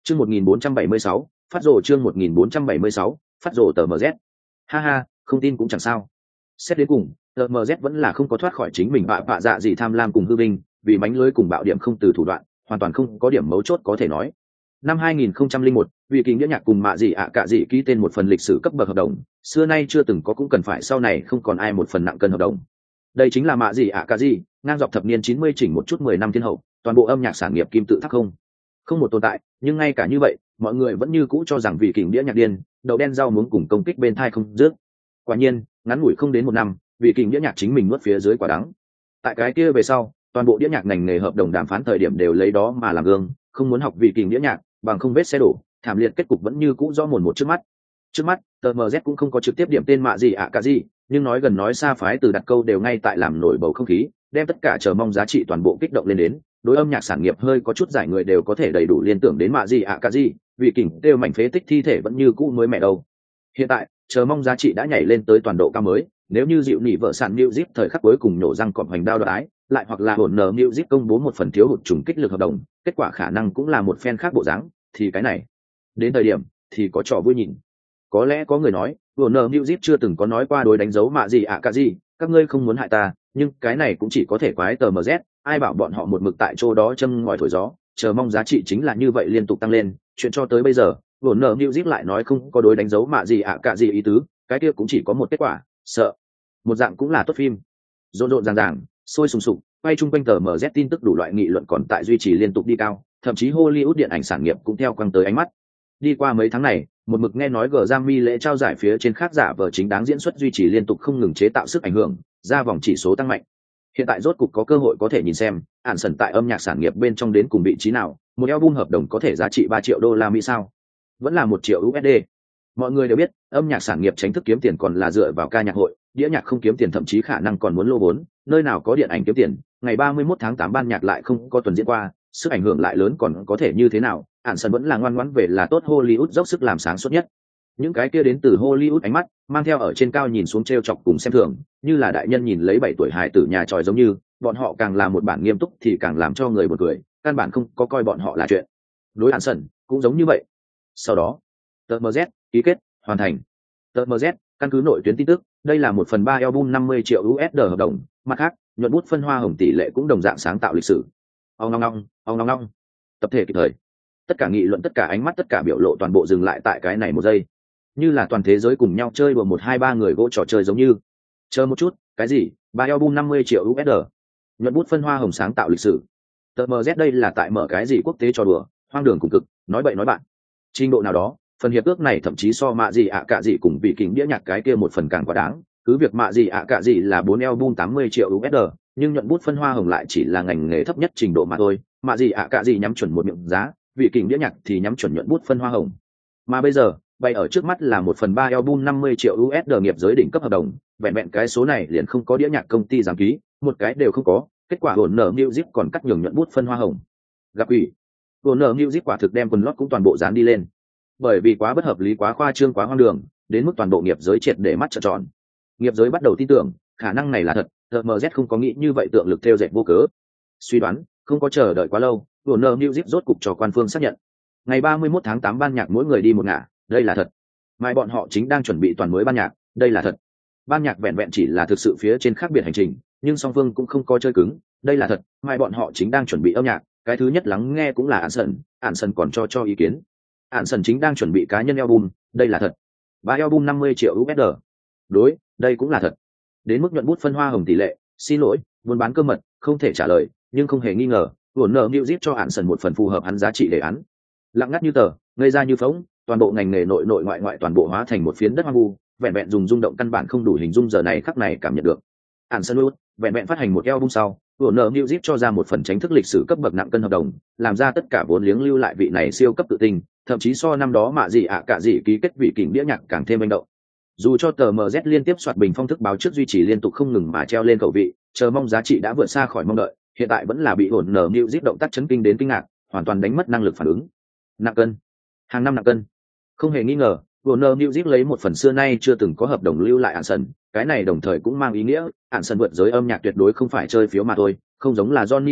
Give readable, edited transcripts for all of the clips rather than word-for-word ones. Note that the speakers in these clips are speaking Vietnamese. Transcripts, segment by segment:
Chương 1476, phát rồ chương 1476, phát rồ tờ MZ. Ha ha, không tin cũng chẳng sao. Xét đến cùng, tờ MZ vẫn là không có thoát khỏi chính mình bạ dạ gì tham lam cùng hư vinh, vì mánh lưới cùng bạo điểm không từ thủ đoạn, hoàn toàn không có điểm mấu chốt có thể nói. Năm 2001, vì kỳ nghĩa nhạc cùng mạ gì ạ cả gì ký tên một phần lịch sử cấp bậc hợp đồng, xưa nay chưa từng có cũng cần phải sau này không còn ai một phần nặng cân hợp đồng. Đây chính là mạ gì ạ cả gì, ngang dọc thập niên 90 chỉnh một chút 10 năm thiên hậu, toàn bộ âm nhạc sản nghiệp kim tự tháp không một tồn tại, nhưng ngay cả như vậy, mọi người vẫn như cũ cho rằng vì kình đĩa nhạc điên, đầu đen rau muống cùng công kích bên thai không dứt. Quả nhiên, ngắn ngủi không đến một năm, vì kình đĩa nhạc chính mình nuốt phía dưới quả đắng. Tại cái kia về sau, toàn bộ đĩa nhạc ngành nghề hợp đồng đàm phán thời điểm đều lấy đó mà làm gương, không muốn học vì kình đĩa nhạc, bằng không vết xe đổ, thảm liệt kết cục vẫn như cũ rõ mồn một trước mắt. Trước mắt, tờ MZ cũng không có trực tiếp điểm tên mạ gì ạ cả gì, nhưng nói gần nói xa phái từ đặt câu đều ngay tại làm nổi bầu không khí, đem tất cả chờ mong giá trị toàn bộ kích động lên đến. Đối âm nhạc sản nghiệp hơi có chút giải người đều có thể đầy đủ liên tưởng đến mạ gì ạ cả gì, vì kình đều mảnh phế tích thi thể vẫn như cũ mới mẹ đâu. Hiện tại, chờ mong giá trị đã nhảy lên tới toàn độ cao mới, nếu như dịu nỉ vợ sản Music thời khắc cuối cùng nổ răng cọp hoành đao đoái, lại hoặc là hỗn nở Music công bố một phần thiếu hụt trùng kích lực hợp đồng, kết quả khả năng cũng là một phen khác bộ dáng, thì cái này, đến thời điểm thì có trò vui nhìn. Có lẽ có người nói, hỗn nở Music chưa từng có nói qua đối đánh dấu mạ gì ạ cả gì, các ngươi không muốn hại ta, nhưng cái này cũng chỉ có thể quái tờ MZ, ai bảo bọn họ một mực tại chỗ đó châm ngòi thổi gió, chờ mong giá trị chính là như vậy liên tục tăng lên, chuyện cho tới bây giờ, hỗn nở Music lại nói không có đối đánh dấu mạ gì ạ cả gì ý tứ, cái kia cũng chỉ có một kết quả, sợ. Một dạng cũng là tốt phim. Rộn rộn ràng, sôi sùng sục, quay chung quanh tờ MZ tin tức đủ loại nghị luận còn tại duy trì liên tục đi cao, thậm chí Hollywood điện ảnh sản nghiệp cũng theo quăng tới ánh mắt. Đi qua mấy tháng này, một mực nghe nói Grammy lễ trao giải phía trên khác giả vờ chính đáng diễn xuất duy trì liên tục không ngừng chế tạo sức ảnh hưởng, ra vòng chỉ số tăng mạnh. Hiện tại rốt cục có cơ hội có thể nhìn xem, ản sần tại âm nhạc sản nghiệp bên trong đến cùng vị trí nào, một album hợp đồng có thể giá trị 3 triệu đô la Mỹ sao? Vẫn là 1 triệu USD. Mọi người đều biết, âm nhạc sản nghiệp tránh thức kiếm tiền còn là dựa vào ca nhạc hội, đĩa nhạc không kiếm tiền thậm chí khả năng còn muốn lô vốn, nơi nào có điện ảnh kiếm tiền, ngày 31 tháng 8 ban nhạc lại không có tuần diễn qua, sức ảnh hưởng lại lớn còn có thể như thế nào, ản sần vẫn là ngoan ngoãn về là tốt Hollywood dốc sức làm sáng suốt nhất. Những cái kia đến từ Hollywood ánh mắt, mang theo ở trên cao nhìn xuống trêu chọc cùng xem thường, như là đại nhân nhìn lấy 7 tuổi hài tử nhà tròi giống như, bọn họ càng làm một bản nghiêm túc thì càng làm cho người buồn cười, căn bản không có coi bọn họ là chuyện. Đối ản sần cũng giống như vậy. Sau đó, tờ MZ ký kết hoàn thành. Tờ MZ căn cứ nội tuyến tin tức, đây là 1/3 album 50 triệu USD hợp đồng, mặt khác, nhuận bút phân hoa hồng tỷ lệ cũng đồng dạng sáng tạo lịch sử. Ong ong. Tập thể kịp thời. Tất cả nghị luận, tất cả ánh mắt, tất cả biểu lộ toàn bộ dừng lại tại cái này một giây. Như là toàn thế giới cùng nhau chơi đùa 1-2-3 người gỗ trò chơi giống như. Chờ một chút, cái gì? 3 album 50 triệu USD. Nhuận bút phân hoa hồng sáng tạo lịch sử. Tờ MZ đây là tại mở cái gì quốc tế trò đùa, hoang đường cùng cực, nói bậy nói bạn. Trình độ nào đó, phần hiệp ước này thậm chí so mạ gì ạ cả gì cùng vị kính đĩa nhạc cái kia một phần càng quá đáng, cứ việc mạ gì ạ cả gì là 4 album 80 triệu USD, nhưng nhuận bút phân hoa hồng lại chỉ là ngành nghề thấp nhất trình độ mà thôi, mạ gì ạ cả gì nhắm chuẩn một miệng giá, vị kính đĩa nhạc thì nhắm chuẩn nhuận bút phân hoa hồng. Mà bây giờ, bày ở trước mắt là 1/3 album 50 triệu USD nghiệp giới đỉnh cấp hợp đồng, vẹn vẹn cái số này liền không có đĩa nhạc công ty dám ký, một cái đều không có, kết quả hỗn nở Music còn cắt nhường nhuận bút phân hoa hồng. Gặp ủy, hỗn nở Music quả thực đem quần lót cũng toàn bộ dán đi lên. Bởi vì quá bất hợp lý, quá khoa trương, quá hoang đường, đến mức toàn bộ nghiệp giới triệt để mắt trợn tròn. Nghiệp giới bắt đầu tin tưởng khả năng này là thật, MZ không có nghĩ như vậy tượng lực theo dệt vô cớ. Suy đoán, không có chờ đợi quá lâu, Warner Music rốt cục cho quan phương xác nhận. Ngày 31 tháng 8 ban nhạc mỗi người đi một ngả, đây là thật. Mai bọn họ chính đang chuẩn bị toàn mới ban nhạc, đây là thật. Ban nhạc vẹn vẹn chỉ là thực sự phía trên khác biệt hành trình, nhưng song phương cũng không có chơi cứng, đây là thật. Mai bọn họ chính đang chuẩn bị âm nhạc, cái thứ nhất lắng nghe cũng là Anderson còn cho ý kiến. Anderson chính đang chuẩn bị cá nhân album, đây là thật. Và album 50 triệu USD. Đối, đây cũng là thật. Đến mức nhuận bút phân hoa hồng tỷ lệ, xin lỗi, buôn bán cơ mật, không thể trả lời, nhưng không hề nghi ngờ, Warner Music cho Anderson một phần phù hợp hắn giá trị đề án. Lặng ngắt như tờ, ngây ra như phỗng, toàn bộ ngành nghề nội ngoại toàn bộ hóa thành một phiến đất hoang vu, vẹn vẹn dùng rung động căn bản không đủ hình dung giờ này khắc này cảm nhận được. Anderson vẹn vẹn phát hành một album sau, Warner Music cho ra một phần chính thức lịch sử cấp bậc nặng cân hợp đồng, làm ra tất cả vốn liếng lưu lại vị này siêu cấp tự tin, thậm chí so năm đó mạ gì ạ cả gì ký kết vị kình đĩa nhạc càng thêm manh động. Dù cho tờ MZ liên tiếp soạt bình phong thức báo trước duy trì liên tục không ngừng mà treo lên khẩu vị, chờ mong giá trị đã vượt xa khỏi mong đợi, hiện tại vẫn là bị Warner Music động tác chấn kinh đến kinh ngạc, hoàn toàn đánh mất năng lực phản ứng. Nặng cân, hàng năm nặng cân, không hề nghi ngờ, Warner Music lấy một phần xưa nay chưa từng có hợp đồng lưu lại Anderson, cái này đồng thời cũng mang ý nghĩa Anderson vượt giới âm nhạc tuyệt đối không phải chơi phiếu mà thôi, không giống là Johnny Depp,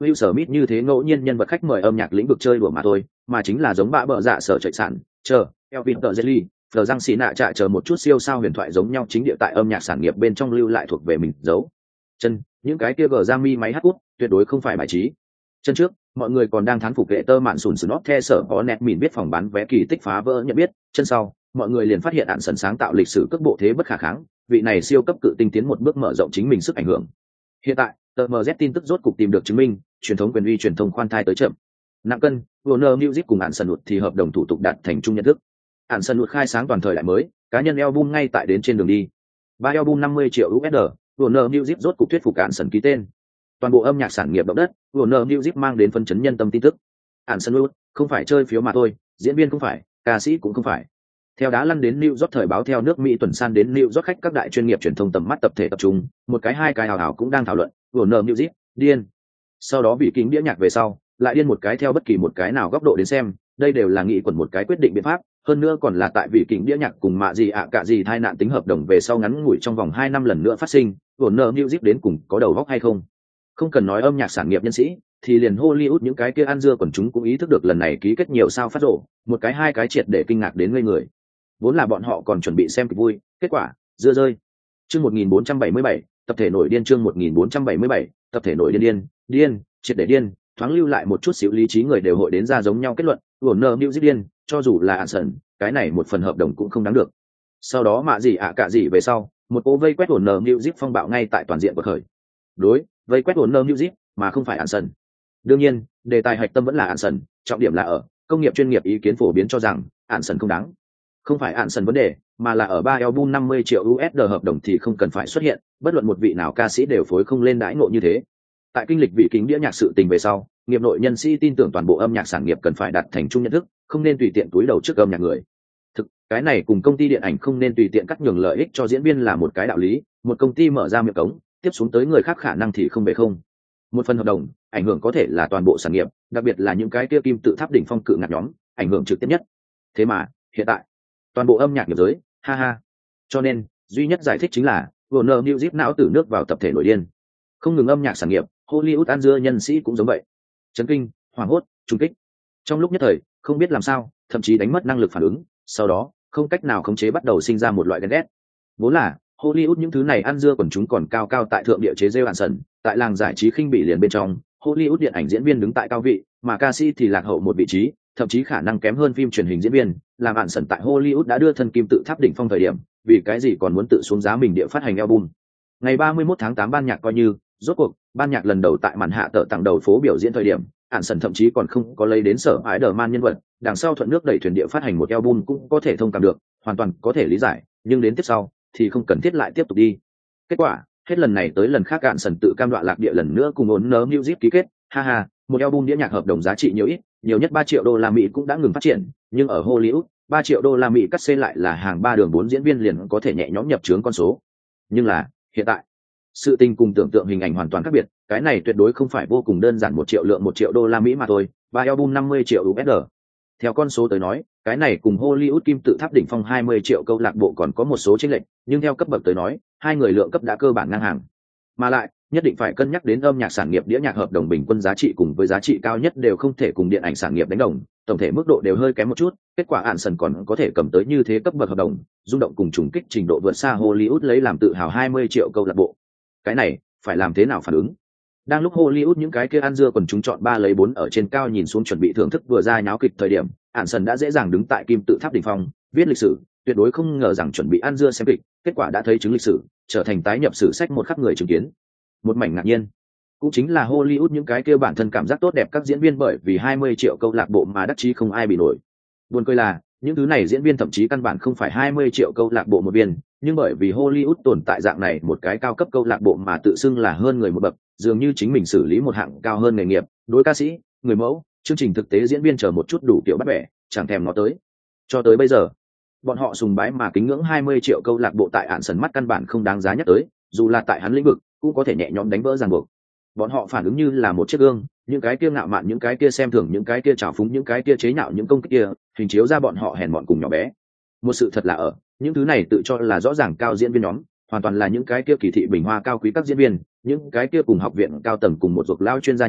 Will Smith như thế ngẫu nhiên nhân vật khách mời âm nhạc lĩnh vực chơi đùa mà thôi, mà chính là giống bạ bợ dạ sở chạy sản, chờ, Elvin Tezeli, Phờ Giang Xí Nạ trạ chờ một chút siêu sao huyền thoại giống nhau chính địa tại âm nhạc sản nghiệp bên trong lưu lại thuộc về mình dấu chân, những cái kia gờ ra mi máy hát cút tuyệt đối không phải bài trí. Chân trước, mọi người còn đang thán phục vệ tơ mạn sùn sùn nót the sở có nét mìn biết phòng bán vé kỳ tích phá vỡ nhận biết. Chân sau, mọi người liền phát hiện ạn sần sáng tạo lịch sử cước bộ thế bất khả kháng, vị này siêu cấp cự tinh tiến một bước mở rộng chính mình sức ảnh hưởng. Hiện tại, tờ MZ tin tức rốt cục tìm được chứng minh, truyền thống quyền uy truyền thông khoan thai tới chậm. Nặng cân, Warner Music cùng ạn sần luật thì hợp đồng thủ tục đạt thành chung nhận thức. Ạn sần luật khai sáng toàn thời đại mới, cá nhân album ngay tại đến trên đường đi. 3 album 50 triệu USD, Warner Music rốt cục thuyết phục ạn sần ký tên. Toàn bộ âm nhạc sản nghiệp động đất, Warner Music mang đến phân chấn nhân tâm tin tức. Ạn sần luật không phải chơi phiếu mà thôi, diễn viên không phải, ca sĩ cũng không phải. Theo đá lăn đến New York thời báo theo nước Mỹ tuần san đến New York khách các đại chuyên nghiệp truyền thông tầm mắt tập thể tập trung, một cái hai cái hào hào cũng đang thảo luận, Warner Music, điên. Sau đó bị kính đĩa nhạc về sau, lại điên một cái theo bất kỳ một cái nào góc độ đến xem, đây đều là nghị quẩn một cái quyết định biện pháp, hơn nữa còn là tại vì kính đĩa nhạc cùng mạ gì cả gì thai nạn tính hợp đồng về sau ngắn ngủi trong vòng 2 năm lần nữa phát sinh, Warner Music đến cùng có đầu góc hay không. Không cần nói âm nhạc sản nghiệp nhân sĩ, thì liền Hollywood những cái kia ăn dưa quần chúng cũng ý thức được lần này ký kết nhiều sao phát rổ, một cái hai cái triệt để kinh ngạc đến ngây người. Vốn là bọn họ còn chuẩn bị xem kịch vui, kết quả dưa rơi. Chương 1477, tập thể nổi điên. Chương 1477, tập thể nổi điên, triệt để điên, thoáng lưu lại một chút xíu lý trí người đều hội đến ra giống nhau kết luận, Warner Music điên, cho dù là Anderson, cái này một phần hợp đồng cũng không đáng được. Sau đó mạ gì cả gì về sau, một ô vây quét Warner Music phong bạo ngay tại toàn diện bộc khởi. Đối, vây quét Warner Music mà không phải Anderson. Đương nhiên, đề tài hạch tâm vẫn là Anderson, trọng điểm là ở công nghiệp chuyên nghiệp ý kiến phổ biến cho rằng Anderson không đáng. Không phải Anderson vấn đề, mà là ở 3 album 50 triệu USD hợp đồng thì không cần phải xuất hiện, bất luận một vị nào ca sĩ đều phối không lên đãi ngộ như thế. Tại kinh lịch vị kính đĩa nhạc sự tình về sau, nghiệp nội nhân sĩ tin tưởng toàn bộ âm nhạc sản nghiệp cần phải đạt thành chung nhận thức, không nên tùy tiện túi đầu trước âm nhạc người. Thực, cái này cùng công ty điện ảnh không nên tùy tiện cắt nhường lợi ích cho diễn viên là một cái đạo lý, một công ty mở ra miệng cống, tiếp xuống tới người khác khả năng thì không về không. Một phần hợp đồng, ảnh hưởng có thể là toàn bộ sản nghiệp, đặc biệt là những cái kia kim tự tháp đỉnh phong cự ngạc nhóm, ảnh hưởng trực tiếp nhất. Thế mà, hiện tại, toàn bộ âm nhạc nghiệp giới, ha ha. Cho nên, duy nhất giải thích chính là Warner Music não tử nước vào tập thể nổi điên. Không ngừng âm nhạc sản nghiệp, Hollywood ăn dưa nhân sĩ cũng giống vậy. Chấn kinh, hoảng hốt, trung kích. Trong lúc nhất thời, không biết làm sao, thậm chí đánh mất năng lực phản ứng, sau đó, không cách nào khống chế bắt đầu sinh ra một loại ghen ghét. Vốn là, Hollywood những thứ này ăn dưa còn chúng còn cao cao tại thượng địa chế rêu Anderson, tại làng giải trí khinh bị liền bên trong, Hollywood điện ảnh diễn viên đứng tại cao vị, mà ca sĩ thì lạc hậu một vị trí, thậm chí khả năng kém hơn phim truyền hình diễn viên, làm Anderson tại Hollywood đã đưa thân kim tự tháp đỉnh phong thời điểm, vì cái gì còn muốn tự xuống giá mình địa phát hành album. Ngày 31 tháng 8 ban nhạc coi như, rốt cuộc, ban nhạc lần đầu tại màn hạ tợ tặng đầu phố biểu diễn thời điểm, Anderson thậm chí còn không có lấy đến sở Spider-Man nhân vật, đằng sau thuận nước đẩy thuyền địa phát hành một album cũng có thể thông cảm được, hoàn toàn có thể lý giải, nhưng đến tiếp sau thì không cần thiết lại tiếp tục đi. Kết quả, hết lần này tới lần khác Anderson tự cam đoạ lạc địa lần nữa cùng Warner Music ký kết, ha ha, một album đĩa nhạc hợp đồng giá trị nhiều ít, nhiều nhất 3 triệu đô la Mỹ cũng đã ngừng phát triển, nhưng ở Hollywood, 3 triệu đô la Mỹ cắt xê lại là hàng 3 đường 4 diễn viên liền có thể nhẹ nhõm nhập chướng con số. Nhưng là, hiện tại, sự tình cùng tưởng tượng hình ảnh hoàn toàn khác biệt, cái này tuyệt đối không phải vô cùng đơn giản 1 triệu lượng 1 triệu đô la Mỹ mà thôi, 3 album 50 triệu USD. Theo con số tới nói, cái này cùng Hollywood kim tự tháp đỉnh phong 20 triệu câu lạc bộ còn có một số chênh lệch, nhưng theo cấp bậc tới nói, hai người lượng cấp đã cơ bản ngang hàng. Mà lại, nhất định phải cân nhắc đến âm nhạc sản nghiệp đĩa nhạc hợp đồng bình quân giá trị cùng với giá trị cao nhất đều không thể cùng điện ảnh sản nghiệp đánh đồng, tổng thể mức độ đều hơi kém một chút, kết quả Anderson còn có thể cầm tới như thế cấp bậc hợp đồng, rung động cùng trùng kích trình độ vượt xa Hollywood lấy làm tự hào 20 triệu câu lạc bộ. Cái này, phải làm thế nào phản ứng? Đang lúc Hollywood những cái kia ăn dưa còn chúng chọn 3 lấy 4 ở trên cao nhìn xuống chuẩn bị thưởng thức vừa ra nháo kịch thời điểm, Anderson đã dễ dàng đứng tại kim tự tháp đỉnh phong, viết lịch sử, tuyệt đối không ngờ rằng chuẩn bị ăn dưa xem kịch, kết quả đã thấy chứng lịch sử, trở thành tái nhập sử sách một khắc người chứng kiến. Một mảnh ngạc nhiên. Cũng chính là Hollywood những cái kia bản thân cảm giác tốt đẹp các diễn viên bởi vì 20 triệu câu lạc bộ mà đắc chí không ai bị nổi. Buồn cười là, những thứ này diễn viên thậm chí căn bản không phải 20 triệu câu lạc bộ một viên, nhưng bởi vì Hollywood tồn tại dạng này một cái cao cấp câu lạc bộ mà tự xưng là hơn người một bậc, dường như chính mình xử lý một hạng cao hơn nghề nghiệp, đối ca sĩ, người mẫu, chương trình thực tế diễn viên chờ một chút đủ kiểu bắt bẻ, chẳng thèm nó tới. Cho tới bây giờ, bọn họ sùng bái mà kính ngưỡng 20 triệu câu lạc bộ tại Anderson mắt căn bản không đáng giá nhắc tới, dù là tại hắn lĩnh vực, cũng có thể nhẹ nhõm đánh vỡ ràng buộc. Bọn họ phản ứng như là một chiếc gương, những cái kia ngạo mạn, những cái kia xem thường, những cái kia trào phúng, những cái kia chế nhạo, những công kích kia hình chiếu ra bọn họ hèn mọn cùng nhỏ bé. Một sự thật là ở, những thứ này tự cho là rõ ràng cao diễn viên nhóm, hoàn toàn là những cái kia kỳ thị bình hoa cao quý các diễn viên, những cái kia cùng học viện cao tầng cùng một ruột lao chuyên gia nhóm,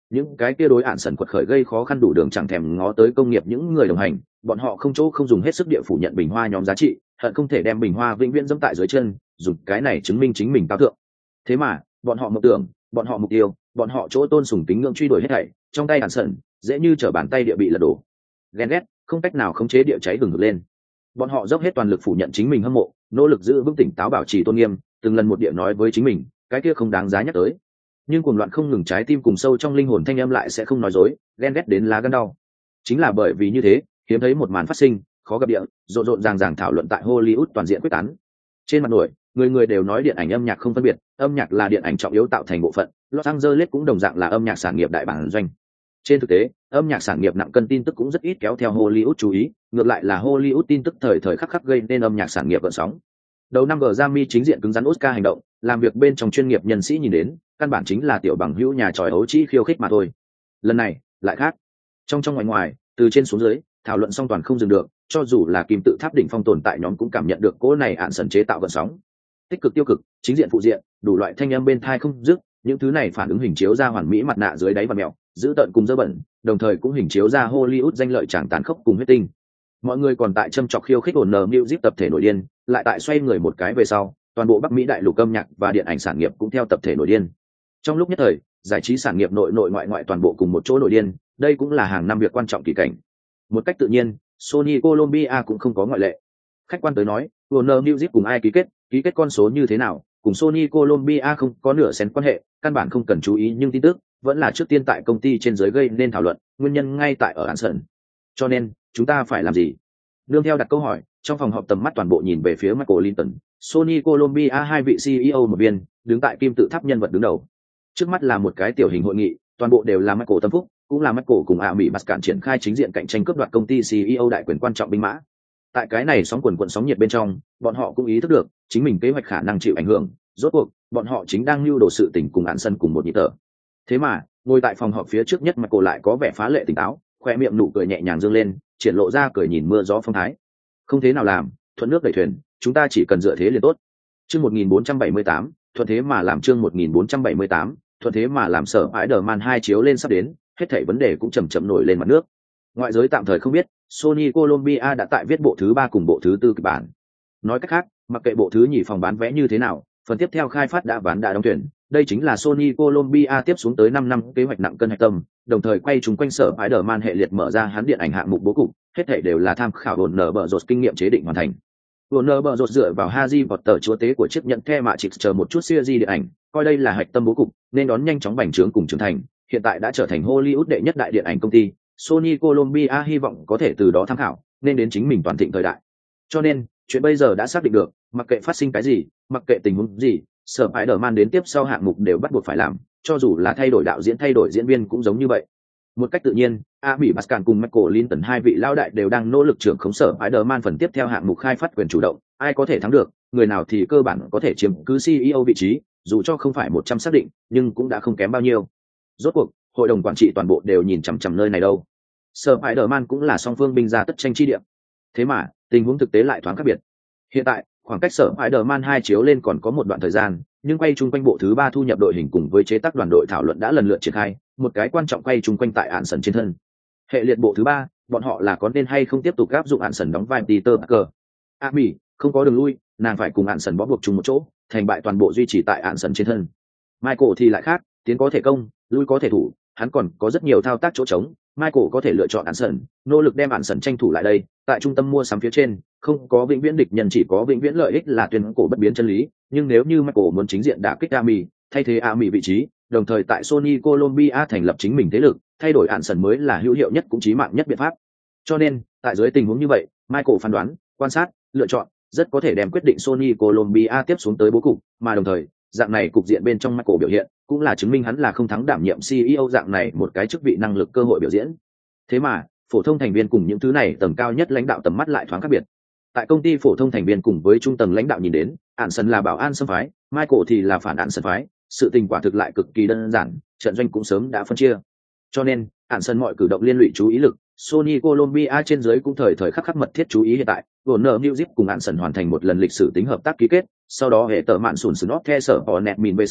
những cái kia đối ạn sần quật khởi gây khó khăn đủ đường chẳng thèm ngó tới công nghiệp những người đồng hành, bọn họ không chỗ không dùng hết sức địa phủ nhận bình hoa nhóm giá trị, hận không thể đem bình hoa vĩnh viễn dẫm tại dưới chân, dùng cái này chứng minh chính mình cao thượng. Thế mà bọn họ mộng tưởng, bọn họ mục tiêu, bọn họ chỗ tôn sùng kính ngưỡng truy đuổi hết thảy trong tay ạn sần dễ như trở bàn tay địa bị lật đổ. Ghen ghét không cách nào khống chế địa cháy bừng lên, bọn họ dốc hết toàn lực phủ nhận chính mình hâm mộ, nỗ lực giữ vững tỉnh táo bảo trì tôn nghiêm, từng lần một địa nói với chính mình cái kia không đáng giá nhắc tới. Nhưng cuồng loạn không ngừng trái tim cùng sâu trong linh hồn thanh âm lại sẽ không nói dối, ghen ghét đến lá gan đau. Chính là bởi vì như thế, hiếm thấy một màn phát sinh khó gặp địa rộn rộn ràng ràng thảo luận tại Hollywood toàn diện quyết tán. Trên mặt nổi, người người đều nói điện ảnh âm nhạc không phân biệt, âm nhạc là điện ảnh trọng yếu tạo thành bộ phận, Los Angeles cũng đồng dạng là âm nhạc sản nghiệp đại bản doanh. Trên thực tế, âm nhạc sản nghiệp nặng cân tin tức cũng rất ít kéo theo Hollywood chú ý, ngược lại là Hollywood tin tức thời thời khắc khắc gây nên âm nhạc sản nghiệp gợn sóng. Đầu năm Grammy chính diện cứng rắn Oscar hành động, làm việc bên trong chuyên nghiệp nhân sĩ nhìn đến, căn bản chính là tiểu bằng hữu nhà tròi ấu trĩ khiêu khích mà thôi. Lần này, lại khác. Trong ngoài ngoài, từ trên xuống dưới, thảo luận song toàn không dừng được, cho dù là kim tự tháp đỉnh phong tồn tại nhóm cũng cảm nhận được cỗ này ạn sần chế tạo gợn sóng. Tích cực tiêu cực, chính diện phụ diện, đủ loại thanh âm bên tai không dứt, những thứ này phản ứng hình chiếu ra hoàn mỹ mặt nạ dưới đáy và mèo, giữ tợn cùng dơ bẩn, đồng thời cũng hình chiếu ra Hollywood danh lợi chàng tàn khốc cùng huyết tinh. Mọi người còn tại châm chọc khiêu khích ổn nở music tập thể nổi điên, lại tại xoay người một cái về sau, toàn bộ Bắc Mỹ đại lục âm nhạc và điện ảnh sản nghiệp cũng theo tập thể nổi điên. Trong lúc nhất thời, giải trí sản nghiệp nội nội ngoại ngoại toàn bộ cùng một chỗ nổi điên, đây cũng là hàng năm việc quan trọng kỳ cảnh. Một cách tự nhiên, Sony Columbia cũng không có ngoại lệ. Khách quan tới nói, Warner Music cùng ai ký kết con số như thế nào, cùng Sony Columbia không có nửa xén quan hệ, căn bản không cần chú ý, nhưng tin tức vẫn là trước tiên tại công ty trên dưới gây nên thảo luận, nguyên nhân ngay tại ở Anderson. Cho nên, chúng ta phải làm gì? Nương theo đặt câu hỏi, trong phòng họp tầm mắt toàn bộ nhìn về phía Michael Linton, Sony Columbia hai vị CEO một viên, đứng tại kim tự tháp nhân vật đứng đầu. Trước mắt là một cái tiểu hình hội nghị, toàn bộ đều là Michael tâm phúc, cũng là Michael cùng Mỹ Bascan triển khai chính diện cạnh tranh cướp đoạt công ty CEO đại quyền quan trọng binh mã. Tại cái này sóng quần quần sóng nhiệt bên trong, bọn họ cũng ý thức được chính mình kế hoạch khả năng chịu ảnh hưởng, rốt cuộc bọn họ chính đang lưu đồ sự tình cùng án sân cùng một nhịp thở. Thế mà ngồi tại phòng họp phía trước nhất Michael lại có vẻ phá lệ tỉnh táo, khoe miệng nụ cười nhẹ nhàng dương lên, triển lộ ra cười nhìn mưa gió phong thái. Không thế nào làm, thuận nước đẩy thuyền, chúng ta chỉ cần dựa thế liền tốt. Chương 1478, thuận thế mà làm. Chương 1478, thuận thế mà làm. Sở Spider-Man 2 chiếu lên sắp đến, hết thảy vấn đề cũng chậm chậm nổi lên mặt nước. Ngoại giới tạm thời không biết, Sony Columbia đã tại viết bộ thứ 3 cùng bộ thứ 4 kịch bản. Nói cách khác, mặc kệ bộ thứ nhì phòng bán vé như thế nào, phần tiếp theo khai phát đã đóng thuyền. Đây chính là Sony Columbia tiếp xuống tới 5 năm kế hoạch nặng cân hạch tâm, đồng thời quay chúng quanh Sở Spider-Man hệ liệt mở ra hắn điện ảnh hạng mục bố cục, hết thảy đều là tham khảo Warner Bros kinh nghiệm chế định hoàn thành. Warner Bros dựa vào Harry Potter chúa tế của chiếc nhẫn The Matrix chờ một chút series điện ảnh, coi đây là hạch tâm bố cục, nên đón nhanh chóng bành trướng cùng trưởng thành, hiện tại đã trở thành Hollywood đệ nhất đại điện ảnh công ty. Sony Columbia hy vọng có thể từ đó tham khảo, nên đến chính mình toàn thịnh thời đại. Cho nên, chuyện bây giờ đã xác định được, mặc kệ phát sinh cái gì, mặc kệ tình huống gì, Sở Spider-Man đến tiếp sau hạng mục đều bắt buộc phải làm, cho dù là thay đổi đạo diễn, thay đổi diễn viên cũng giống như vậy. Một cách tự nhiên, Mỹ Bascan cùng Michael Linton hai vị lão đại đều đang nỗ lực trưởng khống Sở Spider-Man phần tiếp theo hạng mục khai phát quyền chủ động, ai có thể thắng được, người nào thì cơ bản có thể chiếm cứ CEO vị trí, dù cho không phải 100 xác định, nhưng cũng đã không kém bao nhiêu. Rốt cuộc, hội đồng quản trị toàn bộ đều nhìn chằm chằm nơi này đâu. Sở Spider-Man cũng là song phương binh ra tất tranh chi địa. Thế mà, tình huống thực tế lại thoáng khác biệt. Hiện tại, khoảng cách Sở Spider-Man 2 chiếu lên còn có một đoạn thời gian, nhưng quay chung quanh bộ thứ 3 thu nhập đội hình cùng với chế tác đoàn đội thảo luận đã lần lượt triển khai, một cái quan trọng quay chung quanh tại án sần trên thân. Hệ liệt bộ thứ 3, bọn họ là có nên hay không tiếp tục áp dụng án sần đóng vai Peter Parker. Mỹ, không có đường lui, nàng phải cùng án sần bó buộc chung một chỗ, thành bại toàn bộ duy trì tại án sần trên thân. Michael thì lại khác, tiến có thể công, lui có thể thủ, hắn còn có rất nhiều thao tác chỗ trống. Michael có thể lựa chọn Anderson, nỗ lực đem Anderson tranh thủ lại đây, tại trung tâm mua sắm phía trên, không có vĩnh viễn địch nhân, chỉ có vĩnh viễn lợi ích là tuyên cổ bất biến chân lý, nhưng nếu như Michael muốn chính diện đả kích Ami, thay thế Ami vị trí, đồng thời tại Sony Columbia thành lập chính mình thế lực, thay đổi Anderson mới là hữu hiệu nhất cũng chí mạng nhất biện pháp. Cho nên, tại dưới tình huống như vậy, Michael phán đoán, quan sát, lựa chọn, rất có thể đem quyết định Sony Columbia tiếp xuống tới bố cục, mà đồng thời, dạng này cục diện bên trong Michael biểu hiện, cũng là chứng minh hắn là không thắng đảm nhiệm CEO dạng này một cái chức vị năng lực cơ hội biểu diễn. Thế mà, phổ thông thành viên cùng những thứ này tầng cao nhất lãnh đạo tầm mắt lại thoáng khác biệt. Tại công ty phổ thông thành viên cùng với trung tầng lãnh đạo nhìn đến, Anderson là bảo an xâm phái, Michael thì là phản Anderson phái, sự tình quả thực lại cực kỳ đơn giản, trận doanh cũng sớm đã phân chia. Cho nên, Anderson mọi cử động liên lụy chú ý lực, Sony Columbia trên dưới cũng thời thời khắc khắc mật thiết chú ý hiện tại. Warner Music cùng Anderson hoàn thành một lần lịch sử tính hợp tác ký kết, sau đó hệ tờ mạn sùn sùn óc the sở Hornet Min về sau,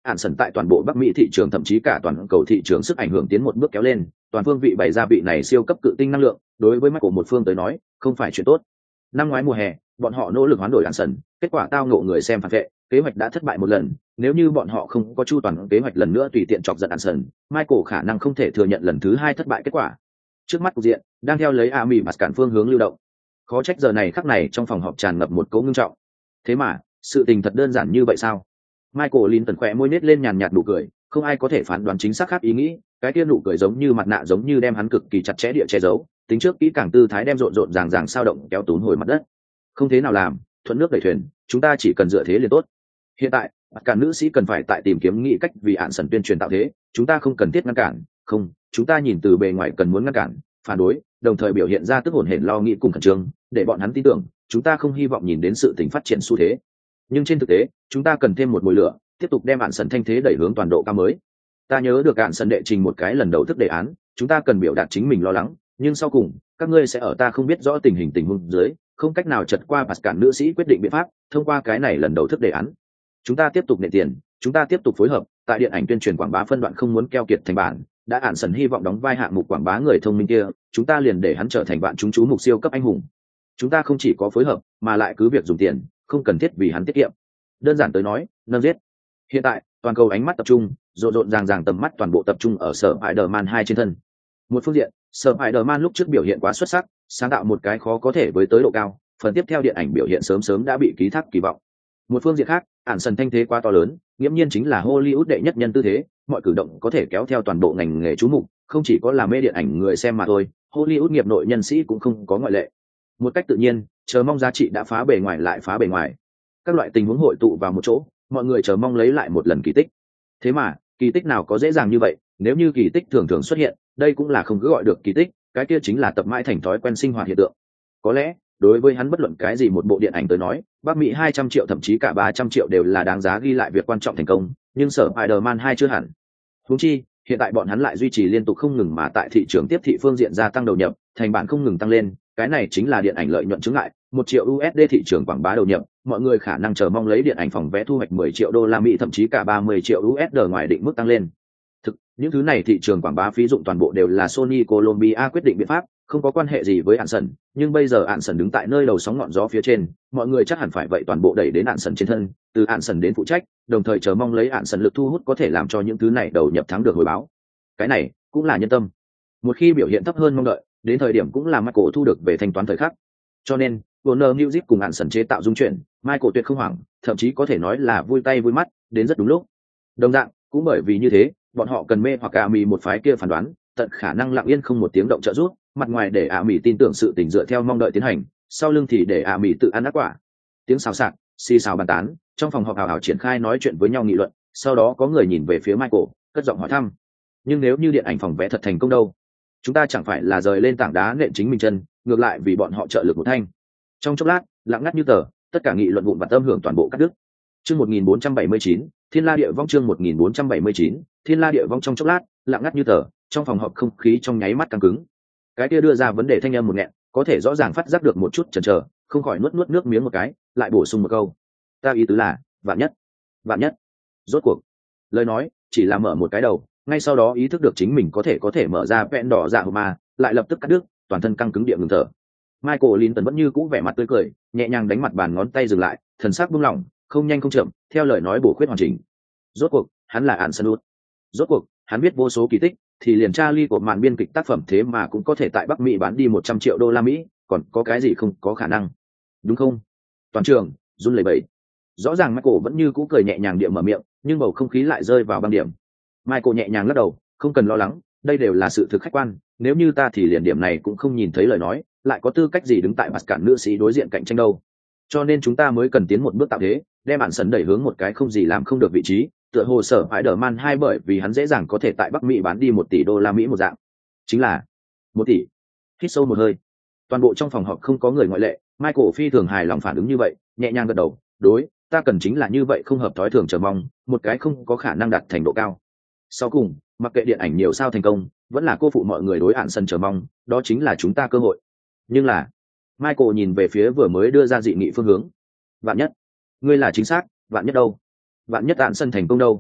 ạn sần tại toàn bộ Bắc Mỹ thị trường thậm chí cả toàn cầu thị trường sức ảnh hưởng tiến một bước kéo lên, toàn phương vị bày ra vị này siêu cấp cự tinh năng lượng, đối với mắt của một phương tới nói, không phải chuyện tốt. Năm ngoái mùa hè, bọn họ nỗ lực hoán đổi ạn sần, kết quả tao ngộ người xem phản vệ, kế hoạch đã thất bại một lần, nếu như bọn họ không có chu toàn kế hoạch lần nữa tùy tiện chọc giận ạn sần, Michael khả năng không thể thừa nhận lần thứ hai thất bại kết quả. Trước mắt cục diện đang theo lấy Ami mà cản phương hướng lưu động. Khó trách giờ này khắc này trong phòng họp tràn ngập một cỗ ngưng trọng. Thế mà, sự tình thật đơn giản như vậy sao? Michael Linton khỏe môi nết lên nhàn nhạt nụ cười, không ai có thể phán đoán chính xác khác ý nghĩ, cái kia nụ cười giống như mặt nạ giống như đem hắn cực kỳ chặt chẽ địa che giấu, tính trước kỹ càng tư thái đem rộn rộn ràng ràng sao động kéo tún hồi mặt đất. Không thế nào làm, thuận nước đẩy thuyền, chúng ta chỉ cần dựa thế liền tốt. Hiện tại, cả nữ sĩ cần phải tại tìm kiếm nghĩ cách vì án sần tuyên truyền tạo thế, chúng ta không cần thiết ngăn cản, không, chúng ta nhìn từ bề ngoài cần muốn ngăn cản, phản đối, đồng thời biểu hiện ra tức hồn hển lo nghĩ cùng khẩn trương, để bọn hắn tin tưởng, chúng ta không hy vọng nhìn đến sự tình phát triển xu thế. Nhưng trên thực tế, chúng ta cần thêm một mùi lửa, tiếp tục đem án sần thanh thế đẩy hướng toàn độ cao mới. Ta nhớ được án sần đệ trình một cái lần đầu thức đề án, chúng ta cần biểu đạt chính mình lo lắng, nhưng sau cùng, các ngươi sẽ ở ta không biết rõ tình hình tình huống dưới, không cách nào chật qua Pascal nữ sĩ quyết định biện pháp, thông qua cái này lần đầu thức đề án. Chúng ta tiếp tục nệ tiền, chúng ta tiếp tục phối hợp, tại điện ảnh tuyên truyền quảng bá phân đoạn không muốn keo kiệt thành bản, đã án sần hy vọng đóng vai hạng mục quảng bá người thông minh kia, chúng ta liền để hắn trở thành bạn chúng chú mục siêu cấp anh hùng. Chúng ta không chỉ có phối hợp, mà lại cứ việc dùng tiền, không cần thiết vì hắn tiết kiệm. Đơn giản tới nói, nâng giết. Hiện tại, toàn cầu ánh mắt tập trung, rộn rộn ràng ràng tầm mắt toàn bộ tập trung ở sở Spider-Man 2 trên thân. Một phương diện, sở Spider-Man lúc trước biểu hiện quá xuất sắc, sáng tạo một cái khó có thể với tới độ cao, phần tiếp theo điện ảnh biểu hiện sớm sớm đã bị ký thác kỳ vọng. Một phương diện khác, ản sần thanh thế quá to lớn, nghiễm nhiên chính là Hollywood đệ nhất nhân tư thế, mọi cử động có thể kéo theo toàn bộ ngành nghề chú mục, không chỉ có là mê điện ảnh người xem mà thôi, Hollywood nghiệp nội nhân sĩ cũng không có ngoại lệ. Một cách tự nhiên, chờ mong giá trị đã phá bề ngoài lại phá bề ngoài. Các loại tình huống hội tụ vào một chỗ, mọi người chờ mong lấy lại một lần kỳ tích. Thế mà, kỳ tích nào có dễ dàng như vậy, nếu như kỳ tích thường thường xuất hiện, đây cũng là không cứ gọi được kỳ tích, cái kia chính là tập mãi thành thói quen sinh hoạt hiện tượng. Có lẽ, đối với hắn bất luận cái gì một bộ điện ảnh tới nói, Bắc Mỹ 200 triệu thậm chí cả 300 triệu đều là đáng giá ghi lại việc quan trọng thành công, nhưng sở Spider-Man 2 chưa hẳn. Huống chi, hiện tại bọn hắn lại duy trì liên tục không ngừng mà tại thị trường tiếp thị phương diện gia tăng đầu nhập, thành bản không ngừng tăng lên, cái này chính là điện ảnh lợi nhuận chứng lại, 1 triệu USD thị trường quảng bá đầu nhập, mọi người khả năng chờ mong lấy điện ảnh phòng vé thu hoạch 10 triệu đô la Mỹ thậm chí cả 30 triệu USD ngoài định mức tăng lên. Thực, những thứ này thị trường quảng bá phí dụng toàn bộ đều là Sony Colombia quyết định biện pháp, không có quan hệ gì với Ản Sần, nhưng bây giờ Ản Sần đứng tại nơi đầu sóng ngọn gió phía trên, mọi người chắc hẳn phải vậy toàn bộ đẩy đến Ản Sần trên thân, từ Ản Sần đến phụ trách, đồng thời chờ mong lấy Ản Sần lực thu hút có thể làm cho những thứ này đầu nhập thắng được hồi báo. Cái này cũng là nhân tâm. Một khi biểu hiện thấp hơn mong đợi, đến thời điểm cũng là Michael thu được về thanh toán thời khắc. Cho nên, Warner Music cùng Ản Sần chế tạo dung chuyển, Michael tuyệt không hoảng, thậm chí có thể nói là vui tay vui mắt, đến rất đúng lúc. Đồng dạng, cũng bởi vì như thế, bọn họ cần mê hoặc ả mì một phái kia phán đoán, tận khả năng lặng yên không một tiếng động trợ giúp, mặt ngoài để ả mì tin tưởng sự tình dựa theo mong đợi tiến hành, sau lưng thì để ả mì tự ăn ác quả. Tiếng xào xạc, xì xào bàn tán, trong phòng họp hào hào triển khai nói chuyện với nhau nghị luận, sau đó có người nhìn về phía Michael, cất giọng hỏi thăm. Nhưng nếu như điện ảnh phòng vé thật thành công đâu? Chúng ta chẳng phải là rời lên tảng đá nện chính mình chân, ngược lại vì bọn họ trợ lực một thanh. Trong chốc lát, lặng ngắt như tờ, tất cả nghị luận vụn vặt âm hưởng toàn bộ các đức. Chương 1479, Thiên La Địa Vong chương 1479, Thiên La Địa Vong trong chốc lát, lặng ngắt như tờ, trong phòng họp không khí trong nháy mắt căng cứng. Cái kia đưa ra vấn đề thanh âm một nghẹn, có thể rõ ràng phát giác được một chút chần chờ, không khỏi nuốt nuốt nước miếng một cái, lại bổ sung một câu. Ta ý tứ là, vạn nhất, vạn nhất. Rốt cuộc, lời nói chỉ là mở một cái đầu, ngay sau đó ý thức được chính mình có thể mở ra vẹn đỏ dạ mà, lại lập tức cắt đứt, toàn thân căng cứng địa ngừng thở. Michael Linton vẫn như cũ vẻ mặt tươi cười, nhẹ nhàng đánh mặt bàn ngón tay dừng lại, thần sắc buông lỏng, không nhanh không chậm, theo lời nói bổ khuyết hoàn chỉnh. Rốt cuộc, hắn là Ản Sân Út. Rốt cuộc, hắn biết vô số kỳ tích, thì liền Charlie của màn biên kịch tác phẩm thế mà cũng có thể tại Bắc Mỹ bán đi 100 triệu đô la Mỹ, còn có cái gì không có khả năng. Đúng không? Toàn trường run lẩy bẩy. Rõ ràng Michael vẫn như cũ cười nhẹ nhàng địa mở miệng, nhưng bầu không khí lại rơi vào băng điểm. Michael nhẹ nhàng lắc đầu, không cần lo lắng, đây đều là sự thực khách quan, nếu như ta thì liền điểm này cũng không nhìn thấy lời nói, lại có tư cách gì đứng tại mặt cản nữ sĩ đối diện cạnh tranh đâu. Cho nên chúng ta mới cần tiến một bước tạo thế, đem Ản Sần đẩy hướng một cái không gì làm không được vị trí, tựa hồ sở Spider-Man 2 bởi vì hắn dễ dàng có thể tại Bắc Mỹ bán đi 1 tỷ đô la Mỹ một dạng. Chính là 1 tỷ. Hít sâu một hơi. Toàn bộ trong phòng họp không có người ngoại lệ, Michael phi thường hài lòng phản ứng như vậy, nhẹ nhàng gật đầu, đối, ta cần chính là như vậy không hợp thói thường chờ mong, một cái không có khả năng đạt thành độ cao. Sau cùng, mặc kệ điện ảnh nhiều sao thành công, vẫn là cô phụ mọi người đối Ản Sần chờ mong, đó chính là chúng ta cơ hội. Nhưng là, Michael nhìn về phía vừa mới đưa ra dị nghị phương hướng. Vạn nhất, ngươi là chính xác, vạn nhất đâu? Vạn nhất Ản Sần thành công đâu?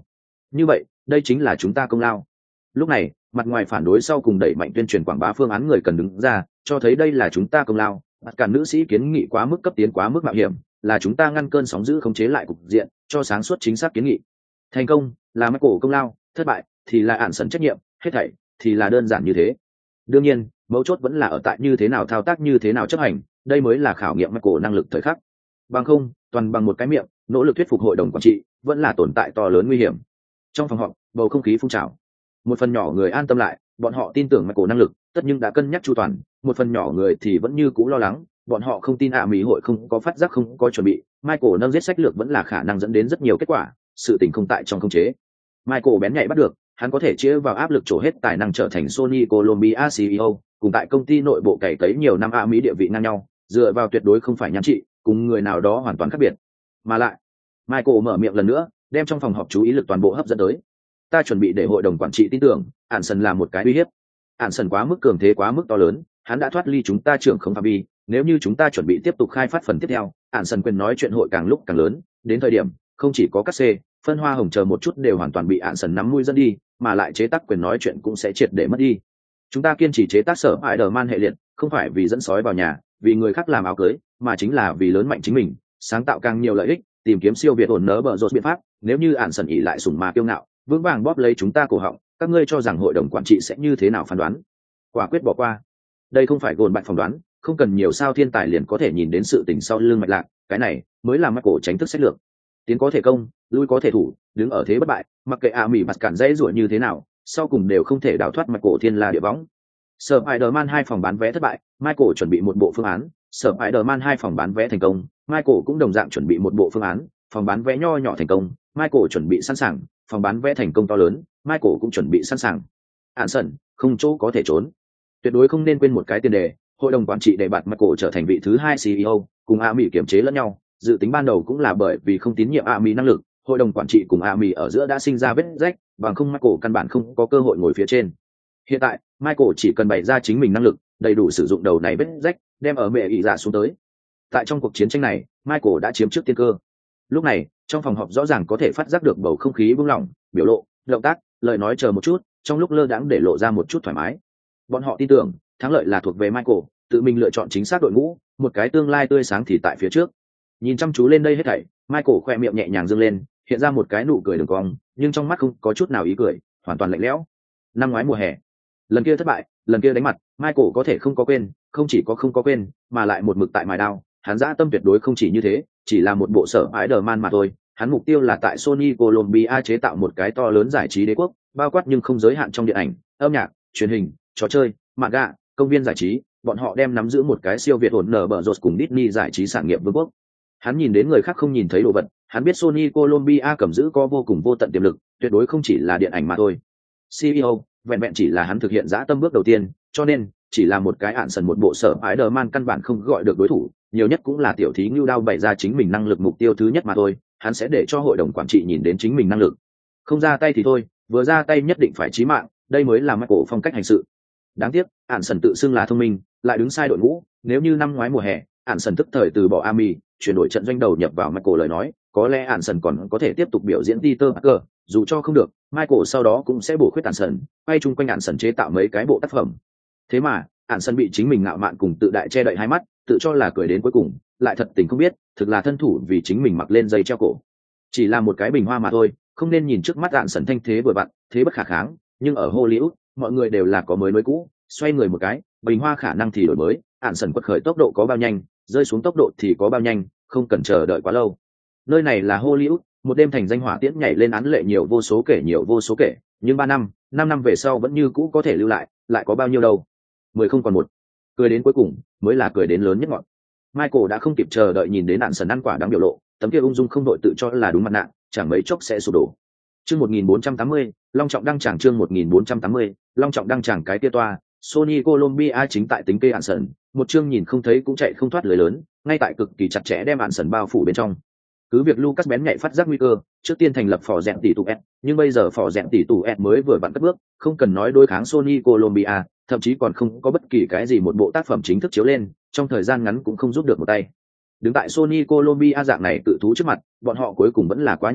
Như vậy đây chính là chúng ta công lao. Lúc này mặt ngoài phản đối sau cùng đẩy mạnh tuyên truyền quảng bá phương án người cần đứng ra cho thấy đây là chúng ta công lao. Mặt cản nữ sĩ kiến nghị quá mức cấp tiến quá mức mạo hiểm, là chúng ta ngăn cơn sóng dữ khống chế lại cục diện, cho sáng suốt chính xác kiến nghị. Thành công là Michael công lao, thất bại thì là ạn sần trách nhiệm, hết thảy thì là đơn giản như thế. Đương nhiên mấu chốt vẫn là ở tại như thế nào thao tác, như thế nào chấp hành, đây mới là khảo nghiệm Michael năng lực thời khắc. Bằng không toàn bằng một cái miệng nỗ lực thuyết phục hội đồng quản trị vẫn là tồn tại to lớn nguy hiểm. Trong phòng họp bầu không khí phun trào, một phần nhỏ người an tâm lại, bọn họ tin tưởng Michael năng lực tất nhưng đã cân nhắc chu toàn, một phần nhỏ người thì vẫn như cũ lo lắng, bọn họ không tin Mỹ hội không có phát giác, không có chuẩn bị. Michael nâng giết sách lược vẫn là khả năng dẫn đến rất nhiều kết quả, sự tình không tại trong khống chế. Michael bén nhạy bắt được, hắn có thể chia vào áp lực trổ hết tài năng trở thành Sony Colombia CEO, cùng tại công ty nội bộ cày cấy nhiều năm Mỹ địa vị ngang nhau, dựa vào tuyệt đối không phải nhan trị, cùng người nào đó hoàn toàn khác biệt. Mà lại, Michael mở miệng lần nữa, đem trong phòng họp chú ý lực toàn bộ hấp dẫn tới. Ta chuẩn bị để hội đồng quản trị tin tưởng, Anderson là một cái uy hiếp. Anderson quá mức cường thế, quá mức to lớn, hắn đã thoát ly chúng ta trưởng không phạm vi, nếu như chúng ta chuẩn bị tiếp tục khai phát phần tiếp theo, Anderson quyền nói chuyện hội càng lúc càng lớn, đến thời điểm không chỉ có các C, phân hoa hồng chờ một chút đều hoàn toàn bị Anderson nắm mũi dẫn đi, mà lại chế tác quyền nói chuyện cũng sẽ triệt để mất đi. Chúng ta kiên trì chế tác sở Spider-Man hệ liệt, không phải vì dẫn sói vào nhà, vì người khác làm áo cưới, mà chính là vì lớn mạnh chính mình, sáng tạo càng nhiều lợi ích, tìm kiếm siêu việt ổn nỡ bờ rột biện pháp. Nếu như Anderson ỷ lại sủng mà kiêu ngạo, vững vàng bóp lấy chúng ta cổ họng, các ngươi cho rằng hội đồng quản trị sẽ như thế nào phán đoán? Quả quyết bỏ qua. Đây không phải gồn bạch phỏng đoán, không cần nhiều sao thiên tài liền có thể nhìn đến sự tình sau lưng mạch lạc, cái này mới là Michael tránh thức sách lược. Tiến có thể công, lui có thể thủ, đứng ở thế bất bại, mặc kệ Mỹ bạt cản dễ rủa như thế nào, sau cùng đều không thể đào thoát Michael thiên la địa võng. Spider-Man 2 phòng bán vé thất bại, Michael chuẩn bị một bộ phương án, Spider-Man 2 phòng bán vé thành công, Michael cũng đồng dạng chuẩn bị một bộ phương án, phòng bán vé nho nhỏ thành công, Michael chuẩn bị sẵn sàng, phòng bán vé thành công to lớn, Michael cũng chuẩn bị sẵn sàng. Anderson, không chỗ có thể trốn. Tuyệt đối không nên quên một cái tiền đề, hội đồng quản trị đề bạt Michael trở thành vị thứ 2 CEO, cùng Mỹ kiểm chế lẫn nhau, dự tính ban đầu cũng là bởi vì không tín nhiệm Mỹ năng lực, hội đồng quản trị cùng Mỹ ở giữa đã sinh ra vết rách, bằng không Michael căn bản không có cơ hội ngồi phía trên. Hiện tại, Michael chỉ cần bày ra chính mình năng lực, đầy đủ sử dụng đầu này vết rách, đem ở mẹ ý giả xuống tới. Tại trong cuộc chiến tranh này, Michael đã chiếm trước tiên cơ. Lúc này, trong phòng họp rõ ràng có thể phát giác được bầu không khí buông lỏng, biểu lộ, động tác, lời nói chờ một chút, trong lúc lơ đãng để lộ ra một chút thoải mái. Bọn họ tin tưởng, thắng lợi là thuộc về Michael, tự mình lựa chọn chính xác đội ngũ, một cái tương lai tươi sáng thì tại phía trước. Nhìn chăm chú lên đây hết thảy, Michael khoe miệng nhẹ nhàng dương lên, hiện ra một cái nụ cười đường cong, nhưng trong mắt không có chút nào ý cười, hoàn toàn lạnh lẽo. Năm ngoái mùa hè, lần kia thất bại, lần kia đánh mặt, Michael có thể không có quên, không chỉ có không có quên, mà lại một mực tại mài đao. Hắn dã tâm tuyệt đối không chỉ như thế, chỉ là một bộ sở Spider-Man mà thôi. Hắn mục tiêu là tại Sony Colombia chế tạo một cái to lớn giải trí đế quốc, bao quát nhưng không giới hạn trong điện ảnh, âm nhạc, truyền hình, trò chơi, manga, công viên giải trí. Bọn họ đem nắm giữ một cái siêu việt ổn nở bở rột cùng Disney giải trí sản nghiệp vương quốc. Hắn nhìn đến người khác không nhìn thấy đồ vật, hắn biết Sony Colombia cầm giữ có vô cùng vô tận tiềm lực, tuyệt đối không chỉ là điện ảnh mà thôi. CEO, vẹn vẹn chỉ là hắn thực hiện dã tâm bước đầu tiên, cho nên chỉ là một cái ạn sần một bộ sở Spider-Man căn bản không gọi được đối thủ, nhiều nhất cũng là tiểu thí ngưu đao bày ra chính mình năng lực mục tiêu thứ nhất mà thôi. Hắn sẽ để cho hội đồng quản trị nhìn đến chính mình năng lực, không ra tay thì thôi, vừa ra tay nhất định phải chí mạng, đây mới là Michael phong cách hành sự. Đáng tiếc, ạn sần tự xưng là thông minh, lại đứng sai đội ngũ. Nếu như năm ngoái mùa hè, ạn sần tức thời từ bỏ Ami, chuyển đổi trận doanh đầu nhập vào Michael lời nói, có lẽ ạn sần còn có thể tiếp tục biểu diễn Peter Parker, dù cho không được, Michael sau đó cũng sẽ bổ khuyết ạn sần, quay chung quanh ạn sần chế tạo mấy cái bộ tác phẩm. Thế mà, ạn sần bị chính mình ngạo mạn cùng tự đại che đậy hai mắt, tự cho là cười đến cuối cùng, lại thật tình không biết, thực là thân thủ vì chính mình mặc lên dây treo cổ. Chỉ là một cái bình hoa mà thôi, không nên nhìn trước mắt ạn sần thanh thế vừa vặn, thế bất khả kháng, nhưng ở Hollywood, mọi người đều là có mới nối cũ, xoay người một cái, bình hoa khả năng thì đổi mới, ạn sần quật khởi tốc độ có bao nhanh, rơi xuống tốc độ thì có bao nhanh, không cần chờ đợi quá lâu. Nơi này là Hollywood, một đêm thành danh hỏa tiễn nhảy lên án lệ nhiều vô số kể, nhưng 3 năm, 5 năm về sau vẫn như cũ có thể lưu lại có bao nhiêu đâu. 10 không còn một. Cười đến cuối cùng, mới là cười đến lớn nhất ngọn. Michael đã không kịp chờ đợi nhìn đến ạn sần ăn quả đáng biểu lộ, tấm kia ung dung không đội tự cho là đúng mặt nạ, chẳng mấy chốc sẽ sụp đổ. Chương 1480, long trọng đăng tràng chương 1480, long trọng đăng tràng cái kia toa, Sony Colombia chính tại tính kê ạn sần, một chương nhìn không thấy cũng chạy không thoát lưới lớn, ngay tại cực kỳ chặt chẽ đem ạn sần bao phủ bên trong. Cứ việc Lucas bén nhạy phát giác nguy cơ, trước tiên thành lập phò rèn tỷ tụ S, nhưng bây giờ phò rèn tỷ tụ S mới vừa vặn cất bước, không cần nói đối kháng Sony Colombia, thậm chí còn không có bất kỳ cái gì một bộ tác phẩm chính thức chiếu lên, trong thời gian ngắn cũng không giúp được một tay. Đứng tại Sony Colombia dạng này tự thú trước mặt, bọn họ cuối cùng vẫn là quá nhỏ bé,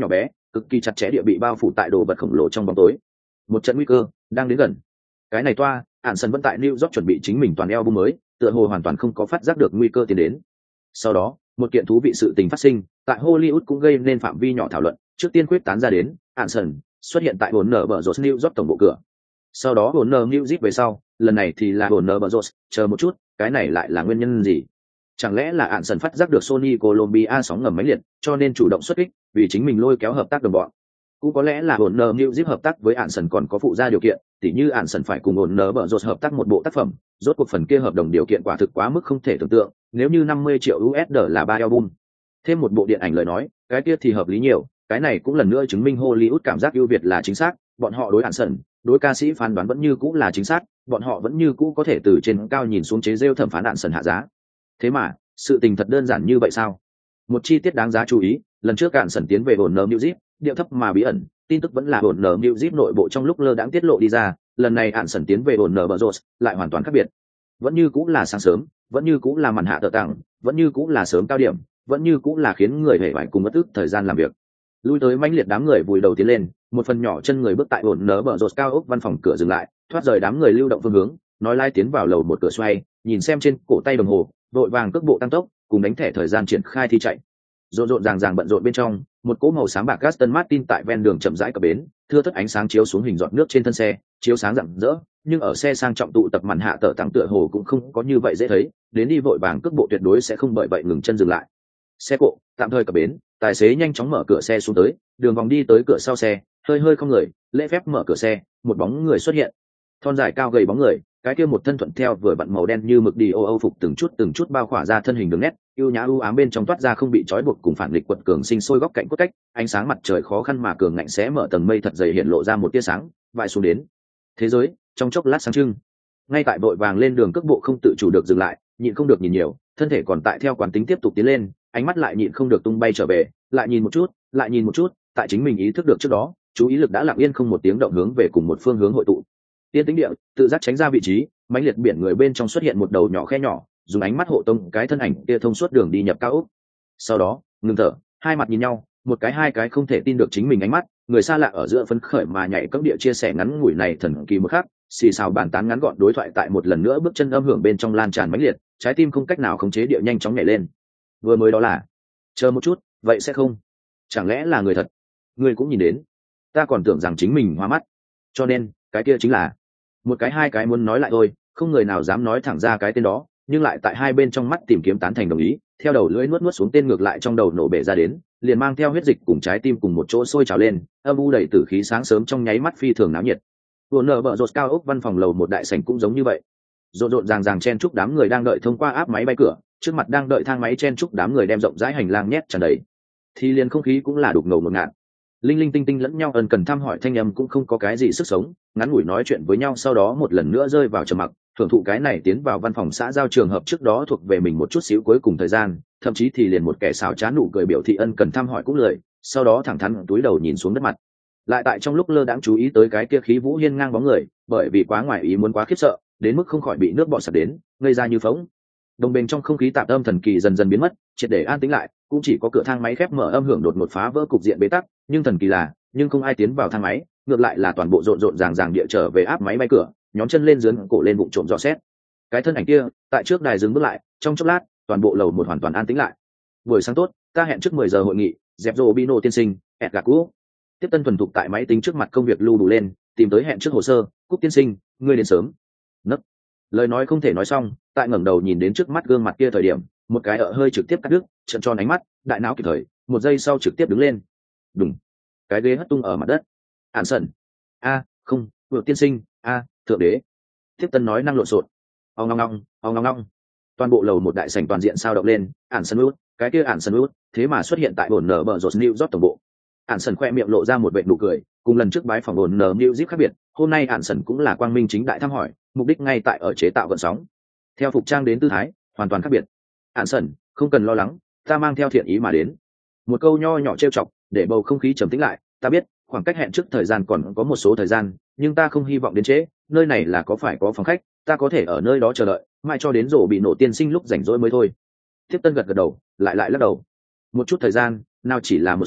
cực kỳ chặt chẽ địa bị bao phủ tại đồ vật khổng lồ trong bóng tối. Một trận nguy cơ đang đến gần. Cái này toa, ản sần vẫn tại New York chuẩn bị chính mình toàn album mới, tựa hồ hoàn toàn không có phát giác được nguy cơ tiến đến. Sau đó, một kiện thú vị sự tình phát sinh, tại Hollywood cũng gây nên phạm vi nhỏ thảo luận, trước tiên quyết tán ra đến, ản sần xuất hiện tại Warner Bros New York tổng bộ cửa. Sau đó Warner Music về sau, lần này thì là Warner Bros, chờ một chút, cái này lại là nguyên nhân gì? Chẳng lẽ là ạn sần phát giác được Sony Columbia sóng ngầm mãnh liệt, cho nên chủ động xuất kích, vì chính mình lôi kéo hợp tác đồng bọn. Cũng có lẽ là Warner Music hợp tác với ạn sần còn có phụ gia điều kiện, tỉ như ạn sần phải cùng Warner Bros hợp tác một bộ tác phẩm, rốt cuộc phần kia hợp đồng điều kiện quả thực quá mức không thể tưởng tượng, nếu như 50 triệu USD là 3 album, thêm một bộ điện ảnh lời nói, cái kia thì hợp lý nhiều, cái này cũng lần nữa chứng minh Hollywood cảm giác ưu việt là chính xác, bọn họ đối ạn sần, đối ca sĩ phán đoán vẫn như cũ là chính xác, bọn họ vẫn như cũ có thể từ trên cao nhìn xuống chế rêu thẩm phán ạn sần hạ giá. Thế mà sự tình thật đơn giản như vậy sao? Một chi tiết đáng giá chú ý, lần trước ạn sần tiến về Warner Music, điệu thấp mà bí ẩn, tin tức vẫn là Warner Music nội bộ trong lúc lơ đãng tiết lộ đi ra, lần này ạn sần tiến về Warner Bros lại hoàn toàn khác biệt. Vẫn như cũ là sáng sớm, vẫn như cũ là màn hạ tờ tặng, vẫn như cũ là sớm cao điểm, vẫn như cũ là khiến người hề phải cùng mất ức thời gian làm việc. Lui tới mãnh liệt đám người vùi đầu tiến lên, một phần nhỏ chân người bước tại Warner Bros cao ốc văn phòng cửa dừng lại, thoát rời đám người lưu động phương hướng, nói lai tiến vào lầu một cửa xoay, nhìn xem trên cổ tay đồng hồ, vội vàng cước bộ tăng tốc, cùng đánh thẻ thời gian triển khai thi chạy. Rộn rộn ràng ràng bận rộn bên trong, một cỗ màu sáng bạc Aston Martin tại ven đường chậm rãi cập bến, thưa thớt ánh sáng chiếu xuống hình giọt nước trên thân xe, chiếu sáng rạng rỡ, nhưng ở xe sang trọng tụ tập màn hạ tở tặng tựa hồ cũng không có như vậy dễ thấy, đến đi vội vàng cước bộ tuyệt đối sẽ không bởi vậy ngừng chân dừng lại. Xe cộ tạm thời cập bến, tài xế nhanh chóng mở cửa xe xuống tới, đường vòng đi tới cửa sau xe, hơi hơi không người, lễ phép mở cửa xe, một bóng người xuất hiện. Thon dài cao gầy bóng người, cái kia một thân thuận theo vừa bận màu đen như mực đi ô âu phục từng chút bao khỏa ra thân hình đường nét, ưu nhã ưu ám bên trong toát ra không bị trói buộc cùng phản nghịch quật cường sinh sôi góc cạnh cốt cách, ánh sáng mặt trời khó khăn mà cường ngạnh xé mở tầng mây thật dày hiện lộ ra một tia sáng, vãi xuống đến. Thế giới trong chốc lát sáng trưng. Ngay tại vội vàng lên đường cước bộ không tự chủ được dừng lại, nhịn không được nhìn nhiều, thân thể còn tại theo quán tính tiếp tục tiến lên, ánh mắt lại nhịn không được tung bay trở về, lại nhìn một chút, lại nhìn một chút, tại chính mình ý thức được trước đó, chú ý lực đã lặng yên không một tiếng động hướng về cùng một phương hướng hội tụ. Tiên tính địa, tự giác tránh ra vị trí, mãnh liệt biển người bên trong xuất hiện một đầu nhỏ khe nhỏ, dùng ánh mắt hộ tông cái thân ảnh kia thông suốt đường đi nhập cao ốc. Sau đó, ngừng thở, hai mặt nhìn nhau, một cái hai cái không thể tin được chính mình ánh mắt, người xa lạ ở giữa phấn khởi mà nhảy cẫng địa chia sẻ ngắn ngủi này thần kỳ một khắc, xì xào bàn tán ngắn gọn đối thoại tại một lần nữa bước chân âm hưởng bên trong lan tràn mãnh liệt, trái tim không cách nào khống chế địa nhanh chóng nhảy lên. Vừa mới đó là, chờ một chút, vậy sẽ không? Chẳng lẽ là người thật? Người cũng nhìn đến, ta còn tưởng rằng chính mình hoa mắt, cho nên cái kia chính là một cái hai cái muốn nói lại thôi, không người nào dám nói thẳng ra cái tên đó, nhưng lại tại hai bên trong mắt tìm kiếm tán thành đồng ý, theo đầu lưỡi nuốt xuống tên ngược lại trong đầu nổ bể ra đến, liền mang theo huyết dịch cùng trái tim cùng một chỗ sôi trào lên, âm u đầy tử khí sáng sớm trong nháy mắt phi thường náo nhiệt. Warner bờ rột cao ốc văn phòng lầu một đại sảnh cũng giống như vậy, rộn rộn ràng ràng chen chúc đám người đang đợi thông qua áp máy bay cửa, trước mặt đang đợi thang máy chen chúc đám người đem rộng rãi hành lang nhét tràn đầy, thì liền không khí cũng là đục ngầu ngột ngạt. Linh linh tinh tinh lẫn nhau ân cần thăm hỏi thanh âm cũng không có cái gì sức sống, ngắn ngủi nói chuyện với nhau sau đó một lần nữa rơi vào trầm mặc, thưởng thụ cái này tiến vào văn phòng xã giao trường hợp trước đó thuộc về mình một chút xíu cuối cùng thời gian, thậm chí thì liền một kẻ xào chán nụ cười biểu thị ân cần thăm hỏi cũng lười, sau đó thẳng thắn túi đầu nhìn xuống đất mặt. Lại tại trong lúc lơ đãng chú ý tới cái kia khí vũ hiên ngang bóng người, bởi vì quá ngoài ý muốn quá khiếp sợ, đến mức không khỏi bị nước bọt sặc đến, ngây ra như phỗng. Đồng bên trong không khí tạp âm thần kỳ dần dần biến mất, triệt để an tĩnh lại, cũng chỉ có cửa thang máy khép mở âm hưởng đột ngột phá vỡ cục diện bế tắc, nhưng thần kỳ là, nhưng không ai tiến vào thang máy, ngược lại là toàn bộ rộn rộn ràng ràng địa trở về áp máy bay cửa, nhóm chân lên dướn cổ lên bụng trộm dò xét. Cái thân ảnh kia, tại trước đài dừng bước lại, trong chốc lát, toàn bộ lầu một hoàn toàn an tĩnh lại. Buổi sáng tốt, ta hẹn trước 10 giờ hội nghị, dẹp rồ Bino tiên sinh, Edgar Cú. Tiếp tân thuần thục tại máy tính trước mặt công việc lưu đủ lên, tìm tới hẹn trước hồ sơ, Cúc tiên sinh, ngươi đến sớm. Nấc. Lời nói không thể nói xong, tại ngẩng đầu nhìn đến trước mắt gương mặt kia thời điểm, một cái hơi trực tiếp cắt đứt, trợn tròn ánh mắt, đại não kịp thời, một giây sau trực tiếp đứng lên. Đùng. Cái ghế hất tung ở mặt đất. Hàn sần. Không, vượng tiên sinh, thượng đế. Tiếp tân nói năng lộn xộn. Ong ong ong. Toàn bộ lầu một đại sảnh toàn diện sao động lên, Hàn sần út, cái kia Hàn sần út, thế mà xuất hiện tại ổn nở bờ rột New York tổng bộ. Hàn sần khoe miệng lộ ra một vệt nụ cười, cùng lần trước bái phòng ổn nở New York khác biệt, hôm nay Hàn sần cũng là quang minh chính đại thăm hỏi, mục đích ngay tại ở chế tạo gợn sóng. Theo phục trang đến tư thái, hoàn toàn khác biệt. Hàn sần, không cần lo lắng, ta mang theo thiện ý mà đến. Một câu nho nhỏ trêu chọc, để bầu không khí trầm tĩnh lại, ta biết, khoảng cách hẹn trước thời gian còn có một số thời gian, nhưng ta không hy vọng đến trễ, nơi này là có phải có phòng khách, ta có thể ở nơi đó chờ đợi, mãi cho đến rổ bị nổ tiên sinh lúc rảnh rỗi mới thôi. Tiếp tân gật gật đầu, lại lắc đầu. Một chút thời gian, nào chỉ là một số,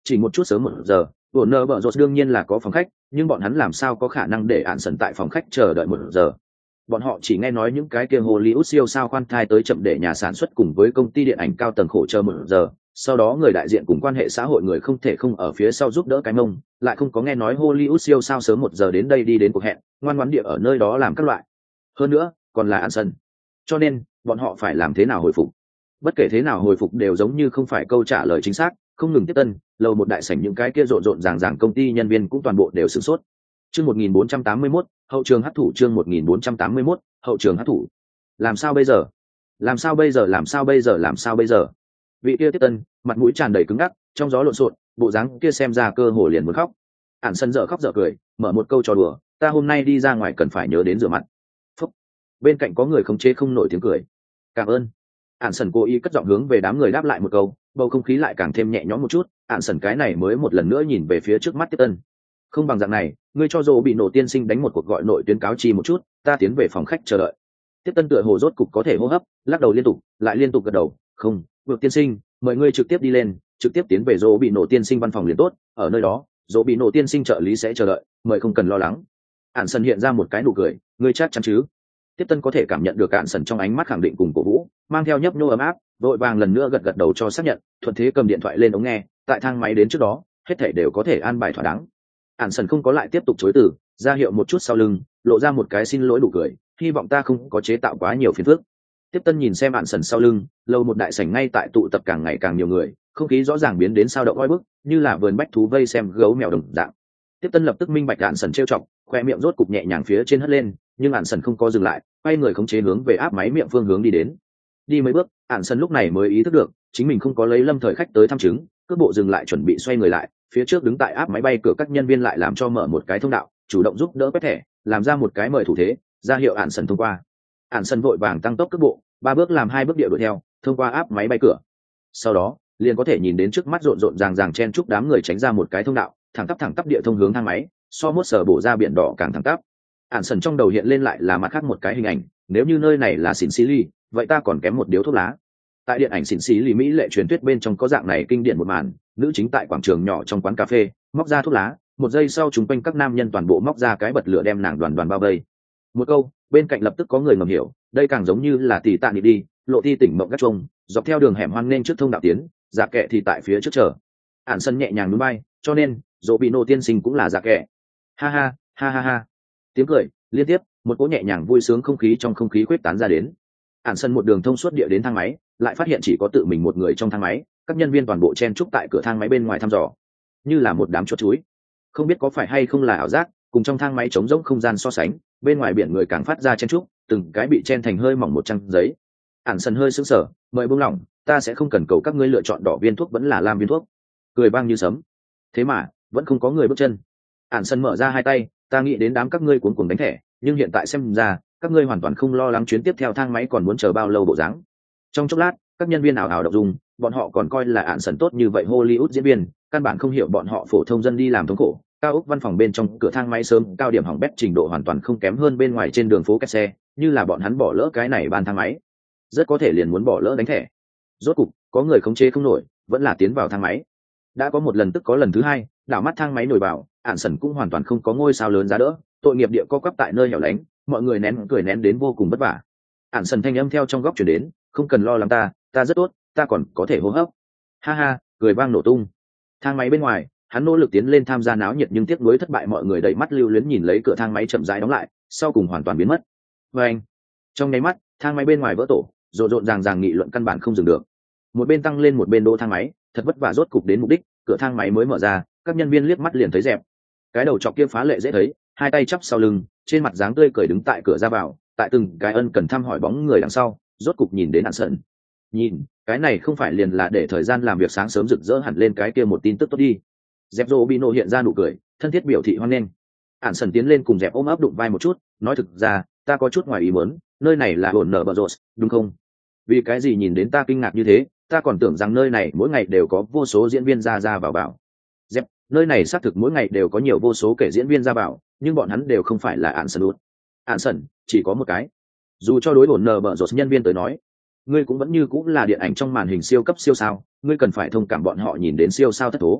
chỉ một chút sớm 1 giờ, Warner Bros đương nhiên là có phòng khách, nhưng bọn hắn làm sao có khả năng để ạn sần tại phòng khách chờ đợi 1 giờ. Bọn họ chỉ nghe nói những cái kia Hollywood siêu sao khoan thai tới chậm để nhà sản xuất cùng với công ty điện ảnh cao tầng khổ chờ 1 giờ, sau đó người đại diện cùng quan hệ xã hội người không thể không ở phía sau giúp đỡ cái mông, lại không có nghe nói Hollywood siêu sao sớm 1 giờ đến đây đi đến cuộc hẹn, ngoan ngoãn địa ở nơi đó làm các loại. Hơn nữa, còn là ạn sần. Cho nên, bọn họ phải làm thế nào hồi phục? Bất kể thế nào hồi phục đều giống như không phải câu trả lời chính xác, không ngừng tiếp tân, lầu một đại sảnh những cái kia rộn rộn ràng công ty nhân viên cũng toàn bộ đều sửng sốt. Chương 1481, hậu trường hắc thủ. Chương 1481, hậu trường hắc thủ. Làm sao bây giờ? Làm sao bây giờ? Làm sao bây giờ? Làm sao bây giờ? Vị kia tiếp tân, mặt mũi tràn đầy cứng ngắc, trong gió lộn xộn, bộ dáng kia xem ra cơ hồ liền muốn khóc. Ản Sân dở khóc dở cười, mở một câu trò đùa, ta hôm nay đi ra ngoài cần phải nhớ đến rửa mặt. Phúc. Bên cạnh có người không chế không nổi tiếng cười. Cảm ơn. Ản Sân cố ý cất giọng hướng về đám người đáp lại một câu, bầu không khí lại càng thêm nhẹ nhõm một chút. Ản Sân cái này mới một lần nữa nhìn về phía trước mắt tiếp tân. Không bằng dạng này, ngươi cho Dỗ bị nổ tiên sinh đánh một cuộc gọi nội tuyến cáo chi một chút, ta tiến về phòng khách chờ đợi. Tiếp tân tựa hồ rốt cục có thể hô hấp, lắc đầu liên tục, lại liên tục gật đầu. Không, vượt tiên sinh, mời ngươi trực tiếp đi lên, trực tiếp tiến về Dỗ bị nổ tiên sinh văn phòng liền tốt, ở nơi đó, Dỗ bị nổ tiên sinh trợ lý sẽ chờ đợi, mời không cần lo lắng. Ản Sân hiện ra một cái nụ cười, ngươi chắc chắn chứ? Tiếp tân có thể cảm nhận được Ản Sân trong ánh mắt khẳng định cùng cổ vũ, mang theo nhấp nhô ấm áp, vội vàng lần nữa gật gật đầu cho xác nhận, thuận thế cầm điện thoại lên ống nghe, tại thang máy đến trước đó, hết thảy đều có thể an bài thỏa đáng. Ản Sân không có lại tiếp tục chối từ, ra hiệu một chút sau lưng, lộ ra một cái xin lỗi nụ cười, hy vọng ta không có chế tạo quá nhiều phiền phức. Tiếp tân nhìn xem Ản Sân sau lưng, lâu một đại sảnh ngay tại tụ tập càng ngày càng nhiều người, không khí rõ ràng biến đến sao động oi bức, như là vườn bách thú vây xem gấu mèo đồng dạng. Tiếp tân lập tức minh bạch Ản Sân trêu chọc, khoe miệng rốt cục nhẹ nhàng phía trên hất lên, nhưng Ản Sân không có dừng lại, quay người khống chế hướng về áp máy miệng phương hướng đi đến. Đi mấy bước, Ản Sân lúc này mới ý thức được, chính mình không có lấy lâm thời khách tới thăm chứng, cước bộ dừng lại chuẩn bị xoay người lại, phía trước đứng tại áp máy bay cửa các nhân viên lại làm cho mở một cái thông đạo, chủ động giúp đỡ quét thẻ, làm ra một cái mời thủ thế, ra hiệu Ản Sân thông qua. Ản Sân vội vàng tăng tốc cước bộ, 3 bước làm 2 bước địa đuổi theo, thông qua áp máy bay cửa. Sau đó, liền có thể nhìn đến trước mắt rộn rộn ràng chen chúc đám người tránh ra một cái thông đạo, thẳng tắp địa thông hướng thang máy, so mốt sở bổ ra biển đỏ càng thẳng tắp. Ản Sân trong đầu hiện lên lại là mặt khác một cái hình ảnh, nếu như nơi này là xỉn xí ly, vậy ta còn kém một điếu thuốc lá. Tại điện ảnh xỉn xí ly mỹ lệ truyền thuyết bên trong có dạng này kinh điển một màn, nữ chính tại quảng trường nhỏ trong quán cà phê, móc ra thuốc lá, một giây sau chúng quanh các nam nhân toàn bộ móc ra cái bật lửa đem nàng đoàn bao vây. Một câu, bên cạnh lập tức có người ngầm hiểu, đây càng giống như là tỷ tạ nhị đi, lộ thi tỉnh mộng gác chuông, dọc theo đường hẻm hoang nên trước thông đạo tiến, giả kệ thì tại phía trước chờ. Ản Sân nhẹ nhàng núi bay, cho nên, Dỗ bị nổ tiên sinh cũng là giả kệ. Ha ha, ha ha ha. Tiếng cười liên tiếp, một cỗ nhẹ nhàng vui sướng không khí trong không khí khuếch tán ra đến. Ản Sân một đường thông suốt địa đến thang máy, lại phát hiện chỉ có tự mình một người trong thang máy, các nhân viên toàn bộ chen chúc tại cửa thang máy bên ngoài thăm dò, như là một đám chuột chuối. Không biết có phải hay không là ảo giác, cùng trong thang máy trống rỗng không gian so sánh, bên ngoài biển người càng phát ra chen chúc, từng cái bị chen thành hơi mỏng một trang giấy. Ản Sân hơi sững sờ, mời buông lỏng, ta sẽ không cần cầu các ngươi lựa chọn đỏ viên thuốc vẫn là lam viên thuốc. Cười vang như sấm. Thế mà vẫn không có người bước chân. Ản Sân mở ra hai tay, ta nghĩ đến đám các ngươi cuống cuồng đánh thẻ, nhưng hiện tại xem ra các ngươi hoàn toàn không lo lắng chuyến tiếp theo thang máy còn muốn chờ bao lâu bộ dáng. Trong chốc lát, các nhân viên ảo ảo động dung, bọn họ còn coi là Ản Sân tốt như vậy Hollywood diễn viên, căn bản không hiểu bọn họ phổ thông dân đi làm thống khổ. Cao ốc văn phòng bên trong cửa thang máy sớm cao điểm hỏng bét trình độ hoàn toàn không kém hơn bên ngoài trên đường phố kẹt xe, như là bọn hắn bỏ lỡ cái này ban thang máy, rất có thể liền muốn bỏ lỡ đánh thẻ. Rốt cục có người khống chế không nổi, vẫn là tiến vào thang máy. Đã có một lần tức có lần thứ hai, đảo mắt thang máy nổi vào, Ản Sân cũng hoàn toàn không có ngôi sao lớn giá đỡ, tội nghiệp địa co quắp tại nơi hẻo lánh, mọi người nén cười nén đến vô cùng vất vả. Ản Sân thanh âm theo trong góc chuyển đến, không cần lo lắng ta rất tốt, ta còn có thể hô hấp. Ha ha, cười vang nổ tung. Thang máy bên ngoài, hắn nỗ lực tiến lên tham gia náo nhiệt nhưng tiếc nuối thất bại, mọi người đầy mắt lưu luyến nhìn lấy cửa thang máy chậm rãi đóng lại, sau cùng hoàn toàn biến mất. Và anh, trong nháy mắt, thang máy bên ngoài vỡ tổ, rộn ràng nghị luận căn bản không dừng được. Một bên tăng lên một bên đỗ thang máy, thật vất vả rốt cục đến mục đích, cửa thang máy mới mở ra, các nhân viên liếc mắt liền thấy dẹp. Cái đầu chọc kia phá lệ dễ thấy, hai tay chắp sau lưng, trên mặt dáng tươi cười đứng tại cửa ra vào, tại từng cái ân cần thăm hỏi bóng người đằng sau, rốt cục nhìn đến Ản Sân. Nhìn, cái này không phải liền là để thời gian làm việc sáng sớm rực rỡ hẳn lên cái kia một tin tức tốt đi. Dẹp Dỗ bị nổ hiện ra nụ cười, thân thiết biểu thị hoan nghênh. Ản Sân tiến lên cùng Dẹp ôm ấp đụng vai một chút, nói thực ra, ta có chút ngoài ý muốn, nơi này là Warner Bros, đúng không? Vì cái gì nhìn đến ta kinh ngạc như thế, ta còn tưởng rằng nơi này mỗi ngày đều có vô số diễn viên ra vào. Dẹp, nơi này xác thực mỗi ngày đều có nhiều vô số kể diễn viên ra vào, nhưng bọn hắn đều không phải là Ản Sân. Ản Sân chỉ có một cái. Dù cho đối Warner Bros nhân viên tới nói, ngươi cũng vẫn như cũng là điện ảnh trong màn hình siêu cấp siêu sao, ngươi cần phải thông cảm bọn họ nhìn đến siêu sao thất thố.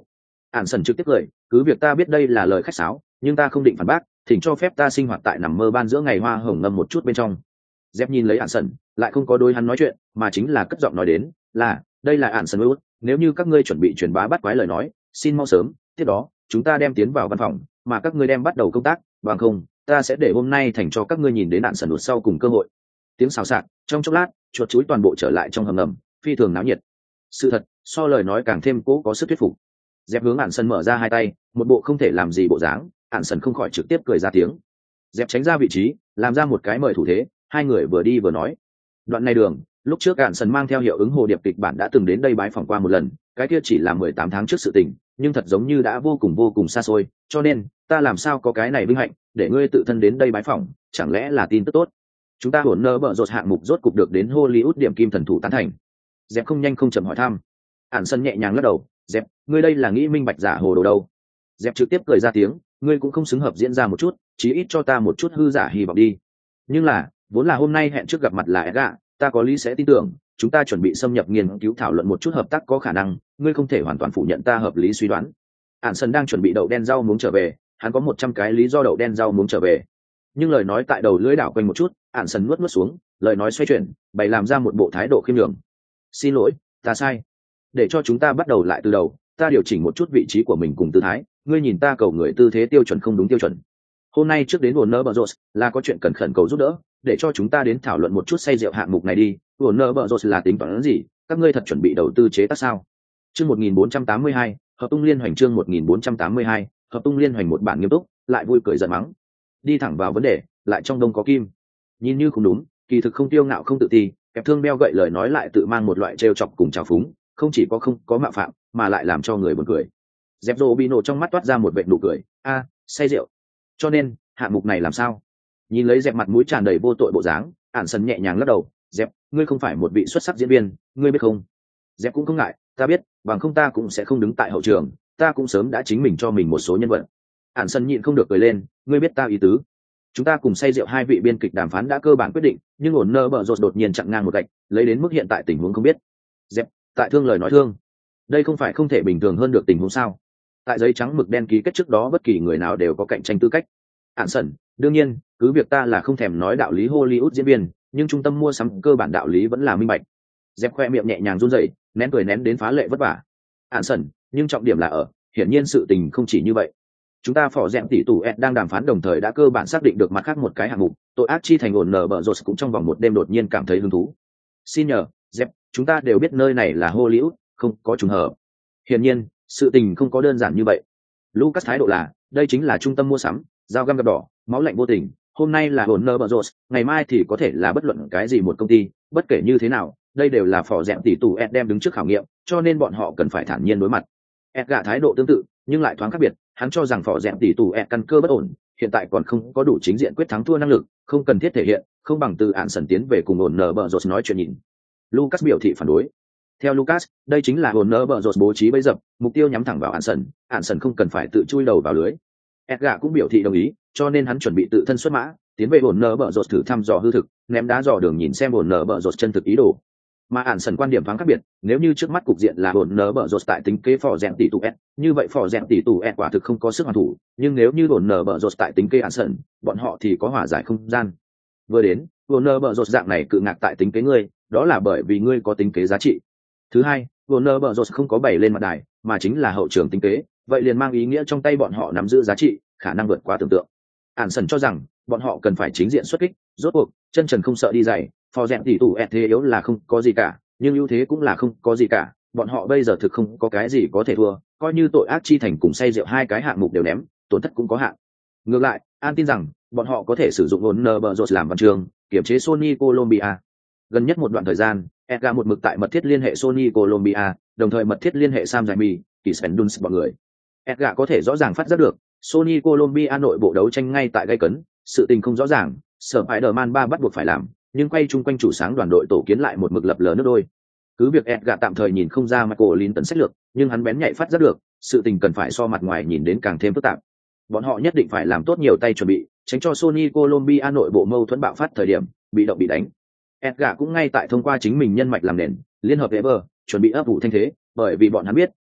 ản sần trực tiếp cười, cứ việc ta biết đây là lời khách sáo, nhưng ta không định phản bác, thỉnh cho phép ta sinh hoạt tại nằm mơ ban giữa ngày hoa hồng ngâm một chút bên trong. Dép nhìn lấy ản sần, lại không có đối hắn nói chuyện, mà chính là cất giọng nói đến, là, đây là ản sần út, nếu như các ngươi chuẩn bị truyền bá bắt quái lời nói, xin mau sớm, tiếp đó, chúng ta đem tiến vào văn phòng, mà các ngươi đem bắt đầu công tác, bằng không, ta sẽ để hôm nay thành cho các ngươi nhìn đến ản sần út sau cùng cơ hội. Tiếng xào xạc, trong chốc lát, chuột chuối toàn bộ trở lại trong hầm ngầm, phi thường náo nhiệt. Sự thật, so lời nói càng thêm cố có sức thuyết phục. Dẹp hướng ản sần mở ra hai tay, một bộ không thể làm gì bộ dáng, ản sần không khỏi trực tiếp cười ra tiếng. Dẹp tránh ra vị trí, làm ra một cái mời thủ thế, hai người vừa đi vừa nói. Đoạn này đường, lúc trước ản sần mang theo hiệu ứng hồ điệp kịch bản đã từng đến đây bái phỏng qua một lần, cái kia chỉ là 18 tháng trước sự tình, nhưng thật giống như đã vô cùng xa xôi, cho nên ta làm sao có cái này vinh hạnh để ngươi tự thân đến đây bái phỏng, chẳng lẽ là tin tức tốt? Chúng ta hỗn nơ bợ rột hạng mục rốt cục được đến Hollywood điểm kim thần thủ tán thành. Dẹp không nhanh không chậm hỏi thăm. Ản sân nhẹ nhàng lắc đầu, dẹp, ngươi đây là nghĩ minh bạch giả hồ đồ đâu? Dẹp trực tiếp cười ra tiếng, ngươi cũng không xứng hợp diễn ra một chút, chí ít cho ta một chút hư giả hy vọng đi. Nhưng là, vốn là hôm nay hẹn trước gặp mặt là Edgar, ta có lý sẽ tin tưởng, chúng ta chuẩn bị xâm nhập nghiên cứu thảo luận một chút hợp tác có khả năng, ngươi không thể hoàn toàn phủ nhận ta hợp lý suy đoán. Ản sân đang chuẩn bị đậu đen rau muống trở về, hắn có 100 cái lý do đậu đen rau muống trở về. Nhưng lời nói tại đầu lưỡi đảo quanh một chút, ản sân nuốt xuống, lời nói xoay chuyển, bày làm ra một bộ thái độ khiêm nhường. Xin lỗi, ta sai. Để cho chúng ta bắt đầu lại từ đầu, ta điều chỉnh một chút vị trí của mình cùng tư thái, ngươi nhìn ta cầu người tư thế tiêu chuẩn không đúng tiêu chuẩn. Hôm nay trước đến Warner Bros là có chuyện cần khẩn cầu giúp đỡ, để cho chúng ta đến thảo luận một chút say rượu hạng mục này đi. Warner Bros là tính toán gì? Các ngươi thật chuẩn bị đầu tư chế tác sao? Chương 1482, hợp tung liên hoành chương 1482, hợp tung liên hoành một bản nghiêm túc, lại vui cười giận mắng. Đi thẳng vào vấn đề, lại trong đông có kim. Nhìn như không đúng, kỳ thực không tiêu ngạo không tự ti, kẹp thương beo gậy lời nói lại tự mang một loại trêu chọc cùng trào phúng, không chỉ có không có mạo phạm, mà lại làm cho người buồn cười. Dẹp rô bị nổ trong mắt toát ra một vệt nụ cười, say rượu. Cho nên, hạng mục này làm sao? Nhìn lấy dẹp mặt mũi tràn đầy vô tội bộ dáng, ản sần nhẹ nhàng lắc đầu, dẹp, ngươi không phải một vị xuất sắc diễn viên, ngươi biết không? Dẹp cũng không ngại, ta biết, bằng không ta cũng sẽ không đứng tại hậu trường, ta cũng sớm đã chính mình cho mình một số nhân vật. Ản sần nhịn không được cười lên, ngươi biết ta ý tứ. Chúng ta cùng say rượu hai vị biên kịch đàm phán đã cơ bản quyết định, nhưng ổn nơ bợ rột đột nhiên chặn ngang một gạch, lấy đến mức hiện tại tình huống không biết. Dẹp, tại thương lời nói thương, đây không phải không thể bình thường hơn được tình huống sao? Tại giấy trắng mực đen ký kết trước đó bất kỳ người nào đều có cạnh tranh tư cách. Ản sần, đương nhiên, cứ việc ta là không thèm nói đạo lý Hollywood diễn viên, nhưng trung tâm mua sắm cơ bản đạo lý vẫn là minh bạch. Dẹp khoe miệng nhẹ nhàng run rẩy, nén cười nén đến phá lệ vất vả. Ản sần, nhưng trọng điểm là ở, hiển nhiên sự tình không chỉ như vậy. Chúng ta phò rẽm tỷ tủ đang đàm phán đồng thời đã cơ bản xác định được mặt khác một cái hạng mục, tội ác chi thành ổn nở bợ rột cũng trong vòng một đêm đột nhiên cảm thấy hứng thú. Xin nhờ, dẹp, chúng ta đều biết nơi này là Hollywood, không có trùng hợp. Hiển nhiên, sự tình không có đơn giản như vậy. Lucas thái độ là, đây chính là trung tâm mua sắm, dao găm gặp đỏ, máu lạnh vô tình. Hôm nay là ổn nở bợ rột, ngày mai thì có thể là bất luận cái gì một công ty, bất kể như thế nào, đây đều là phò rẽm tỷ tủ đem đứng trước khảo nghiệm, cho nên bọn họ cần phải thản nhiên đối mặt. Edgar thái độ tương tự, nhưng lại thoáng khác biệt, hắn cho rằng phò rẽm tỷ tủ căn cơ bất ổn, hiện tại còn không có đủ chính diện quyết thắng thua năng lực, không cần thiết thể hiện, không bằng từ ản sần tiến về cùng ổn nở bợ rột nói chuyện nhìn. Lucas biểu thị phản đối. Theo Lucas, đây chính là ổn nở bợ rột bố trí bẫy dập, mục tiêu nhắm thẳng vào ản sần không cần phải tự chui đầu vào lưới. Edgar cũng biểu thị đồng ý, cho nên hắn chuẩn bị tự thân xuất mã, tiến về ổn nở bợ rột thử thăm dò hư thực, ném đá dò đường nhìn xem ổn nở bợ rột chân thực ý đồ. Mà ản sần quan điểm thoáng khác biệt, nếu như trước mắt cục diện là ổn nở bợ rột tại tính kế phò rẽm tỷ tủ như vậy phò rẽm tỷ tủ quả thực không có sức hoàn thủ, nhưng nếu như ổn nở bợ rột tại tính kế ản sần, bọn họ thì có hòa giải không gian. Vừa đến, ổn nở bợ rột dạng này cự ngạc tại tính kế ngươi, đó là bởi vì ngươi có tính kế giá trị. Thứ hai, ổn nở bợ rột không có bày lên mặt đài, mà chính là hậu trường tính kế, vậy liền mang ý nghĩa trong tay bọn họ nắm giữ giá trị, khả năng vượt quá tưởng tượng. Ản sần cho rằng bọn họ cần phải chính diện xuất kích, rốt cuộc chân trần không sợ đi giày, phò rẽm tỷ tủ thế yếu là không có gì cả, nhưng ưu thế cũng là không có gì cả, bọn họ bây giờ thực không có cái gì có thể thua, coi như tội ác chi thành cùng say rượu hai cái hạng mục đều ném, tổn thất cũng có hạn. Ngược lại, an tin rằng bọn họ có thể sử dụng Warner Bros làm văn trường, kiểm chế Sony Columbia. Gần nhất một đoạn thời gian, Edgar một mực tại mật thiết liên hệ Sony Columbia, đồng thời mật thiết liên hệ Sam Raimi, Kirsten Dunst bọn người. Edgar có thể rõ ràng phát giác được, Sony Columbia nội bộ đấu tranh ngay tại gay cấn, sự tình không rõ ràng, Spider-Man 3 bắt buộc phải làm, nhưng quay chung quanh chủ sáng đoàn đội tổ kiến lại một mực lập lờ nước đôi. Cứ việc Edgar tạm thời nhìn không ra Michael Linton sách lược, nhưng hắn bén nhạy phát giác được, sự tình cần phải so mặt ngoài nhìn đến càng thêm phức tạp. Bọn họ nhất định phải làm tốt nhiều tay chuẩn bị, tránh cho Sony Columbia nội bộ mâu thuẫn bạo phát thời điểm bị động bị đánh. Edgar cũng ngay tại thông qua chính mình nhân mạch làm nền, liên hợp Weber, chuẩn bị ấp ủ thanh thế, bởi vì bọn hắn biết,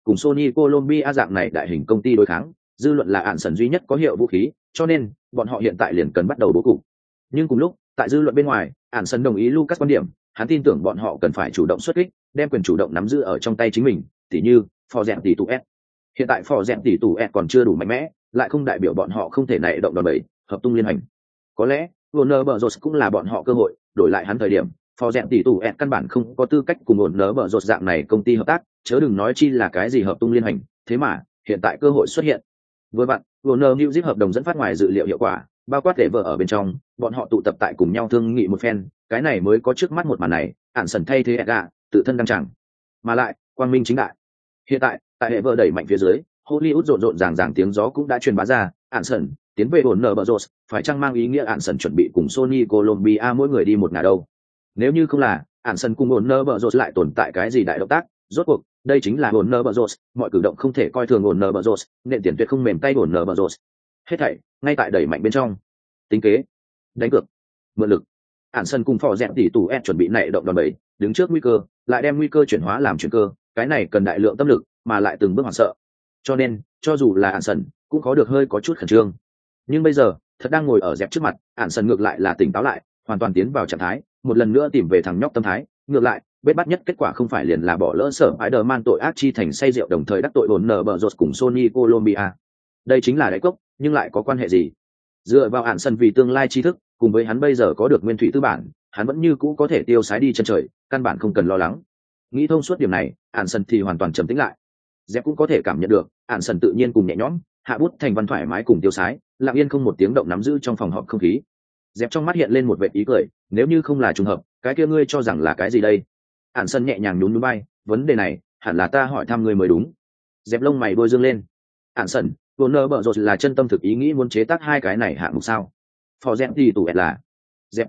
cùng Sony Colombia dạng này đại hình công ty đối kháng, dư luận là ản sần duy nhất có hiệu vũ khí, cho nên bọn họ hiện tại liền cần bắt đầu bố cục. Nhưng cùng lúc, tại dư luận bên ngoài, ản sần đồng ý Lucas quan điểm, hắn tin tưởng bọn họ cần phải chủ động xuất kích, đem quyền chủ động nắm giữ ở trong tay chính mình, tỉ như phò rèn tỷ tụ S. Hiện tại phò rèn tỷ tụ S còn chưa đủ mạnh mẽ, lại không đại biểu bọn họ không thể nảy động đòn bẩy, hợp tung liên hành. Có lẽ, Warner Bros cũng là bọn họ cơ hội, đổi lại hắn thời điểm, phò rèn tỷ tụ S căn bản không có tư cách cùng Warner Bros dạng này công ty hợp tác, chớ đừng nói chi là cái gì hợp tung liên hành, thế mà, hiện tại cơ hội xuất hiện. Vừa bạn, Warner Music hợp đồng dẫn phát ngoài dự liệu hiệu quả, bao quát để vợ ở bên trong, bọn họ tụ tập tại cùng nhau thương nghị một phen, cái này mới có trước mắt một màn này, ản sần thay thế Edgar, tự thân đăng tràng. Mà lại, quang minh chính đại. Hiện tại, tại hệ vợ đẩy mạnh phía dưới, Hollywood rộn rộn ràng tiếng gió cũng đã truyền bá ra, ản sần tiến về Warner Bros, phải chăng mang ý nghĩa ản sần chuẩn bị cùng Sony Colombia mỗi người đi một ngả đâu? Nếu như không là, ản sần cùng Warner Bros lại tồn tại cái gì đại động tác, rốt cuộc, đây chính là Warner Bros, mọi cử động không thể coi thường Warner Bros, nện tiền tuyệt không mềm tay Warner Bros. Hết thảy, ngay tại đẩy mạnh bên trong. Tính kế, đánh cược, mượn lực. Ản sân cùng phò rèn tỷ tủ S chuẩn bị nảy động đòn bẩy, đứng trước nguy cơ, lại đem nguy cơ chuyển hóa làm chuyển cơ, cái này cần đại lượng tâm lực, mà lại từng bước hoảng sợ. Cho nên, cho dù là Ản sân, cũng có được hơi có chút khẩn trương. Nhưng bây giờ, thật đang ngồi ở dẹp trước mặt, Ản sân ngược lại là tỉnh táo lại, hoàn toàn tiến vào trạng thái, một lần nữa tìm về thằng nhóc tâm thái, ngược lại, bết bắt nhất kết quả không phải liền là bỏ lỡ sở Spider-Man tội ác chi thành say rượu đồng thời đắc tội Warner Bros cùng Sony Colombia. Đây chính là đại cốc, nhưng lại có quan hệ gì? Dựa vào Ản sân vì tương lai tri thức, cùng với hắn bây giờ có được nguyên thủy tư bản, hắn vẫn như cũ có thể tiêu sái đi chân trời, căn bản không cần lo lắng. Nghĩ thông suốt điểm này, Ản sân thì hoàn toàn trầm tĩnh lại. Dẹp cũng có thể cảm nhận được, Ản sân tự nhiên cùng nhẹ nhõm, hạ bút thành văn thoải mái cùng tiêu sái, lặng yên không một tiếng động nắm giữ trong phòng họp không khí. Dẹp trong mắt hiện lên một vệt ý cười, nếu như không là trùng hợp, cái kia ngươi cho rằng là cái gì đây? Ản sân nhẹ nhàng nhún nhún vai, vấn đề này, hẳn là ta hỏi thăm ngươi mới đúng. Dẹp lông mày bôi dương lên. Ản sân, Warner Bros là chân tâm thực ý nghĩ muốn chế tác hai cái này hạng mục sao? Phò rèn thì tủ là dẹp,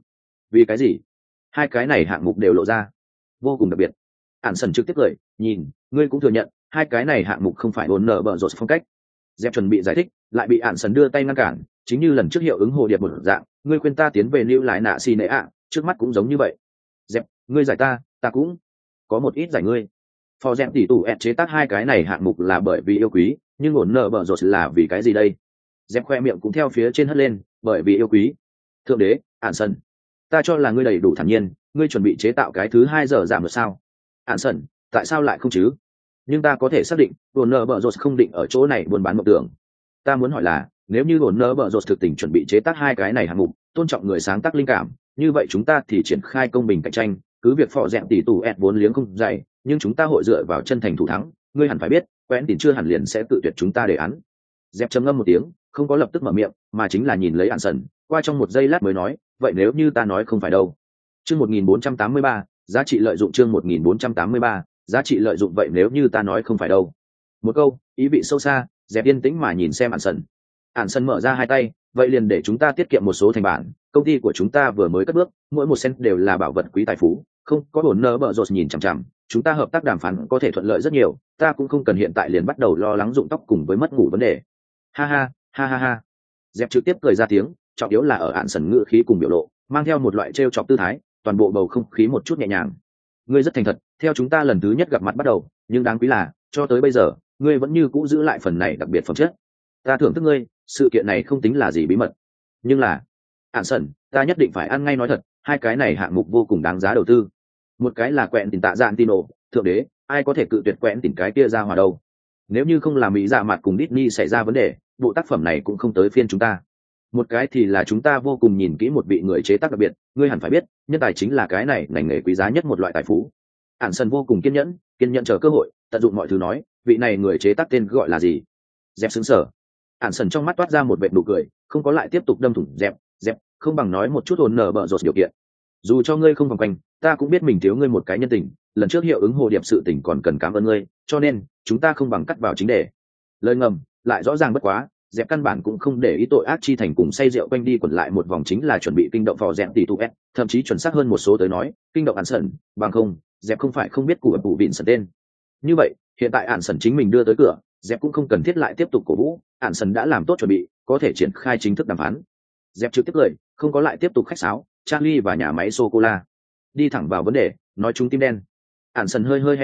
vì cái gì? Hai cái này hạng mục đều lộ ra, vô cùng đặc biệt. Ản sân trực tiếp cười, nhìn, ngươi cũng thừa nhận, hai cái này hạng mục không phải Warner Bros phong cách. Dẹp chuẩn bị giải thích, lại bị Ản sân đưa tay ngăn cản, chính như lần trước hiệu ứng hồ điệp một dạng, ngươi khuyên ta tiến về lưu lại nạ xì nệ ạ, trước mắt cũng giống như vậy. Dẹp, ngươi giải ta cũng có một ít giải ngươi. Phò rèn tỷ tủ chế tác hai cái này hạng mục là bởi vì yêu quý, nhưng Warner Bros là vì cái gì đây? Dẹp khoe miệng cũng theo phía trên hất lên, bởi vì yêu quý. Thượng đế, Ản sân, ta cho là ngươi đầy đủ thản nhiên, ngươi chuẩn bị chế tạo cái thứ 2 giờ giảm được sao? Ản sân, tại sao lại không chứ? Nhưng ta có thể xác định, Warner Bros không định ở chỗ này buôn bán mộng tưởng. Ta muốn hỏi là, nếu như Warner Bros thực tình chuẩn bị chế tác hai cái này hạng mục, tôn trọng người sáng tác linh cảm, như vậy chúng ta thì triển khai công bình cạnh tranh, cứ việc phò rèn tỷ tủ vốn liếng không dày, nhưng chúng ta hội dựa vào chân thành thủ thắng, ngươi hẳn phải biết, Quentin Tín chưa hẳn liền sẽ tự tuyệt chúng ta đề án. Dẹp trầm ngâm một tiếng, không có lập tức mở miệng, mà chính là nhìn lấy Ản sân, qua trong một giây lát mới nói, vậy nếu như ta nói không phải đâu? Chương 1483, giá trị lợi dụng chương 1483, giá trị lợi dụng vậy nếu như ta nói không phải đâu? Một câu, ý vị sâu xa, Dẹp yên tĩnh mà nhìn xem Ản sân. Ản sân mở ra hai tay, vậy liền để chúng ta tiết kiệm một số thành bản, công ty của chúng ta vừa mới cất bước, mỗi một cent đều là bảo vật quý tài phú, không có Warner Bros nhìn chằm chằm, chúng ta hợp tác đàm phán có thể thuận lợi rất nhiều, ta cũng không cần hiện tại liền bắt đầu lo lắng rụng tóc cùng với mất ngủ vấn đề. Ha ha, ha ha ha. Dẹp trực tiếp cười ra tiếng, trọng yếu là ở Ản sân ngữ khí cùng biểu lộ, mang theo một loại trêu chọc tư thái, toàn bộ bầu không khí một chút nhẹ nhàng. Ngươi rất thành thật, theo chúng ta lần thứ nhất gặp mặt bắt đầu, nhưng đáng quý là, cho tới bây giờ, ngươi vẫn như cũ giữ lại phần này đặc biệt phẩm chất. Ta thưởng thức ngươi, sự kiện này không tính là gì bí mật. Nhưng là, Ản sân, ta nhất định phải ăn ngay nói thật, hai cái này hạng mục vô cùng đáng giá đầu tư. Một cái là Quentin tạ dạn Tino, thượng đế, ai có thể cự tuyệt Quentin cái kia ra hòa đâu? Nếu như không làm Mỹ dạ mặt cùng Disney xảy ra vấn đề, bộ tác phẩm này cũng không tới phiên chúng ta. Một cái thì là chúng ta vô cùng nhìn kỹ một vị người chế tác đặc biệt, ngươi hẳn phải biết, nhân tài chính là cái này ngành nghề quý giá nhất một loại tài phú. Ản sân vô cùng kiên nhẫn chờ cơ hội, tận dụng mọi thứ nói, vị này người chế tác tên gọi là gì? Dẹp sững sờ. Ản sân trong mắt toát ra một vệt nụ cười, không có lại tiếp tục đâm thủng Dẹp, không bằng nói một chút Warner Bros điều kiện. Dù cho ngươi không vòng quanh, ta cũng biết mình thiếu ngươi một cái nhân tình, lần trước hiệu ứng hồ điệp sự tình còn cần cảm ơn ngươi, cho nên chúng ta không bằng cắt vào chính đề. Lời ngầm lại rõ ràng bất quá, Dẹp căn bản cũng không để ý tội ác chi thành cùng say rượu quanh đi quẩn lại một vòng chính là chuẩn bị kinh động phò rèn tỷ tụ s, thậm chí chuẩn xác hơn một số tới nói, kinh động Ản sân, bằng không, Dẹp không phải không biết của vụ vịn sân tên. Như vậy, hiện tại Ản sân chính mình đưa tới cửa, Dẹp cũng không cần thiết lại tiếp tục cổ vũ, Ản sân đã làm tốt chuẩn bị, có thể triển khai chính thức đàm phán. Dẹp trực tiếp lời, không có lại tiếp tục khách sáo, Charlie và nhà máy sô cô la đi thẳng vào vấn đề, nói chúng tim đen. Ản sân hơi hé miệng,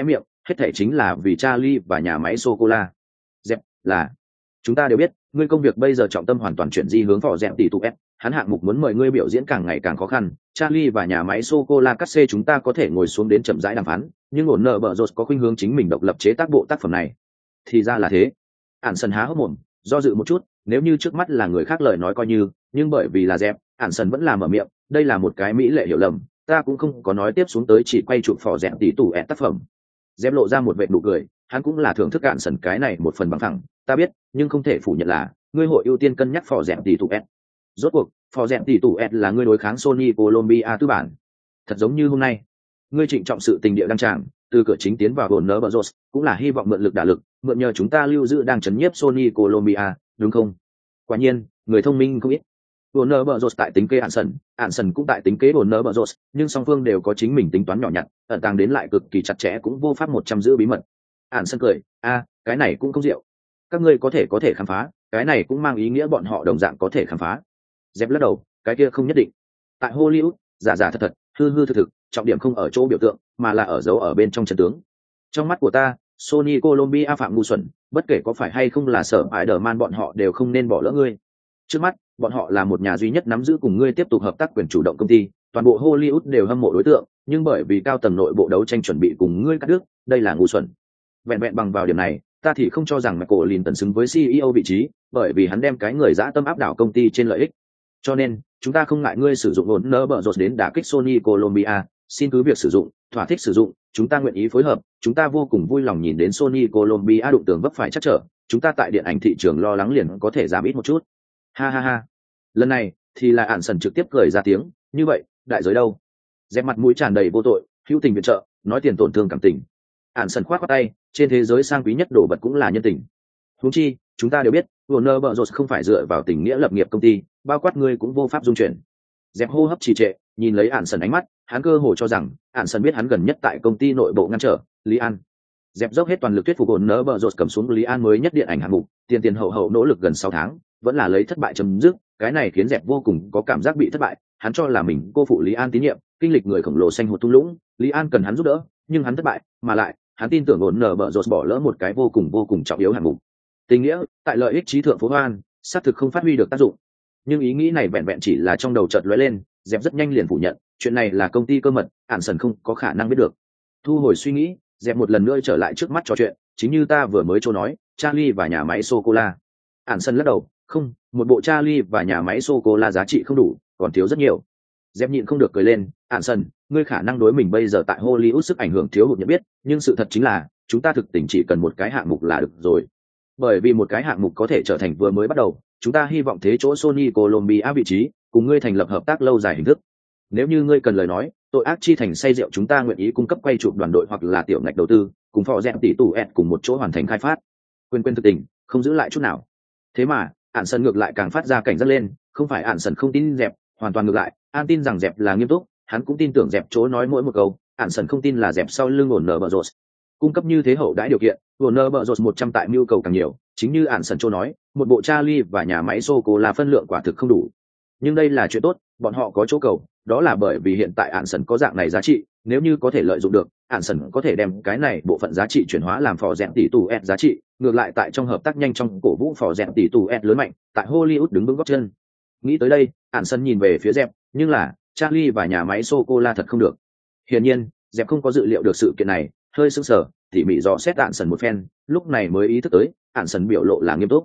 hết thể chính là vì Charlie và nhà máy sô cô la. Dẹp là chúng ta đều biết ngươi công việc bây giờ trọng tâm hoàn toàn chuyển di hướng phò dẹp tỷ tụ ép, hắn hạng mục muốn mời ngươi biểu diễn càng ngày càng khó khăn. Charlie và nhà máy sô cô la cắt xê chúng ta có thể ngồi xuống đến chậm rãi đàm phán, nhưng ổn nợ bợ rột có khuynh hướng chính mình độc lập chế tác bộ tác phẩm này. Thì ra là thế. Ản sần há hốc mồm, do dự một chút, nếu như trước mắt là người khác lời nói coi như, nhưng bởi vì là dẹp, Ản sần vẫn là mở miệng, đây là một cái mỹ lệ hiểu lầm, ta cũng không có nói tiếp xuống tới, chỉ quay chụp phò dẹp tỷ tụ ép tác phẩm. Dẹp lộ ra một vệt nụ cười, hắn cũng là thưởng thức Ản sần cái này một phần bằng thẳng, ta biết, nhưng không thể phủ nhận là ngươi hội ưu tiên cân nhắc phò dẹp tỷ tụ ép. Rốt cuộc phò dẹp tỷ tụ ép là ngươi đối kháng Sony Colombia tư bản, thật giống như hôm nay ngươi trịnh trọng sự tình địa đăng tràng, từ cửa chính tiến vào Warner Bros cũng là hy vọng mượn lực đả lực, mượn nhờ chúng ta lưu giữ đang chấn nhiếp Sony Colombia, đúng không? Quả nhiên người thông minh không ít. Warner Bros tại tính kế Ản sần cũng tại tính kế Warner Bros, nhưng song phương đều có chính mình tính toán nhỏ nhặt, ẩn tàng đến lại cực kỳ chặt chẽ, cũng vô pháp 100 giữ bí mật. Ản sần cười, cái này cũng không diệu, các ngươi có thể khám phá, cái này cũng mang ý nghĩa bọn họ đồng dạng có thể khám phá. Dẹp lắc đầu, cái kia không nhất định. Tại Hollywood, giả giả thật thật, hư hư thực thực, trọng điểm không ở chỗ biểu tượng, mà là ở dấu ở bên trong chân tướng. Trong mắt của ta, Sony Colombia phạm ngu xuẩn, bất kể có phải hay không là sở Spider-Man, bọn họ đều không nên bỏ lỡ ngươi. Trước mắt, bọn họ là một nhà duy nhất nắm giữ cùng ngươi tiếp tục hợp tác quyền chủ động công ty, toàn bộ Hollywood đều hâm mộ đối tượng, nhưng bởi vì cao tầng nội bộ đấu tranh chuẩn bị cùng ngươi cắt đứt, đây là ngu xuẩn. Vẹn vẹn bằng vào điểm này, ta thì không cho rằng Michael Linton xứng với CEO vị trí, bởi vì hắn đem cái người dã tâm áp đảo công ty trên lợi ích. Cho nên, chúng ta không ngại ngươi sử dụng Warner Bros đến đả kích Sony Colombia, xin cứ việc sử dụng, thỏa thích sử dụng, chúng ta nguyện ý phối hợp, chúng ta vô cùng vui lòng nhìn đến Sony Colombia đụng tường vấp phải chắc trở, chúng ta tại điện ảnh thị trường lo lắng liền có thể giảm ít một chút. Ha ha ha. Lần này thì là Ản sần trực tiếp cười ra tiếng, như vậy, đại giới đâu? Dẹp mặt mũi tràn đầy vô tội, hữu tình viện trợ, nói tiền tổn thương cảm tình. Ản sần khoát khoát tay, trên thế giới sang quý nhất đồ vật cũng là nhân tình. Huống chi, chúng ta đều biết, Warner Bros không phải dựa vào tình nghĩa lập nghiệp công ty, bao quát ngươi cũng vô pháp dung chuyển. Dẹp hô hấp trì trệ, nhìn lấy Ản sần ánh mắt, hắn cơ hồ cho rằng Ản sần biết hắn gần nhất tại công ty nội bộ ngăn trở Lý An. Dẹp dốc hết toàn lực thuyết phục Warner Bros cầm xuống Lý An mới nhất điện ảnh hạng mục, tiền hậu nỗ lực gần 6 tháng, vẫn là lấy thất bại chấm dứt, cái này khiến Dẹp vô cùng có cảm giác bị thất bại, hắn cho là mình cô phụ Lý An tín nhiệm, kinh lịch người khổng lồ xanh hụt thung lũng, Lý An cần hắn giúp đỡ, nhưng hắn thất bại, mà lại, hắn tin tưởng Warner Bros bỏ lỡ một cái vô cùng trọng yếu hạng mục. Tình nghĩa, tại lợi ích trí thượng phố hoan, xác thực không phát huy được tác dụng. Nhưng ý nghĩ này vẹn vẹn chỉ là trong đầu chợt lóe lên, Dẹp rất nhanh liền phủ nhận, chuyện này là công ty cơ mật, Ản sần không có khả năng biết được. Thu hồi suy nghĩ, Dẹp một lần nữa trở lại trước mắt trò chuyện, chính như ta vừa mới nói, Charlie và nhà máy sô cô la. Ản sần lắc đầu, không, một bộ Charlie và nhà máy sô cô la giá trị không đủ, còn thiếu rất nhiều. Dẹp nhịn không được cười lên, Ản sần, ngươi khả năng đối mình bây giờ tại Hollywood sức ảnh hưởng thiếu hụt nhận biết, nhưng sự thật chính là, chúng ta thực tình chỉ cần một cái hạng mục là được rồi. Bởi vì một cái hạng mục có thể trở thành vừa mới bắt đầu, chúng ta hy vọng thế chỗ Sony Colombia vị trí, cùng ngươi thành lập hợp tác lâu dài hình thức. Nếu như ngươi cần lời nói, tội ác chi thành say rượu chúng ta nguyện ý cung cấp quay chụp đoàn đội hoặc là tiểu ngạch đầu tư, cùng phò dẹp tỷ tụ ẹt cùng một chỗ hoàn thành khai phát. Quên thực tình, không giữ lại chút nào. Thế mà, Ản sần ngược lại càng phát ra cảnh giác lên, không phải Ản sần không tin Dẹp, hoàn toàn ngược lại, An tin rằng Dẹp là nghiêm túc, hắn cũng tin tưởng Dẹp chỗ nói mỗi một câu, Ản sần không tin là Dẹp sau lưng Warner Bros cung cấp như thế hậu đãi điều kiện, Warner Bros 100 tại nhu cầu càng nhiều, chính như Ản sần chỗ nói, một bộ Charlie và nhà máy sô cô la phân lượng quả thực không đủ. Nhưng đây là chuyện tốt, bọn họ có chỗ cầu, đó là bởi vì hiện tại Ản sần có dạng này giá trị, nếu như có thể lợi dụng được, Ản sần có thể đem cái này bộ phận giá trị chuyển hóa làm phò dẹn tỷ tù S giá trị, ngược lại tại trong hợp tác nhanh trong cổ vũ phò dẹn tỷ tù S lớn mạnh, tại Hollywood đứng vững gót chân. Nghĩ tới đây, Ản sần nhìn về phía Dẹp, nhưng là Charlie và nhà máy sô cô la thật không được. Hiển nhiên, Dẹp không có dự liệu được sự kiện này, hơi sững sờ, tỉ mỉ dò xét Ản sần một phen, lúc này mới ý thức tới, Ản sần biểu lộ là nghiêm túc.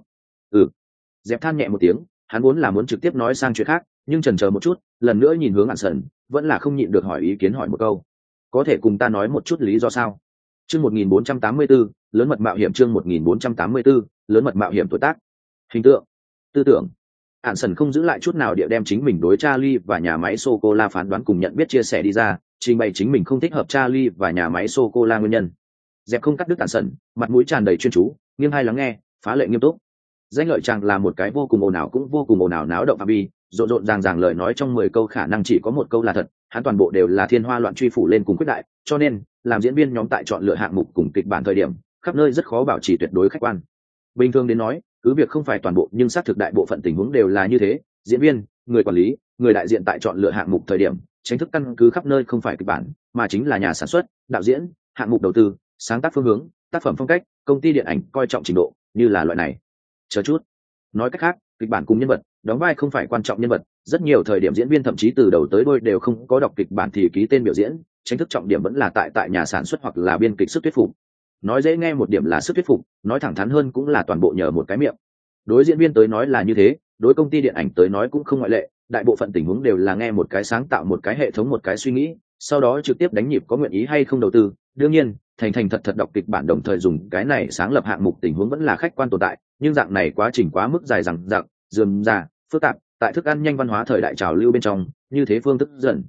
Dẹp than nhẹ một tiếng, hắn vốn là muốn trực tiếp nói sang chuyện khác, nhưng chần chờ một chút, lần nữa nhìn hướng Ản sần, vẫn là không nhịn được hỏi ý kiến hỏi một câu. Có thể cùng ta nói một chút lý do sao? Chương 1484, lớn mật mạo hiểm, chương 1484, lớn mật mạo hiểm tuổi tác. Hình tượng, tư tưởng. Ản sần không giữ lại chút nào địa đem chính mình đối Charlie và nhà máy sô cô la phán đoán cùng nhận biết chia sẻ đi ra, trình bày chính mình không thích hợp Charlie và nhà máy sô cô la nguyên nhân. Dẹp không cắt đứt Ản sần, mặt mũi tràn đầy chuyên chú, nghiêng hai lắng nghe, phá lệ nghiêm túc. Danh lợi chàng là một cái vô cùng ồn ào cũng vô cùng ồn ào náo động phạm vi, rộn ràng lời nói trong 10 câu khả năng chỉ có một câu là thật, hắn toàn bộ đều là thiên hoa loạn truy phủ lên cùng quyết đại, cho nên làm diễn viên nhóm tại chọn lựa hạng mục cùng kịch bản thời điểm, khắp nơi rất khó bảo trì tuyệt đối khách quan. Bình thường đến nói, cứ việc không phải toàn bộ nhưng xác thực đại bộ phận tình huống đều là như thế, diễn viên, người quản lý, người đại diện tại chọn lựa hạng mục thời điểm, chính thức căn cứ khắp nơi không phải kịch bản, mà chính là nhà sản xuất, đạo diễn, hạng mục đầu tư, sáng tác phương hướng, tác phẩm phong cách, công ty điện ảnh coi trọng trình độ, như là loại này. Chờ chút, nói cách khác, kịch bản cùng nhân vật, đóng vai không phải quan trọng nhân vật, rất nhiều thời điểm diễn viên thậm chí từ đầu tới đuôi đều không có đọc kịch bản thì ký tên biểu diễn, tranh thức trọng điểm vẫn là tại nhà sản xuất hoặc là biên kịch sức thuyết phục. Nói dễ nghe một điểm là sức thuyết phục, nói thẳng thắn hơn cũng là toàn bộ nhờ một cái miệng. Đối diễn viên tới nói là như thế, đối công ty điện ảnh tới nói cũng không ngoại lệ, đại bộ phận tình huống đều là nghe một cái sáng tạo một cái hệ thống một cái suy nghĩ, sau đó trực tiếp đánh nhịp có nguyện ý hay không đầu tư. Đương nhiên, thành thật đọc kịch bản đồng thời dùng cái này sáng lập hạng mục tình huống vẫn là khách quan tồn tại, nhưng dạng này quá trình quá mức dài dằng dặc, rườm rà, phức tạp, tại thức ăn nhanh văn hóa thời đại trào lưu bên trong, như thế phương thức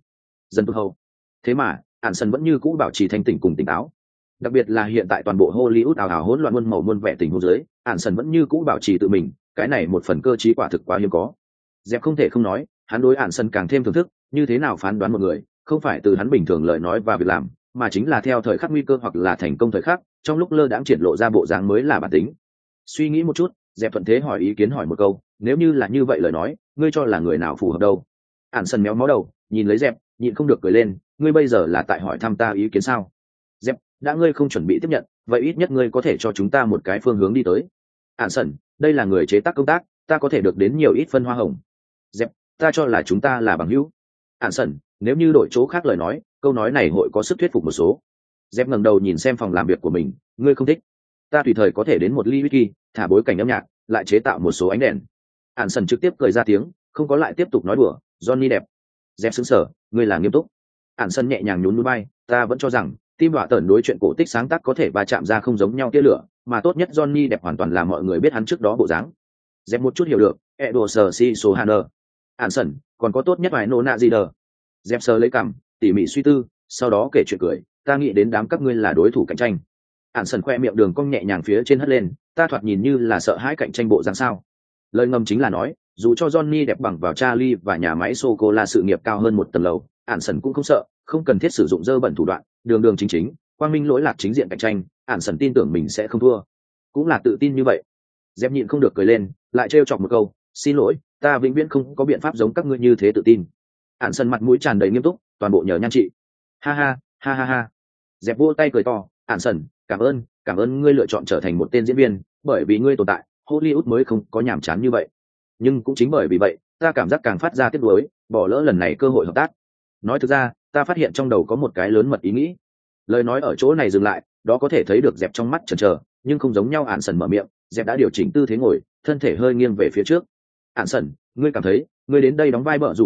dần tụt hậu. Thế mà, Anderson vẫn như cũ bảo trì thanh tỉnh cùng tỉnh táo. Đặc biệt là hiện tại toàn bộ Hollywood ào ào hỗn loạn muôn màu muôn vẻ tình huống dưới, Anderson vẫn như cũ bảo trì tự mình, cái này một phần cơ trí quả thực quá hiếm có. Dẹp không thể không nói, hắn đối Anderson càng thêm thưởng thức, như thế nào phán đoán một người, không phải từ hắn bình thường lời nói và việc làm, mà chính là theo thời khắc nguy cơ hoặc là thành công thời khắc, trong lúc lơ đãng triển lộ ra bộ dáng mới là bản tính. Suy nghĩ một chút, Dẹp thuận thế hỏi ý kiến hỏi một câu, nếu như là như vậy lời nói, ngươi cho là người nào phù hợp đâu? Anderson méo mó đầu, nhìn lấy Dẹp, nhịn không được cười lên, ngươi bây giờ là tại hỏi thăm ta ý kiến sao? Dẹp, đã ngươi không chuẩn bị tiếp nhận, vậy ít nhất ngươi có thể cho chúng ta một cái phương hướng đi tới. Anderson, đây là người chế tác công tác, ta có thể được đến nhiều ít phân hoa hồng. Dẹp, ta cho là chúng ta là bằng hữu. Anderson, nếu như đổi chỗ khác lời nói, câu nói này hội có sức thuyết phục một số. Dẹp ngẩng đầu nhìn xem phòng làm việc của mình, ngươi không thích, ta tùy thời có thể đến một ly whisky, thả bối cảnh âm nhạc, lại chế tạo một số ánh đèn. Anderson trực tiếp cười ra tiếng, không có lại tiếp tục nói đùa, Johnny đẹp. Dẹp sững sờ, ngươi là nghiêm túc. Anderson nhẹ nhàng nhún mũi bay, ta vẫn cho rằng tim đọa tởn đối chuyện cổ tích sáng tác có thể va chạm ra không giống nhau tia lửa, mà tốt nhất Johnny đẹp hoàn toàn là mọi người biết hắn trước đó bộ dáng. Dẹp một chút hiểu được, Edward C. Sohaner. Anderson, còn có tốt nhất vài nô nạ gì đờ. Dẹp sờ lấy cằm, tỉ mỉ suy tư, sau đó kể chuyện cười, ta nghĩ đến đám các ngươi là đối thủ cạnh tranh. Anderson khoe miệng đường cong nhẹ nhàng phía trên hất lên, ta thoạt nhìn như là sợ hãi cạnh tranh bộ dáng sao? Lời ngầm chính là nói, dù cho Johnny đẹp bằng vào Charlie và nhà máy sô cô la sự nghiệp cao hơn một tầng lầu, Anderson cũng không sợ, không cần thiết sử dụng dơ bẩn thủ đoạn, đường chính, quang minh lỗi lạc chính diện cạnh tranh, Anderson tin tưởng mình sẽ không thua, cũng là tự tin như vậy. Dẹp nhịn không được cười lên, lại trêu chọc một câu, xin lỗi, ta vĩnh viễn không có biện pháp giống các ngươi như thế tự tin. Anderson mặt mũi tràn đầy nghiêm túc, toàn bộ nhờ nhan trị. Ha ha. Dẹp vỗ tay cười to, Anderson, cảm ơn ngươi lựa chọn trở thành một tên diễn viên, bởi vì ngươi tồn tại, Hollywood mới không có nhàm chán như vậy. Nhưng cũng chính bởi vì vậy, ta cảm giác càng phát ra tiếc nuối, bỏ lỡ lần này cơ hội hợp tác. Nói thực ra, ta phát hiện trong đầu có một cái lớn mật ý nghĩ. Lời nói ở chỗ này dừng lại, đó có thể thấy được Dẹp trong mắt chần chờ, nhưng không giống nhau. Anderson mở miệng, Dẹp đã điều chỉnh tư thế ngồi, thân thể hơi nghiêng về phía trước. Anderson, ngươi cảm thấy, ngươi đến đây đóng vai vợ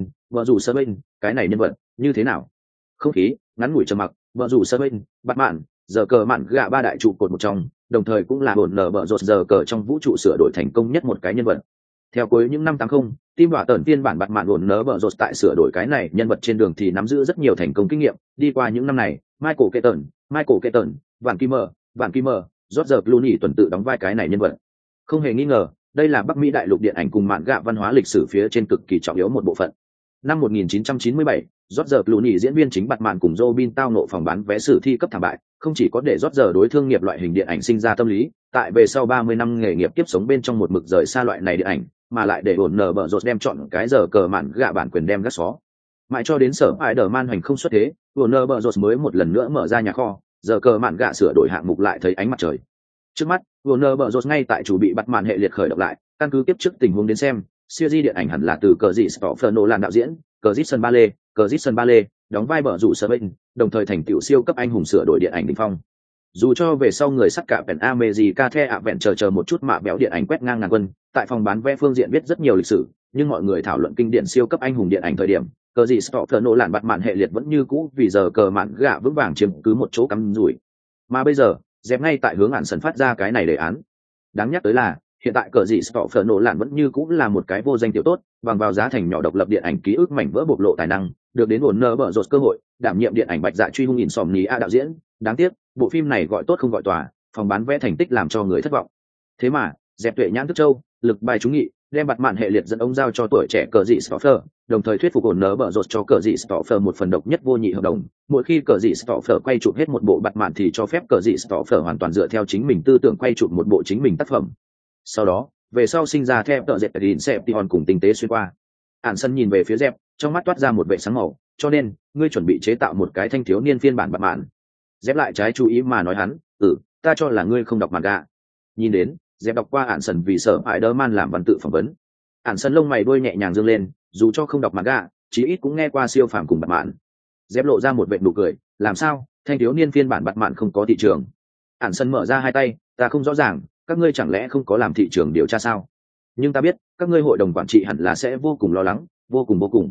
rủ sở bên, cái này nhân vật như thế nào? Không khí ngắn ngủi trầm mặc, vợ rủ sở bên, bắt mạn, giờ cờ mạn gạ ba đại trụ cột một trong, đồng thời cũng là bổn nở bợ rột giờ cờ trong vũ trụ sửa đổi thành công nhất một cái nhân vật. Theo cuối những năm 80, tim đọa tởn phiên bản bạt mạn bổn nở bợ rột tại sửa đổi cái này nhân vật trên đường thì nắm giữ rất nhiều thành công kinh nghiệm. Đi qua những năm này, Michael Keaton, Van Kimmer, George Clooney tuần tự đóng vai cái này nhân vật. Không hề nghi ngờ, đây là Bắc Mỹ đại lục điện ảnh cùng mạn gạ văn hóa lịch sử phía trên cực kỳ trọng yếu một bộ phận. Năm 1997, George Clooney diễn viên chính Batman cùng Robin tao nộ phòng bán vé sử thi cấp thảm bại, không chỉ có để George đối thương nghiệp loại hình điện ảnh sinh ra tâm lý, tại về sau 30 năm nghề nghiệp kiếp sống bên trong một mực rời xa loại này điện ảnh, mà lại để ổn nở bợ rột đem chọn cái giờ cờ mạn gạ bản quyền đem gác xó. Mãi cho đến sở Spider-Man hành không xuất thế, Warner Bros mới một lần nữa mở ra nhà kho, giờ cờ mạn gạ sửa đổi hạng mục lại thấy ánh mặt trời. Trước mắt, Warner Bros ngay tại chủ bị bắt màn hệ liệt khởi động lại, căn cứ tiếp trước tình huống đến xem, series điện ảnh hẳn là từ Christopher Nolan đạo diễn, Christian Bale, đóng vai bờ rủ sở bên, đồng thời thành tựu siêu cấp anh hùng sửa đổi điện ảnh đỉnh phong. Dù cho về sau người sắt cả Pen America The Adventure một chút mạ béo điện ảnh quét ngang ngàn quân, tại phòng bán vé phương diện viết rất nhiều lịch sử, nhưng mọi người thảo luận kinh điển siêu cấp anh hùng điện ảnh thời điểm, Christopher Nolan bắt màn hệ liệt vẫn như cũ vì giờ cờ mạn gạ vững vàng chiếm cứ một chỗ cắm rủi. Mà bây giờ, dẹp ngay tại hướng Anderson phát ra cái này đề án. Đáng nhắc tới là, hiện tại Christopher Nolan vẫn như cũ là một cái vô danh tiểu tốt, bằng vào giá thành nhỏ độc lập điện ảnh ký ức mảnh vỡ bộc lộ tài năng, được đến Warner Bros cơ hội, đảm nhiệm điện ảnh Bạch Dạ truy hung Insomnia đạo diễn. Đáng tiếc, bộ phim này gọi tốt không gọi tòa, phòng bán vé thành tích làm cho người thất vọng. Thế mà, dẹp tuệ nhãn thức châu, lực bài trúng nghị, đem bạt mạn hệ liệt dẫn ông giao cho tuổi trẻ Christopher, đồng thời thuyết phục Warner Bros cho Christopher một phần độc nhất vô nhị hợp đồng. Mỗi khi Christopher quay chụp hết một bộ bạt mạn thì cho phép Christopher hoàn toàn dựa theo chính mình tư tưởng quay chụp một bộ chính mình tác phẩm. Sau đó, về sau sinh ra theo tợ dệt Inception cùng tinh tế xuyên qua. Anderson nhìn về phía dẹp, trong mắt toát ra một vẻ sáng màu, cho nên, ngươi chuẩn bị chế tạo một cái thanh thiếu niên phiên bản bạt mạn. Dép lại trái chú ý mà nói hắn, ta cho là ngươi không đọc manga. Nhìn đến, Dép đọc qua ản sần vì sợ Spider-Man làm văn tự phỏng vấn. Ản sần lông mày đuôi nhẹ nhàng dương lên, dù cho không đọc manga, chí ít cũng nghe qua siêu phàm cùng Batman. Dép lộ ra một vệt nụ cười, làm sao, thanh thiếu niên phiên bản Batman không có thị trường. Ản sần mở ra hai tay, ta không rõ ràng, các ngươi chẳng lẽ không có làm thị trường điều tra sao? Nhưng ta biết, các ngươi hội đồng quản trị hẳn là sẽ vô cùng lo lắng, vô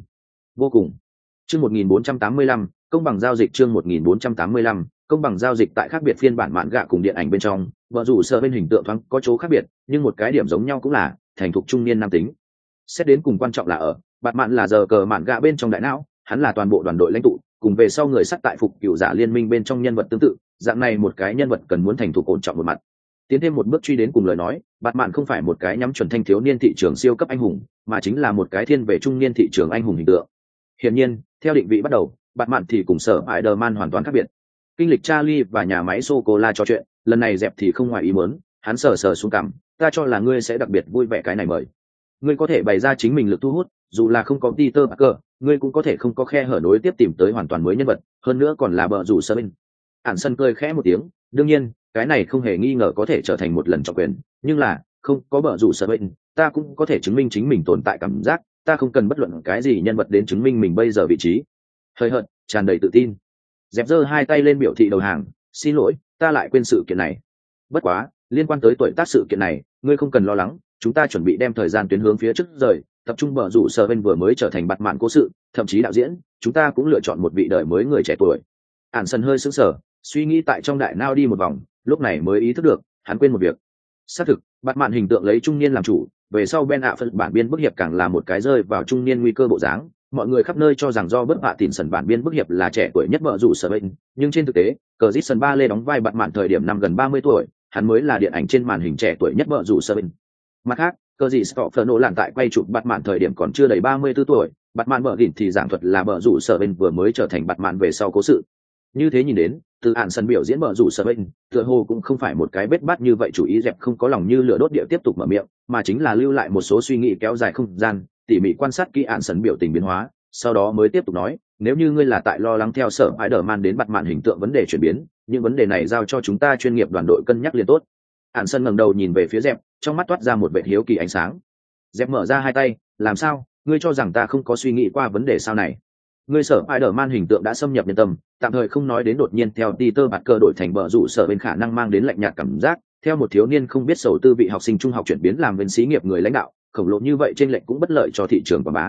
cùng. Chương 1485, công bằng giao dịch chương 1485, công bằng giao dịch tại khác biệt phiên bản mạn gạ cùng điện ảnh bên trong, vợ dù sợ bên hình tượng thoáng có chỗ khác biệt, nhưng một cái điểm giống nhau cũng là thành thục trung niên nam tính. Xét đến cùng quan trọng là ở, bạn mạn là giờ cờ mạn gạ bên trong đại não, hắn là toàn bộ đoàn đội lãnh tụ, cùng về sau người sắt tại phục cựu giả liên minh bên trong nhân vật tương tự, dạng này một cái nhân vật cần muốn thành thục ổn trọng một mặt. Tiến thêm một bước truy đến cùng lời nói, bạn mạn không phải một cái nhắm chuẩn thanh thiếu niên thị trường siêu cấp anh hùng, mà chính là một cái thiên về trung niên thị trường anh hùng hình tượng. Hiển nhiên, theo định vị bắt đầu, bạn mạn thì cùng sở Spider-Man hoàn toàn khác biệt. Kinh lịch Charlie và nhà máy sô cô la trò chuyện, lần này Dẹp thì không ngoài ý muốn, hắn sờ xuống cằm, ta cho là ngươi sẽ đặc biệt vui vẻ cái này mời. Ngươi có thể bày ra chính mình lực thu hút, dù là không có Peter Parker, ngươi cũng có thể không có khe hở nối tiếp tìm tới hoàn toàn mới nhân vật, hơn nữa còn là bợ rủ sơ bên. Ản sân cười khẽ một tiếng, đương nhiên, cái này không hề nghi ngờ có thể trở thành một lần trọng quyền, nhưng là, không có bợ rủ sơ bên, ta cũng có thể chứng minh chính mình tồn tại cảm giác, ta không cần bất luận cái gì nhân vật đến chứng minh mình bây giờ vị trí. Hơi hợt, tràn đầy tự tin. Dẹp giơ hai tay lên biểu thị đầu hàng, xin lỗi, ta lại quên sự kiện này. Bất quá, liên quan tới tuổi tác sự kiện này, ngươi không cần lo lắng, chúng ta chuẩn bị đem thời gian tuyến hướng phía trước rời, tập trung bờ rủ sở bên vừa mới trở thành bạt mạn cố sự, thậm chí đạo diễn, chúng ta cũng lựa chọn một vị đời mới người trẻ tuổi. Ản sần hơi sững sờ, suy nghĩ tại trong đại nao đi một vòng, lúc này mới ý thức được, hắn quên một việc. Xác thực, bạt mạn hình tượng lấy trung niên làm chủ, về sau Ben Affleck bản biên bức hiệp càng là một cái rơi vào trung niên nguy cơ bộ dáng. Mọi người khắp nơi cho rằng do bất họa tìm sần bản biên bức hiệp là trẻ tuổi nhất bợ rủ sở bên, nhưng trên thực tế, cờ dít sần ba lê đóng vai bạt mạn thời điểm năm gần 30 tuổi, hắn mới là điện ảnh trên màn hình trẻ tuổi nhất bợ rủ sở bên. Mặt khác, cờ dít Stoffer nổ lạn tại quay chụp bạt mạn thời điểm còn chưa đầy 34 tuổi, bạt mạn bợ đỉnh thì giảng thuật là bợ rủ sở bên vừa mới trở thành bạt mạn về sau cố sự. Như thế nhìn đến, từ Ản sân biểu diễn bợ rủ sở bên, tựa hồ cũng không phải một cái bết bát như vậy, chủ ý Dẹp không có lòng như lửa đốt địa tiếp tục mở miệng, mà chính là lưu lại một số suy nghĩ kéo dài không gian, tỉ mỉ quan sát kỹ Ản sân biểu tình biến hóa, sau đó mới tiếp tục nói, nếu như ngươi là tại lo lắng theo sở Spider-Man đến bạt mạn hình tượng vấn đề chuyển biến, những vấn đề này giao cho chúng ta chuyên nghiệp đoàn đội cân nhắc liền tốt. Ản sân ngẩng đầu nhìn về phía Dẹp, trong mắt toát ra một vẻ hiếu kỳ ánh sáng. Dẹp mở ra hai tay, làm sao, ngươi cho rằng ta không có suy nghĩ qua vấn đề sao này? Ngươi sở Spider-Man hình tượng đã xâm nhập nhân tâm, tạm thời không nói đến đột nhiên theo Peter Parker đổi thành bợ rủ sở bên khả năng mang đến lạnh nhạt cảm giác, theo một thiếu niên không biết sầu tư vị học sinh trung học chuyển biến làm bên xí nghiệp người lãnh đạo, khổng lồ như vậy trên lệnh cũng bất lợi cho thị trường quảng bá.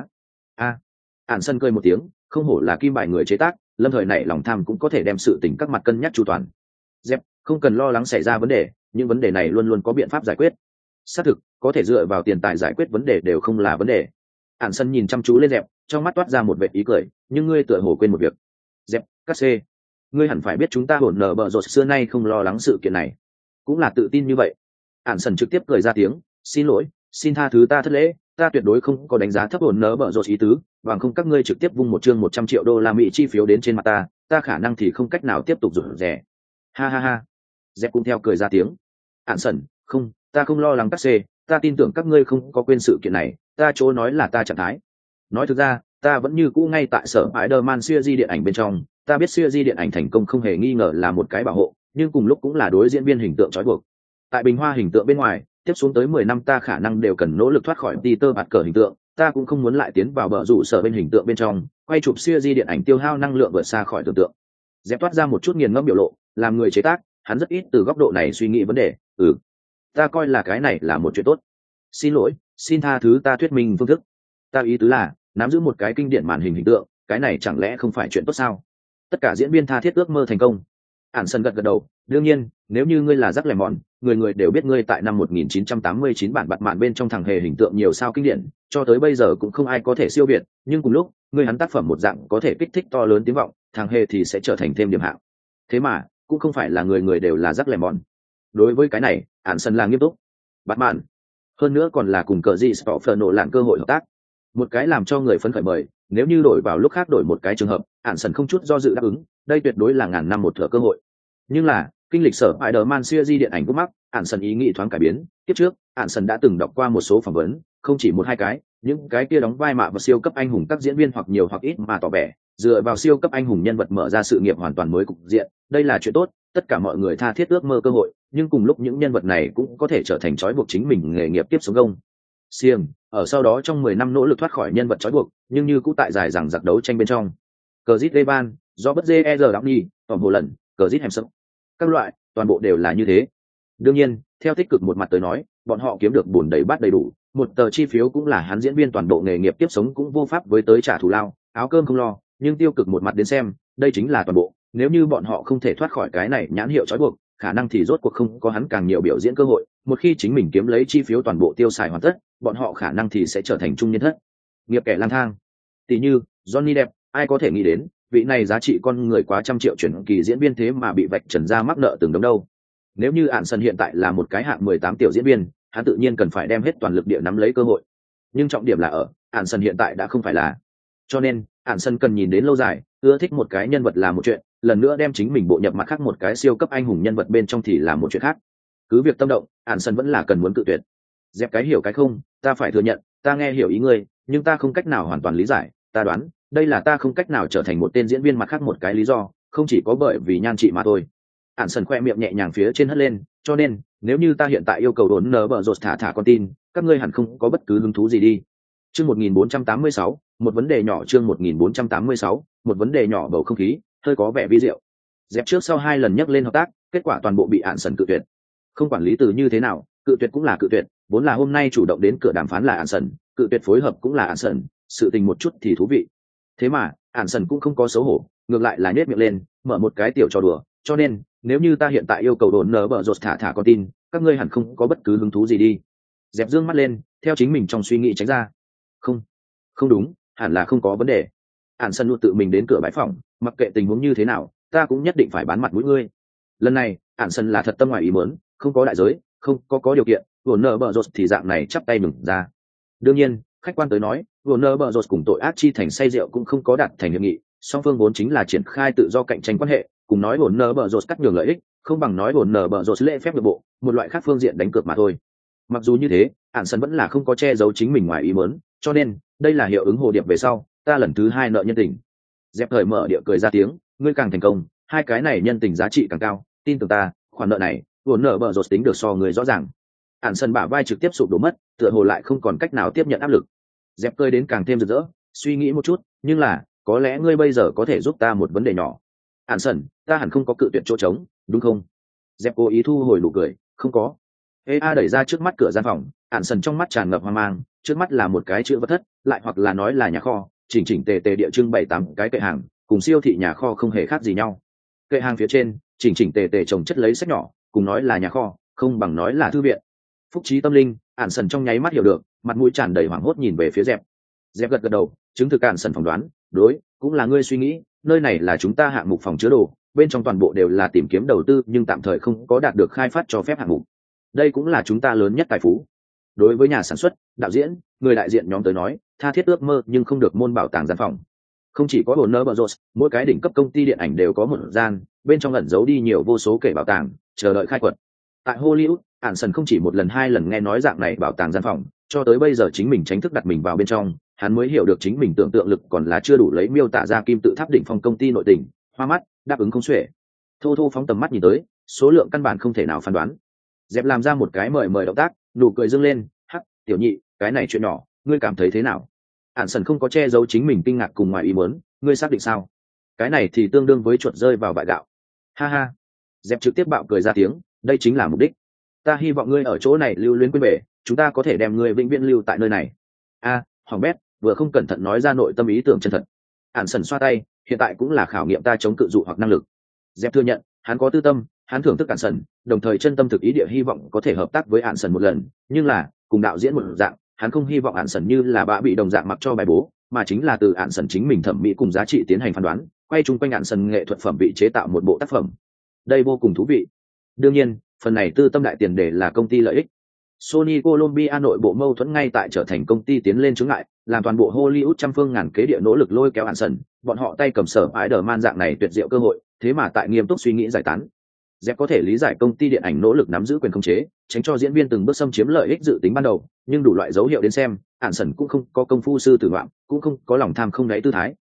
Ản sân cười một tiếng, không hổ là kim bài người chế tác, lâm thời này lòng tham cũng có thể đem sự tình các mặt cân nhắc chu toàn. Dẹp, không cần lo lắng xảy ra vấn đề, những vấn đề này luôn luôn có biện pháp giải quyết. Xác thực, có thể dựa vào tiền tài giải quyết vấn đề đều không là vấn đề. Ản sân nhìn chăm chú lên Dẹp, trong mắt toát ra một vẻ ý cười, nhưng ngươi tựa hồ quên một việc. Dẹp, cắt xê, ngươi hẳn phải biết chúng ta hồn nở bợ rột xưa nay không lo lắng sự kiện này, cũng là tự tin như vậy. Ản sân trực tiếp cười ra tiếng, xin lỗi, xin tha thứ ta thất lễ, ta tuyệt đối không có đánh giá thấp hồn nở bợ rột ý tứ, bằng không các ngươi trực tiếp vung một chương 100 triệu đô la Mỹ chi phiếu đến trên mặt ta khả năng thì không cách nào tiếp tục rủi rẻ. Ha ha ha. Dẹp cũng theo cười ra tiếng. Ản sần, không, ta không lo lắng các xê, ta tin tưởng các ngươi không có quên sự kiện này, ta chỗ nói là ta trạng thái. Nói thực ra, ta vẫn như cũ ngay tại sở Spider-Man series điện ảnh bên trong, ta biết series điện ảnh thành công không hề nghi ngờ là một cái bảo hộ, nhưng cùng lúc cũng là đối diễn viên hình tượng trói buộc. Tại bình hoa hình tượng bên ngoài, tiếp xuống tới 10 năm ta khả năng đều cần nỗ lực thoát khỏi Peter Parker hình tượng, ta cũng không muốn lại tiến vào bờ rủ sở bên hình tượng bên trong, quay chụp series điện ảnh tiêu hao năng lượng vượt xa khỏi tưởng tượng. Dẹp toát ra một chút nghiền ngẫm biểu lộ, làm người chế tác, hắn rất ít từ góc độ này suy nghĩ vấn đề. Ta coi là cái này là một chuyện tốt. Xin lỗi, xin tha thứ ta thuyết minh phương thức. Ta ý tứ là, nắm giữ một cái kinh điển màn hình hình tượng, cái này chẳng lẽ không phải chuyện tốt sao? Tất cả diễn viên tha thiết ước mơ thành công. Ản sân gật đầu, đương nhiên, nếu như ngươi là Jack Lemmon, người đều biết ngươi tại năm 1989 bản bạt mạn bên trong thằng hề hình tượng nhiều sao kinh điển, cho tới bây giờ cũng không ai có thể siêu việt, nhưng cùng lúc, ngươi hắn tác phẩm một dạng có thể kích thích to lớn tiếng vọng, thằng hề thì sẽ trở thành thêm điểm hạng. Thế mà, cũng không phải là người đều là Jack Lemmon. Đối với cái này, Ản sân là nghiêm túc. Bạt mạn, hơn nữa còn là cùng cờ gì Stoffer nổ lạn cơ hội hợp tác. Một cái làm cho người phấn khởi mời, nếu như đổi vào lúc khác đổi một cái trường hợp, Ản sân không chút do dự đáp ứng, đây tuyệt đối là ngàn năm một thửa cơ hội. Nhưng là, kinh lịch sở Spider-Man series điện ảnh của mắc, Ản sân ý nghĩ thoáng cải biến. Tiếp trước, Ản sân đã từng đọc qua một số phỏng vấn, không chỉ một hai cái, những cái kia đóng vai mạ và siêu cấp anh hùng các diễn viên hoặc nhiều hoặc ít mà tỏ vẻ, dựa vào siêu cấp anh hùng nhân vật mở ra sự nghiệp hoàn toàn mới cục diện, đây là chuyện tốt, tất cả mọi người tha thiết ước mơ cơ hội, nhưng cùng lúc những nhân vật này cũng có thể trở thành trói buộc chính mình nghề nghiệp tiếp sống công xiềng ở sau đó trong 10 năm nỗ lực thoát khỏi nhân vật trói buộc, nhưng như cũ tại dài rằng giặc đấu tranh bên trong. Cờ Zit Levan, do bất dê đạo nhi, tổng hồ lần, cờ Zit Hemsop, các loại toàn bộ đều là như thế. Đương nhiên, theo tích cực một mặt tới nói, bọn họ kiếm được bùn đầy bát đầy đủ, một tờ chi phiếu cũng là hắn diễn viên toàn bộ nghề nghiệp tiếp sống cũng vô pháp với tới trả thù lao, áo cơm không lo, nhưng tiêu cực một mặt đến xem, đây chính là toàn bộ, nếu như bọn họ không thể thoát khỏi cái này nhãn hiệu trói buộc, khả năng thì rốt cuộc không có hắn càng nhiều biểu diễn cơ hội, một khi chính mình kiếm lấy chi phiếu toàn bộ tiêu xài hoàn tất, bọn họ khả năng thì sẽ trở thành trung nhân thất nghiệp kẻ lang thang. Tỷ như Johnny Depp, ai có thể nghĩ đến vị này giá trị con người quá trăm triệu chuyển kỳ diễn viên thế mà bị vạch trần ra mắc nợ từng đống đâu. Nếu như Ản Sân hiện tại là một cái hạng 18 tiểu diễn viên, hắn tự nhiên cần phải đem hết toàn lực địa nắm lấy cơ hội, nhưng trọng điểm là ở Ản Sân hiện tại đã không phải là, cho nên Ản Sân cần nhìn đến lâu dài, ưa thích một cái nhân vật là một chuyện, lần nữa đem chính mình bộ nhập mặt khác một cái siêu cấp anh hùng nhân vật bên trong thì là một chuyện khác. Cứ việc tâm động, Ản Sân vẫn là cần muốn cự tuyệt. Dẹp cái hiểu cái không, ta phải thừa nhận, ta nghe hiểu ý ngươi, nhưng ta không cách nào hoàn toàn lý giải, ta đoán đây là ta không cách nào trở thành một tên diễn viên mặt khác một cái lý do, không chỉ có bởi vì nhan trị mà thôi. Ản Sân khoe miệng nhẹ nhàng phía trên hất lên, cho nên nếu như ta hiện tại yêu cầu đốn nở bờ rột thả con tin, các ngươi hẳn không có bất cứ hứng thú gì đi. Chương 1486, một vấn đề nhỏ. Chương 1486, một vấn đề nhỏ. Bầu không khí hơi có vẻ vi diệu. Dẹp trước sau 2 lần nhắc lên hợp tác, kết quả toàn bộ bị Ản Sân cự tuyệt. Không quản lý từ như thế nào, cự tuyệt cũng là cự tuyệt, vốn là hôm nay chủ động đến cửa đàm phán là Ản Sân, cự tuyệt phối hợp cũng là Ản Sân, sự tình một chút thì thú vị. Thế mà Ản Sân cũng không có xấu hổ, ngược lại là nhếch miệng lên, mở một cái tiểu trò đùa, cho nên nếu như ta hiện tại yêu cầu đồn nở bờ rột thả con tin, các ngươi hẳn không có bất cứ hứng thú gì đi. Dẹp dương mắt lên, theo chính mình trong suy nghĩ tránh ra. Không đúng, hẳn là không có vấn đề. Ản Sân luôn tự mình đến cửa bãi phòng, mặc kệ tình huống như thế nào, ta cũng nhất định phải bán mặt mũi ngươi. Lần này Ản Sân là thật tâm ngoài ý muốn, không có đại giới, không có điều kiện, đồn nở bờ rột thì dạng này chắp tay mừng ra. Đương nhiên, khách quan tới nói, Warner Bros cùng tội ác chi thành say rượu cũng không có đạt thành hiệp nghị, song phương vốn chính là triển khai tự do cạnh tranh quan hệ, cùng nói Warner Bros cắt nhường lợi ích, không bằng nói Warner Bros lễ phép nội bộ, một loại khác phương diện đánh cược mà thôi. Mặc dù như thế, Ản Sân vẫn là không có che giấu chính mình ngoài ý muốn, cho nên đây là hiệu ứng hồ điệp về sau, ta lần thứ 2 nợ nhân tình. Dẹp thời mở địa cười ra tiếng, ngươi càng thành công, hai cái này nhân tình giá trị càng cao, tin tưởng ta, khoản nợ này, Warner Bros tính được so người rõ ràng. Ản Sân bả vai trực tiếp sụp đổ mất, tựa hồ lại không còn cách nào tiếp nhận áp lực. Dẹp cười đến càng thêm rực rỡ, suy nghĩ một chút, nhưng là có lẽ ngươi bây giờ có thể giúp ta một vấn đề nhỏ. Ản Sân, ta hẳn không có cự tuyệt chỗ trống, đúng không? Dẹp cố ý thu hồi nụ cười, không có. EA đẩy ra trước mắt cửa gian phòng, Ản Sân trong mắt tràn ngập hoang mang, trước mắt là một cái chữ vật thất, lại hoặc là nói là nhà kho, chỉnh chỉnh tề tề địa trưng bày 8 cái kệ hàng, cùng siêu thị nhà kho không hề khác gì nhau. Kệ hàng phía trên, chỉnh chỉnh tề tề chồng chất lấy sách nhỏ, cùng nói là nhà kho, không bằng nói là thư viện. Phúc trí tâm linh, Ản Sân trong nháy mắt hiểu được, mặt mũi tràn đầy hoảng hốt nhìn về phía Dẹp. Dẹp gật đầu, chứng thực Ản Sân phỏng đoán, đối, cũng là ngươi suy nghĩ, nơi này là chúng ta hạng mục phòng chứa đồ, bên trong toàn bộ đều là tìm kiếm đầu tư nhưng tạm thời không có đạt được khai phát cho phép hạng mục. Đây cũng là chúng ta lớn nhất tài phú. Đối với nhà sản xuất, đạo diễn, người đại diện nhóm tới nói, tha thiết ước mơ nhưng không được môn bảo tàng gian phòng. Không chỉ có Warner Bros, mỗi cái đỉnh cấp công ty điện ảnh đều có một gian, bên trong ẩn giấu đi nhiều vô số kể bảo tàng, chờ đợi khai quật. Tại Hollywood, Ản Sân không chỉ một lần 2 lần nghe nói dạng này bảo tàng gian phòng, cho tới bây giờ chính mình tránh thức đặt mình vào bên trong, hắn mới hiểu được chính mình tưởng tượng lực còn là chưa đủ lấy miêu tả ra kim tự tháp đỉnh phong công ty nội tình, hoa mắt, đáp ứng không xuể. Thô phóng tầm mắt nhìn tới, số lượng căn bản không thể nào phán đoán. Dẹp làm ra một cái mời động tác, nụ cười dâng lên, hắc, tiểu nhị, cái này chuyện nhỏ, ngươi cảm thấy thế nào? Ản Sân không có che giấu chính mình kinh ngạc cùng ngoài ý muốn, ngươi xác định sao? Cái này thì tương đương với chuột rơi vào bại gạo. Ha ha. Dẹp trực tiếp bạo cười ra tiếng, đây chính là mục đích. Ta hy vọng ngươi ở chỗ này lưu luyến quên về, chúng ta có thể đem ngươi vĩnh viễn lưu tại nơi này. Hoàng bét, vừa không cẩn thận nói ra nội tâm ý tưởng chân thật. Ản Sân xoa tay, hiện tại cũng là khảo nghiệm ta chống cự dụ hoặc năng lực. Dẹp thừa nhận, hắn có tư tâm, hắn thưởng thức Ản Sân, đồng thời chân tâm thực ý địa hy vọng có thể hợp tác với Ản Sân một lần, nhưng là cùng đạo diễn một dạng, hắn không hy vọng Ản Sân như là bạ bị đồng dạng mặc cho bài bố, mà chính là từ Ản Sân chính mình thẩm mỹ cùng giá trị tiến hành phán đoán, quay chung quanh Ản Sân nghệ thuật phẩm bị chế tạo một bộ tác phẩm. Đây vô cùng thú vị. Đương nhiên, phần này tư tâm đại tiền đề là công ty lợi ích. Sony Colombia nội bộ mâu thuẫn ngay tại trở thành công ty tiến lên chướng ngại, làm toàn bộ Hollywood trăm phương ngàn kế địa nỗ lực lôi kéo Ản Sân, bọn họ tay cầm sở Spider-Man dạng này tuyệt diệu cơ hội, thế mà tại nghiêm túc suy nghĩ giải tán. Dẹp có thể lý giải công ty điện ảnh nỗ lực nắm giữ quyền khống chế, tránh cho diễn viên từng bước xâm chiếm lợi ích dự tính ban đầu, nhưng đủ loại dấu hiệu đến xem, Ản Sân cũng không có công phu sư tử ngoạm, cũng không có lòng tham không đáy tư thái,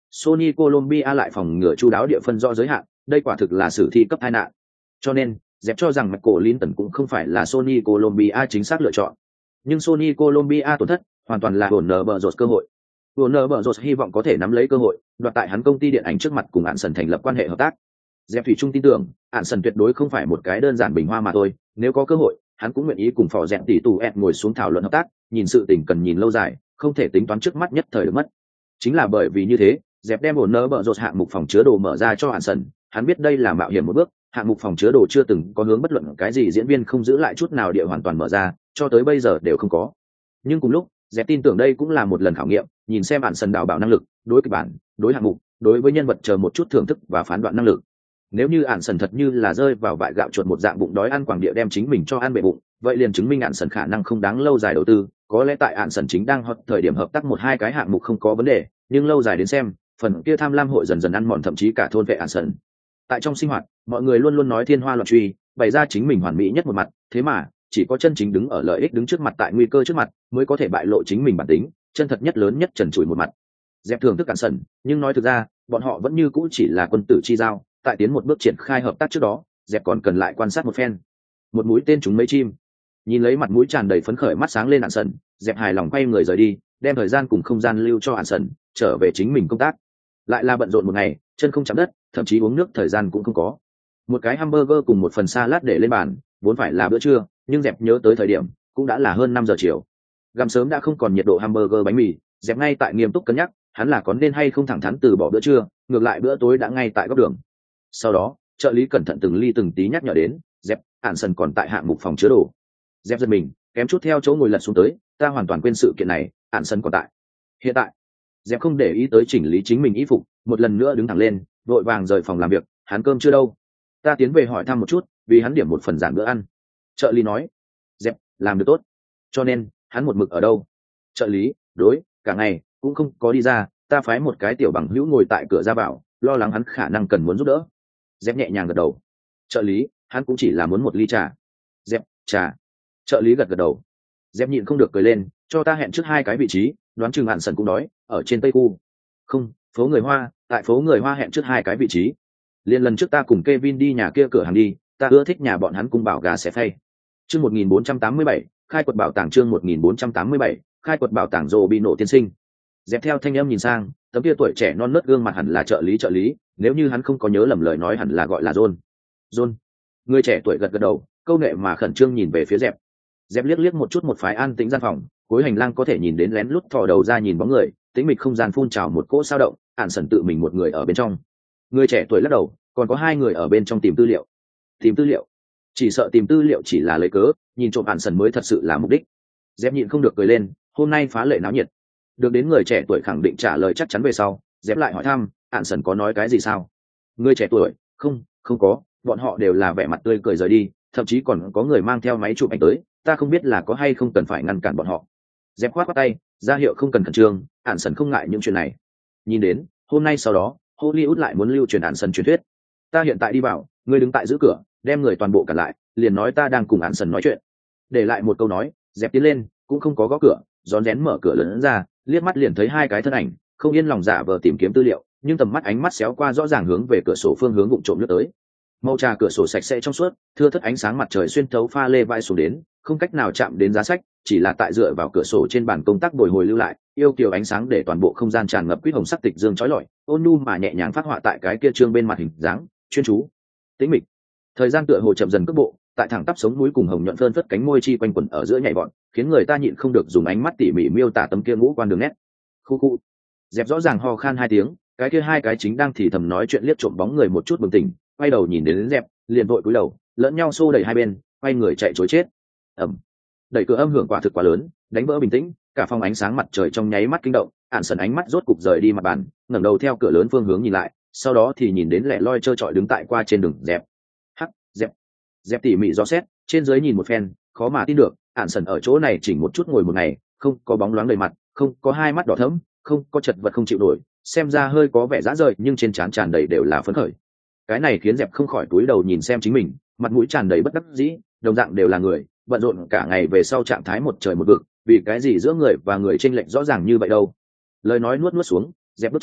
Sony Colombia lại phòng ngừa chu đáo địa phân rõ giới hạn, đây quả thực là sử thi cấp tai nạn. Cho nên, dẹp cho rằng Michael Linton cũng không phải là Sony Colombia chính xác lựa chọn. Nhưng Sony Colombia tổn thất, hoàn toàn là Warner Bros cơ hội. Warner Bros hy vọng có thể nắm lấy cơ hội, đoạt tại hắn công ty điện ảnh trước mặt cùng Anderson thành lập quan hệ hợp tác. Dẹp thủy chung tin tưởng, Anderson tuyệt đối không phải một cái đơn giản bình hoa mà thôi, nếu có cơ hội, hắn cũng nguyện ý cùng phò dẹp tỷ tù ngồi xuống thảo luận hợp tác, nhìn sự tình cần nhìn lâu dài, không thể tính toán trước mắt nhất thời được mất. Chính là bởi vì như thế, dẹp đem Warner Bros hạng mục phòng chứa đồ mở ra cho Anderson, hắn biết đây là mạo hiểm một bước, hạng mục phòng chứa đồ chưa từng có hướng bất luận cái gì diễn viên không giữ lại chút nào địa hoàn toàn mở ra, cho tới bây giờ đều không có. Nhưng cùng lúc, dẹp tin tưởng đây cũng là một lần khảo nghiệm, nhìn xem Anderson đào bảo năng lực, đối kịch bản, đối hạng mục, đối với nhân vật chờ một chút thưởng thức và phán đoạn năng lực. Nếu như Anderson thật như là rơi vào vại gạo chuột một dạng bụng đói ăn quảng địa đem chính mình cho ăn bể bụng, vậy liền chứng minh Anderson khả năng không đáng lâu dài đầu tư, có lẽ tại Anderson chính đang hot thời điểm hợp tác một hai cái hạng mục không có vấn đề, nhưng lâu dài đến xem, phần kia tham lam hội dần dần ăn mòn thậm chí cả thôn vệ Anderson. Tại trong sinh hoạt, mọi người luôn luôn nói thiên hoa loạn truy, bày ra chính mình hoàn mỹ nhất một mặt, thế mà chỉ có chân chính đứng ở lợi ích đứng trước mặt tại nguy cơ trước mặt mới có thể bại lộ chính mình bản tính, chân thật nhất lớn nhất trần trụi một mặt. Dẹp thưởng thức Anderson, nhưng nói thực ra, bọn họ vẫn như cũ chỉ là quân tử chi giao, tại tiến một bước triển khai hợp tác trước đó, dẹp còn cần lại quan sát một phen. Một mũi tên trúng mấy chim. Nhìn lấy mặt mũi tràn đầy phấn khởi mắt sáng lên Anderson, dẹp hài lòng quay người rời đi, đem thời gian cùng không gian lưu cho Anderson, trở về chính mình công tác. Lại là bận rộn một ngày, chân không chạm đất, thậm chí uống nước thời gian cũng không có. Một cái hamburger cùng một phần salad để lên bàn, vốn phải là bữa trưa, nhưng dẹp nhớ tới thời điểm cũng đã là hơn 5 giờ chiều. Gặm sớm đã không còn nhiệt độ hamburger bánh mì, dẹp ngay tại nghiêm túc cân nhắc, hắn là có nên hay không thẳng thắn từ bỏ bữa trưa, ngược lại bữa tối đã ngay tại góc đường. Sau đó, trợ lý cẩn thận từng ly từng tí nhắc nhở đến, dẹp, Anderson còn tại hạng mục phòng chứa đồ. Dẹp giật mình, kém chút theo chỗ ngồi lật xuống tới, ta hoàn toàn quên sự kiện này, Anderson còn tại. Hiện tại, dẹp không để ý tới chỉnh lý chính mình y phục, một lần nữa đứng thẳng lên, vội vàng rời phòng làm việc, hắn cơm chưa đâu. Ta tiến về hỏi thăm một chút, vì hắn điểm một phần giảm bữa ăn. Trợ lý nói, dẹp, làm được tốt. Cho nên, hắn một mực ở đâu? Trợ lý, đối, cả ngày, cũng không có đi ra, ta phái một cái tiểu bằng hữu ngồi tại cửa ra vào, lo lắng hắn khả năng cần muốn giúp đỡ. Dẹp nhẹ nhàng gật đầu. Trợ lý, hắn cũng chỉ là muốn một ly trà. Dẹp, trà. Trợ lý gật gật đầu. Dẹp nhịn không được cười lên, cho ta hẹn trước 2 cái vị trí, đoán chừng Anderson cũng đói, ở trên Tây Khu. Không, phố người Hoa, tại phố người Hoa hẹn trước 2 cái vị trí. Liên lần trước ta cùng Kevin đi nhà kia cửa hàng đi, ta ưa thích nhà bọn hắn cung bảo gà xé phay. Chương 1487, khai quật bảo tàng chương 1487, khai quật bảo tàng rồ bị nổ tiên sinh. Dẹp theo thanh âm nhìn sang, tấm kia tuổi trẻ non nớt gương mặt hẳn là trợ lý, nếu như hắn không có nhớ lầm lời nói hẳn là gọi là John. John. Người trẻ tuổi gật gật đầu, câu nệ mà khẩn trương nhìn về phía dẹp. Dẹp liếc liếc một chút một phái an tĩnh gian phòng, cuối hành lang có thể nhìn đến lén lút thò đầu ra nhìn bóng người, tĩnh mịch không gian phun trào một cỗ sao động, Anderson tự mình một người ở bên trong. Người trẻ tuổi lắc đầu, còn có 2 người ở bên trong tìm tư liệu. Tìm tư liệu? Chỉ sợ tìm tư liệu chỉ là lấy cớ, nhìn trộm Anderson mới thật sự là mục đích. Dẹp nhịn không được cười lên, hôm nay phá lệ náo nhiệt. Được đến người trẻ tuổi khẳng định trả lời chắc chắn về sau, dẹp lại hỏi thăm, Anderson có nói cái gì sao? Người trẻ tuổi, không có, bọn họ đều là vẻ mặt tươi cười rời đi, thậm chí còn có người mang theo máy chụp ảnh tới, ta không biết là có hay không cần phải ngăn cản bọn họ. Dẹp khoát tay, ra hiệu không cần khẩn trương, Anderson không ngại những chuyện này. Nhìn đến, hôm nay sau đó, Hollywood lại muốn lưu truyền Anderson truyền thuyết. Ta hiện tại đi vào, ngươi đứng tại giữ cửa, đem người toàn bộ cản lại, liền nói ta đang cùng Anderson nói chuyện. Để lại một câu nói, dẹp tiến lên, cũng không có gõ cửa, rón rén mở cửa lớn ra, liếc mắt liền thấy 2 cái thân ảnh, không yên lòng giả vờ tìm kiếm tư liệu, nhưng tầm mắt ánh mắt xéo qua rõ ràng hướng về cửa sổ phương hướng vụng trộm lướt tới. Màu trà cửa sổ sạch sẽ trong suốt, thưa thớt ánh sáng mặt trời xuyên thấu pha lê vai xuống đến, không cách nào chạm đến giá sách, chỉ là tại dựa vào cửa sổ trên bàn công tác bồi hồi lưu lại, yêu kiều ánh sáng để toàn bộ không gian tràn ngập quýt hồng sắc tịch dương chói lọi, ôn nhu mà nhẹ nhàng phát họa tại cái kia trương bên mặt hình dáng, chuyên chú, tĩnh mịch. Thời gian tựa hồ chậm dần cước bộ, tại thẳng tắp sống mũi cùng hồng nhuận phơn phất cánh môi chi quanh quẩn ở giữa nhảy vọt, khiến người ta nhịn không được dùng ánh mắt tỉ mỉ miêu tả tấm kia ngũ quan đường nét. Khu khu. Dẹp rõ ràng ho khan 2 tiếng, cái kia 2 cái chính đang thì thầm nói chuyện liếc trộm bóng người một chút bừng tỉnh, quay đầu nhìn đến dẹp, liền vội cúi đầu, lẫn nhau xô đẩy 2 bên, quay người chạy trối chết. Đẩy cửa âm hưởng quả thực quá lớn, đánh vỡ bình tĩnh, cả phòng ánh sáng mặt trời trong nháy mắt kinh động, Anderson ánh mắt rốt cục rời đi mặt bàn, ngẩng đầu theo cửa lớn phương hướng nhìn lại, sau đó thì nhìn đến lẻ loi trơ trọi đứng tại qua trên đường dẹp. Dẹp tỉ mỉ dò xét, trên dưới nhìn một phen, khó mà tin được, Anderson ở chỗ này chỉnh một chút ngồi một ngày, không có bóng loáng đầy mặt, không có 2 mắt đỏ thẫm, không có chật vật không chịu nổi, xem ra hơi có vẻ rã rời nhưng trên trán tràn đầy đều là phấn khởi. Cái này khiến dẹp không khỏi cúi đầu nhìn xem chính mình, mặt mũi tràn đầy bất đắc dĩ, đồng dạng đều là người, bận rộn cả ngày về sau trạng thái một trời một vực, vì cái gì giữa người và người chênh lệch rõ ràng như vậy đâu. Lời nói nuốt xuống, dẹp bước chân,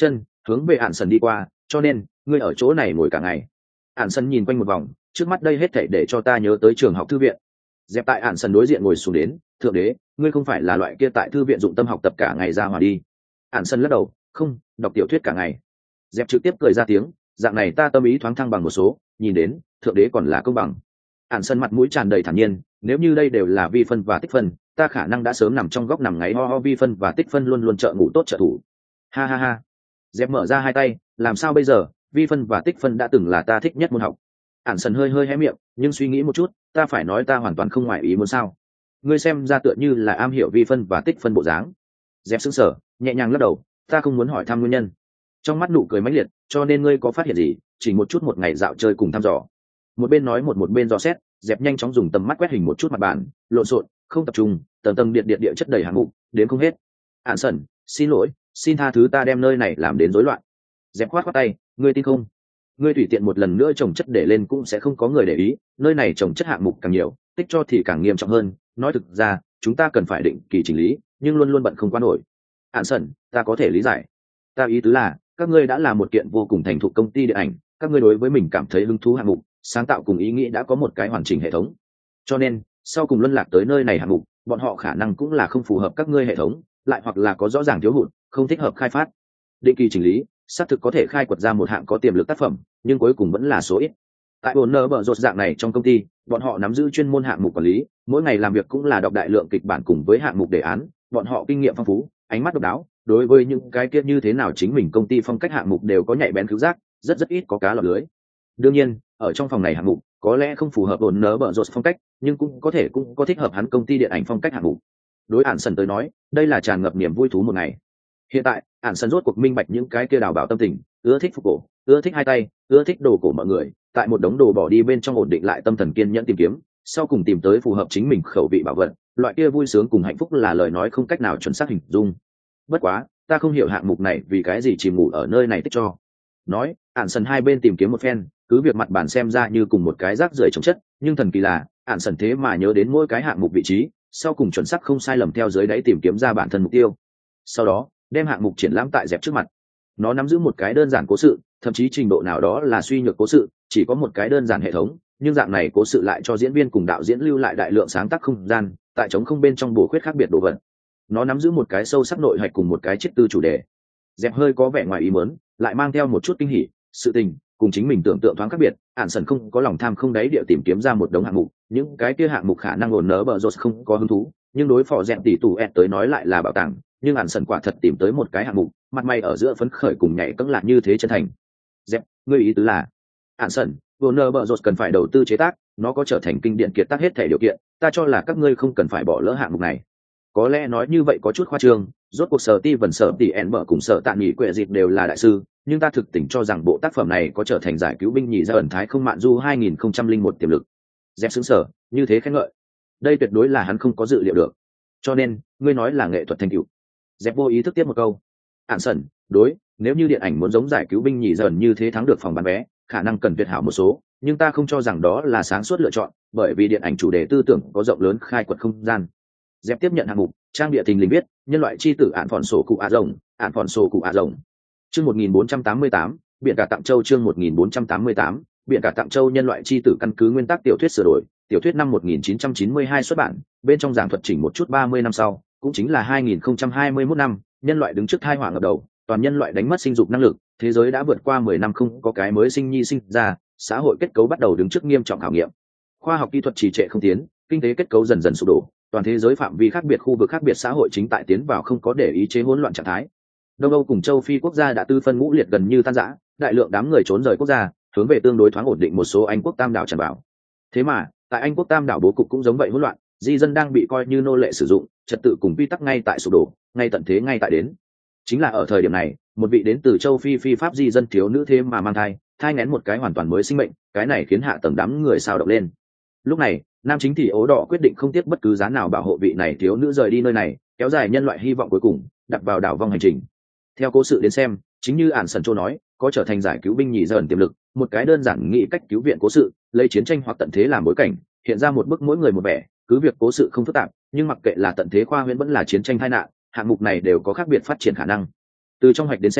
hướng về ạn sần đi qua, cho nên ngươi ở chỗ này ngồi cả ngày. Ạn sần nhìn quanh một vòng, trước mắt đây hết thảy để cho ta nhớ tới trường học thư viện. Dẹp tại ạn sần đối diện ngồi xuống đến, thượng đế, ngươi không phải là loại kia tại thư viện dụng tâm học tập cả ngày ra hòa đi. Ạn sần lắc đầu, không, đọc tiểu thuyết cả ngày. Dẹp trực tiếp cười ra tiếng, dạng này ta tâm ý thoáng thăng bằng một số, nhìn đến thượng đế còn là công bằng. Ạn sần mặt mũi tràn đầy thản nhiên, nếu như đây đều là vi phân và tích phân, ta khả năng đã sớm nằm trong góc nằm ngáy ho ho, vi phân và tích phân luôn luôn trợ ngủ tốt trợ thủ. Ha ha ha. Dẹp mở ra hai tay, làm sao bây giờ, vi phân và tích phân đã từng là ta thích nhất môn học. Ản sần hơi hơi hé miệng, nhưng suy nghĩ một chút, ta phải nói ta hoàn toàn không ngoài ý muốn sao? Ngươi xem ra tựa như là am hiểu vi phân và tích phân bộ dáng. Dẹp sững sờ, nhẹ nhàng lắc đầu, ta không muốn hỏi thăm nguyên nhân. Trong mắt nụ cười mãnh liệt, cho nên ngươi có phát hiện gì? Chỉ một chút một ngày dạo chơi cùng thăm dò. Một bên nói một bên dò xét, Dẹp nhanh chóng dùng tầm mắt quét hình một chút mặt bàn, lộn xộn, không tập trung, tầng tầng địa chất đầy hạng mục, đến không hết. Ản sần, xin lỗi, xin tha thứ, ta đem nơi này làm đến rối loạn. Dẹp khoát tay, ngươi tin không? Ngươi tùy tiện một lần nữa trồng chất để lên cũng sẽ không có người để ý, nơi này trồng chất hạng mục càng nhiều, tích cho thì càng nghiêm trọng hơn. Nói thực ra, chúng ta cần phải định kỳ chỉnh lý, nhưng luôn luôn bận không qua nổi. Ản sần, ta có thể lý giải. Ta ý tứ là, các ngươi đã là một kiện vô cùng thành thục công ty điện ảnh, các ngươi đối với mình cảm thấy hứng thú hạng mục, sáng tạo cùng ý nghĩ đã có một cái hoàn chỉnh hệ thống. Cho nên, sau cùng luân lạc tới nơi này hạng mục, bọn họ khả năng cũng là không phù hợp các ngươi hệ thống, lại hoặc là có rõ ràng thiếu hụt, không thích hợp khai phát. Định kỳ chỉnh lý, xác thực có thể khai quật ra một hạng có tiềm lực tác phẩm, nhưng cuối cùng vẫn là số ít. Tại Warner Bros dạng này trong công ty, bọn họ nắm giữ chuyên môn hạng mục quản lý, mỗi ngày làm việc cũng là đọc đại lượng kịch bản cùng với hạng mục đề án, bọn họ kinh nghiệm phong phú, ánh mắt độc đáo, đối với những cái kia như thế nào chính mình công ty phong cách hạng mục đều có nhạy bén khứu giác, rất ít có cá lọt lưới. Đương nhiên, ở trong phòng này hạng mục có lẽ không phù hợp Warner Bros phong cách, nhưng cũng có thích hợp hắn công ty điện ảnh phong cách hạng mục. Đối Ản Sần tới nói, đây là tràn ngập niềm vui thú một ngày. Hiện tại, Ản Sần rốt cuộc minh bạch những cái kia đào bảo tâm tình, ưa thích phục cổ, ưa thích hai tay, ưa thích đồ cổ mọi người, tại một đống đồ bỏ đi bên trong ổn định lại tâm thần, kiên nhẫn tìm kiếm, sau cùng tìm tới phù hợp chính mình khẩu vị bảo vật, loại kia vui sướng cùng hạnh phúc là lời nói không cách nào chuẩn xác hình dung. Bất quá, ta không hiểu hạng mục này vì cái gì chìm ngủ ở nơi này tích cho. Nói, Ản Sần hai bên tìm kiếm một phen, cứ việc mặt bản xem ra như cùng một cái rác rưởi trồng chất, nhưng thần kỳ là, Ản Sần thế mà nhớ đến mỗi cái hạng mục vị trí, sau cùng chuẩn xác không sai lầm theo dưới đáy tìm kiếm ra bản thân mục tiêu. Sau đó, đem hạng mục triển lãm tại Dẹp trước mặt. Nó nắm giữ một cái đơn giản cố sự, thậm chí trình độ nào đó là suy nhược cố sự, chỉ có một cái đơn giản hệ thống, nhưng dạng này cố sự lại cho diễn viên cùng đạo diễn lưu lại đại lượng sáng tác không gian, tại trống không bên trong bổ khuyết khác biệt đồ vật. Nó nắm giữ một cái sâu sắc nội hạch cùng một cái triết tư chủ đề. Dẹp hơi có vẻ ngoài ý muốn, lại mang theo một chút kinh hỉ, sự tình cùng chính mình tưởng tượng thoáng khác biệt. Ản Sần không có lòng tham không đáy địa tìm kiếm ra một đống hạng mục, những cái kia hạng mục khả năng ổn nở bờ rột không có hứng thú, nhưng đối phò Dẹp tỷ tù tới nói lại là bảo tàng. Nhưng Ản Sần quả thật tìm tới một cái hạng mục, mặt mày ở giữa phấn khởi cùng nhảy cẫng lạc như thế chân thành. Dẹp, ngươi ý tứ là Ản Sần, Warner Bros cần phải đầu tư chế tác, nó có trở thành kinh điển kiệt tác hết thể điều kiện, ta cho là các ngươi không cần phải bỏ lỡ hạng mục này. Có lẽ nói như vậy có chút khoa trương, rốt cuộc Sở Ti Vân Sở Tỷ En Bở cùng Sở Tạ Nghị Quệ Dịp đều là đại sư, nhưng ta thực tình cho rằng bộ tác phẩm này có trở thành giải cứu binh nhì ra ẩn thái không mạn du 2001 tiềm lực. Dẹp xứng sở, như thế khen ngợi. Đây tuyệt đối là hắn không có dự liệu được. Cho nên, ngươi nói là nghệ thuật thành tựu. Dẹp vô ý thức tiếp một câu. Ản Sần, đối, nếu như điện ảnh muốn giống giải cứu binh nhì dần như thế thắng được phòng bán vé, khả năng cần tuyệt hảo một số, nhưng ta không cho rằng đó là sáng suốt lựa chọn, bởi vì điện ảnh chủ đề tư tưởng có rộng lớn khai quật không gian. Dẹp tiếp nhận hạng mục, trang địa tình linh viết, nhân loại chi tử ạn phòn sổ cụ ạ rồng, ạn phòn sổ cụ ạ rồng. Chương 1488, biển cả tặng châu chương 1488, biển cả tặng châu nhân loại chi tử căn cứ nguyên tắc tiểu thuyết sửa đổi, tiểu thuyết năm 1992 xuất bản, bên trong giảng thuật chỉnh một chút 30 năm sau, cũng chính là 2021 năm, nhân loại đứng trước tai họa ngập đầu, toàn nhân loại đánh mất sinh dục năng lực, thế giới đã vượt qua 10 năm không có cái mới sinh nhi sinh ra, xã hội kết cấu bắt đầu đứng trước nghiêm trọng khảo nghiệm. Khoa học kỹ thuật trì trệ không tiến, kinh tế kết cấu dần dần sụp đổ, toàn thế giới phạm vi khác biệt, khu vực khác biệt, xã hội chính tại tiến vào không có để ý chế hỗn loạn trạng thái. Đông Âu cùng châu Phi quốc gia đã tư phân ngũ liệt gần như tan rã, đại lượng đám người trốn rời quốc gia, hướng về tương đối thoáng ổn định một số Anh quốc tam đảo tràn vào. Thế mà, tại Anh quốc tam đảo bố cục cũng giống vậy hỗn loạn, di dân đang bị coi như nô lệ sử dụng, trật tự cùng quy tắc ngay tại sụp đổ, ngay tận thế ngay tại đến. Chính là ở thời điểm này, một vị đến từ châu Phi phi pháp di dân thiếu nữ thế mà mang thai nghén một cái hoàn toàn mới sinh mệnh, cái này khiến hạ tầng đám người sao động lên. Lúc này, nam chính thì ố đỏ quyết định không tiếc bất cứ giá nào bảo hộ vị này thiếu nữ rời đi nơi này, kéo dài nhân loại hy vọng cuối cùng, đặt vào đảo vong hành trình. Theo cố sự đến xem, chính như Ản Sần Châu nói, có trở thành giải cứu binh nhì dần tiềm lực, một cái đơn giản nghĩ cách cứu viện cố sự, lấy chiến tranh hoặc tận thế làm bối cảnh, hiện ra một bức mỗi người một vẻ, cứ việc cố sự không phức tạp, nhưng mặc kệ là tận thế khoa huyễn vẫn là chiến tranh tai nạn, hạng mục này đều có khác biệt phát triển khả năng. Từ trong hoạch đến xem,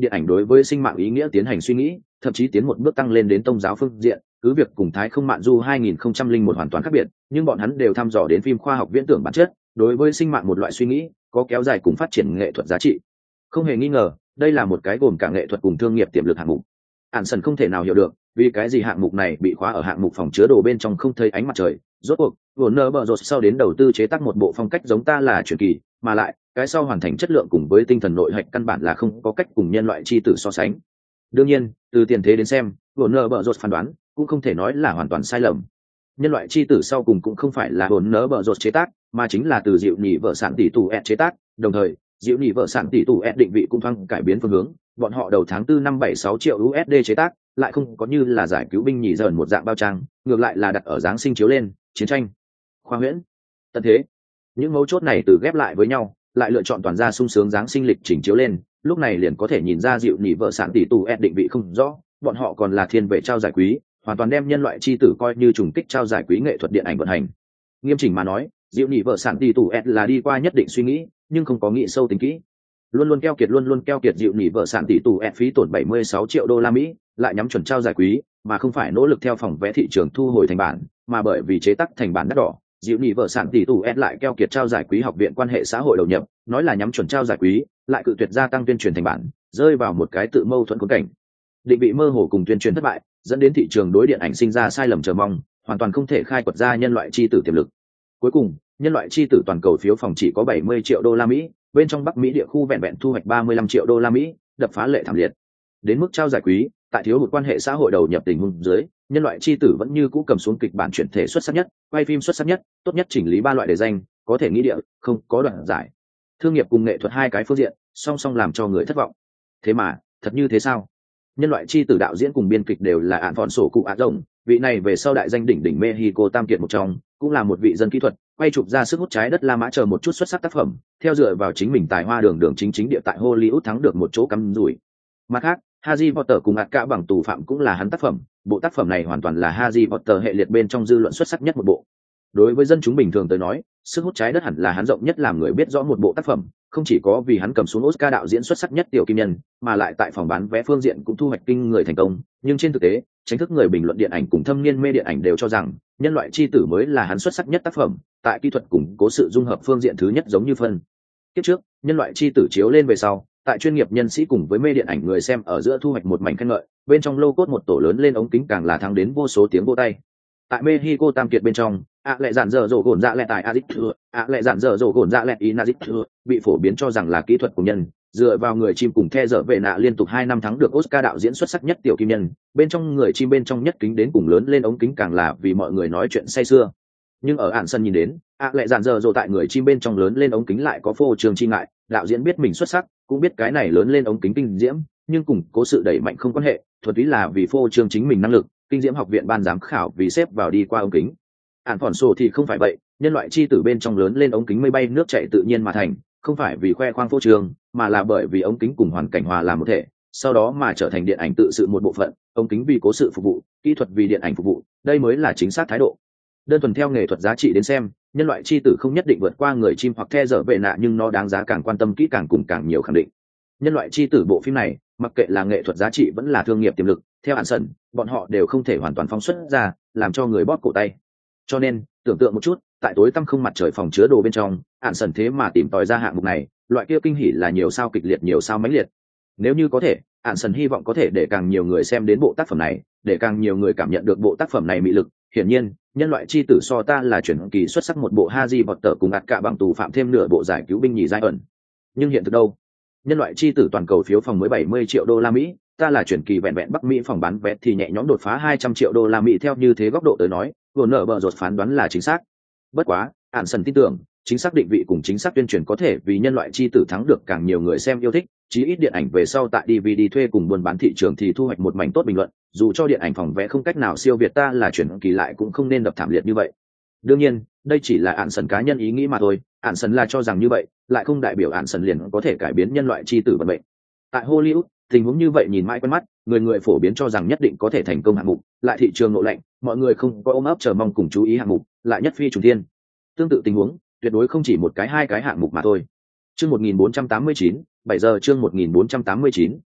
điện ảnh đối với sinh mạng ý nghĩa tiến hành suy nghĩ, thậm chí tiến một bước tăng lên đến tôn giáo phương diện, cứ việc cùng Thái Không Mạn Du 2001 hoàn toàn khác biệt, nhưng bọn hắn đều thăm dò đến phim khoa học viễn tưởng bản chất, đối với sinh mạng một loại suy nghĩ, có kéo dài cùng phát triển nghệ thuật giá trị. Không hề nghi ngờ, đây là một cái gồm cả nghệ thuật cùng thương nghiệp tiềm lực hạng mục. Anderson không thể nào hiểu được, vì cái gì hạng mục này bị khóa ở hạng mục phòng chứa đồ bên trong không thấy ánh mặt trời. Rốt cuộc, Warner Bros sau đến đầu tư chế tác một bộ phong cách giống Ta Là Truyền Kỳ, mà lại cái sau hoàn thành chất lượng cùng với tinh thần nội hạch căn bản là không có cách cùng nhân loại chi tử so sánh. Đương nhiên, từ tiền thế đến xem, Warner Bros phán đoán cũng không thể nói là hoàn toàn sai lầm. Nhân loại chi tử sau cùng cũng không phải là Warner Bros chế tác, mà chính là từ dịu nhị vợ sản tỷ tù ed chế tác, đồng thời dịu nhị vợ sản tỷ tù ed định vị cũng thoáng cải biến phương hướng, bọn họ đầu tháng 4 năm 76 triệu USD chế tác, lại không có như là giải cứu binh nhì dần một dạng bao trang, ngược lại là đặt ở Giáng sinh chiếu lên, chiến tranh, khoa huyễn, tận thế. Những mấu chốt này từ ghép lại với nhau, lại lựa chọn toàn ra sung sướng Giáng sinh lịch trình chiếu lên, lúc này liền có thể nhìn ra dịu nhị vợ sản tỷ tù ed định vị không rõ, bọn họ còn là thiên về trao giải quý, hoàn toàn đem nhân loại chi tử coi như trùng kích trao giải quý nghệ thuật điện ảnh vận hành. Nghiêm chỉnh mà nói, dịu nhị vợ sản tỷ tù ed là đi qua nhất định suy nghĩ, nhưng không có nghĩ sâu tính kỹ. Luôn luôn keo kiệt dịu nhị vợ sản tỷ tù ed phí tổn 76 triệu đô la Mỹ, lại nhắm chuẩn trao giải quý, mà không phải nỗ lực theo phòng vé thị trường thu hồi thành bản, mà bởi vì chế tác thành bản đắt đỏ, dịu nhị vợ sản tỷ tù ed lại keo kiệt trao giải quý học viện quan hệ xã hội đầu nhập, nói là nhắm chuẩn trao giải quý, lại cự tuyệt gia tăng tuyên truyền thành bản, rơi vào một cái tự mâu thuẫn khốn cảnh. Định vị mơ hồ cùng tuyên truyền thất bại, dẫn đến thị trường đối điện ảnh sinh ra sai lầm chờ mong, hoàn toàn không thể khai quật ra nhân loại chi tử tiềm lực. Cuối cùng, nhân loại chi tử toàn cầu phiếu phòng chỉ có 70 triệu đô la Mỹ, bên trong Bắc Mỹ địa khu vẹn vẹn thu hoạch 35 triệu đô la Mỹ, đập phá lệ thảm liệt. Đến mức trao giải quý, tại thiếu hụt quan hệ xã hội đầu nhập tình huống dưới, nhân loại chi tử vẫn như cũ cầm xuống kịch bản chuyển thể xuất sắc nhất, quay phim xuất sắc nhất, tốt nhất chỉnh lý 3 loại đề danh, có thể nghĩ địa, không có đoạn giải. Thương nghiệp cùng nghệ thuật hai cái phương diện, song song làm cho người thất vọng. Thế mà, thật như thế sao? Nhân loại chi tử đạo diễn cùng biên kịch đều là án phòn sổ cụ ạ rồng, vị này về sau đại danh đỉnh đỉnh Mexico tam kiệt một trong, cũng là một vị dân kỹ thuật, quay chụp ra sức hút trái đất La Mã chờ một chút xuất sắc tác phẩm, theo dựa vào chính mình tài hoa đường chính địa tại Hollywood thắng được một chỗ cắm rủi. Mặt khác, Harry Potter cùng ạt cả bằng tù phạm cũng là hắn tác phẩm, bộ tác phẩm này hoàn toàn là Harry Potter hệ liệt bên trong dư luận xuất sắc nhất một bộ. Đối với dân chúng bình thường tới nói, sức hút trái đất hẳn là hắn rộng nhất làm người biết rõ một bộ tác phẩm, không chỉ có vì hắn cầm xuống Oscar đạo diễn xuất sắc nhất tiểu kim nhân, mà lại tại phòng bán vé phương diện cũng thu hoạch kinh người thành công, nhưng trên thực tế, chính thức người bình luận điện ảnh cùng thâm niên mê điện ảnh đều cho rằng, nhân loại chi tử mới là hắn xuất sắc nhất tác phẩm, tại kỹ thuật cùng cố sự dung hợp phương diện thứ nhất giống như phân. Tiếp trước, nhân loại chi tử chiếu lên về sau, tại chuyên nghiệp nhân sĩ cùng với mê điện ảnh người xem ở giữa thu hoạch một mảnh khen ngợi, bên trong lô cốt một tổ lớn lên ống kính càng là thắng đến vô số tiếng vỗ tay. Tại Mexico tam kiệt bên trong, lẹ dạn dở dỗ gồn dạ lẹ tại Azit, lẹ dạn dở dỗ gồn dạ lẹ Inazit bị phổ biến cho rằng là kỹ thuật của nhân, dựa vào người chim cùng The dở vệ nạ liên tục 2 năm thắng được Oscar đạo diễn xuất sắc nhất tiểu kim nhân, bên trong người chim bên trong nhất kính đến cùng lớn lên ống kính càng là vì mọi người nói chuyện say sưa. Nhưng ở ản sân nhìn đến, lẹ dạn dở dỗ tại người chim bên trong lớn lên ống kính lại có phô trương chi ngại, đạo diễn biết mình xuất sắc, cũng biết cái này lớn lên ống kính kinh diễm, nhưng cùng cố sự đẩy mạnh không quan hệ, thuật ý là vì phô trương chính mình năng lực. Kinh diễm học viện ban giám khảo vì xếp vào đi qua ống kính. Ản phòn sổ thì không phải vậy, nhân loại chi tử bên trong lớn lên ống kính mây bay nước chảy tự nhiên mà thành, không phải vì khoe khoang phô trương, mà là bởi vì ống kính cùng hoàn cảnh hòa làm một thể, sau đó mà trở thành điện ảnh tự sự một bộ phận, ống kính vì cố sự phục vụ, kỹ thuật vì điện ảnh phục vụ, đây mới là chính xác thái độ. Đơn thuần theo nghệ thuật giá trị đến xem, nhân loại chi tử không nhất định vượt qua người chim hoặc The dở vệ nạ, nhưng nó đáng giá càng quan tâm kỹ càng cùng càng nhiều khẳng định. Nhân loại chi tử bộ phim này, mặc kệ là nghệ thuật giá trị vẫn là thương nghiệp tiềm lực, theo hạn sần, bọn họ đều không thể hoàn toàn phóng xuất ra, làm cho người bóp cổ tay. Cho nên, tưởng tượng một chút, tại tối tăm không mặt trời phòng chứa đồ bên trong, hạn sần thế mà tìm tòi ra hạng mục này, loại kia kinh hỉ là nhiều sao kịch liệt nhiều sao mãnh liệt. Nếu như có thể, hạn sần hy vọng có thể để càng nhiều người xem đến bộ tác phẩm này, để càng nhiều người cảm nhận được bộ tác phẩm này mỹ lực. Hiển nhiên, nhân loại chi tử so Ta Là Truyền Kỳ xuất sắc một bộ Harry Potter cùng ạt cả bằng tù phạm thêm nửa bộ giải cứu binh nhì giai ẩn. Nhưng hiện thực đâu? Nhân loại chi tử toàn cầu phiếu phòng mới 70 triệu đô la Mỹ, Ta Là Truyền Kỳ vẹn vẹn Bắc Mỹ phòng bán vé thì nhẹ nhõm đột phá 200 triệu đô la Mỹ, theo như thế góc độ tới nói, Warner Bros phán đoán là chính xác. Bất quá, Anderson tin tưởng, chính xác định vị cùng chính xác tuyên truyền có thể vì nhân loại chi tử thắng được càng nhiều người xem yêu thích, chí ít điện ảnh về sau tại DVD thuê cùng buôn bán thị trường thì thu hoạch một mảnh tốt bình luận, dù cho điện ảnh phòng vé không cách nào siêu việt Ta Là Truyền Kỳ lại cũng không nên đập thảm liệt như vậy. Đương nhiên, đây chỉ là Anderson cá nhân ý nghĩ mà thôi, Anderson là cho rằng như vậy, lại không đại biểu Anderson liền có thể cải biến nhân loại chi tử vận mệnh. Tại Hollywood, tình huống như vậy nhìn mãi quen mắt, người phổ biến cho rằng nhất định có thể thành công hạng mục, lại thị trường nộ lạnh, mọi người không có ôm ấp chờ mong cùng chú ý hạng mục, lại nhất phi trùng thiên. Tương tự tình huống, tuyệt đối không chỉ một cái hai cái hạng mục mà thôi. Chương 1489, 7 giờ chương 1489,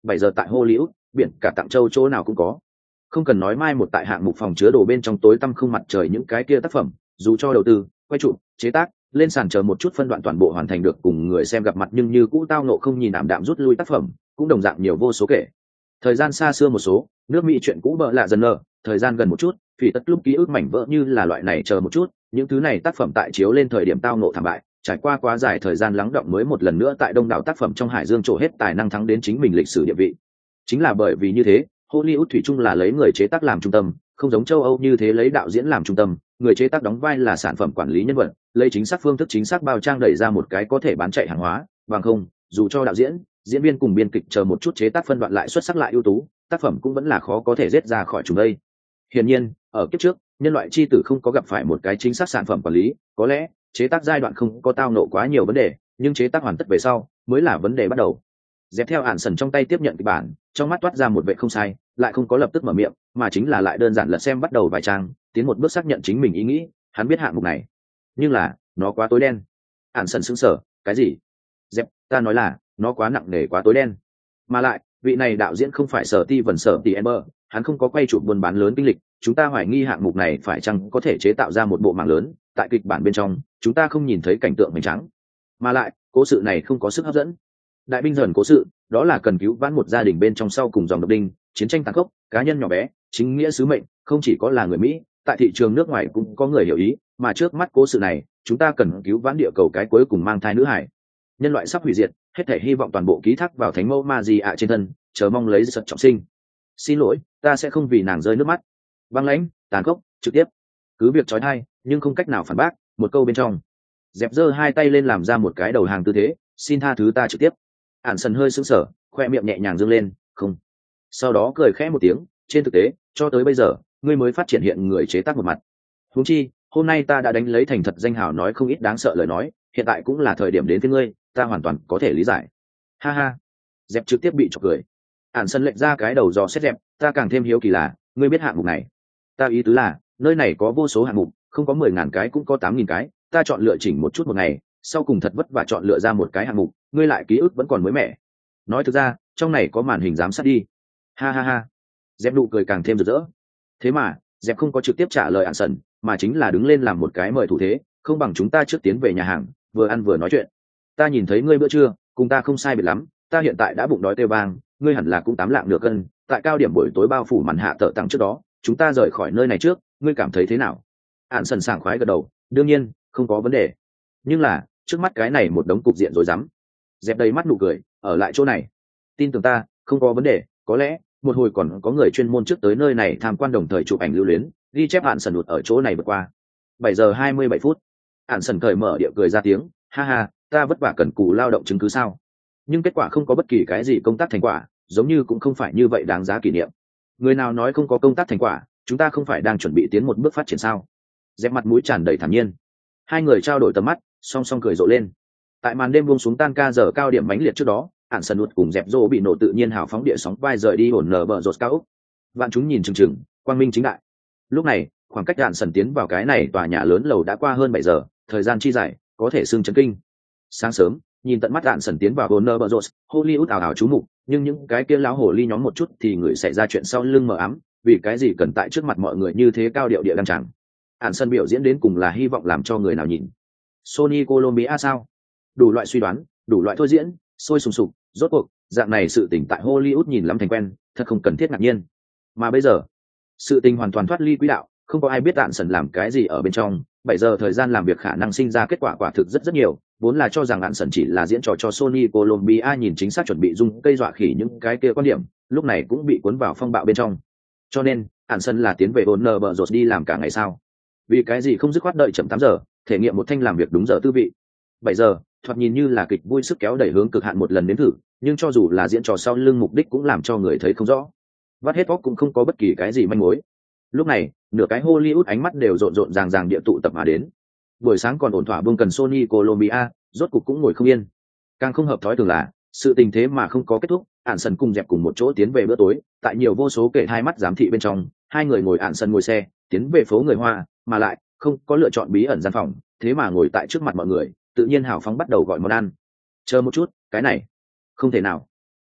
7 giờ tại Hollywood, biển cả tặng châu chỗ nào cũng có. Không cần nói mai một tại hạng mục phòng chứa đồ bên trong tối tăm không mặt trời những cái kia tác phẩm, dù cho đầu tư, quay trụ, chế tác, lên sàn chờ một chút phân đoạn toàn bộ hoàn thành được cùng người xem gặp mặt nhưng như cũ tao nộ không nhìn ảm đạm rút lui tác phẩm, cũng đồng dạng nhiều vô số kể. Thời gian xa xưa một số, nước Mỹ chuyện cũ bợ lạ dần nở, thời gian gần một chút, phỉ tất lúc ký ức mảnh vỡ như là loại này chờ một chút, những thứ này tác phẩm tại chiếu lên thời điểm tao nộ thảm bại, trải qua quá dài thời gian lắng đọng mới một lần nữa tại đông đảo tác phẩm trong hải dương trổ hết tài năng thắng đến chính mình lịch sử địa vị. Chính là bởi vì như thế, Hollywood thủy chung là lấy người chế tác làm trung tâm, không giống châu Âu như thế lấy đạo diễn làm trung tâm, người chế tác đóng vai là sản phẩm quản lý nhân vật, lấy chính xác phương thức chính xác bao trang đẩy ra một cái có thể bán chạy hàng hóa, bằng không, dù cho đạo diễn, diễn viên cùng biên kịch chờ một chút chế tác phân đoạn lại xuất sắc lại ưu tú, tác phẩm cũng vẫn là khó có thể giết ra khỏi chúng đây. Hiển nhiên, ở kiếp trước, nhân loại chi tử không có gặp phải một cái chính xác sản phẩm quản lý, có lẽ chế tác giai đoạn không có tao nộ quá nhiều vấn đề, nhưng chế tác hoàn tất về sau mới là vấn đề bắt đầu. Dẹp theo ản sần trong tay tiếp nhận kịch bản, trong mắt toát ra một vệ không sai, lại không có lập tức mở miệng, mà chính là lại đơn giản lật xem bắt đầu vài trang, tiến một bước xác nhận chính mình ý nghĩ, hắn biết hạng mục này, nhưng là nó quá tối đen. Ản sần sững sờ, cái gì? Dẹp, ta nói là nó quá nặng nề quá tối đen. Mà lại, vị này đạo diễn không phải Sở Ti Vân Sở Ti Ember, hắn không có quay chụp buôn bán lớn kinh lịch, chúng ta hoài nghi hạng mục này phải chăng có thể chế tạo ra một bộ mạng lớn, tại kịch bản bên trong, chúng ta không nhìn thấy cảnh tượng hoành tráng. Mà lại, cố sự này không có sức hấp dẫn. Đại binh dần cố sự, đó là cần cứu vãn một gia đình bên trong sau cùng dòng độc đinh, chiến tranh tàn khốc, cá nhân nhỏ bé, chính nghĩa sứ mệnh, không chỉ có là người Mỹ, tại thị trường nước ngoài cũng có người hiểu ý, mà trước mắt cố sự này, chúng ta cần cứu vãn địa cầu cái cuối cùng mang thai nữ hải. Nhân loại sắp hủy diệt, hết thảy hy vọng toàn bộ ký thác vào thánh mẫu Maria trên thân, chờ mong lấy giật trọng sinh. Xin lỗi, ta sẽ không vì nàng rơi nước mắt. Băng lãnh, tàn khốc, trực tiếp. Cứ việc trói thai, nhưng không cách nào phản bác, một câu bên trong. Dẹp giơ hai tay lên làm ra một cái đầu hàng tư thế, xin tha thứ ta trực tiếp. Ản sần hơi sững sờ, khoe miệng nhẹ nhàng dương lên, không. Sau đó cười khẽ một tiếng, trên thực tế, cho tới bây giờ, ngươi mới phát triển hiện người chế tác một mặt. Huống chi, hôm nay ta đã đánh lấy thành thật danh hào nói không ít đáng sợ lời nói, hiện tại cũng là thời điểm đến với ngươi, ta hoàn toàn có thể lý giải. Ha ha. Dẹp trực tiếp bị chọc cười. Ản sần lệch ra cái đầu dò xét dẹp, ta càng thêm hiếu kỳ là, ngươi biết hạng mục này. Ta ý tứ là, nơi này có vô số hạng mục, không có 10.000 cái cũng có 8.000 cái, ta chọn lựa chỉnh một chút một ngày, sau cùng thật vất vả chọn lựa ra một cái hạng mục, ngươi lại ký ức vẫn còn mới mẻ. Nói thực ra, trong này có màn hình giám sát đi. Ha ha ha. Dẹp nụ cười càng thêm rực rỡ. Thế mà, Dẹp không có trực tiếp trả lời Ản sần, mà chính là đứng lên làm một cái mời thủ thế, không bằng chúng ta trước tiến về nhà hàng, vừa ăn vừa nói chuyện. Ta nhìn thấy ngươi bữa trưa, cùng ta không sai biệt lắm, ta hiện tại đã bụng đói tê vang, ngươi hẳn là cũng 8 lạng nửa cân, tại cao điểm buổi tối bao phủ màn hạ tợ tặng trước đó, chúng ta rời khỏi nơi này trước, ngươi cảm thấy thế nào? Ản sần sảng khoái gật đầu, đương nhiên, không có vấn đề. Nhưng là, trước mắt cái này một đống cục diện rối rắm. Dẹp đầy mắt nụ cười, ở lại chỗ này. Tin tưởng ta, không có vấn đề, có lẽ một hồi còn có người chuyên môn trước tới nơi này tham quan đồng thời chụp ảnh lưu luyến, ghi chép Ản sần đụt ở chỗ này vượt qua. 7 giờ 27 phút. Ản sần cởi mở địa cười ra tiếng, ha ha, ta vất vả cần cù lao động chứng cứ sao? Nhưng kết quả không có bất kỳ cái gì công tác thành quả, giống như cũng không phải như vậy đáng giá kỷ niệm. Người nào nói không có công tác thành quả, chúng ta không phải đang chuẩn bị tiến một bước phát triển sao? Dẹp mặt mũi tràn đầy thản nhiên. Hai người trao đổi tầm mắt, song song cười rộ lên. Tại màn đêm buông xuống tan ca giờ cao điểm mãnh liệt trước đó, Ản sần đụt cùng Dẹp Dô bị nổ tự nhiên hào phóng địa sóng vai rời đi hồn nở bờ rột cao ốc. Vạn chúng nhìn chừng chừng, quang minh chính đại. Lúc này, khoảng cách Ản sần tiến vào cái này tòa nhà lớn lầu đã qua hơn 7 giờ, thời gian chi dài, có thể xưng chấn kinh. Sáng sớm, nhìn tận mắt Ản sần tiến vào hồn nở bờ rột, Hollywood ảo ảo chú mục, nhưng những cái kia láo hổ ly nhóm một chút thì người xảy ra chuyện sau lưng mờ ám, vì cái gì cần tại trước mặt mọi người như thế cao điệu địa đăng tràng. Ản sần biểu diễn đến cùng là hy vọng làm cho người nào nhìn. Sony Colombia sao? Đủ loại suy đoán, đủ loại thôi diễn, sôi sùng sục, rốt cuộc, dạng này sự tình tại Hollywood nhìn lắm thành quen, thật không cần thiết ngạc nhiên. Mà bây giờ, sự tình hoàn toàn thoát ly quỹ đạo, không có ai biết Ản sần làm cái gì ở bên trong. 7 giờ thời gian làm việc khả năng sinh ra kết quả quả thực rất nhiều, vốn là cho rằng Ản sần chỉ là diễn trò cho Sony Colombia nhìn chính xác chuẩn bị dùng cây dọa khỉ những cái kia quan điểm, lúc này cũng bị cuốn vào phong bạo bên trong. Cho nên, Ản sần là tiến về Warner Bros đi làm cả ngày sao? Vì cái gì không dứt khoát đợi chậm 8 giờ, thể nghiệm một thanh làm việc đúng giờ tư vị. 7 giờ, thoạt nhìn như là kịch vui sức kéo đẩy hướng cực hạn một lần nếm thử, nhưng cho dù là diễn trò sau lưng mục đích cũng làm cho người thấy không rõ. Vắt hết óc cũng không có bất kỳ cái gì manh mối. Lúc này, nửa cái Hollywood ánh mắt đều rộn rộn ràng ràng địa tụ tập mà đến. Buổi sáng còn ổn thỏa buông cần Sony Colombia, rốt cục cũng ngồi không yên. Càng không hợp thói thường là, sự tình thế mà không có kết thúc, Ản sần cùng Dẹp cùng một chỗ tiến về bữa tối, tại nhiều vô số kể hai mắt giám thị bên trong, hai người ngồi Ản sần ngồi xe, tiến về phố người Hoa, mà lại không có lựa chọn bí ẩn gian phòng, thế mà ngồi tại trước mặt mọi người, tự nhiên hào phóng bắt đầu gọi món ăn. Chờ một chút, cái này không thể nào.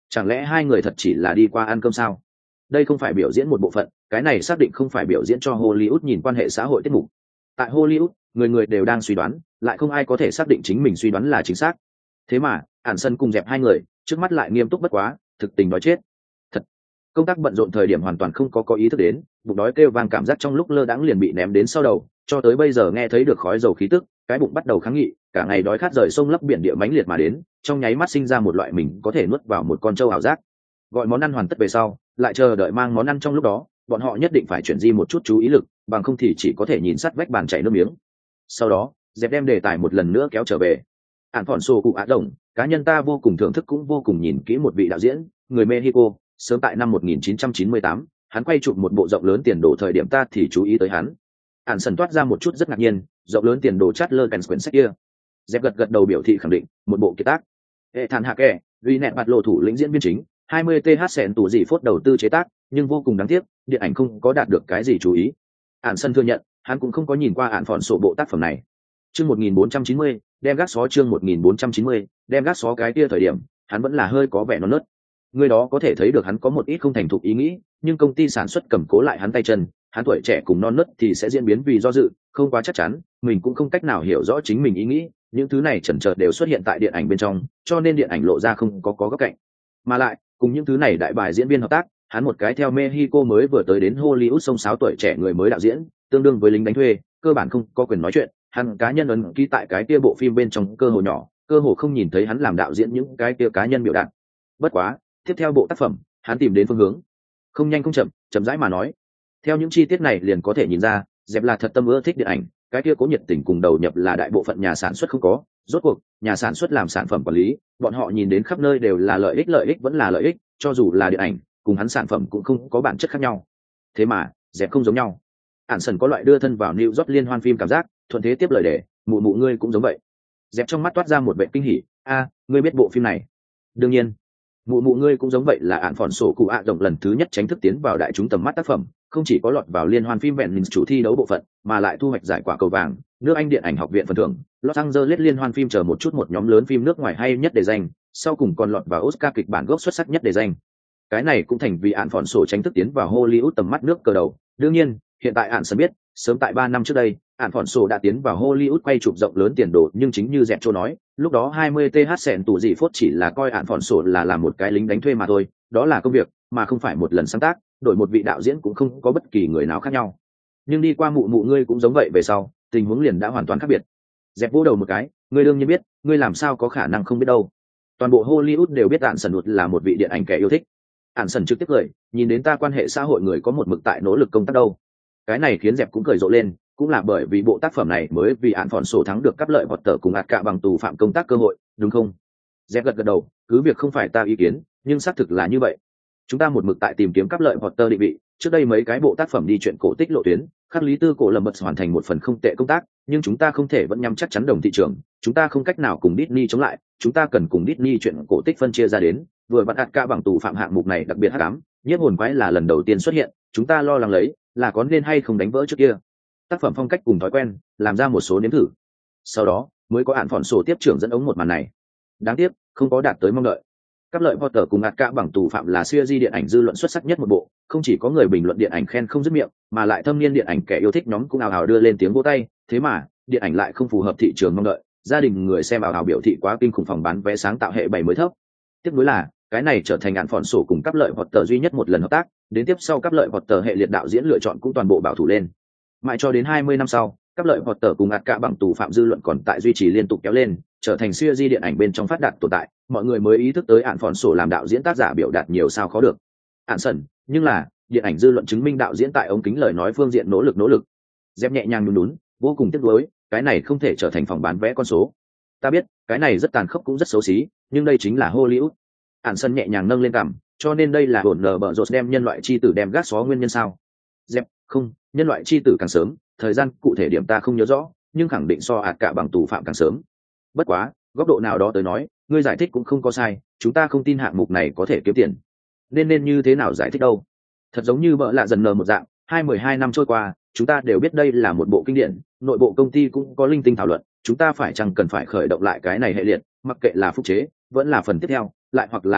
Chẳng lẽ hai người thật chỉ là đi qua ăn cơm sao? Đây không phải biểu diễn một bộ phận, cái này xác định không phải biểu diễn cho Hollywood nhìn quan hệ xã hội tiết mục. Tại Hollywood, người người đều đang suy đoán, lại không ai có thể xác định chính mình suy đoán là chính xác. Thế mà Ản Sân cùng Dẹp hai người trước mắt lại nghiêm túc bất quá, thực tình nói chết. Thật, công tác bận rộn thời điểm hoàn toàn không có ý thức đến, bụng đói kêu vang cảm giác trong lúc lơ đãng liền bị ném đến sau đầu, cho tới bây giờ nghe thấy được khói dầu khí tức, cái bụng bắt đầu kháng nghị, cả ngày đói khát rời sông lấp biển địa mãnh liệt mà đến, trong nháy mắt sinh ra một loại mình có thể nuốt vào một con trâu ảo giác. Gọi món ăn hoàn tất về sau, lại chờ đợi mang món ăn trong lúc đó, bọn họ nhất định phải chuyển di một chút chú ý lực, bằng không thì chỉ có thể nhìn sát vách bàn chảy nước miếng. Sau đó Dẹp đem đề tài một lần nữa kéo trở về. Ản Phỏn Sổ Cụ Á Đồng, cá nhân ta vô cùng thưởng thức cũng vô cùng nhìn kỹ một vị đạo diễn người Mexico. Sớm tại năm 1998, hắn quay chụp một bộ rộng lớn tiền đồ thời điểm ta thì chú ý tới hắn. Ản Sần toát ra một chút rất ngạc nhiên, rộng lớn tiền đồ chát lơ kèn quyển sách kia. Dẹp gật gật đầu biểu thị khẳng định, một bộ kiệt tác. Hệ thản hạ kẻ, vì nẹt mặt lộ thủ lĩnh diễn viên chính, 20 th sẹn tủ gì phốt đầu tư chế tác, nhưng vô cùng đáng tiếc, điện ảnh không có đạt được cái gì chú ý. Ản Sân thừa nhận, hắn cũng không có nhìn qua Ản Phỏn Sổ bộ tác phẩm này. Chương 1490, đem gác xó chương 1490, đem gác xó cái kia thời điểm, hắn vẫn là hơi có vẻ non nớt. Người đó có thể thấy được hắn có một ít không thành thục ý nghĩ, nhưng công ty sản xuất cầm cố lại hắn tay chân, hắn tuổi trẻ cùng non nớt thì sẽ diễn biến vì do dự, không quá chắc chắn, mình cũng không cách nào hiểu rõ chính mình ý nghĩ, những thứ này chần chờ đều xuất hiện tại điện ảnh bên trong, cho nên điện ảnh lộ ra không có góc cạnh. Mà lại, cùng những thứ này đại bài diễn viên hợp tác, hắn một cái theo Mexico mới vừa tới đến Hollywood sông sáo tuổi trẻ người mới đạo diễn, tương đương với lính đánh thuê, cơ bản không có quyền nói chuyện, hắn cá nhân ấn ký tại cái kia bộ phim bên trong cơ hội nhỏ, cơ hội không nhìn thấy hắn làm đạo diễn những cái kia cá nhân biểu đạt. Bất quá, tiếp theo bộ tác phẩm, hắn tìm đến phương hướng, không nhanh không chậm, chậm rãi mà nói. Theo những chi tiết này liền có thể nhìn ra, Dẹp là thật tâm ưa thích điện ảnh, cái kia cố nhiệt tình cùng đầu nhập là đại bộ phận nhà sản xuất không có. Rốt cuộc, nhà sản xuất làm sản phẩm quản lý, bọn họ nhìn đến khắp nơi đều là lợi ích vẫn là lợi ích, cho dù là điện ảnh, cùng hắn sản phẩm cũng không có bản chất khác nhau. Thế mà, Dẹp không giống nhau. Ản Sần có loại đưa thân vào New York liên hoan phim cảm giác, thuận thế tiếp lời đề, mụ mụ ngươi cũng giống vậy. Dẹp trong mắt toát ra một vẻ kinh hỉ, a, ngươi biết bộ phim này? Đương nhiên. Mụ mụ ngươi cũng giống vậy là Ản Phỏn Sổ Cụ Ạ Đồng lần thứ nhất chính thức tiến vào đại chúng tầm mắt tác phẩm, không chỉ có lọt vào liên hoan phim vẹn mình chủ thi đấu bộ phận, mà lại thu hoạch giải quả cầu vàng, nước Anh điện ảnh học viện phần thưởng, Los Angeles liên hoan phim chờ một nhóm lớn phim nước ngoài hay nhất đề danh, sau cùng còn lọt vào Oscar kịch bản gốc xuất sắc nhất đề danh. Cái này cũng thành vì Ản Phỏn Sổ chính thức tiến vào Hollywood tầm mắt nước cờ đầu. Đương nhiên, hiện tại Ản Sần biết, sớm tại 3 năm trước đây, Ản Phỏn Sổ đã tiến vào Hollywood quay chụp rộng lớn tiền đồ, nhưng chính như Dẹp Châu nói, lúc đó 20 th sẹn tủ dị phốt chỉ là coi Ản Phỏn Sổ là làm một cái lính đánh thuê mà thôi, đó là công việc, mà không phải một lần sáng tác, đổi một vị đạo diễn cũng không có bất kỳ người nào khác nhau. Nhưng đi qua mụ mụ ngươi cũng giống vậy về sau, tình huống liền đã hoàn toàn khác biệt. Dẹp vỗ đầu một cái, ngươi đương nhiên biết, ngươi làm sao có khả năng không biết đâu. Toàn bộ Hollywood đều biết Ản Sần là một vị điện ảnh kẻ yêu thích. Ản Sần trực tiếp cười, nhìn đến ta quan hệ xã hội người có một mực tại nỗ lực công tác đâu. Cái này khiến Dẹp cũng cười rộ lên, cũng là bởi vì bộ tác phẩm này mới vì Ản Phỏn Sổ thắng được cắp lợi hoặc tờ cùng ạt cả bằng tù phạm công tác cơ hội, đúng không? Dẹp gật gật đầu, cứ việc không phải ta ý kiến, nhưng xác thực là như vậy. Chúng ta một mực tại tìm kiếm cắp lợi hoặc tờ định vị, trước đây mấy cái bộ tác phẩm đi chuyện cổ tích lộ tuyến, khắc lý tư cổ lầm mật hoàn thành một phần không tệ công tác, nhưng chúng ta không thể vẫn nhắm chắc chắn đồng thị trường, chúng ta không cách nào cùng Disney chống lại, chúng ta cần cùng Disney chuyện cổ tích phân chia ra đến, vừa bắt ạt cả bằng tù phạm hạng mục này đặc biệt hắc ám, nhiếp hồn quái là lần đầu tiên xuất hiện, chúng ta lo lắng lấy là có nên hay không đánh vỡ trước kia tác phẩm phong cách cùng thói quen, làm ra một số nếm thử, sau đó mới có Ản Phỏn Sổ tiếp trưởng dẫn ống một màn này. Đáng tiếc không có đạt tới mong đợi. Cáp lợi Potter cùng ạt cả bằng tù phạm là series điện ảnh dư luận xuất sắc nhất một bộ, không chỉ có người bình luận điện ảnh khen không dứt miệng, mà lại thâm niên điện ảnh kẻ yêu thích nhóm cũng ào ào đưa lên tiếng vỗ tay. Thế mà điện ảnh lại không phù hợp thị trường mong đợi, gia đình người xem ào ào biểu thị quá kinh khủng, phòng bán vé sáng tạo hệ 7 mới thấp. Tiếp nối là cái này trở thành Ản Phỏn Sổ cùng Cáp lợi Potter duy nhất một lần hợp tác, đến tiếp sau Cáp lợi Potter hệ liệt đạo diễn lựa chọn cũng toàn bộ bảo thủ lên. Mãi cho đến 20 năm sau, Cáp lợi Potter cùng ạt cả bằng tù phạm dư luận còn tại duy trì liên tục kéo lên, trở thành series điện ảnh bên trong phát đạt tồn tại, mọi người mới ý thức tới Ản Phỏn Sổ làm đạo diễn tác giả biểu đạt nhiều sao khó được. Ản Sần, nhưng là điện ảnh dư luận chứng minh đạo diễn tại ống kính lời nói phương diện nỗ lực. Dép nhẹ nhàng nhún, vô cùng tiếc nuối, cái này không thể trở thành phòng bán vé con số. Ta biết, cái này rất tàn khốc cũng rất xấu xí, nhưng đây chính là Hollywood. Ản Sần nhẹ nhàng nâng lên cằm, cho nên đây là hỗn nở bợ rột đem nhân loại chi tử đem gác xó nguyên nhân sao? Dép, không, nhân loại chi tử càng sớm, thời gian cụ thể điểm ta không nhớ rõ, nhưng khẳng định so ạt cả bằng tù phạm càng sớm. Bất quá, góc độ nào đó tới nói, ngươi giải thích cũng không có sai, chúng ta không tin hạng mục này có thể kiếm tiền. Nên như thế nào giải thích đâu? Thật giống như vợ lạ dần nở một dạng, 12 năm trôi qua, chúng ta đều biết đây là một bộ kinh điển, nội bộ công ty cũng có linh tinh thảo luận, chúng ta phải chăng cần phải khởi động lại cái này hệ liệt, mặc kệ là phúc chế, vẫn là phần tiếp theo, lại hoặc là viết lại,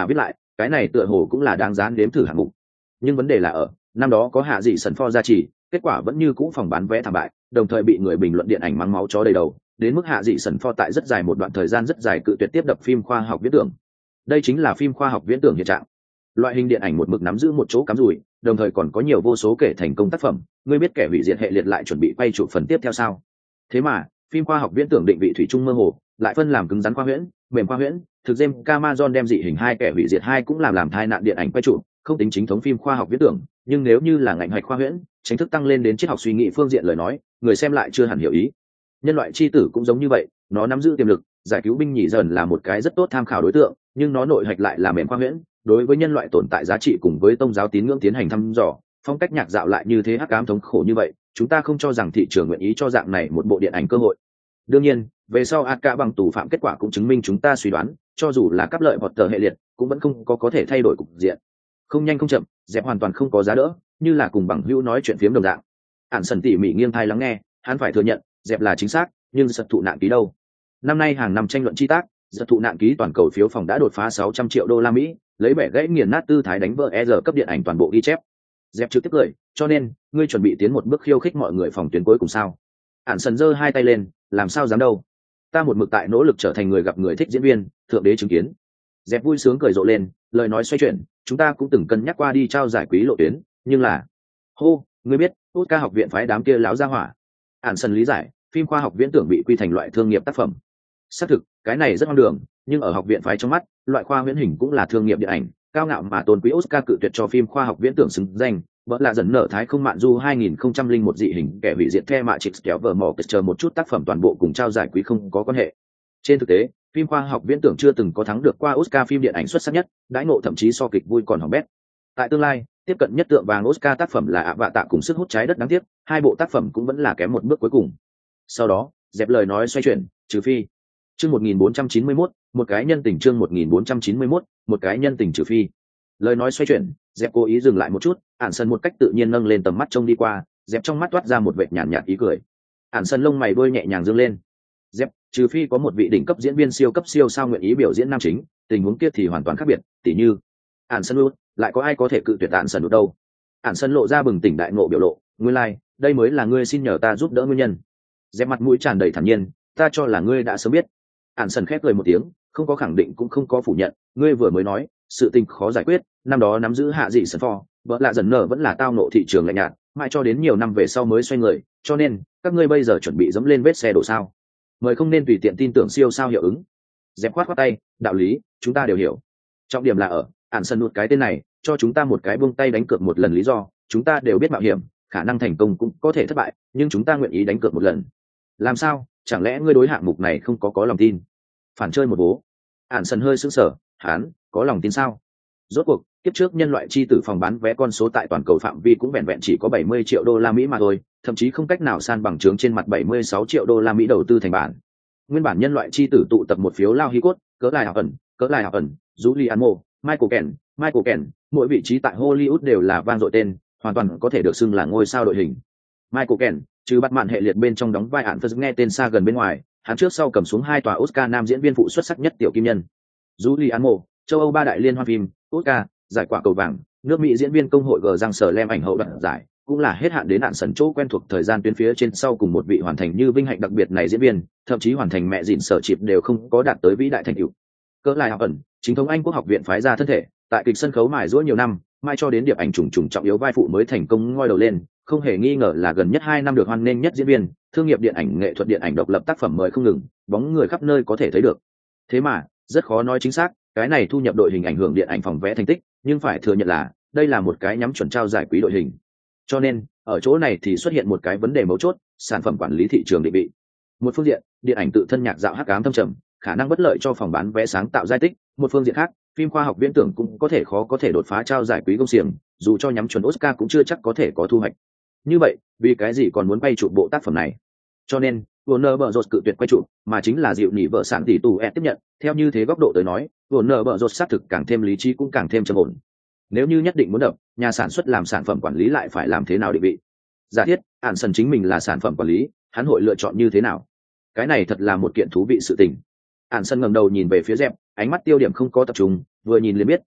cái này tựa hồ cũng là đáng giá đếm thử hạng mục. Nhưng vấn đề là ở năm đó có hạ dị sần pho gia trì, kết quả vẫn như cũ phòng bán vé thảm bại, đồng thời bị người bình luận điện ảnh mắng máu chó đầy đầu, đến mức hạ dị sần pho tại rất dài một đoạn thời gian rất dài cự tuyệt tiếp đập phim khoa học viễn tưởng. Đây chính là phim khoa học viễn tưởng hiện trạng. Loại hình điện ảnh một mực nắm giữ một chỗ cắm rủi, đồng thời còn có nhiều vô số kể thành công tác phẩm, ngươi biết kẻ hủy diệt hệ liệt lại chuẩn bị quay chụp phần tiếp theo sao? Thế mà phim khoa học viễn tưởng định vị thủy chung mơ hồ, lại phân làm cứng rắn khoa huyễn, mềm khoa huyễn. Thực James Cameron đem dị hình hai kẻ hủy diệt hai cũng làm thai nạn điện ảnh quay chụp, không tính chính thống phim khoa học viễn tưởng, nhưng nếu như là ngành hoạch khoa huyễn, chính thức tăng lên đến triết học suy nghĩ phương diện lời nói, người xem lại chưa hẳn hiểu ý. Nhân loại chi tử cũng giống như vậy, nó nắm giữ tiềm lực, giải cứu binh nhì dần là một cái rất tốt tham khảo đối tượng, nhưng nó nội hạch lại là mềm khoa huyễn, đối với nhân loại tồn tại giá trị cùng với tôn giáo tín ngưỡng tiến hành thăm dò, phong cách nhạc dạo lại như thế hắc ám thống khổ như vậy, chúng ta không cho rằng thị trường nguyện ý cho dạng này một bộ điện ảnh cơ hội. Đương nhiên, về sau Aka bằng tù phạm kết quả cũng chứng minh chúng ta suy đoán, cho dù là cấp lợi hoặc tờ hệ liệt, cũng vẫn không có thể thay đổi cục diện. Không nhanh không chậm, dẹp hoàn toàn không có giá đỡ, như là cùng bằng hữu nói chuyện phiếm đồng dạng. Ản Sần tỉ mỉ nghiêng tai lắng nghe, hắn phải thừa nhận, dẹp là chính xác, nhưng giật thụ nạn ký đâu? Năm nay hàng năm tranh luận chi tác, giật thụ nạn ký toàn cầu phiếu phòng đã đột phá 600 triệu đô la Mỹ, lấy bẻ gãy nghiền nát tư thái đánh vỡ ER cấp điện ảnh toàn bộ ghi chép. Dẹp trực tiếp cười, cho nên, ngươi chuẩn bị tiến một bước khiêu khích mọi người phòng tuyến cuối cùng sao? Ản Sần giơ hai tay lên, làm sao dám đâu? Ta một mực tại nỗ lực trở thành người gặp người thích diễn viên, thượng đế chứng kiến. Dẹp vui sướng cười rộ lên, lời nói xoay chuyển, chúng ta cũng từng cân nhắc qua đi trao giải quý lộ tuyến, nhưng là hô, ngươi biết Oscar học viện phái đám kia láo ra hỏa. Ản Sần lý giải, phim khoa học viễn tưởng bị quy thành loại thương nghiệp tác phẩm. Xác thực, cái này rất hoang đường, nhưng ở học viện phái trong mắt, loại khoa huyễn hình cũng là thương nghiệp điện ảnh, cao ngạo mà tôn quý Oscar cự tuyệt cho phim khoa học viễn tưởng xứng danh. Vợ là dần nở thái không mạn du 2001 dị hình kẻ hủy diệt The Matrix kéo vở mỏ chờ một chút tác phẩm toàn bộ cùng trao giải quý không có quan hệ. Trên thực tế, phim khoa học viễn tưởng chưa từng có thắng được qua Oscar phim điện ảnh xuất sắc nhất, đãi ngộ thậm chí so kịch vui còn hỏng bét. Tại tương lai, tiếp cận nhất tượng vàng Oscar tác phẩm là ạ vạ tạ cùng sức hút trái đất đáng tiếc, hai bộ tác phẩm cũng vẫn là kém một bước cuối cùng. Sau đó, dẹp lời nói xoay chuyển, trừ phi. Chương 1491, một cái nhân tình chương 1491, một cái nhân tình trừ phi. Lời nói xoay chuyển, dẹp cố ý dừng lại một chút, Ản Sần một cách tự nhiên nâng lên tầm mắt trông đi qua, dẹp trong mắt toát ra một vệt nhàn nhạt ý cười. Ản Sần lông mày đuôi nhẹ nhàng dương lên. Dẹp, trừ phi có một vị đỉnh cấp diễn viên siêu cấp siêu sao nguyện ý biểu diễn nam chính, tình huống kia thì hoàn toàn khác biệt, tỉ như Ản Sần luôn, lại có ai có thể cự tuyệt Ản Sần được đâu. Ản Sần lộ ra bừng tỉnh đại ngộ biểu lộ, nguyên lai, đây mới là ngươi xin nhờ ta giúp đỡ nguyên nhân. Dẹp mặt mũi tràn đầy thản nhiên, ta cho là ngươi đã sớm biết. Ản Sần khép cười một tiếng, không có khẳng định cũng không có phủ nhận, ngươi vừa mới nói, sự tình khó giải quyết, năm đó nắm giữ hạ dị sần phò, vợ lạ dần nở vẫn là tao nộ thị trường lạnh nhạt, mãi cho đến nhiều năm về sau mới xoay người, cho nên các ngươi bây giờ chuẩn bị dẫm lên vết xe đổ sao? Mời không nên tùy tiện tin tưởng siêu sao hiệu ứng. Dẹp khoát tay, đạo lý chúng ta đều hiểu, trọng điểm là ở Ản Sần nuốt cái tên này cho chúng ta một cái buông tay đánh cược một lần lý do, chúng ta đều biết mạo hiểm, khả năng thành công cũng có thể thất bại, nhưng chúng ta nguyện ý đánh cược một lần. Làm sao? Chẳng lẽ ngươi đối hạng mục này không có lòng tin? Phản chơi một bố. Ản Sần hơi sững sờ, hắn có lòng tin sao? Rốt cuộc, kiếp trước nhân loại chi tử phòng bán vé con số tại toàn cầu phạm vi cũng vẹn vẹn chỉ có 70 triệu đô la Mỹ mà thôi, thậm chí không cách nào san bằng trướng trên mặt 76 triệu đô la Mỹ đầu tư thành bản. Nguyên bản nhân loại chi tử tụ tập một phiếu lao hi cốt, cỡ lại học ẩn, Julian Moore, Michael Caine, mỗi vị trí tại Hollywood đều là vang dội tên, hoàn toàn có thể được xưng là ngôi sao đội hình. Michael Caine, trừ bắt mạn hệ liệt bên trong đóng vai án Phật nghe tên xa gần bên ngoài, hắn trước sau cầm xuống 2 tòa Oscar nam diễn viên phụ xuất sắc nhất tiểu kim nhân. Julian Moore, châu Âu 3 đại liên hoan phim, Oscar, giải quả cầu vàng, nước Mỹ diễn viên công hội G Giang Sở Lem ảnh hậu đoạt giải, cũng là hết hạn đến Ản Sần chỗ quen thuộc thời gian tuyến phía trên sau cùng một vị hoàn thành như vinh hạnh đặc biệt này diễn viên, thậm chí hoàn thành mẹ dịn sở chịp đều không có đạt tới vĩ đại thành tựu. Cỡ lại học ẩn, chính thống Anh quốc học viện phái ra thân thể, tại kịch sân khấu mài giũa nhiều năm, mai cho đến điệp ảnh trùng trọng yếu vai phụ mới thành công ngoi đầu lên, không hề nghi ngờ là gần nhất 2 năm được hoan nghênh nhất diễn viên, thương nghiệp điện ảnh nghệ thuật điện ảnh độc lập tác phẩm mời không ngừng, bóng người khắp nơi có thể thấy được. Thế mà, rất khó nói chính xác, cái này thu nhập đội hình ảnh hưởng điện ảnh phòng vé thành tích, nhưng phải thừa nhận là đây là một cái nhắm chuẩn trao giải quý đội hình. Cho nên, ở chỗ này thì xuất hiện một cái vấn đề mấu chốt, sản phẩm quản lý thị trường định vị. Một phương diện, điện ảnh tự thân nhạc dạo hắc ám thâm trầm, khả năng bất lợi cho phòng bán vé sáng tạo giai tích, một phương diện khác, phim khoa học viễn tưởng cũng khó có thể đột phá trao giải quý công xiềng, dù cho nhắm chuẩn Oscar cũng chưa chắc có thể có thu hoạch. Như vậy, vì cái gì còn muốn quay chụp bộ tác phẩm này? Cho nên, Warner Bros cự tuyệt quay chụp, mà chính là dịu nỉ vợ sản tỷ tù tiếp nhận. Theo như thế góc độ tới nói, Warner Bros xác thực càng thêm lý trí cũng càng thêm trầm ổn. Nếu như nhất định muốn đập, nhà sản xuất làm sản phẩm quản lý lại phải làm thế nào định vị? Giả thiết, Ản Sần chính mình là sản phẩm quản lý, hắn hội lựa chọn như thế nào? Cái này thật là một kiện thú vị sự tình. Ản Sần ngẩng đầu nhìn về phía Dẹp, ánh mắt tiêu điểm không có tập trung, vừa nhìn liền biết,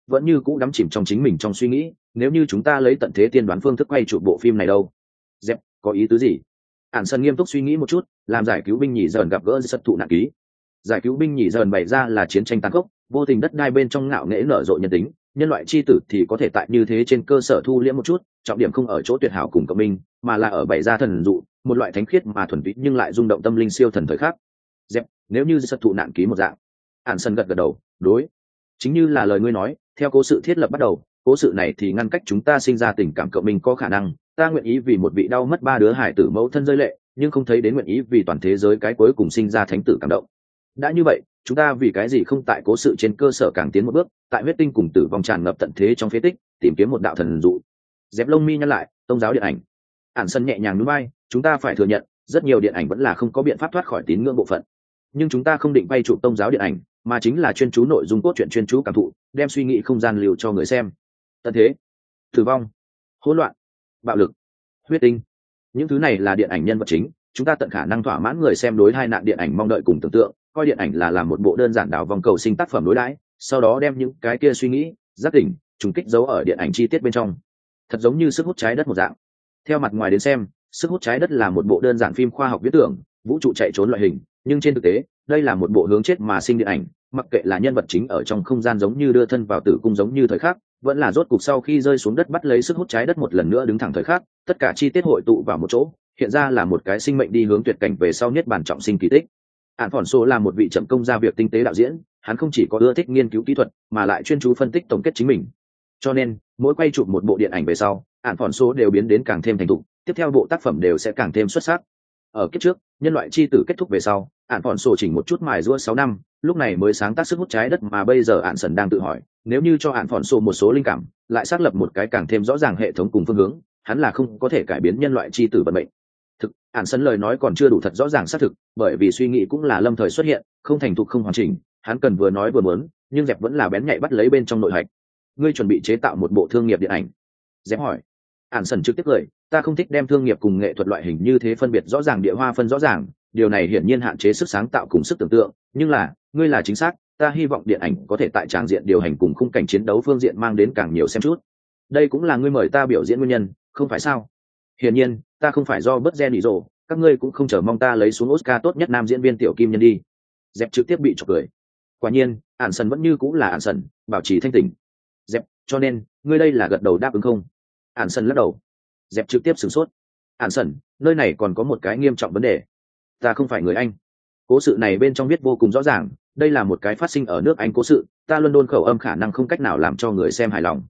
vẫn như cũ đắm chìm trong chính mình trong suy nghĩ, nếu như chúng ta lấy tận thế tiên đoán phương thức quay chụp bộ phim này đâu? Dẹp, có ý tứ gì? Ản Sân nghiêm túc suy nghĩ một chút, làm giải cứu binh nhì dần gặp gỡ sật thụ nạn ký. Giải cứu binh nhì dần bày ra là chiến tranh tàn khốc, vô tình đất đai bên trong ngạo nghễ nở rộ nhân tính, nhân loại chi tử thì có thể tại như thế trên cơ sở thu liễm một chút, trọng điểm không ở chỗ tuyệt hảo cùng cộng minh, mà là ở bày ra thần dụ, một loại thánh khiết mà thuần túy nhưng lại rung động tâm linh siêu thần thời khắc. Dẹp, nếu như sật thụ nạn ký một dạng. Ản Sân gật gật đầu, đối, chính như là lời ngươi nói, theo cố sự thiết lập bắt đầu, cố sự này thì ngăn cách chúng ta sinh ra tình cảm cộng minh có khả năng, ta nguyện ý vì một vị đau mất 3 đứa hải tử mẫu thân rơi lệ, nhưng không thấy đến nguyện ý vì toàn thế giới cái cuối cùng sinh ra thánh tử cảm động. Đã như vậy, chúng ta vì cái gì không tại cố sự trên cơ sở càng tiến một bước, tại huyết tinh cùng tử vong tràn ngập tận thế trong phế tích, tìm kiếm một đạo thần dụ. Dẹp lông mi nhăn lại, tông giáo điện ảnh. Ản Sân nhẹ nhàng nhún vai, chúng ta phải thừa nhận, rất nhiều điện ảnh vẫn là không có biện pháp thoát khỏi tín ngưỡng bộ phận. Nhưng chúng ta không định bay chụp tông giáo điện ảnh, mà chính là chuyên chú nội dung cốt truyện, chuyên chú cảm thụ, đem suy nghĩ không gian lưu cho người xem. Tận thế, tử vong, hỗn loạn, bạo lực, huyết tinh, những thứ này là điện ảnh nhân vật chính, chúng ta tận khả năng thỏa mãn người xem đối hai nạn điện ảnh mong đợi cùng tưởng tượng, coi điện ảnh là làm một bộ đơn giản đảo vòng cầu sinh tác phẩm đối đãi, sau đó đem những cái kia suy nghĩ, giác tỉnh, trùng kích giấu ở điện ảnh chi tiết bên trong. Thật giống như Sức hút trái đất một dạng. Theo mặt ngoài đến xem, Sức hút trái đất là một bộ đơn giản phim khoa học viễn tưởng, vũ trụ chạy trốn loại hình, nhưng trên thực tế, đây là một bộ hướng chết mà sinh điện ảnh, mặc kệ là nhân vật chính ở trong không gian giống như đưa thân vào tử cung giống như thời khắc, vẫn là rốt cục sau khi rơi xuống đất bắt lấy sức hút trái đất một lần nữa đứng thẳng thời khắc, tất cả chi tiết hội tụ vào một chỗ, hiện ra là một cái sinh mệnh đi hướng tuyệt cảnh về sau niết bàn trọng sinh kỳ tích. Alfonso là một vị chậm công ra việc tinh tế đạo diễn, hắn không chỉ có ưa thích nghiên cứu kỹ thuật, mà lại chuyên chú phân tích tổng kết chính mình. Cho nên, mỗi quay chụp một bộ điện ảnh về sau, Alfonso đều biến đến càng thêm thành thục, tiếp theo bộ tác phẩm đều sẽ càng thêm xuất sắc. Ở kiếp trước, nhân loại chi tử kết thúc về sau, Alfonso chỉnh một chút mài giũa 6 năm, lúc này mới sáng tác Sức hút trái đất, mà bây giờ Sân đang tự hỏi, nếu như cho Alfonso một số linh cảm, lại xác lập một cái càng thêm rõ ràng hệ thống cùng phương hướng, hắn là không có thể cải biến nhân loại chi tử vận mệnh. Thực, Sân lời nói còn chưa đủ thật rõ ràng xác thực, bởi vì suy nghĩ cũng là lâm thời xuất hiện, không thành thục không hoàn chỉnh, hắn cần vừa nói vừa muốn, nhưng Dẹp vẫn là bén nhạy bắt lấy bên trong nội hạch. Ngươi chuẩn bị chế tạo một bộ thương nghiệp điện ảnh? Dẹp hỏi. Sân trực tiếp cười, ta không thích đem thương nghiệp cùng nghệ thuật loại hình như thế phân biệt rõ ràng, địa hoa phân rõ ràng, điều này hiển nhiên hạn chế sức sáng tạo cùng sức tưởng tượng, nhưng là, ngươi là chính xác, ta hy vọng điện ảnh có thể tại tràng diện điều hành cùng khung cảnh chiến đấu phương diện mang đến càng nhiều xem chút. Đây cũng là ngươi mời ta biểu diễn nguyên nhân, không phải sao? Hiển nhiên, ta không phải do bớt gen ý rồ, các ngươi cũng không chờ mong ta lấy xuống Oscar tốt nhất nam diễn viên tiểu kim nhân đi. Dẹp trực tiếp bị chọc cười. Quả nhiên, Sân vẫn như cũng là Sân, bảo trì thanh tỉnh. Dẹp, cho nên, ngươi đây là gật đầu đáp ứng không? Sân lắc đầu. Dẹp trực tiếp sửng sốt. Sân, nơi này còn có một cái nghiêm trọng vấn đề. Ta không phải người Anh. Cố sự này bên trong viết vô cùng rõ ràng, đây là một cái phát sinh ở nước Anh cố sự, ta London khẩu âm khả năng không cách nào làm cho người xem hài lòng.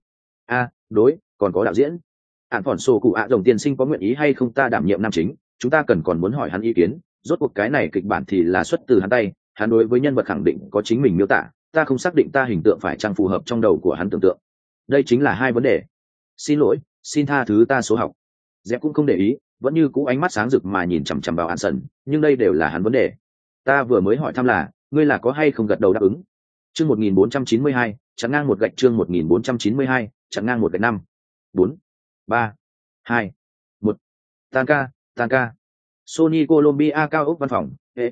Đối, còn có đạo diễn. Alfonso cụ ạ rồng tiên sinh có nguyện ý hay không ta đảm nhiệm nam chính, chúng ta còn muốn hỏi hắn ý kiến, rốt cuộc cái này kịch bản thì là xuất từ hắn tay, hắn đối với nhân vật khẳng định có chính mình miêu tả, ta không xác định ta hình tượng phải chăng phù hợp trong đầu của hắn tưởng tượng. Đây chính là hai vấn đề. Xin lỗi, xin tha thứ ta số học. Dẹp cũng không để ý, vẫn như cũ ánh mắt sáng rực mà nhìn chằm chằm vào Sân, nhưng đây đều là hắn vấn đề. Ta vừa mới hỏi thăm là, ngươi là có hay không gật đầu đáp ứng. Chương 1492, chặn ngang một gạch, chương 1492, chặn ngang một gạch 5. 4, 3, 2, 1. Tan ca. Sony Colombia cao ốc văn phòng,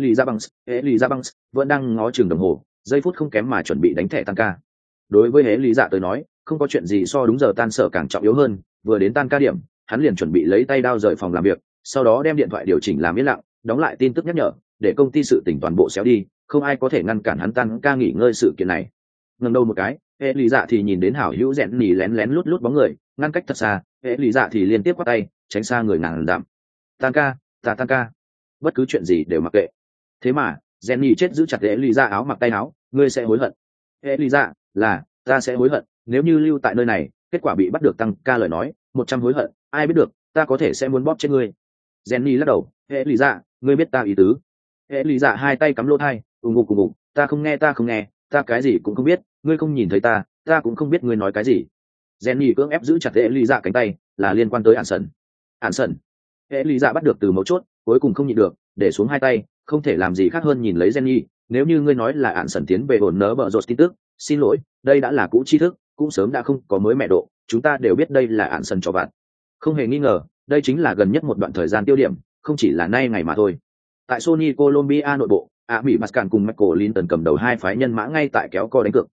Elisa Banks vẫn đang ngó chừng đồng hồ, giây phút không kém mà chuẩn bị đánh thẻ tan ca. Đối với Elisa tới nói, không có chuyện gì so đúng giờ tan sở càng trọng yếu hơn, vừa đến tan ca điểm, hắn liền chuẩn bị lấy tay đao rời phòng làm việc, sau đó đem điện thoại điều chỉnh làm yên lặng, đóng lại tin tức nhắc nhở, để công ty sự tỉnh toàn bộ xéo đi, không ai có thể ngăn cản hắn tan ca nghỉ ngơi sự kiện này. Ngẩng đầu một cái, hệ lý dạ thì nhìn đến hảo hữu rẽn nỉ lén lén lút lút bóng người, ngăn cách thật xa, hệ lý dạ thì liên tiếp quát tay, tránh xa người ngàn dặm. Tan ca, ta tan ca, bất cứ chuyện gì đều mặc kệ. Thế mà, rẽn nỉ chết giữ chặt hệ lý dạ áo mặc tay áo, ngươi sẽ hối hận. Hệ lý dạ, là, ta sẽ hối hận, nếu như lưu tại nơi này, kết quả bị bắt được tăng ca lời nói, 100 hối hận, ai biết được, ta có thể sẽ muốn bóp chết ngươi. Jenny lắc đầu, hệ lý dạ, ngươi biết ta ý tứ. Hệ lý dạ hai tay cắm lỗ tai, ùng ục, ta không nghe, ta cái gì cũng không biết, ngươi không nhìn thấy ta cũng không biết ngươi nói cái gì. Jenny cưỡng ép giữ chặt hệ lý dạ cánh tay, là liên quan tới Sân. Hệ lý dạ bắt được từ mấu chốt, cuối cùng không nhịn được, để xuống hai tay, không thể làm gì khác hơn nhìn lấy Jenny, nếu như ngươi nói là Sân tiến về hồn nớ bợ rột tin tức, xin lỗi, đây đã là cũ tri thức, cũng sớm đã không có mới mẹ độ, chúng ta đều biết đây là Sân cho bạn. Không hề nghi ngờ, đây chính là gần nhất một đoạn thời gian tiêu điểm, không chỉ là nay ngày mà thôi. Tại Sony Colombia nội bộ, Mỹ Mascan cùng Michael Linton cầm đầu hai phái nhân mã ngay tại kéo co đánh cược,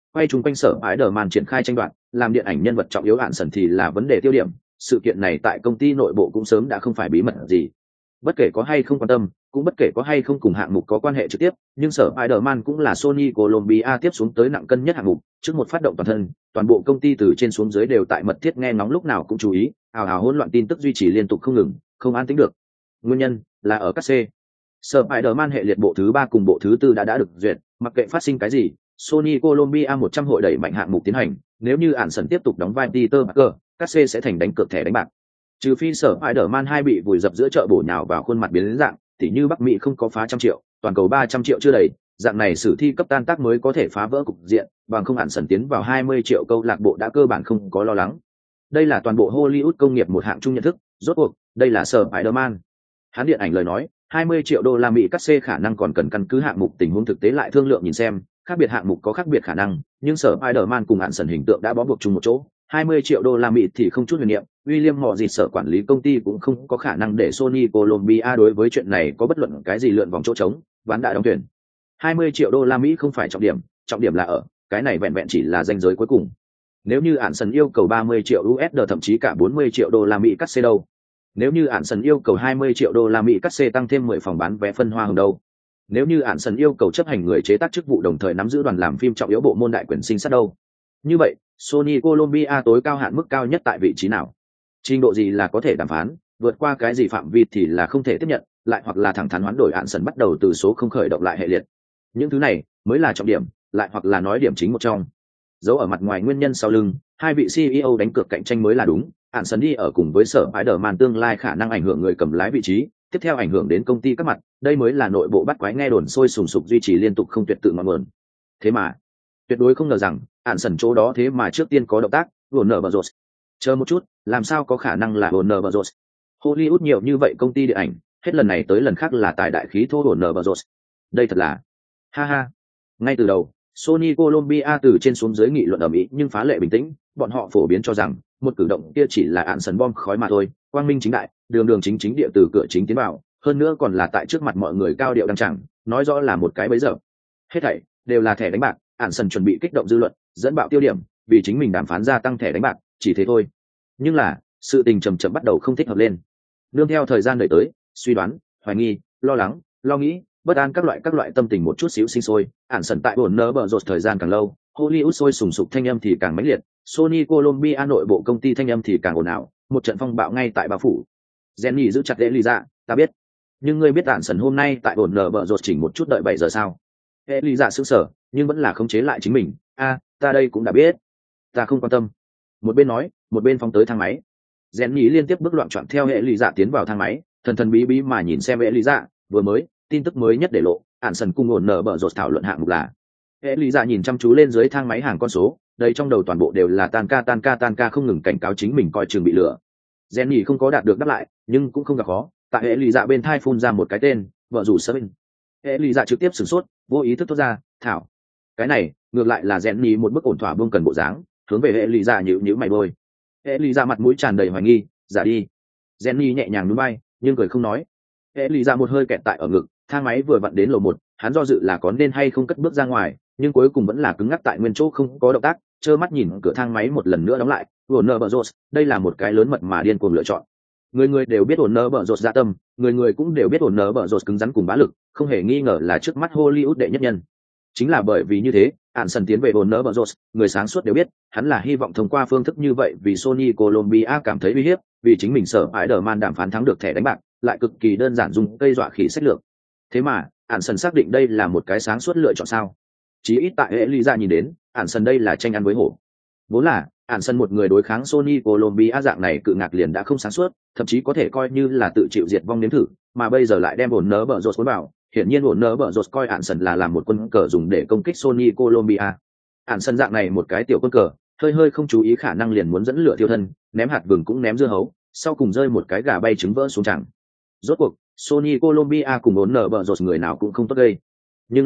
quay chung quanh sở ái đờ màn triển khai tranh đoạt, làm điện ảnh nhân vật trọng yếu ạn sần thì là vấn đề tiêu điểm. Sự kiện này tại công ty nội bộ cũng sớm đã không phải bí mật gì. Bất kể có hay không quan tâm, cũng bất kể có hay không cùng hạng mục có quan hệ trực tiếp, nhưng sở Spider-Man cũng là Sony Colombia tiếp xuống tới nặng cân nhất hạng mục, trước một phát động toàn thân, toàn bộ công ty từ trên xuống dưới đều tại mật thiết nghe ngóng lúc nào cũng chú ý, ào ào hỗn loạn tin tức duy trì liên tục không ngừng, không an tĩnh được. Nguyên nhân là ở các C. Sở Spider-Man hệ liệt bộ thứ 3 cùng bộ thứ 4 đã được duyệt, mặc kệ phát sinh cái gì, Sony Colombia 100 hội đẩy mạnh hạng mục tiến hành, nếu như Anderson tiếp tục đóng vai Peter Parker, các C sẽ thành đánh cược thẻ đánh bạc. Trừ phi sở Spider-Man 2 bị vùi dập giữa chợ bổ nhào vào khuôn mặt biến dạng, tỉ như Bắc Mỹ không có phá 100 triệu, toàn cầu 300 triệu chưa đầy, dạng này sử thi cấp tan tác mới có thể phá vỡ cục diện, bằng không Anderson tiến vào 20 triệu câu lạc bộ đã cơ bản không có lo lắng. Đây là toàn bộ Hollywood công nghiệp một hạng chung nhận thức, rốt cuộc, đây là sở Spider-Man. Hắn điện ảnh lời nói, 20 triệu đô la Mỹ cắt xê khả năng còn cần căn cứ hạng mục tình huống thực tế lại thương lượng nhìn xem, khác biệt hạng mục có khác biệt khả năng, nhưng sở Spider-Man cùng Anderson hình tượng đã bó buộc chung một chỗ, 20 triệu đô la Mỹ thì không chút huyền niệm, William họ gì sở quản lý công ty cũng không có khả năng để Sony Colombia đối với chuyện này có bất luận cái gì lượn vòng chỗ trống, ván đã đóng thuyền. 20 triệu đô la Mỹ không phải trọng điểm là ở, cái này vẹn vẹn chỉ là ranh giới cuối cùng. Nếu như Anderson yêu cầu 30 triệu USD thậm chí cả 40 triệu đô la Mỹ cắt xê đâu? Nếu như Anderson yêu cầu 20 triệu đô la Mỹ cắt xê tăng thêm 10 phòng bán vé phân hoa hồng đâu? Nếu như Anderson yêu cầu chấp hành người chế tác chức vụ đồng thời nắm giữ đoàn làm phim trọng yếu bộ môn đại quyền sinh sát đâu? Như vậy, Sony Colombia tối cao hạn mức cao nhất tại vị trí nào? Trình độ gì là có thể đàm phán, vượt qua cái gì phạm vi thì là không thể tiếp nhận, lại hoặc là thẳng thắn hoán đổi Anderson bắt đầu từ số không khởi động lại hệ liệt. Những thứ này mới là trọng điểm, lại hoặc là nói điểm chính một trong. Dấu ở mặt ngoài nguyên nhân sau lưng, hai vị CEO đánh cược cạnh tranh mới là đúng. Anderson đi ở cùng với sở Spider-Man tương lai khả năng ảnh hưởng người cầm lái vị trí, tiếp theo ảnh hưởng đến công ty các mặt, đây mới là nội bộ bắt quái nghe đồn sôi sùng sục duy trì liên tục không tuyệt tự ngọn nguồn. Thế mà, tuyệt đối không ngờ rằng, Anderson chỗ đó thế mà trước tiên có động tác, Warner Bros. Chờ một chút, làm sao có khả năng là Warner Bros. Hollywood nhiều như vậy công ty điện ảnh, hết lần này tới lần khác là tài đại khí thô Warner Bros. Đây thật là, ha ha. Ngay từ đầu, Sony Colombia từ trên xuống dưới nghị luận ầm ĩ nhưng phá lệ bình tĩnh, bọn họ phổ biến cho rằng một cử động kia chỉ là Anderson bom khói mà thôi, quang minh chính đại, đường chính địa từ cửa chính tiến vào, hơn nữa còn là tại trước mặt mọi người cao điệu đăng chẳng, nói rõ là một cái bẫy dập. Hết thảy đều là thẻ đánh bạc, Anderson chuẩn bị kích động dư luận, dẫn bạo tiêu điểm, vì chính mình đàm phán gia tăng thẻ đánh bạc, chỉ thế thôi. Nhưng là, sự tình chậm chậm bắt đầu không thích hợp lên. Nương theo thời gian đợi tới, suy đoán, hoài nghi, lo lắng, lo nghĩ, bất an các loại tâm tình một chút xíu sinh sôi. Anderson tại Warner Bros thời gian càng lâu, Hollywood sôi sùng sục thanh âm thì càng mãnh liệt, Sony Colombia nội bộ công ty thanh âm thì càng ồn ào, một trận phong bạo ngay tại bao phủ. Jenny giữ chặt Eliza, ta biết, nhưng ngươi biết Anderson hôm nay tại Warner Bros chỉnh một chút đợi 7 giờ sao? Eliza sững sờ, nhưng vẫn là khống chế lại chính mình. Ta đây cũng đã biết, ta không quan tâm. Một bên nói, một bên phóng tới thang máy. Jenny liên tiếp bước loạn trọn theo Eliza tiến vào thang máy, thần bí bí mà nhìn xem Eliza, vừa mới, tin tức mới nhất để lộ, Anderson cùng Warner Bros thảo luận hạng mục là. Eliza nhìn chăm chú lên dưới thang máy hàng con số, đây trong đầu toàn bộ đều là tan ca không ngừng cảnh cáo chính mình coi chừng bị lừa. Jenny không có đạt được đáp lại, nhưng cũng không gặp khó, tại Eliza bên thai phun ra một cái tên, vợ rủ Sabin. Eliza trực tiếp sửng sốt, vô ý thức thốt ra, thảo. Cái này, ngược lại là Jenny một bức ổn thỏa buông cần bộ dáng, hướng về Eliza nhíu mày bôi. Eliza mặt mũi tràn đầy hoài nghi, giả đi. Jenny nhẹ nhàng nhún vai, nhưng cười không nói. Eliza một hơi kẹt tại ở ngực, thang máy vừa vặn đến lầu 1, hắn do dự là có nên hay không cất bước ra ngoài, nhưng cuối cùng vẫn là cứng ngắc tại nguyên chỗ không có động tác, trơ mắt nhìn cửa thang máy một lần nữa đóng lại. Warner Bros, đây là một cái lớn mật mà điên cuồng lựa chọn. Người đều biết Warner Bros dạ tâm, người cũng đều biết Warner Bros cứng rắn cùng bá lực, không hề nghi ngờ là trước mắt Hollywood đệ nhất nhân. Chính là bởi vì như thế, Anderson tiến về Warner Bros, người sáng suốt đều biết, hắn là hy vọng thông qua phương thức như vậy vì Sony Colombia cảm thấy uy hiếp, vì chính mình sở Spider-Man đàm phán thắng được thẻ đánh bạc, lại cực kỳ đơn giản dùng cây dọa khỉ sách lược. Thế mà, Anderson xác định đây là một cái sáng suốt lựa chọn sao? Chí ít tại Eliza nhìn đến, Anderson đây là tranh ăn với hổ. Vốn là, Anderson một người đối kháng Sony Colombia dạng này cự ngạc liền đã không sáng suốt, thậm chí có thể coi như là tự chịu diệt vong nếm thử, mà bây giờ lại đem Warner Bros cuốn vào, hiển nhiên Warner Bros coi Anderson là làm một quân cờ dùng để công kích Sony Colombia. Anderson dạng này một cái tiểu quân cờ, hơi không chú ý khả năng liền muốn dẫn lửa thiêu thân, ném hạt vừng cũng ném dưa hấu, sau cùng rơi một cái gà bay trứng vỡ xuống chẳng. Rốt cuộc, Sony Colombia cùng Warner Bros người nào cũng không tốt gây. Nhưng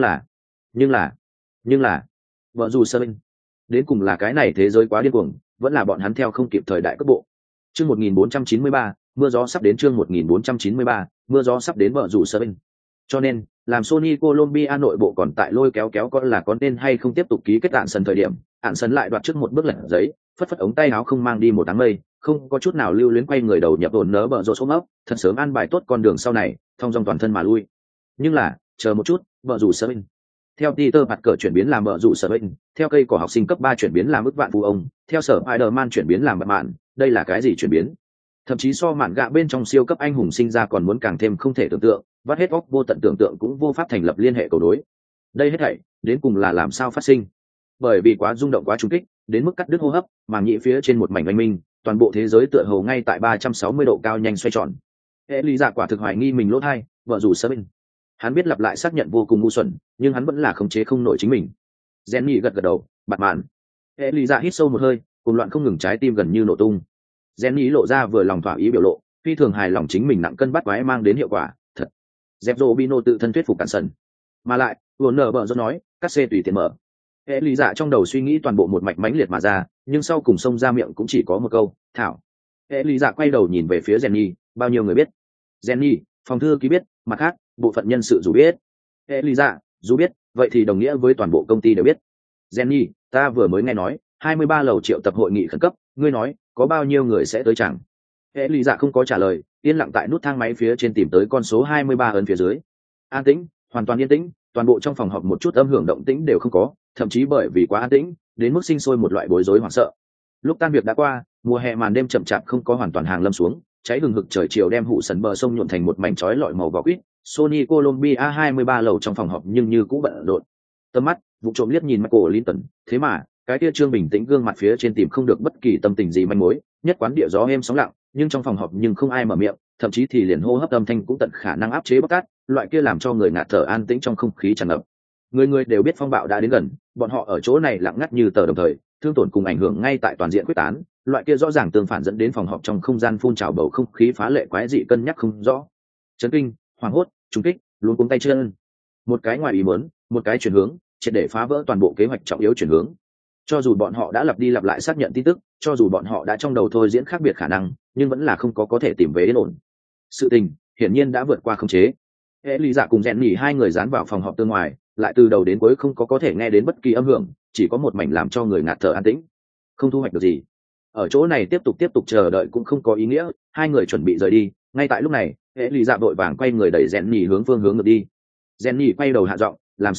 là, vợ dù Sabin, đến cùng là cái này thế giới quá điên cuồng, vẫn là bọn hắn theo không kịp thời đại cấp bộ. Chương 1493, mưa gió sắp đến chương 1493, mưa gió sắp đến vợ dù Sabin. Cho nên, làm Sony Colombia nội bộ còn tại lôi kéo có là có nên hay không tiếp tục ký kết ạn sân thời điểm, ạn sân lại đoạt trước một bước lật giấy, phất phất ống tay áo không mang đi một tháng mây, không có chút nào lưu luyến quay người đầu nhập ổn nớ bờ rộ số ấp, thật sớm an bài tốt con đường sau này, thông dong toàn thân mà lui. Nhưng là, chờ một chút, vợ rủ sở bên. Theo Peter bạt cờ chuyển biến làm vợ rủ sở bên, theo cây cỏ học sinh cấp 3 chuyển biến làm ức vạn phụ ông, theo sở Spider-Man chuyển biến làm bạn, đây là cái gì chuyển biến? Thậm chí so mạn gạ bên trong siêu cấp anh hùng sinh ra còn muốn càng thêm không thể tưởng tượng, vắt hết óc vô tận tưởng tượng cũng vô pháp thành lập liên hệ cầu đối. Đây hết thảy đến cùng là làm sao phát sinh? Bởi vì quá rung động quá trùng kích, đến mức cắt đứt hô hấp, màng nhĩ phía trên một mảnh oanh minh, toàn bộ thế giới tựa hồ ngay tại 360 độ cao nhanh xoay tròn. Hệ lý giả quả thực hoài nghi mình lỗ thai, vợ rủ sơ bên. Hắn biết lặp lại xác nhận vô cùng ngu xuẩn, nhưng hắn vẫn là khống chế không nổi chính mình. Jenny gật gật đầu, bạt mạn. Hệ lý giả hít sâu một hơi, cùng loạn không ngừng, trái tim gần như nổ tung. Jenny lộ ra vừa lòng thỏa ý biểu lộ, phi thường hài lòng chính mình nặng cân bắt quái mang đến hiệu quả, thật. Zepzo Bino tự thân thuyết phục cản sần. Mà lại, vừa nở bờ do nói, các xe tùy tiện mở. Hệ lý giả trong đầu suy nghĩ toàn bộ một mạch mãnh liệt mà ra, nhưng sau cùng xông ra miệng cũng chỉ có một câu, thảo. Hệ lý giả quay đầu nhìn về phía Jenny, bao nhiêu người biết? Jenny, phòng thư ký biết, mặt khác, bộ phận nhân sự dù biết. Hệ lý giả, dù biết, vậy thì đồng nghĩa với toàn bộ công ty đều biết. Jenny, ta vừa mới nghe nói, 23 lầu triệu tập hội nghị khẩn cấp, ngươi nói, có bao nhiêu người sẽ tới chẳng? Hệ lý giả không có trả lời, yên lặng tại nút thang máy phía trên tìm tới con số 23 ấn phía dưới. An tĩnh, hoàn toàn yên tĩnh, toàn bộ trong phòng họp một chút âm hưởng động tĩnh đều không có, thậm chí bởi vì quá an tĩnh, đến mức sinh sôi một loại bối rối hoảng sợ. Lúc tan việc đã qua, mùa hè màn đêm chậm chạp không có hoàn toàn hàng lâm xuống, cháy hừng hực trời chiều đem hụ sần bờ sông nhuộm thành một mảnh chói lọi màu vỏ quýt. Sony Colombia 23 lầu trong phòng họp nhưng như cũ bận rộn. Tầm mắt vụ trộm liếc nhìn Michael Linton, thế mà cái kia trương bình tĩnh gương mặt phía trên tìm không được bất kỳ tâm tình gì manh mối, nhất quán địa gió êm sóng lặng, nhưng trong phòng họp nhưng không ai mở miệng, thậm chí thì liền hô hấp âm thanh cũng tận khả năng áp chế bóc tát, loại kia làm cho người ngạt thở an tĩnh trong không khí tràn ngập. Người người đều biết phong bạo đã đến gần, bọn họ ở chỗ này lặng ngắt như tờ, đồng thời thương tổn cùng ảnh hưởng ngay tại toàn diện quyết tán, loại kia rõ ràng tương phản dẫn đến phòng họp trong không gian phun trào bầu không khí phá lệ quái dị, cân nhắc không rõ, chấn kinh, hoảng hốt, trùng kích, luống cuống tay chân. Một cái ngoài ý muốn, một cái chuyển hướng, triệt để phá vỡ toàn bộ kế hoạch trọng yếu chuyển hướng. Cho dù bọn họ đã lặp đi lặp lại xác nhận tin tức, cho dù bọn họ đã trong đầu thôi diễn khác biệt khả năng, nhưng vẫn là không có thể tìm về yên ổn. Sự tình hiển nhiên đã vượt qua khống chế. Hệ lý giả cùng rèn nhỉ hai người dán vào phòng họp tương ngoài, lại từ đầu đến cuối không có thể nghe đến bất kỳ âm hưởng, chỉ có một mảnh làm cho người ngạt thở an tĩnh, không thu hoạch được gì. Ở chỗ này tiếp tục chờ đợi cũng không có ý nghĩa, hai người chuẩn bị rời đi. Ngay tại lúc này, hệ lý giả đội vàng quay người đẩy rèn nhỉ hướng phương hướng ngược đi. Rèn nhỉ quay đầu hạ giọng, làm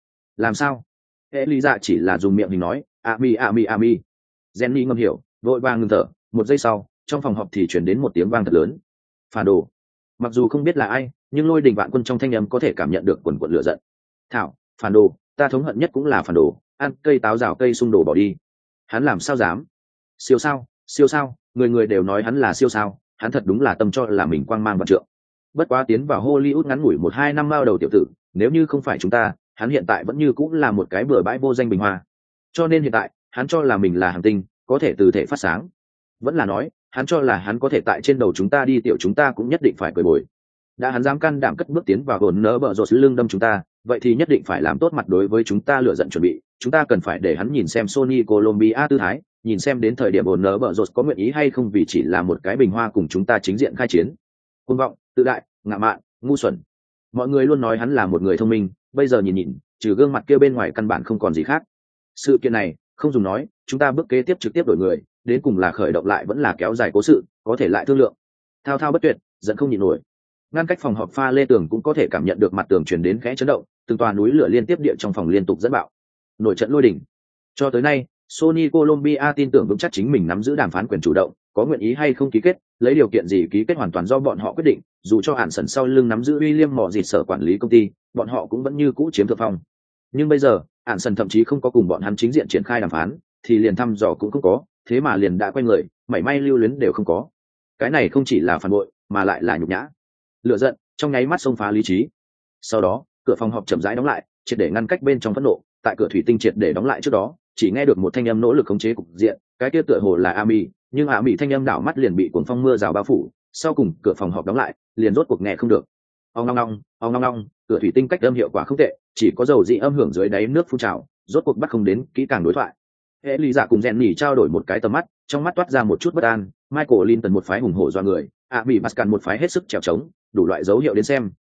sao? Hệ lý giả chỉ là dùng miệng hình nói, ami. Rèn nhỉ ngầm hiểu, đội vàng ngừng thở. Một giây sau, trong phòng họp thì chuyển đến một tiếng vang thật lớn. Phản đồ. Mặc dù không biết là ai, nhưng lôi đình vạn quân trong thanh âm có thể cảm nhận được quần quần lửa giận. Thảo, phản đồ, ta thống hận nhất cũng là phản đồ, ăn cây táo rào cây xung đồ bỏ đi. Hắn làm sao dám? Siêu sao, người đều nói hắn là siêu sao, hắn thật đúng là tâm cho là mình quang mang vạn trượng. Bất quá tiến vào Hollywood ngắn ngủi 1-2 năm mao đầu tiểu tử, nếu như không phải chúng ta, hắn hiện tại vẫn như cũng là một cái bừa bãi vô danh bình hoa. Cho nên hiện tại, hắn cho là mình là hành tinh, có thể từ thể phát sáng. Vẫn là nói, hắn cho là hắn có thể tại trên đầu chúng ta đi tiểu, chúng ta cũng nhất định phải cười bồi. Đã hắn dám can đảm cất bước tiến vào hồn nỡ bờ rột lưng đâm chúng ta, vậy thì nhất định phải làm tốt mặt đối với chúng ta lựa giận chuẩn bị. Chúng ta cần phải để hắn nhìn xem Sony Colombia tư thái, nhìn xem đến thời điểm hồn nỡ bờ rột có nguyện ý hay không, vì chỉ là một cái bình hoa cùng chúng ta chính diện khai chiến. Cuồng vọng, tự đại, ngạo mạn, ngu xuẩn. Mọi người luôn nói hắn là một người thông minh, bây giờ nhìn, trừ gương mặt kia bên ngoài căn bản không còn gì khác. Sự kiện này, không dùng nói, chúng ta bước kế tiếp trực tiếp đổi người, đến cùng là khởi động lại vẫn là kéo dài cố sự, có thể lại thương lượng. Thao bất tuyệt, giận không nhịn nổi. Ngăn cách phòng họp pha lê tường cũng có thể cảm nhận được mặt tường truyền đến khẽ chấn động, từng tòa núi lửa liên tiếp địa trong phòng liên tục dẫn bạo. Nổi trận lôi đình. Cho tới nay, Sony Colombia tin tưởng vững chắc chính mình nắm giữ đàm phán quyền chủ động, có nguyện ý hay không ký kết, lấy điều kiện gì ký kết hoàn toàn do bọn họ quyết định, dù cho Hạn Sẩn sau lưng nắm giữ William Mọ Dịt sở quản lý công ty, bọn họ cũng vẫn như cũ chiếm thượng phong. Nhưng bây giờ, Hạn Sẩn thậm chí không có cùng bọn hắn chính diện triển khai đàm phán, thì liền thăm dò cũng không có, thế mà liền đã quay người, mảy may lưu luyến đều không có. Cái này không chỉ là phản bội, mà lại là nhục nhã. Lửa giận trong nháy mắt xông phá lý trí. Sau đó, cửa phòng họp chậm rãi đóng lại, triệt để ngăn cách bên trong phẫn nộ. Tại cửa thủy tinh triệt để đóng lại trước đó, chỉ nghe được một thanh âm nỗ lực khống chế cục diện, cái kia tựa hồ là Ami, nhưng Ami thanh âm đảo mắt liền bị cuồng phong mưa rào bao phủ. Sau cùng cửa phòng họp đóng lại, liền rốt cuộc nghe không được. Ong long, cửa thủy tinh cách âm hiệu quả không tệ, chỉ có dầu dị âm hưởng dưới đáy nước phun trào, rốt cuộc bắt không đến kỹ càng đối thoại. Hệ lý giả cùng rèn nhỉ trao đổi một cái tầm mắt, trong mắt toát ra một chút bất an. Michael Linton một phái hùng hổ do người, Ami Pascal một phái hết sức trèo trống, đủ loại dấu hiệu đến xem,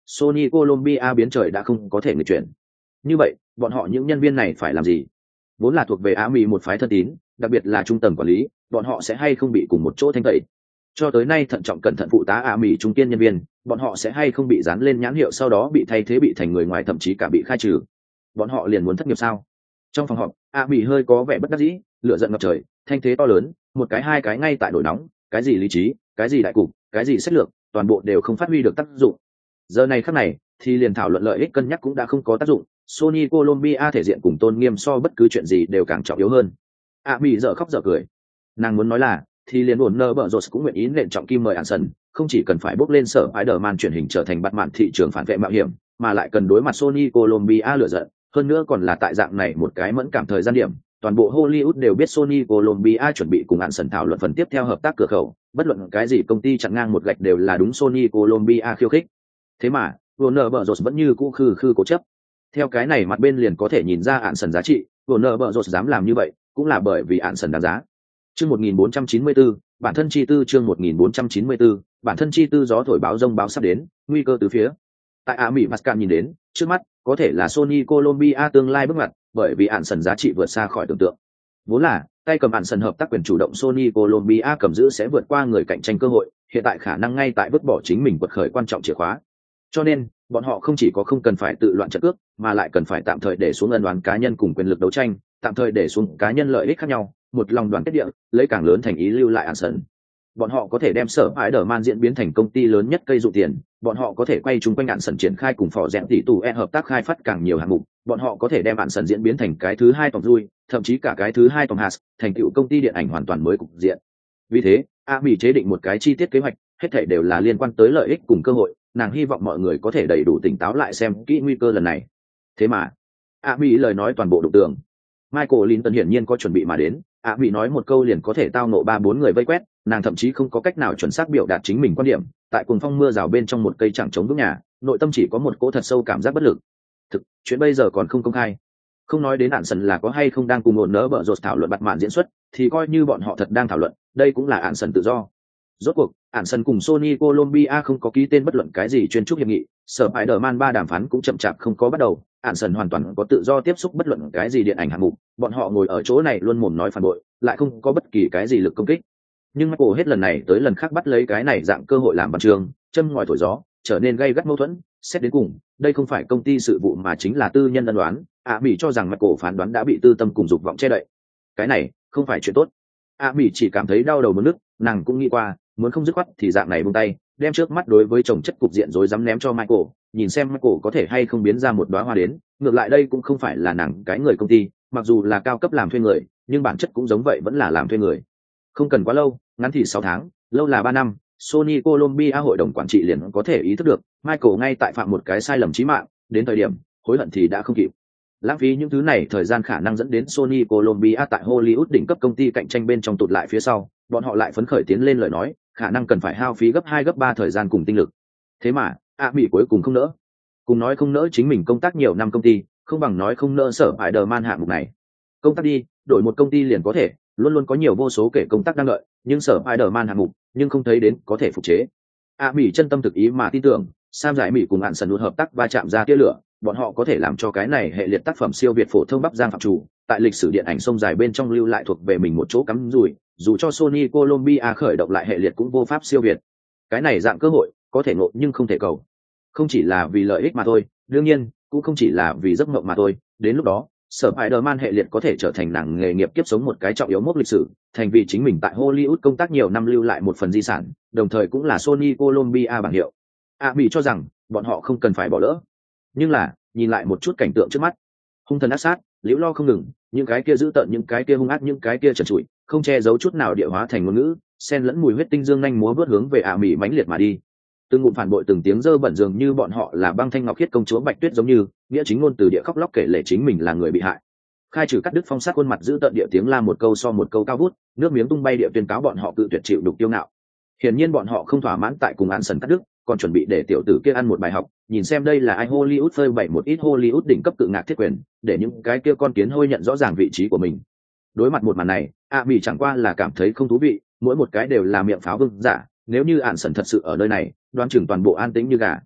Sony Colombia biến trời đã không có thể nghịch chuyển. Như vậy, bọn họ những nhân viên này phải làm gì? Vốn là thuộc về Á Mỹ một phái thân tín, đặc biệt là trung tầng quản lý, bọn họ sẽ hay không bị cùng một chỗ thanh tẩy? Cho tới nay thận trọng cẩn thận phụ tá Á Mỹ trung kiên nhân viên, bọn họ sẽ hay không bị dán lên nhãn hiệu sau đó bị thay thế bị thành người ngoài thậm chí cả bị khai trừ? Bọn họ liền muốn thất nghiệp sao? Trong phòng họp, Á Mỹ hơi có vẻ bất đắc dĩ, lửa giận ngập trời, thanh thế to lớn, một cái hai cái ngay tại nổi nóng, cái gì lý trí, cái gì đại cục, cái gì sách lược, toàn bộ đều không phát huy được tác dụng. Giờ này khắc này, thì liền thảo luận lợi ích cân nhắc cũng đã không có tác dụng. Sony Colombia thể diện cùng tôn nghiêm so bất cứ chuyện gì đều càng trọng yếu hơn. Mỹ dở khóc dở cười. Nàng muốn nói là, thì liền buồn nơ bở rột cũng nguyện ý nện trọng kim mời Anderson, không chỉ cần phải bước lên sở Spider-Man truyền hình trở thành Batman thị trường phản vệ mạo hiểm, mà lại cần đối mặt Sony Colombia lựa giận, hơn nữa còn là tại dạng này một cái mẫn cảm thời gian điểm. Toàn bộ Hollywood đều biết Sony Colombia chuẩn bị cùng Anderson thảo luận phần tiếp theo hợp tác cửa khẩu, bất luận cái gì công ty chặn ngang một gạch đều là đúng Sony Colombia khiêu khích. Thế mà, Warner Bros vẫn như cũ khư cố chấp. Theo cái này mặt bên liền có thể nhìn ra Anderson giá trị, Warner Bros dám làm như vậy, cũng là bởi vì Anderson đáng giá. Chương 1494, bản thân chi tư chương 1494, bản thân chi tư gió thổi báo rông báo sắp đến, nguy cơ từ phía. Tại Mỹ Pascal nhìn đến, trước mắt, có thể là Sony Colombia tương lai bước ngoặt, bởi vì Anderson giá trị vượt xa khỏi tưởng tượng. Vốn là, tay cầm Anderson hợp tác quyền chủ động Sony Colombia cầm giữ sẽ vượt qua người cạnh tranh cơ hội, hiện tại khả năng ngay tại vứt bỏ chính mình quật khởi quan trọng chìa khóa. Cho nên, bọn họ không chỉ có không cần phải tự loạn trận cước, mà lại cần phải tạm thời để xuống ân oán cá nhân cùng quyền lực đấu tranh, tạm thời để xuống cá nhân lợi ích khác nhau, một lòng đoàn kết địa, lấy càng lớn thành ý lưu lại Anderson. Bọn họ có thể đem sở Spider-Man diễn biến thành công ty lớn nhất cây dụ tiền, bọn họ có thể quay chung quanh Anderson triển khai cùng phò rèn tỷ tù hợp tác khai phát càng nhiều hạng mục, bọn họ có thể đem Anderson diễn biến thành cái thứ hai Tom Rui, thậm chí cả cái thứ hai Tom Hanks, thành tựu công ty điện ảnh hoàn toàn mới cục diện. Vì thế, Mỹ chế định một cái chi tiết kế hoạch, hết thảy đều là liên quan tới lợi ích cùng cơ hội, nàng hy vọng mọi người có thể đầy đủ tỉnh táo lại xem kỹ nguy cơ lần này. Thế mà, Mỹ lời nói toàn bộ đụng tường. Michael Linton hiển nhiên có chuẩn bị mà đến, Mỹ nói một câu liền có thể tao nộ 3-4 người vây quét, nàng thậm chí không có cách nào chuẩn xác biểu đạt chính mình quan điểm, tại cuồng phong mưa rào bên trong một cây chẳng chống vững nhà, nội tâm chỉ có một cỗ thật sâu cảm giác bất lực. Thực, chuyện bây giờ còn không công khai. Không nói đến Anderson là có hay không đang cùng một nỡ bợ rột thảo luận Batman diễn xuất, thì coi như bọn họ thật đang thảo luận, đây cũng là Anderson tự do. Rốt cuộc, Anderson cùng Sony Colombia không có ký tên bất luận cái gì chuyên trúc hiệp nghị, Spider-Man 3 đàm phán cũng chậm chạp không có bắt đầu, Anderson hoàn toàn có tự do tiếp xúc bất luận cái gì điện ảnh hạng mục, bọn họ ngồi ở chỗ này luôn mồm nói phản bội, lại không có bất kỳ cái gì lực công kích. Nhưng Michael hết lần này tới lần khác bắt lấy cái này dạng cơ hội làm văn trường, châm ngòi thổi gió, trở nên gay gắt mâu thuẫn, xét đến cùng, đây không phải công ty sự vụ mà chính là tư nhân ân đoán, Mỹ cho rằng Michael phán đoán đã bị tư tâm cùng dục vọng che đậy. Cái này, không phải chuyện tốt. Mỹ chỉ cảm thấy đau đầu muốn nức, nàng cũng nghĩ qua, muốn không dứt khoát thì dạng này buông tay, đem trước mắt đối với chồng chất cục diện rối rắm ném cho Michael, nhìn xem Michael có thể hay không biến ra một đóa hoa đến, ngược lại đây cũng không phải là nàng cái người công ty, mặc dù là cao cấp làm thuê người, nhưng bản chất cũng giống vậy vẫn là làm thuê người. Không cần quá lâu, ngắn thì 6 tháng, lâu là 3 năm, Sony Colombia hội đồng quản trị liền có thể ý thức được, Michael ngay tại phạm một cái sai lầm chí mạng, đến thời điểm hối hận thì đã không kịp. Lãng phí những thứ này thời gian khả năng dẫn đến Sony Colombia tại Hollywood đỉnh cấp công ty cạnh tranh bên trong tụt lại phía sau, bọn họ lại phấn khởi tiến lên lời nói, khả năng cần phải hao phí gấp 2 gấp 3 thời gian cùng tinh lực. Thế mà, Mỹ cuối cùng không nỡ. Cùng nói không nỡ chính mình công tác nhiều năm công ty, không bằng nói không nỡ sở Spider-Man hạng mục này. Công tác đi, đổi một công ty liền có thể, luôn luôn có nhiều vô số kể công tác đang đợi, nhưng sở Spider-Man hạng mục, nhưng không thấy đến có thể phục chế. Mỹ chân tâm thực ý mà tin tưởng, Sam giải Mỹ cùng Anderson luôn hợp tác va chạm ra tia lửa, bọn họ có thể làm cho cái này hệ liệt tác phẩm siêu việt phổ thông bắp giang phạm chủ, tại lịch sử điện ảnh sông dài bên trong lưu lại thuộc về mình một chỗ cắm rủi, dù cho Sony Colombia khởi động lại hệ liệt cũng vô pháp siêu việt. Cái này dạng cơ hội, có thể ngộ nhưng không thể cầu. Không chỉ là vì lợi ích mà thôi, đương nhiên, cũng không chỉ là vì giấc mộng mà thôi, đến lúc đó, sở Spider-Man hệ liệt có thể trở thành nàng nghề nghiệp kiếp sống một cái trọng yếu mốc lịch sử, thành vì chính mình tại Hollywood công tác nhiều năm lưu lại một phần di sản, đồng thời cũng là Sony Colombia bảng hiệu. Mỹ cho rằng, bọn họ không cần phải bỏ lỡ. Nhưng là, nhìn lại một chút cảnh tượng trước mắt, hung thần ác sát, liễu lo không ngừng, những cái kia dữ tợn, những cái kia hung ác, những cái kia trần trụi, không che giấu chút nào địa hóa thành ngôn ngữ, xen lẫn mùi huyết tinh dương nhanh múa vớt hướng về Mỹ mãnh liệt mà đi. Từng ngụm phản bội từng tiếng dơ bẩn dường như bọn họ là băng thanh ngọc khiết công chúa Bạch Tuyết giống như, nghĩa chính ngôn từ địa khóc lóc kể lể chính mình là người bị hại. Khai trừ cắt đứt phong sát khuôn mặt giữ tợn địa tiếng la một câu so một câu cao vút, nước miếng tung bay địa tuyên cáo bọn họ cự tuyệt chịu đục tiêu ngạo. Hiển nhiên bọn họ không thỏa mãn tại cùng Anderson cắt đứt, còn chuẩn bị để tiểu tử kia ăn một bài học, nhìn xem đây là ai Hollywood phơi bày một ít Hollywood đỉnh cấp cự ngạc thiết quyền, để những cái kia con kiến hôi nhận rõ ràng vị trí của mình. Đối mặt một màn này, Mỹ chẳng qua là cảm thấy không thú vị, mỗi một cái đều là miệng pháo vương giả, nếu như Anderson thật sự ở nơi này, đoán chừng toàn bộ an tĩnh như gà.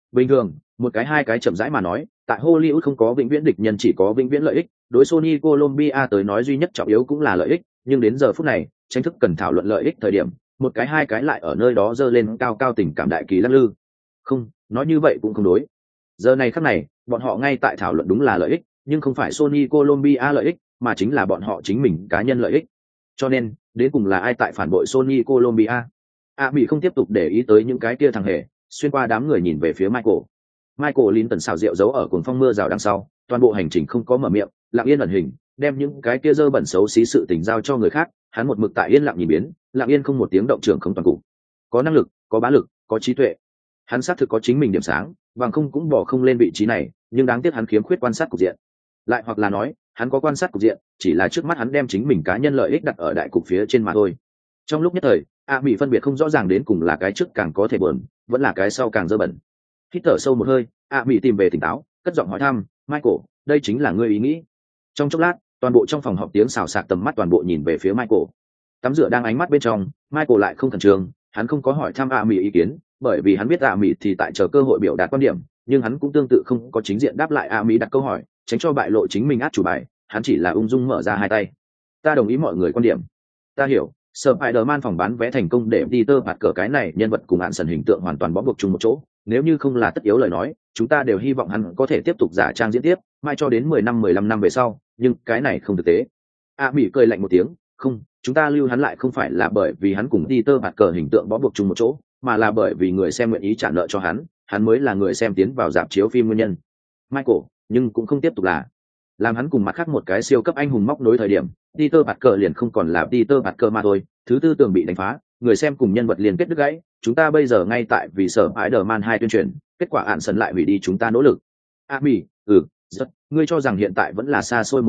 Bình thường, một cái hai cái chậm rãi mà nói, tại Hollywood không có vĩnh viễn địch nhân, chỉ có vĩnh viễn lợi ích. Đối Sony Columbia tới nói duy nhất trọng yếu cũng là lợi ích, nhưng đến giờ phút này, tranh thức cần thảo luận lợi ích thời điểm, một cái hai cái lại ở nơi đó giơ lên cao cao tình cảm đại kỳ lắc lư. Không, nói như vậy cũng không đối. Giờ này khắc này, bọn họ ngay tại thảo luận đúng là lợi ích, nhưng không phải Sony Columbia lợi ích, mà chính là bọn họ chính mình cá nhân lợi ích. Cho nên, đến cùng là ai tại phản bội Sony Columbia? Mỹ không tiếp tục để ý tới những cái kia thằng hề, xuyên qua đám người nhìn về phía Michael Linton xào rượu giấu ở cuồng phong mưa rào đằng sau, toàn bộ hành trình không có mở miệng, lặng yên ẩn hình, đem những cái kia dơ bẩn xấu xí sự tình giao cho người khác, hắn một mực tại yên lặng nhìn biến, lặng yên không một tiếng động trưởng không toàn cục. Có năng lực, có bá lực, có trí tuệ. Hắn xác thực có chính mình điểm sáng, bằng không cũng bỏ không lên vị trí này, nhưng đáng tiếc hắn khiếm khuyết quan sát cục diện. Lại hoặc là nói, hắn có quan sát cục diện, chỉ là trước mắt hắn đem chính mình cá nhân lợi ích đặt ở đại cục phía trên mà thôi. Trong lúc nhất thời, Mỹ phân biệt không rõ ràng đến cùng là cái trước càng có thể buồn, vẫn là cái sau càng dơ bẩn. Hít thở sâu một hơi, Mỹ tìm về tỉnh táo, cất giọng hỏi thăm, Michael, đây chính là ngươi ý nghĩ? Trong chốc lát, toàn bộ trong phòng họp tiếng xào xạc tầm mắt toàn bộ nhìn về phía Michael. Tắm rửa đang ánh mắt bên trong, Michael lại không khẩn trương, hắn không có hỏi thăm Mỹ ý kiến, bởi vì hắn biết Mỹ thì tại chờ cơ hội biểu đạt quan điểm, nhưng hắn cũng tương tự không có chính diện đáp lại Mỹ đặt câu hỏi, tránh cho bại lộ chính mình át chủ bài, hắn chỉ là ung dung mở ra hai tay. Ta đồng ý mọi người quan điểm. Ta hiểu, Spider-Man phòng bán vé thành công để Peter Parker cái này nhân vật cùng hạn sần hình tượng hoàn toàn bó buộc chung một chỗ, nếu như không là tất yếu lời nói, chúng ta đều hy vọng hắn có thể tiếp tục giả trang diễn tiếp, mai cho đến 10 năm 15 năm về sau, nhưng cái này không thực tế. Mỹ cười lạnh một tiếng, không, chúng ta lưu hắn lại không phải là bởi vì hắn cùng Peter Parker hình tượng bó buộc chung một chỗ, mà là bởi vì người xem nguyện ý trả nợ cho hắn mới là người xem tiến vào rạp chiếu phim nguyên nhân. Michael, nhưng cũng không tiếp tục là làm hắn cùng mặt khác một cái siêu cấp anh hùng móc nối thời điểm, Peter Parker liền không còn là Peter Parker mà thôi, thứ tư tường bị đánh phá, người xem cùng nhân vật liên kết đứt gãy, chúng ta bây giờ ngay tại vì sở Spider-Man 2 tuyên truyền, kết quả hạn sần lại hủy đi chúng ta nỗ lực. Mỹ, rất, ngươi cho rằng hiện tại vẫn là xa xôi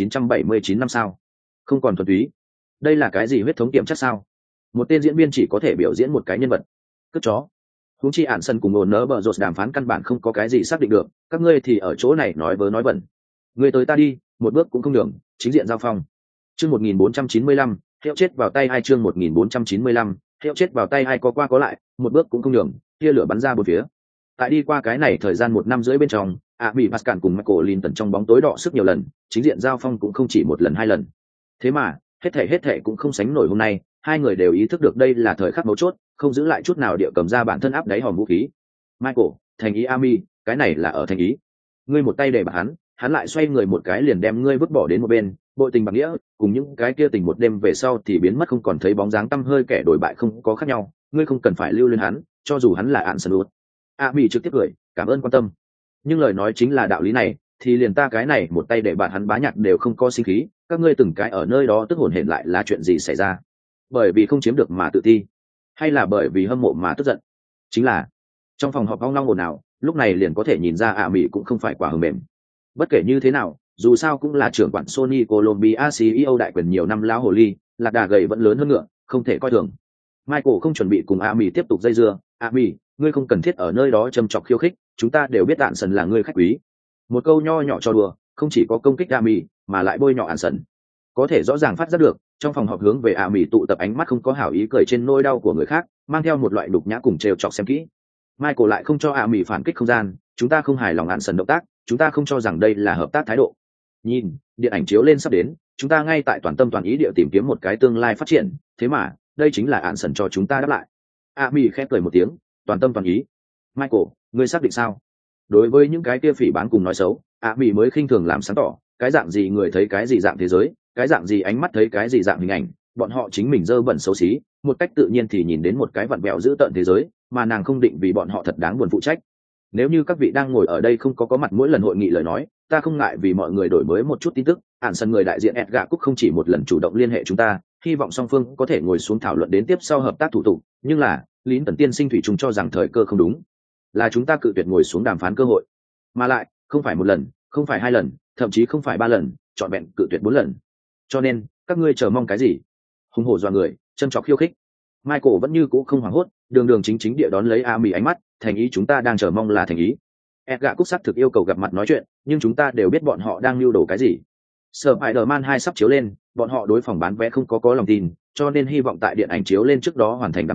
1979 năm sao? Không còn thuần túy. Đây là cái gì huyết thống kiểm chắc sao? Một tên diễn viên chỉ có thể biểu diễn một cái nhân vật. Cất chó. Huống chi hạn sần cùng ổn nỡ bợ rột đàm phán căn bản không có cái gì xác định được, các ngươi thì ở chỗ này nói vớ nói bẩn. Ngươi tới ta đi, một bước cũng không nhường, chính diện giao phong. Chương 1495, hiệu chết vào tay hai, chương 1495, hiệu chết vào tay hai, có qua có lại, một bước cũng không nhường, tia lửa bắn ra bốn phía. Tại đi qua cái này thời gian 1 năm rưỡi bên trong, Mỹ Pascal cùng Michael Linton trong bóng tối đọ sức nhiều lần, chính diện giao phong cũng không chỉ một lần hai lần. Thế mà, hết thảy cũng không sánh nổi hôm nay, hai người đều ý thức được đây là thời khắc mấu chốt, không giữ lại chút nào địa cầm ra bản thân áp đáy hòm vũ khí. Michael, thành ý Ami, cái này là ở thành ý. Ngươi một tay để bạt hắn lại xoay người một cái liền đem ngươi vứt bỏ đến một bên, bội tình bạc nghĩa, cùng những cái kia tình một đêm về sau thì biến mất không còn thấy bóng dáng tăm hơi, kẻ đổi bại không có khác nhau, ngươi không cần phải lưu luyến hắn, cho dù hắn là ạn sân út. Mỹ trực tiếp cười, cảm ơn quan tâm. Nhưng lời nói chính là đạo lý này, thì liền ta cái này một tay để bạn hắn bá nhạc đều không có sinh khí, các ngươi từng cái ở nơi đó tức hồn hển lại là chuyện gì xảy ra? Bởi vì không chiếm được mà tự ti, hay là bởi vì hâm mộ mà tức giận? Chính là trong phòng họp ong long ồn ào, lúc này liền có thể nhìn ra Mỹ cũng không phải quả hờ mềm. Bất kể như thế nào, dù sao cũng là trưởng quản Sony Columbia CEO đại quyền nhiều năm lão hồ ly, lạc đà gầy vẫn lớn hơn ngựa, không thể coi thường. Michael không chuẩn bị cùng Mỹ tiếp tục dây dưa. Mỹ, ngươi không cần thiết ở nơi đó châm chọc khiêu khích, chúng ta đều biết Ạn Sần là ngươi khách quý. Một câu nho nhỏ cho đùa, không chỉ có công kích Mỹ, mà lại bôi nhọ Ạn Sần. Có thể rõ ràng phát giác được, trong phòng họp hướng về Mỹ tụ tập ánh mắt không có hảo ý cười trên nỗi đau của người khác, mang theo một loại đục nhã cùng trêu chọc xem kỹ. Michael lại không cho Mỹ phản kích không gian, chúng ta không hài lòng Ạn Sần động tác, chúng ta không cho rằng đây là hợp tác thái độ. Nhìn, điện ảnh chiếu lên sắp đến, chúng ta ngay tại toàn tâm toàn ý địa tìm kiếm một cái tương lai phát triển, thế mà, đây chính là Ạn Sần cho chúng ta đáp lại. Mỹ khẽ cười một tiếng, toàn tâm toàn ý. Michael, ngươi xác định sao? Đối với những cái kia phỉ báng cùng nói xấu, Mỹ mới khinh thường làm sáng tỏ, cái dạng gì người thấy cái gì dạng thế giới, cái dạng gì ánh mắt thấy cái gì dạng hình ảnh, bọn họ chính mình dơ bẩn xấu xí, một cách tự nhiên thì nhìn đến một cái vặn vẹo dữ tợn thế giới, mà nàng không định vì bọn họ thật đáng buồn phụ trách. Nếu như các vị đang ngồi ở đây không có mặt mỗi lần hội nghị lời nói, ta không ngại vì mọi người đổi mới một chút tin tức. Ạn Sần người đại diện Edgar Cook không chỉ một lần chủ động liên hệ chúng ta, hy vọng song phương có thể ngồi xuống thảo luận đến tiếp sau hợp tác thủ tục, nhưng là Lín Tần tiên sinh thủy chung cho rằng thời cơ không đúng, là chúng ta cự tuyệt ngồi xuống đàm phán cơ hội, mà lại không phải một lần, không phải 2 lần, thậm chí không phải 3 lần, trọn vẹn cự tuyệt 4 lần. Cho nên các ngươi chờ mong cái gì? Hùng hổ dọa người, châm chọc khiêu khích. Michael vẫn như cũ không hoảng hốt, đường đường chính chính địa đón lấy Mỹ ánh mắt, thành ý chúng ta đang chờ mong là thành ý. Edgar Cook xác thực yêu cầu gặp mặt nói chuyện, nhưng chúng ta đều biết bọn họ đang lưu đồ cái gì. Spider-Man 2 sắp chiếu lên, bọn họ đối phòng bán vé không có lòng tin, cho nên hy vọng tại điện ảnh chiếu lên trước đó hoàn thành đàm phán,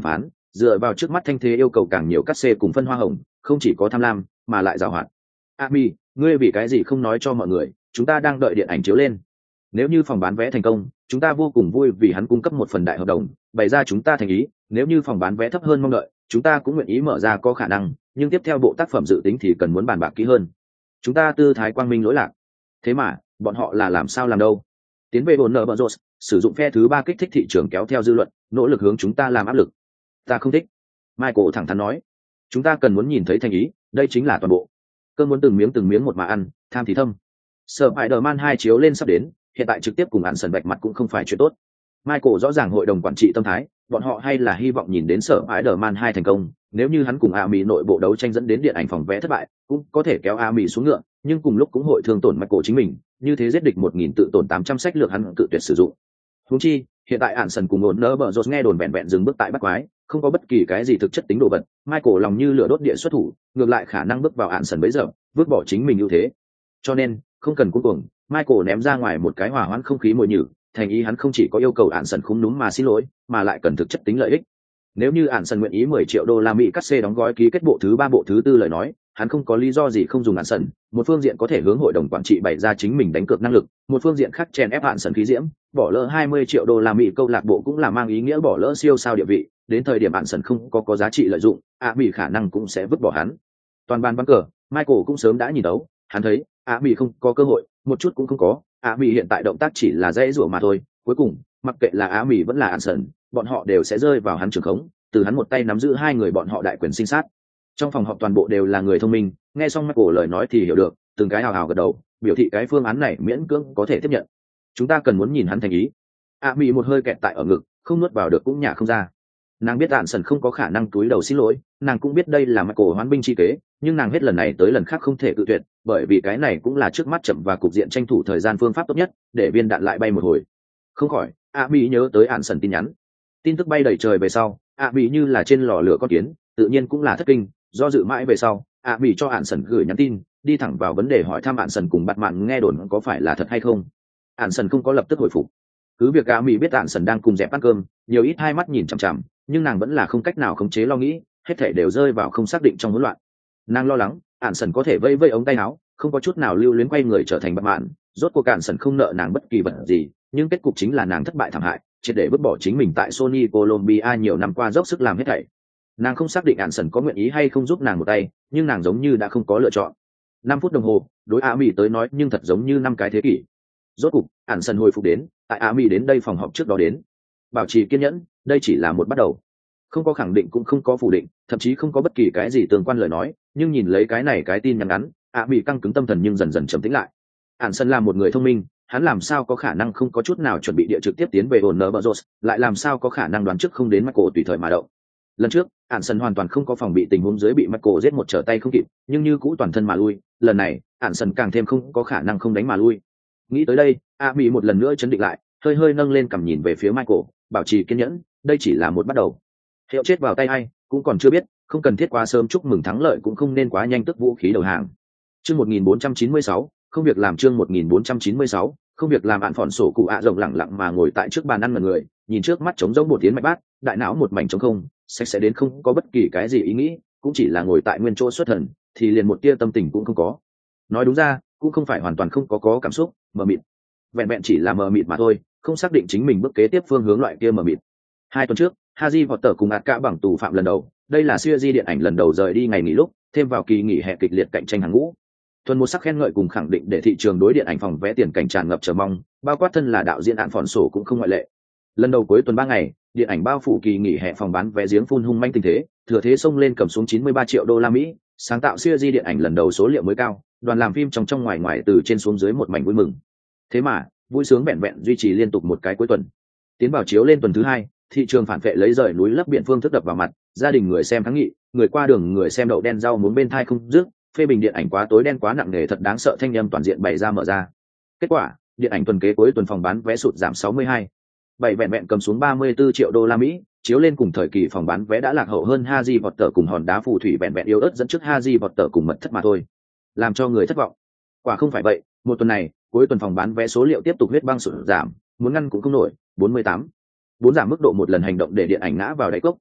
dựa vào trước mắt thanh thế yêu cầu càng nhiều cắt xê cùng phân hoa hồng, không chỉ có tham lam mà lại giàu hoạt. Ami, ngươi vì cái gì không nói cho mọi người, chúng ta đang đợi điện ảnh chiếu lên. Nếu như phòng bán vé thành công, chúng ta vô cùng vui vì hắn cung cấp một phần đại hợp đồng, bày ra chúng ta thành ý. Nếu như phòng bán vé thấp hơn mong đợi, chúng ta cũng nguyện ý mở ra có khả năng, nhưng tiếp theo bộ tác phẩm dự tính thì cần muốn bàn bạc kỹ hơn. Chúng ta tư thái quang minh lỗi lạc. Thế mà bọn họ là làm sao làm đâu? Tiến về bồn nở bận rộn, sử dụng phe thứ ba kích thích thị trường kéo theo dư luận, nỗ lực hướng chúng ta làm áp lực. Ta không thích. Michael thẳng thắn nói. Chúng ta cần muốn nhìn thấy thành ý, đây chính là toàn bộ. Cơn muốn từng miếng một mà ăn, tham thì thâm. Spider-Man 2 chiếu lên sắp đến, hiện tại trực tiếp cùng án sần bạch mặt cũng không phải chuyện tốt. Michael rõ ràng hội đồng quản trị tâm thái, bọn họ hay là hy vọng nhìn đến Spider-Man 2 thành công, nếu như hắn cùng Ami nội bộ đấu tranh dẫn đến điện ảnh phòng vé thất bại, cũng có thể kéo Ami xuống ngựa, nhưng cùng lúc cũng hội thương tổn Michael chính mình, như thế giết địch 1000 tự tổn 800 sách lược hắn cự tuyệt sử dụng. Huống chi, hiện tại án sần cùng ổn nỡ bở rột nghe đồn vẹn vẹn dừng bước tại bắt quái, không có bất kỳ cái gì thực chất tính đồ vật, Michael lòng như lửa đốt địa xuất thủ, ngược lại khả năng bước vào án sần bấy giờ, vứt bỏ chính mình ưu thế. Cho nên, không cần cuống cuồng, Michael ném ra ngoài một cái hòa hoãn không khí mồi nhử, thành ý hắn không chỉ có yêu cầu án sần khúm núm mà xin lỗi, mà lại cần thực chất tính lợi ích. Nếu như án sần nguyện ý 10 triệu đô la Mỹ cắt xê đóng gói ký kết bộ thứ 3 bộ thứ 4 lời nói, hắn không có lý do gì không dùng án sần, một phương diện có thể hướng hội đồng quản trị bày ra chính mình đánh cược năng lực, một phương diện khác chèn ép án sần khí diễm, bỏ lỡ 20 triệu đô la Mỹ câu lạc bộ cũng là mang ý nghĩa bỏ lỡ siêu sao địa vị, đến thời điểm án sần không có giá trị lợi dụng, Mỹ khả năng cũng sẽ vứt bỏ hắn. Toàn ban bắn cờ, Michael cũng sớm đã nhìn đấu, hắn thấy Mỹ không có cơ hội, một chút cũng không có, Mỹ hiện tại động tác chỉ là dễ rủa mà thôi, cuối cùng mặc kệ là Mỹ vẫn là án sần, bọn họ đều sẽ rơi vào hắn trường khống, từ hắn một tay nắm giữ hai người bọn họ đại quyền sinh sát. Trong phòng họp toàn bộ đều là người thông minh, nghe xong Michael lời nói thì hiểu được, từng cái hào hào gật đầu, biểu thị cái phương án này miễn cưỡng có thể tiếp nhận. Chúng ta cần muốn nhìn hắn thành ý. Mỹ một hơi kẹt tại ở ngực, không nuốt vào được cũng nhả không ra. Nàng biết án sần không có khả năng túi đầu xin lỗi, nàng cũng biết đây là Michael hoán binh chi kế, nhưng nàng hết lần này tới lần khác không thể cự tuyệt, bởi vì cái này cũng là trước mắt chậm và cục diện tranh thủ thời gian phương pháp tốt nhất để viên đạn lại bay một hồi. Không khỏi Mỹ nhớ tới án sần tin nhắn, tin tức bay đầy trời về sau, Mỹ như là trên lò lửa con kiến, tự nhiên cũng là thất kinh, do dự mãi về sau, Mỹ cho án sần gửi nhắn tin, đi thẳng vào vấn đề hỏi thăm án sần cùng bắt mạn nghe đồn có phải là thật hay không. Án sần không có lập tức hồi phục, cứ việc Mỹ biết án sần đang cùng dẹp ăn cơm, nhiều ít hai mắt nhìn chằm chằm, nhưng nàng vẫn là không cách nào khống chế lo nghĩ, hết thảy đều rơi vào không xác định trong hỗn loạn. Nàng lo lắng án sần có thể vây vây ống tay áo, không có chút nào lưu luyến quay người trở thành bắt mạn, rốt cuộc án sần không nợ nàng bất kỳ vật gì, nhưng kết cục chính là nàng thất bại thảm hại, triệt để vứt bỏ chính mình tại Sony Colombia nhiều năm qua dốc sức làm hết thảy. Nàng không xác định án sần có nguyện ý hay không giúp nàng một tay, nhưng nàng giống như đã không có lựa chọn. 5 phút đồng hồ đối Mỹ tới nói nhưng thật giống như 5 cái thế kỷ. Rốt cục án sần hồi phục đến, tại Mỹ đến đây phòng họp trước đó đến. Bảo trì kiên nhẫn, đây chỉ là một bắt đầu, không có khẳng định cũng không có phủ định, thậm chí không có bất kỳ cái gì tương quan lời nói, nhưng nhìn lấy cái này cái tin nhắn ngắn, Mỹ căng cứng tâm thần nhưng dần dần trầm tĩnh lại. Án sần là một người thông minh, hắn làm sao có khả năng không có chút nào chuẩn bị địa trực tiếp tiến về ổn nở bờ rột, lại làm sao có khả năng đoán trước không đến Michael tùy thời mà động. Lần trước án sần hoàn toàn không có phòng bị tình huống dưới bị Michael giết một trở tay không kịp, nhưng như cũ toàn thân mà lui, lần này án sần càng thêm không có khả năng không đánh mà lui. Nghĩ tới đây, Mỹ một lần nữa chấn định lại, hơi hơi nâng lên cằm nhìn về phía Michael, bảo trì kiên nhẫn, đây chỉ là một bắt đầu. Hiệu chết vào tay ai cũng còn chưa biết, không cần thiết quá sớm chúc mừng thắng lợi, cũng không nên quá nhanh tức vũ khí đầu hàng. Chương 1496, không việc làm. Chương 1496, không việc làm. Án phòn sổ cụ rộng lặng lặng mà ngồi tại trước bàn ăn mọi người, nhìn trước mắt trống rỗng một tiếng mạch bát, đại não một mảnh trống không, sạch sẽ đến không có bất kỳ cái gì ý nghĩ, cũng chỉ là ngồi tại nguyên chỗ xuất thần, thì liền một tia tâm tình cũng không có. Nói đúng ra, cũng không phải hoàn toàn không có cảm xúc, mờ mịt. Vẹn vẹn chỉ là mờ mịt mà thôi, không xác định chính mình bước kế tiếp phương hướng loại kia mờ mịt. 2 tuần trước, Harry Potter cùng ạt cả bằng tù phạm lần đầu, đây là series điện ảnh lần đầu rời đi ngày nghỉ lúc, thêm vào kỳ nghỉ hè kịch liệt cạnh tranh hàng ngũ. Thuần một sắc khen ngợi cùng khẳng định để thị trường đối điện ảnh phòng vé tiền cảnh tràn ngập chờ mong, bao quát thân là đạo diễn Án phòn sổ cũng không ngoại lệ. Lần đầu cuối tuần 3 ngày, điện ảnh bao phủ kỳ nghỉ hè phòng bán vé giếng phun hung manh tình thế, thừa thế xông lên cầm xuống 93 triệu đô la Mỹ, sáng tạo series điện ảnh lần đầu số liệu mới cao, đoàn làm phim trong ngoài ngoài từ trên xuống dưới một mảnh vui mừng. Thế mà, vui sướng vẹn vẹn duy trì liên tục một cái cuối tuần. Tiến vào chiếu lên tuần thứ 2, thị trường phản vệ lấy rời núi lấp biển phương thức đập vào mặt, gia đình người xem thắng nghị, người qua đường người xem đậu đen rau muốn bên thai không dứt, phê bình điện ảnh quá tối đen quá nặng nề thật đáng sợ thanh âm toàn diện bày ra mở ra. Kết quả, điện ảnh tuần kế cuối tuần phòng bán vé sụt giảm 62. 7 vẹn vẹn cầm xuống 34 triệu đô la Mỹ, chiếu lên cùng thời kỳ phòng bán vé đã lạc hậu hơn Harry Potter cùng hòn đá phù thủy vẹn vẹn yếu ớt dẫn trước Harry Potter cùng mật thất mà thôi. Làm cho người thất vọng. Quả không phải vậy, một tuần này, cuối tuần phòng bán vé số liệu tiếp tục huyết băng sụt giảm, muốn ngăn cũng không nổi, 48. 4 giảm mức độ một lần hành động để điện ảnh ngã vào đáy cốc.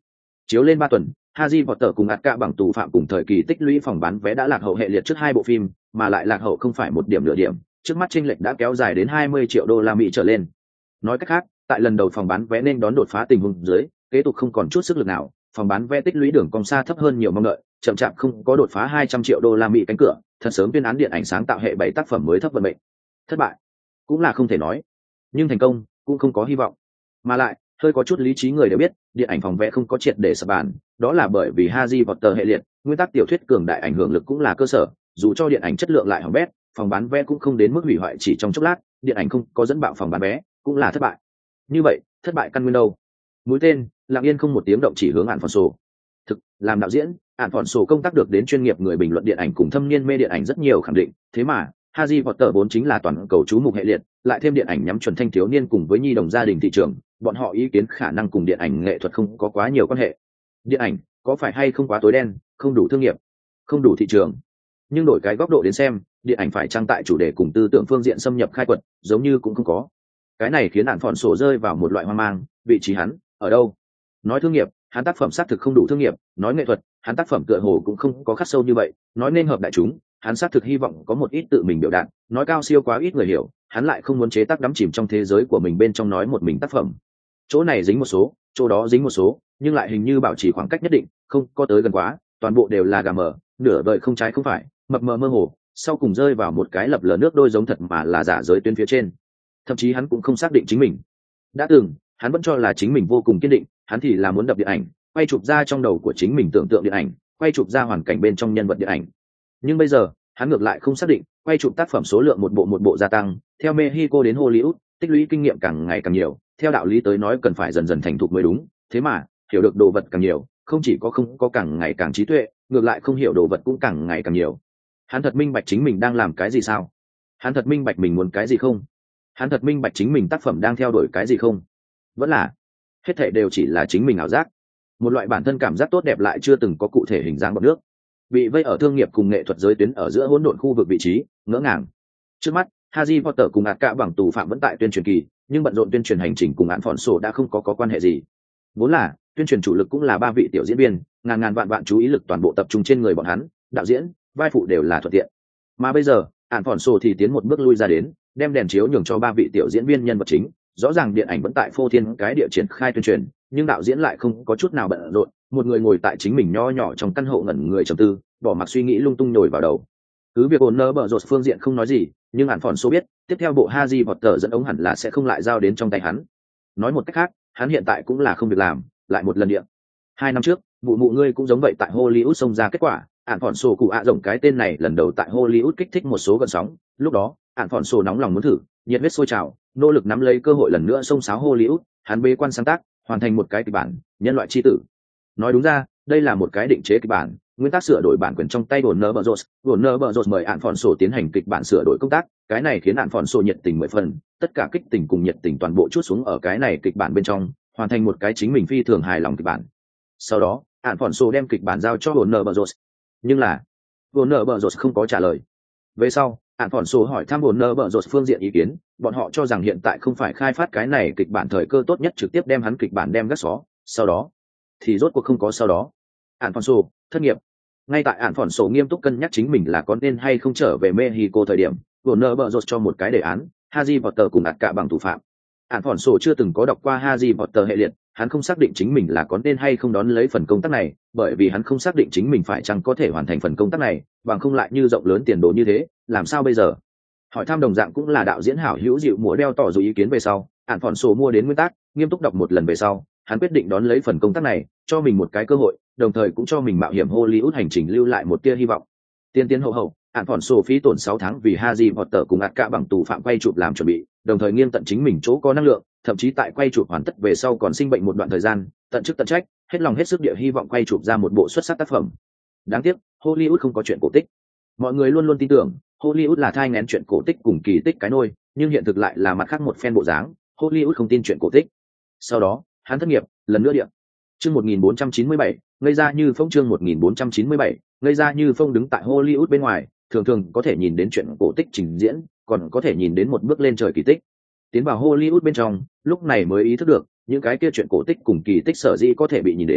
Chiếu lên 3 tuần, Harry Potter cùng ạt cả bằng tù phạm cùng thời kỳ tích lũy phòng bán vé đã lạc hậu hệ liệt trước 2 bộ phim, mà lại lạc hậu không phải một điểm nửa điểm, trước mắt chênh lệch đã kéo dài đến 20 triệu đô la Mỹ trở lên. Nói cách khác, tại lần đầu phòng bán vé nên đón đột phá tình huống dưới, kế tục không còn chút sức lực nào, phòng bán vé tích lũy đường cong xa thấp hơn nhiều mong đợi, chậm chạp không có đột phá 200 triệu đô la Mỹ cánh cửa, thật sớm tuyên án điện ảnh sáng tạo hệ 7 tác phẩm mới thấp vận mệnh. Thất bại cũng là không thể nói, nhưng thành công cũng không có hy vọng. Mà lại, hơi có chút lý trí người đều biết, điện ảnh phòng vé không có triệt để sập bàn, đó là bởi vì Harry Potter hệ liệt, nguyên tắc tiểu thuyết cường đại ảnh hưởng lực cũng là cơ sở, dù cho điện ảnh chất lượng lại hỏng bét, phòng bán vé cũng không đến mức hủy hoại chỉ trong chốc lát, điện ảnh không có dẫn bạo phòng bán vé, cũng là thất bại. Như vậy, thất bại căn nguyên đâu? Mũi tên lặng yên không một tiếng động chỉ hướng Alfonso. Thực, làm đạo diễn, Alfonso công tác được đến chuyên nghiệp người bình luận điện ảnh cùng thâm niên mê điện ảnh rất nhiều khẳng định, thế mà Harry Potter vốn chính là toàn cầu chú mục hệ liệt, lại thêm điện ảnh nhắm chuẩn thanh thiếu niên cùng với nhi đồng gia đình thị trường, bọn họ ý kiến khả năng cùng điện ảnh nghệ thuật không có quá nhiều quan hệ. Điện ảnh có phải hay không quá tối đen, không đủ thương nghiệp, không đủ thị trường. Nhưng đổi cái góc độ đến xem, điện ảnh phải trang tại chủ đề cùng tư tưởng phương diện xâm nhập khai quật, giống như cũng không có. Cái này khiến Alfonso rơi vào một loại hoang mang, vị trí hắn ở đâu? Nói thương nghiệp, hắn tác phẩm xác thực không đủ thương nghiệp, nói nghệ thuật, hắn tác phẩm tựa hồ cũng không có khắc sâu như vậy, nói nên hợp đại chúng, hắn xác thực hy vọng có một ít tự mình biểu đạt, nói cao siêu quá ít người hiểu, hắn lại không muốn chế tác đắm chìm trong thế giới của mình bên trong nói một mình tác phẩm. Chỗ này dính một số, chỗ đó dính một số, nhưng lại hình như bảo trì khoảng cách nhất định, không có tới gần quá, toàn bộ đều là gà mờ, nửa vời không trái không phải, mập mờ mơ hồ, sau cùng rơi vào một cái lập lờ nước đôi giống thật mà là giả giới tuyến phía trên. Thậm chí hắn cũng không xác định chính mình. Đã từng, hắn vẫn cho là chính mình vô cùng kiên định, hắn thì là muốn đập điện ảnh, quay chụp ra trong đầu của chính mình tưởng tượng điện ảnh, quay chụp ra hoàn cảnh bên trong nhân vật điện ảnh. Nhưng bây giờ, hắn ngược lại không xác định, quay chụp tác phẩm số lượng một bộ gia tăng, theo Mexico đến Hollywood, tích lũy kinh nghiệm càng ngày càng nhiều, theo đạo lý tới nói cần phải dần dần thành thục mới đúng, thế mà, hiểu được đồ vật càng nhiều, không chỉ có không có càng ngày càng trí tuệ, ngược lại không hiểu đồ vật cũng càng ngày càng nhiều. Hắn thật minh bạch chính mình đang làm cái gì sao? Hắn thật minh bạch mình muốn cái gì không? Hắn thật minh bạch chính mình tác phẩm đang theo đuổi cái gì không? Vẫn là hết thảy đều chỉ là chính mình ảo giác, một loại bản thân cảm giác tốt đẹp lại chưa từng có cụ thể hình dáng bọt nước, bị vây ở thương nghiệp cùng nghệ thuật giới tuyến ở giữa hỗn độn khu vực vị trí, ngỡ ngàng. Trước mắt, Harry Potter cùng ạt cả bằng tù phạm vẫn tại tuyên truyền kỳ, nhưng bận rộn tuyên truyền hành trình cùng Alfonso đã không có quan hệ gì. Vốn là tuyên truyền chủ lực cũng là 3 vị tiểu diễn viên, ngàn vạn chú ý lực toàn bộ tập trung trên người bọn hắn, đạo diễn, vai phụ đều là thuận tiện. Mà bây giờ, Alfonso thì tiến một bước lui ra đến, đem đèn chiếu nhường cho 3 vị tiểu diễn viên nhân vật chính. Rõ ràng điện ảnh vẫn tại phô thiên cái địa triển khai tuyên truyền, nhưng đạo diễn lại không có chút nào bận rộn, một người ngồi tại chính mình nho nhỏ trong căn hộ ngẩn người trầm tư, bỏ mặc suy nghĩ lung tung nhồi vào đầu. Cứ việc Warner Bros phương diện không nói gì, nhưng Alfonso biết, tiếp theo bộ Harry Potter dẫn ống hẳn là sẽ không lại giao đến trong tay hắn. Nói một cách khác, hắn hiện tại cũng là không việc làm, lại một lần điện. 2 năm trước, vụ mụ ngươi cũng giống vậy tại Hollywood xông ra kết quả, Alfonso cụ ạ rộng cái tên này lần đầu tại Hollywood kích thích một số gần sóng, lúc đó, Alfonso nóng lòng muốn thử, nhiệt huyết sôi trào, nỗ lực nắm lấy cơ hội lần nữa xông xáo Hollywood, hắn bế quan sáng tác, hoàn thành một cái kịch bản, nhân loại chi tử. Nói đúng ra, đây là một cái định chế kịch bản, nguyên tắc sửa đổi bản quyền trong tay Warner Bros mời Alfonso tiến hành kịch bản sửa đổi công tác, cái này khiến Alfonso nhiệt tình 10 phần, tất cả kích tình cùng nhiệt tình toàn bộ trút xuống ở cái này kịch bản bên trong, hoàn thành một cái chính mình phi thường hài lòng kịch bản. Sau đó, Alfonso đem kịch bản giao cho Warner Bros, nhưng là Warner Bros không có trả lời. Về sau, Alfonso hỏi thăm Warner Bros phương diện ý kiến, bọn họ cho rằng hiện tại không phải khai phát cái này kịch bản thời cơ tốt nhất trực tiếp đem hắn kịch bản đem gác xó, sau đó thì rốt cuộc không có sau đó. Alfonso thất nghiệp. Ngay tại Alfonso nghiêm túc cân nhắc chính mình là có nên hay không trở về Mexico thời điểm, Warner Bros cho một cái đề án, Harry Potter cùng ạt cả bằng thủ phạm. Alfonso chưa từng có đọc qua Harry Potter hệ liệt, hắn không xác định chính mình là có nên hay không đón lấy phần công tác này, bởi vì hắn không xác định chính mình phải chăng có thể hoàn thành phần công tác này, bằng không lại như rộng lớn tiền đồ như thế, làm sao bây giờ? Hỏi thăm đồng dạng cũng là đạo diễn hảo hữu dịu mùa đeo tỏ dù ý kiến về sau, Alfonso mua đến nguyên tắc, nghiêm túc đọc một lần về sau, hắn quyết định đón lấy phần công tác này, cho mình một cái cơ hội, đồng thời cũng cho mình mạo hiểm Hollywood hành trình lưu lại một tia hy vọng. Tiên hậu, Alfonso phí tổn 6 tháng vì Harry Potter cùng ạt cả bằng tù phạm quay chụp làm chuẩn bị, đồng thời nghiêng tận chính mình chỗ có năng lượng, thậm chí tại quay chụp hoàn tất về sau còn sinh bệnh một đoạn thời gian, tận chức tận trách, hết lòng hết sức địa hy vọng quay chụp ra một bộ xuất sắc tác phẩm. Đáng tiếc, Hollywood không có chuyện cổ tích. Mọi người luôn luôn tin tưởng Hollywood là thai nghén chuyện cổ tích cùng kỳ tích cái nôi, nhưng hiện thực lại là mặt khác một phen bộ dáng, Hollywood không tin chuyện cổ tích. Sau đó, hắn thất nghiệp, lần nữa điện. Chương 1497, ngây ra như phong. Chương 1497, ngây ra như phong. Đứng tại Hollywood bên ngoài, thường có thể nhìn đến chuyện cổ tích trình diễn, còn có thể nhìn đến một bước lên trời kỳ tích. Tiến vào Hollywood bên trong, lúc này mới ý thức được, những cái kia chuyện cổ tích cùng kỳ tích sở dĩ có thể bị nhìn đến,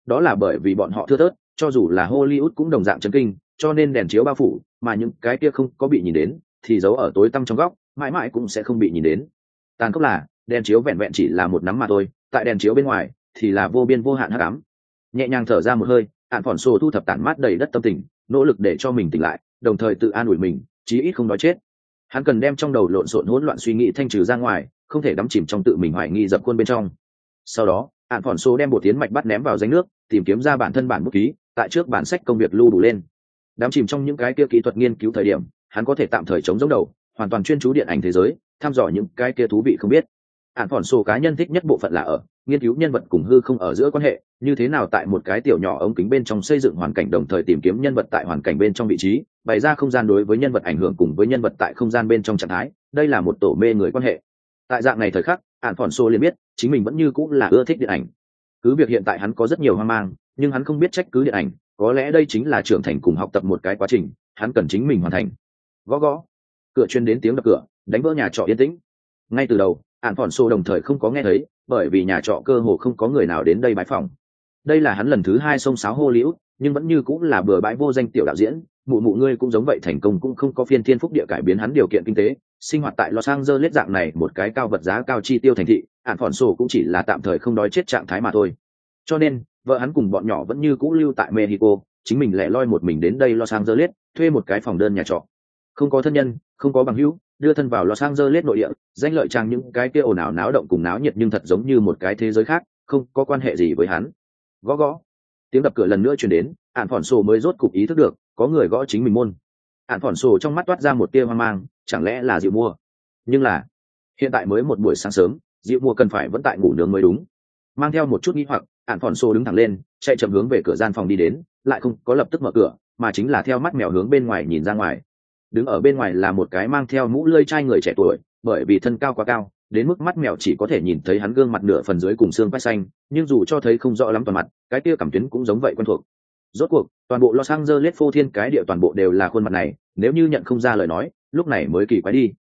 đó là bởi vì bọn họ thưa thớt, cho dù là Hollywood cũng đồng dạng chấn kinh, cho nên đèn chiếu bao phủ, mà những cái kia không có bị nhìn đến thì giấu ở tối tăm trong góc, mãi mãi cũng sẽ không bị nhìn đến. Tàn khốc là đèn chiếu vẹn vẹn chỉ là một nắm mà thôi, tại đèn chiếu bên ngoài thì là vô biên vô hạn hắc ám. Nhẹ nhàng thở ra một hơi, Ản Phỏn Sô thu thập tản mát đầy đất tâm tình, nỗ lực để cho mình tỉnh lại, đồng thời tự an ủi mình, chí ít không đói chết. Hắn cần đem trong đầu lộn xộn hỗn loạn suy nghĩ thanh trừ ra ngoài, không thể đắm chìm trong tự mình hoài nghi dập khuôn bên trong. Sau đó, Ản Phỏn Sô đem bột tiến mạch bắt ném vào danh nước, tìm kiếm ra bản thân bản bút ký, tại trước bản sách công việc lưu đủ lên. Đắm chìm trong những cái kia kỹ thuật nghiên cứu thời điểm, hắn có thể tạm thời chống giống đầu, hoàn toàn chuyên chú điện ảnh thế giới, thăm dò những cái kia thú vị không biết. Ản Phỏn Sô cá nhân thích nhất bộ phận là ở nghiên cứu nhân vật cùng hư không ở giữa quan hệ, như thế nào tại một cái tiểu nhỏ ống kính bên trong xây dựng hoàn cảnh, đồng thời tìm kiếm nhân vật tại hoàn cảnh bên trong vị trí, bày ra không gian đối với nhân vật ảnh hưởng cùng với nhân vật tại không gian bên trong trạng thái. Đây là một tổ mê người quan hệ. Tại dạng này thời khắc, Ản Phỏn Sô liền biết chính mình vẫn như cũng là ưa thích điện ảnh. Cứ việc hiện tại hắn có rất nhiều hoang mang, nhưng hắn không biết trách cứ điện ảnh, có lẽ đây chính là trưởng thành cùng học tập một cái quá trình, hắn cần chính mình hoàn thành. Gõ gõ, cửa truyền đến tiếng đập cửa, đánh vỡ nhà trọ yên tĩnh. Ngay từ đầu, Ản Phỏn Sô đồng thời không có nghe thấy, bởi vì nhà trọ cơ hồ không có người nào đến đây bái phòng. Đây là hắn lần thứ 2 xông xáo Hollywood, nhưng vẫn như cũng là bừa bãi vô danh tiểu đạo diễn. Mụ mụ ngươi cũng giống vậy, thành công cũng không có phiên thiên phúc địa cải biến hắn điều kiện kinh tế, sinh hoạt tại Los Angeles dạng này một cái cao vật giá cao chi tiêu thành thị, Ản Phỏn Sô cũng chỉ là tạm thời không đói chết trạng thái mà thôi. Cho nên, vợ hắn cùng bọn nhỏ vẫn như cũ lưu tại Mexico, chính mình lẻ loi một mình đến đây Los Angeles, thuê một cái phòng đơn nhà trọ. Không có thân nhân, không có bằng hữu, đưa thân vào Los Angeles nội địa, danh lợi trang những cái kia ồn ào náo động cùng náo nhiệt nhưng thật giống như một cái thế giới khác, không có quan hệ gì với hắn. Gõ gõ, tiếng đập cửa lần nữa truyền đến, Ản Phỏn Sô mới rốt cục ý thức được, có người gõ chính mình môn. Ản Phỏn Sô trong mắt toát ra một tia hoang mang, chẳng lẽ là Diệu Mua? Nhưng là, hiện tại mới một buổi sáng sớm, Diệu Mua cần phải vẫn tại ngủ nướng mới đúng. Mang theo một chút nghi hoặc, Ản Phỏn Sô đứng thẳng lên, chạy chậm hướng về cửa gian phòng đi đến, lại không có lập tức mở cửa, mà chính là theo mắt mèo hướng bên ngoài nhìn ra ngoài. Đứng ở bên ngoài là một cái mang theo mũ lưỡi trai người trẻ tuổi, bởi vì thân cao quá cao, đến mức mắt mèo chỉ có thể nhìn thấy hắn gương mặt nửa phần dưới cùng xương quai xanh, nhưng dù cho thấy không rõ lắm toàn mặt, cái tia cảm tuyến cũng giống vậy quen thuộc. Rốt cuộc, toàn bộ Los Angeles phô thiên cái địa toàn bộ đều là khuôn mặt này, nếu như nhận không ra lời nói, lúc này mới kỳ quái đi.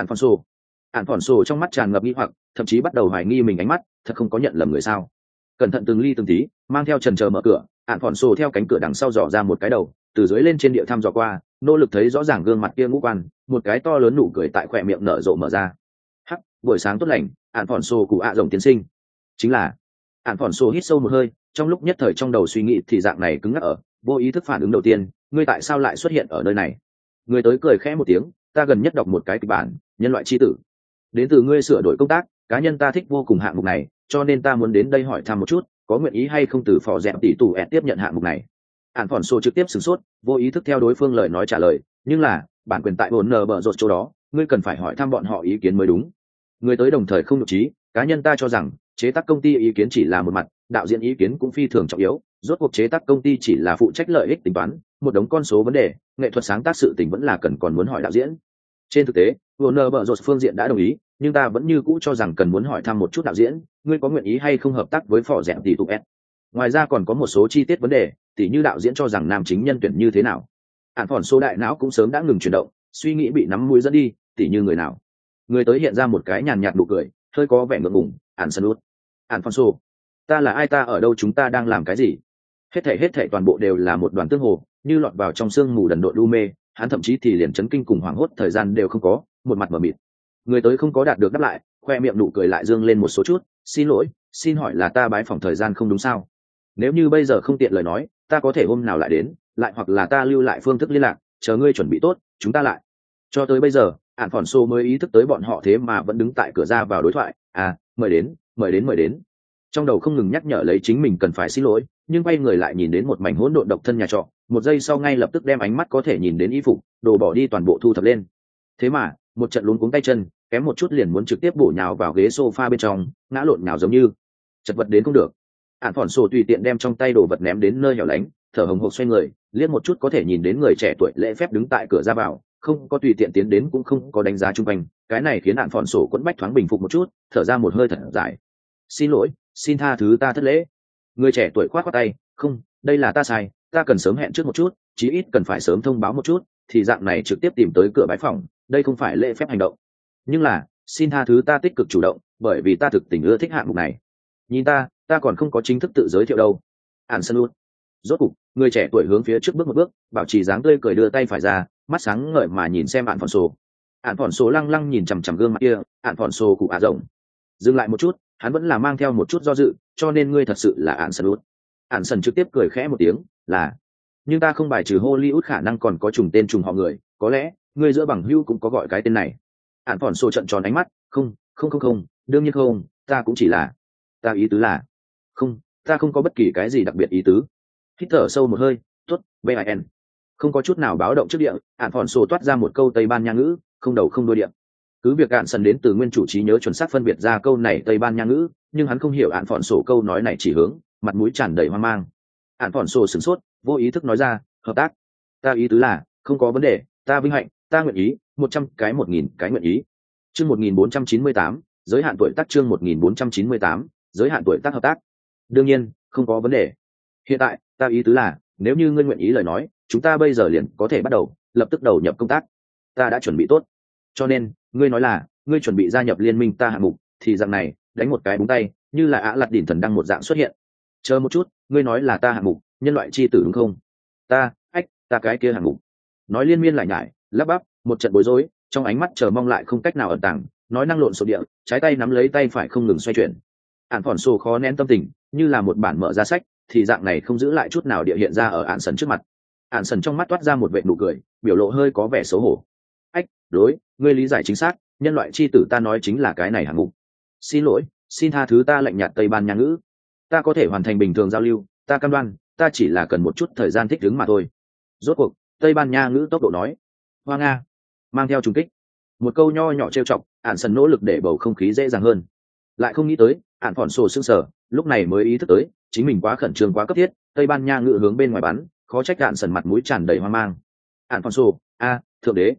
Ản Phỏn Sô trong mắt tràn ngập nghi hoặc, thậm chí bắt đầu hoài nghi mình ánh mắt, thật không có nhận lầm người sao? Cẩn thận từng ly từng tí, mang theo chần chờ mở cửa, Ản Phỏn Sô theo cánh cửa đằng sau dò ra một cái đầu, từ dưới lên trên địa thăm dò qua, nỗ lực thấy rõ ràng gương mặt kia ngũ quan, một cái to lớn nụ cười tại khỏe miệng nở rộ mở ra. Hắc, buổi sáng tốt lành, Ản Phỏn Sô cụ rồng tiến sinh. Chính là. Ản Phỏn Sô hít sâu một hơi, trong lúc nhất thời trong đầu suy nghĩ thì dạng này cứng ngắc ở, vô ý thức phản ứng đầu tiên, ngươi tại sao lại xuất hiện ở nơi này? Người tới cười khẽ một tiếng, ta gần nhất đọc một cái kịch bản, nhân loại chi tử. Đến từ ngươi sửa đổi công tác, cá nhân ta thích vô cùng hạng mục này, cho nên ta muốn đến đây hỏi thăm một chút, có nguyện ý hay không từ phò dẹp tỷ tù tiếp nhận hạng mục này. Ản Phỏn Sô trực tiếp sửng sốt, vô ý thức theo đối phương lời nói trả lời, nhưng là bản quyền tại Warner Bros chỗ đó, ngươi cần phải hỏi thăm bọn họ ý kiến mới đúng. Người tới đồng thời không nhục trí, cá nhân ta cho rằng chế tác công ty ý kiến chỉ là một mặt, đạo diễn ý kiến cũng phi thường trọng yếu, rốt cuộc chế tác công ty chỉ là phụ trách lợi ích tính toán, một đống con số vấn đề, nghệ thuật sáng tác sự tình vẫn là cần còn muốn hỏi đạo diễn. Trên thực tế, Warner Bros phương diện đã đồng ý, nhưng ta vẫn như cũ cho rằng cần muốn hỏi thăm một chút đạo diễn, ngươi có nguyện ý hay không hợp tác với phò dẹp tỷ tụ S. Ngoài ra còn có một số chi tiết vấn đề, tỉ như đạo diễn cho rằng nam chính nhân tuyển như thế nào. Ản Phỏn Sô đại não cũng sớm đã ngừng chuyển động, suy nghĩ bị nắm mũi dẫn đi, tỉ như người nào. Người tới hiện ra một cái nhàn nhạt nụ cười, hơi có vẻ ngượng ngùng, Ản Phỏn Sô, ta là ai, ta ở đâu, chúng ta đang làm cái gì? Hết thảy toàn bộ đều là một đoàn tương hồ, như lọt vào trong sương mù đần độn đu mê, hắn thậm chí thì liền chấn kinh cùng hoảng hốt thời gian đều không có, một mặt mờ mịt. Người tới không có đạt được đáp lại, khoe miệng nụ cười lại dương lên một số chút, xin lỗi, xin hỏi là ta bái phỏng thời gian không đúng sao? Nếu như bây giờ không tiện lời nói, ta có thể hôm nào lại đến, lại hoặc là ta lưu lại phương thức liên lạc, chờ ngươi chuẩn bị tốt, chúng ta lại. Cho tới bây giờ, Ản Phỏn Sô mới ý thức tới bọn họ thế mà vẫn đứng tại cửa ra vào đối thoại, mời đến. Trong đầu không ngừng nhắc nhở lấy chính mình cần phải xin lỗi, nhưng quay người lại nhìn đến một mảnh hỗn độn độc thân nhà trọ, một giây sau ngay lập tức đem ánh mắt có thể nhìn đến y phục, đồ bỏ đi toàn bộ thu thập lên. Thế mà, một trận luống cuống tay chân, kém một chút liền muốn trực tiếp bổ nhào vào ghế sofa bên trong, ngã lộn nhào giống như chật vật đến không được. Ản Phỏn Sô tùy tiện đem trong tay đồ vật ném đến nơi hẻo lánh, thở hồng hộc xoay người, liếc một chút có thể nhìn đến người trẻ tuổi lễ phép đứng tại cửa ra vào, không có tùy tiện tiến đến cũng không có đánh giá chung quanh, cái này khiến Ản Phỏn Sô quẫn bách thoáng bình phục một chút, thở ra một hơi thật dài. Xin lỗi, xin tha thứ ta thất lễ. Người trẻ tuổi khoát khoát tay, không, đây là ta sai, ta cần sớm hẹn trước một chút, chí ít cần phải sớm thông báo một chút, thì dạng này trực tiếp tìm tới cửa bái phòng, đây không phải lễ phép hành động. Nhưng là, xin tha thứ ta tích cực chủ động, bởi vì ta thực tình ưa thích hạng mục này. Nhìn ta còn không có chính thức tự giới thiệu đâu. ạn sân út. Rốt cục người trẻ tuổi hướng phía trước bước một bước, bảo trì dáng tươi cười đưa tay phải ra, mắt sáng ngời mà nhìn xem ạn phòn sổ. Ạn phòn sổ lăng lăng nhìn chằm chằm gương mặt kia. Ạn phòn sổ cụ ạ rộng dừng lại một chút, hắn vẫn là mang theo một chút do dự, cho nên ngươi thật sự là ạn sân út. Ạn sân trực tiếp cười khẽ một tiếng, là, nhưng ta không bài trừ Hollywood khả năng còn có trùng tên trùng họ người, có lẽ ngươi giữa bằng hữu cũng có gọi cái tên này. Ạn phòn sổ trận tròn ánh mắt, không, đương nhiên không, ta cũng chỉ là, ta ý tứ là, không, ta không có bất kỳ cái gì đặc biệt ý tứ. Hít thở sâu một hơi, tốt, bin, không có chút nào báo động trước địa. Ạn phòn sổ toát ra một câu Tây Ban Nha ngữ, không đầu không đuôi địa. Cứ việc Ạn sần đến từ nguyên chủ trí nhớ chuẩn xác phân biệt ra câu này Tây Ban Nha ngữ, nhưng hắn không hiểu Ạn phòn sổ câu nói này chỉ hướng, mặt mũi tràn đầy hoang mang. Ạn phòn sổ sửng sốt, vô ý thức nói ra, hợp tác. Ta ý tứ là, không có vấn đề, ta vinh hạnh, ta nguyện ý, 100 cái 1000 cái nguyện ý. Chương 1498, giới hạn tuổi tác. Chương 1498, giới hạn tuổi tác hợp tác. Đương nhiên, không có vấn đề. Hiện tại, ta ý tứ là, nếu như ngươi nguyện ý lời nói, chúng ta bây giờ liền có thể bắt đầu, lập tức đầu nhập công tác. Ta đã chuẩn bị tốt. Cho nên, ngươi nói là, ngươi chuẩn bị gia nhập liên minh ta hạng mục, thì dạng này, đánh một cái búng tay, như là Ả Lạt Đỉnh thần đăng một dạng xuất hiện. Chờ một chút, ngươi nói là ta hạng mục, nhân loại chi tử đúng không? Ta cái kia hạng mục. Nói liên miên lại nhải, lắp bắp, một trận bối rối, trong ánh mắt chờ mong lại không cách nào ẩn tàng, nói năng lộn xộn địa, trái tay nắm lấy tay phải không ngừng xoay chuyển. Ản phòn sổ khó nén tâm tình, như là một bản mở ra sách, thì dạng này không giữ lại chút nào địa hiện ra ở Ản sần trước mặt. Ản sần trong mắt toát ra một vệt nụ cười, biểu lộ hơi có vẻ xấu hổ. Đối, ngươi lý giải chính xác, nhân loại chi tử ta nói chính là cái này hạng mục. Xin lỗi, xin tha thứ ta lạnh nhạt Tây Ban Nha ngữ. Ta có thể hoàn thành bình thường giao lưu, ta cam đoan, ta chỉ là cần một chút thời gian thích ứng mà thôi. Rốt cuộc, Tây Ban Nha ngữ tốc độ nói, hoa nga, mang theo trùng kích. Một câu nho nhỏ trêu chọc, Ản sần nỗ lực để bầu không khí dễ dàng hơn. Lại không nghĩ tới, Ản phòn sổ sững sờ, lúc này mới ý thức tới, chính mình quá khẩn trương quá cấp thiết, Tây Ban Nha ngữ hướng bên ngoài bắn, khó trách Ản sần mặt mũi tràn đầy hoang mang. Ản phòn sổ, thượng đế,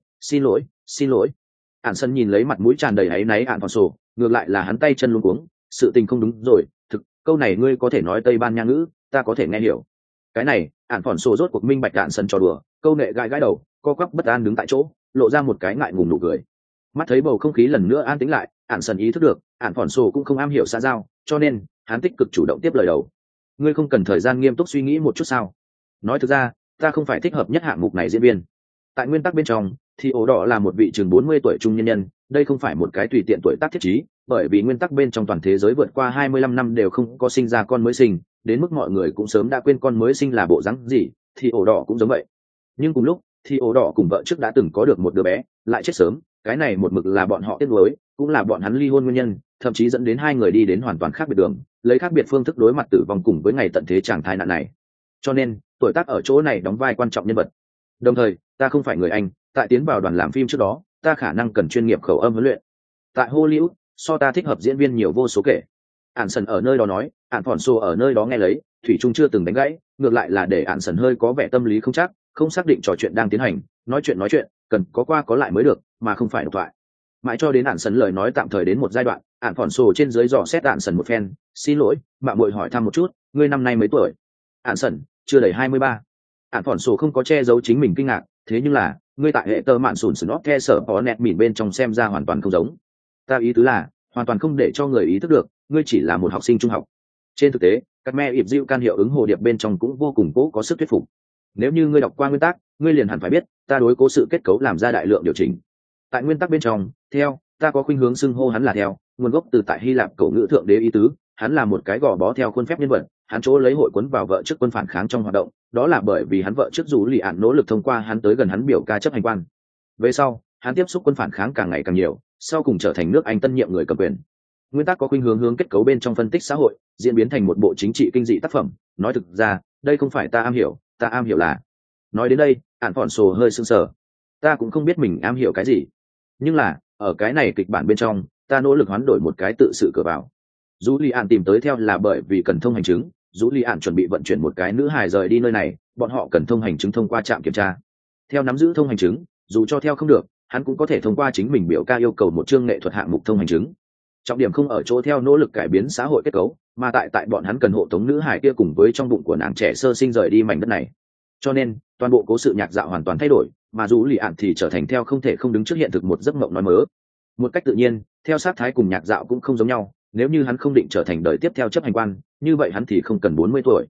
xin lỗi. Ản sần nhìn lấy mặt mũi tràn đầy áy náy Ản phòn sổ, ngược lại là hắn tay chân luống cuống, sự tình không đúng rồi, thực, câu này ngươi có thể nói Tây Ban Nha ngữ, ta có thể nghe hiểu. Cái này, Ản phòn sổ rốt cuộc minh bạch Ản sần trò đùa, câu nệ gãi đầu, co quắp bất an đứng tại chỗ, lộ ra một cái ngại ngùng nụ cười. Mắt thấy bầu không khí lần nữa an tĩnh lại, Ản sần ý thức được, Ản phòn sổ cũng không am hiểu xã giao, cho nên hắn tích cực chủ động tiếp lời đầu. Ngươi không cần thời gian nghiêm túc suy nghĩ một chút sao? Nói thực ra, ta không phải thích hợp nhất hạng mục này diễn viên. Tại nguyên tắc bên trong, thì ổ đỏ là một vị chừng 40 tuổi trung nhân nhân, đây không phải một cái tùy tiện tuổi tác thiết trí, bởi vì nguyên tắc bên trong toàn thế giới vượt qua 25 năm đều không có sinh ra con mới sinh, đến mức mọi người cũng sớm đã quên con mới sinh là bộ dáng gì, thì ổ đỏ cũng giống vậy. Nhưng cùng lúc, thì ổ đỏ cùng vợ trước đã từng có được một đứa bé, lại chết sớm, cái này một mực là bọn họ tiếc nuối, cũng là bọn hắn ly hôn nguyên nhân, thậm chí dẫn đến hai người đi đến hoàn toàn khác biệt đường, lấy khác biệt phương thức đối mặt tử vong cùng với ngày tận thế chàng thai nạn này. Cho nên, tuổi tác ở chỗ này đóng vai quan trọng nhân vật. Đồng thời, ta không phải người Anh, tại tiến vào đoàn làm phim trước đó, ta khả năng cần chuyên nghiệp khẩu âm huấn luyện. Tại Hollywood, so ta thích hợp diễn viên nhiều vô số kể. Ản sần ở nơi đó nói, Ản phòn sổ ở nơi đó nghe lấy, thủy trung chưa từng đánh gãy, ngược lại là để Ản sần hơi có vẻ tâm lý không chắc, không xác định trò chuyện đang tiến hành, nói chuyện cần có qua có lại mới được, mà không phải độc thoại. Mãi cho đến Ản sần lời nói tạm thời đến một giai đoạn, Ản phòn sổ trên dưới dò xét Ản sần một phen, xin lỗi, mạo muội hỏi thăm một chút, ngươi năm nay mấy tuổi? Ản sần, chưa đầy 23. Ản phòn sổ không có che giấu chính mình kinh ngạc, thế nhưng là, ngươi tại hệ tơ mạn sùn snot the sở có nẹt mỉn bên trong xem ra hoàn toàn không giống. Ta ý tứ là, hoàn toàn không để cho người ý thức được, ngươi chỉ là một học sinh trung học. Trên thực tế, các me ịp dịu can hiệu ứng hồ điệp bên trong cũng vô cùng cố có sức thuyết phục. Nếu như ngươi đọc qua nguyên tắc, ngươi liền hẳn phải biết, ta đối cố sự kết cấu làm ra đại lượng điều chỉnh. Tại nguyên tắc bên trong, theo, ta có khuynh hướng xưng hô hắn là theo, nguồn gốc từ tại Hy Lạp cổ ngữ thượng đế ý tứ, hắn là một cái gò bó theo khuôn phép nhân vật, hắn chỗ lấy hội quấn vào vợ trước quân phản kháng trong hoạt động, đó là bởi vì hắn vợ trước dù lì ạn nỗ lực thông qua hắn tới gần hắn biểu ca chấp hành quan. Về sau, hắn tiếp xúc quân phản kháng càng ngày càng nhiều, sau cùng trở thành nước Anh tân nhiệm người cầm quyền. Nguyên tắc có khuynh hướng kết cấu bên trong phân tích xã hội, diễn biến thành một bộ chính trị kinh dị tác phẩm. Nói thực ra, đây không phải ta am hiểu, ta am hiểu là. Nói đến đây, Ản phòn sổ hơi sưng sờ. Ta cũng không biết mình am hiểu cái gì, nhưng là ở cái này kịch bản bên trong, ta nỗ lực hoán đổi một cái tự sự cửa vào. Dù Lý Ản tìm tới theo là bởi vì cần thông hành chứng, Dù Lý Ản chuẩn bị vận chuyển một cái nữ hài rời đi nơi này, bọn họ cần thông hành chứng thông qua trạm kiểm tra. Theo nắm giữ thông hành chứng, dù cho theo không được, hắn cũng có thể thông qua chính mình biểu ca yêu cầu một chương nghệ thuật hạng mục thông hành chứng. Trọng điểm không ở chỗ theo nỗ lực cải biến xã hội kết cấu, mà tại bọn hắn cần hộ tống nữ hài kia cùng với trong bụng của nàng trẻ sơ sinh rời đi mảnh đất này. Cho nên, toàn bộ cố sự nhạc dạo hoàn toàn thay đổi, mà Dù Lý Ản thì trở thành theo không thể không đứng trước hiện thực một giấc mộng nói mớ. Một cách tự nhiên, theo sát thái cùng nhạc dạo cũng không giống nhau, nếu như hắn không định trở thành đời tiếp theo chấp hành quan, như vậy hắn thì không cần 40 tuổi.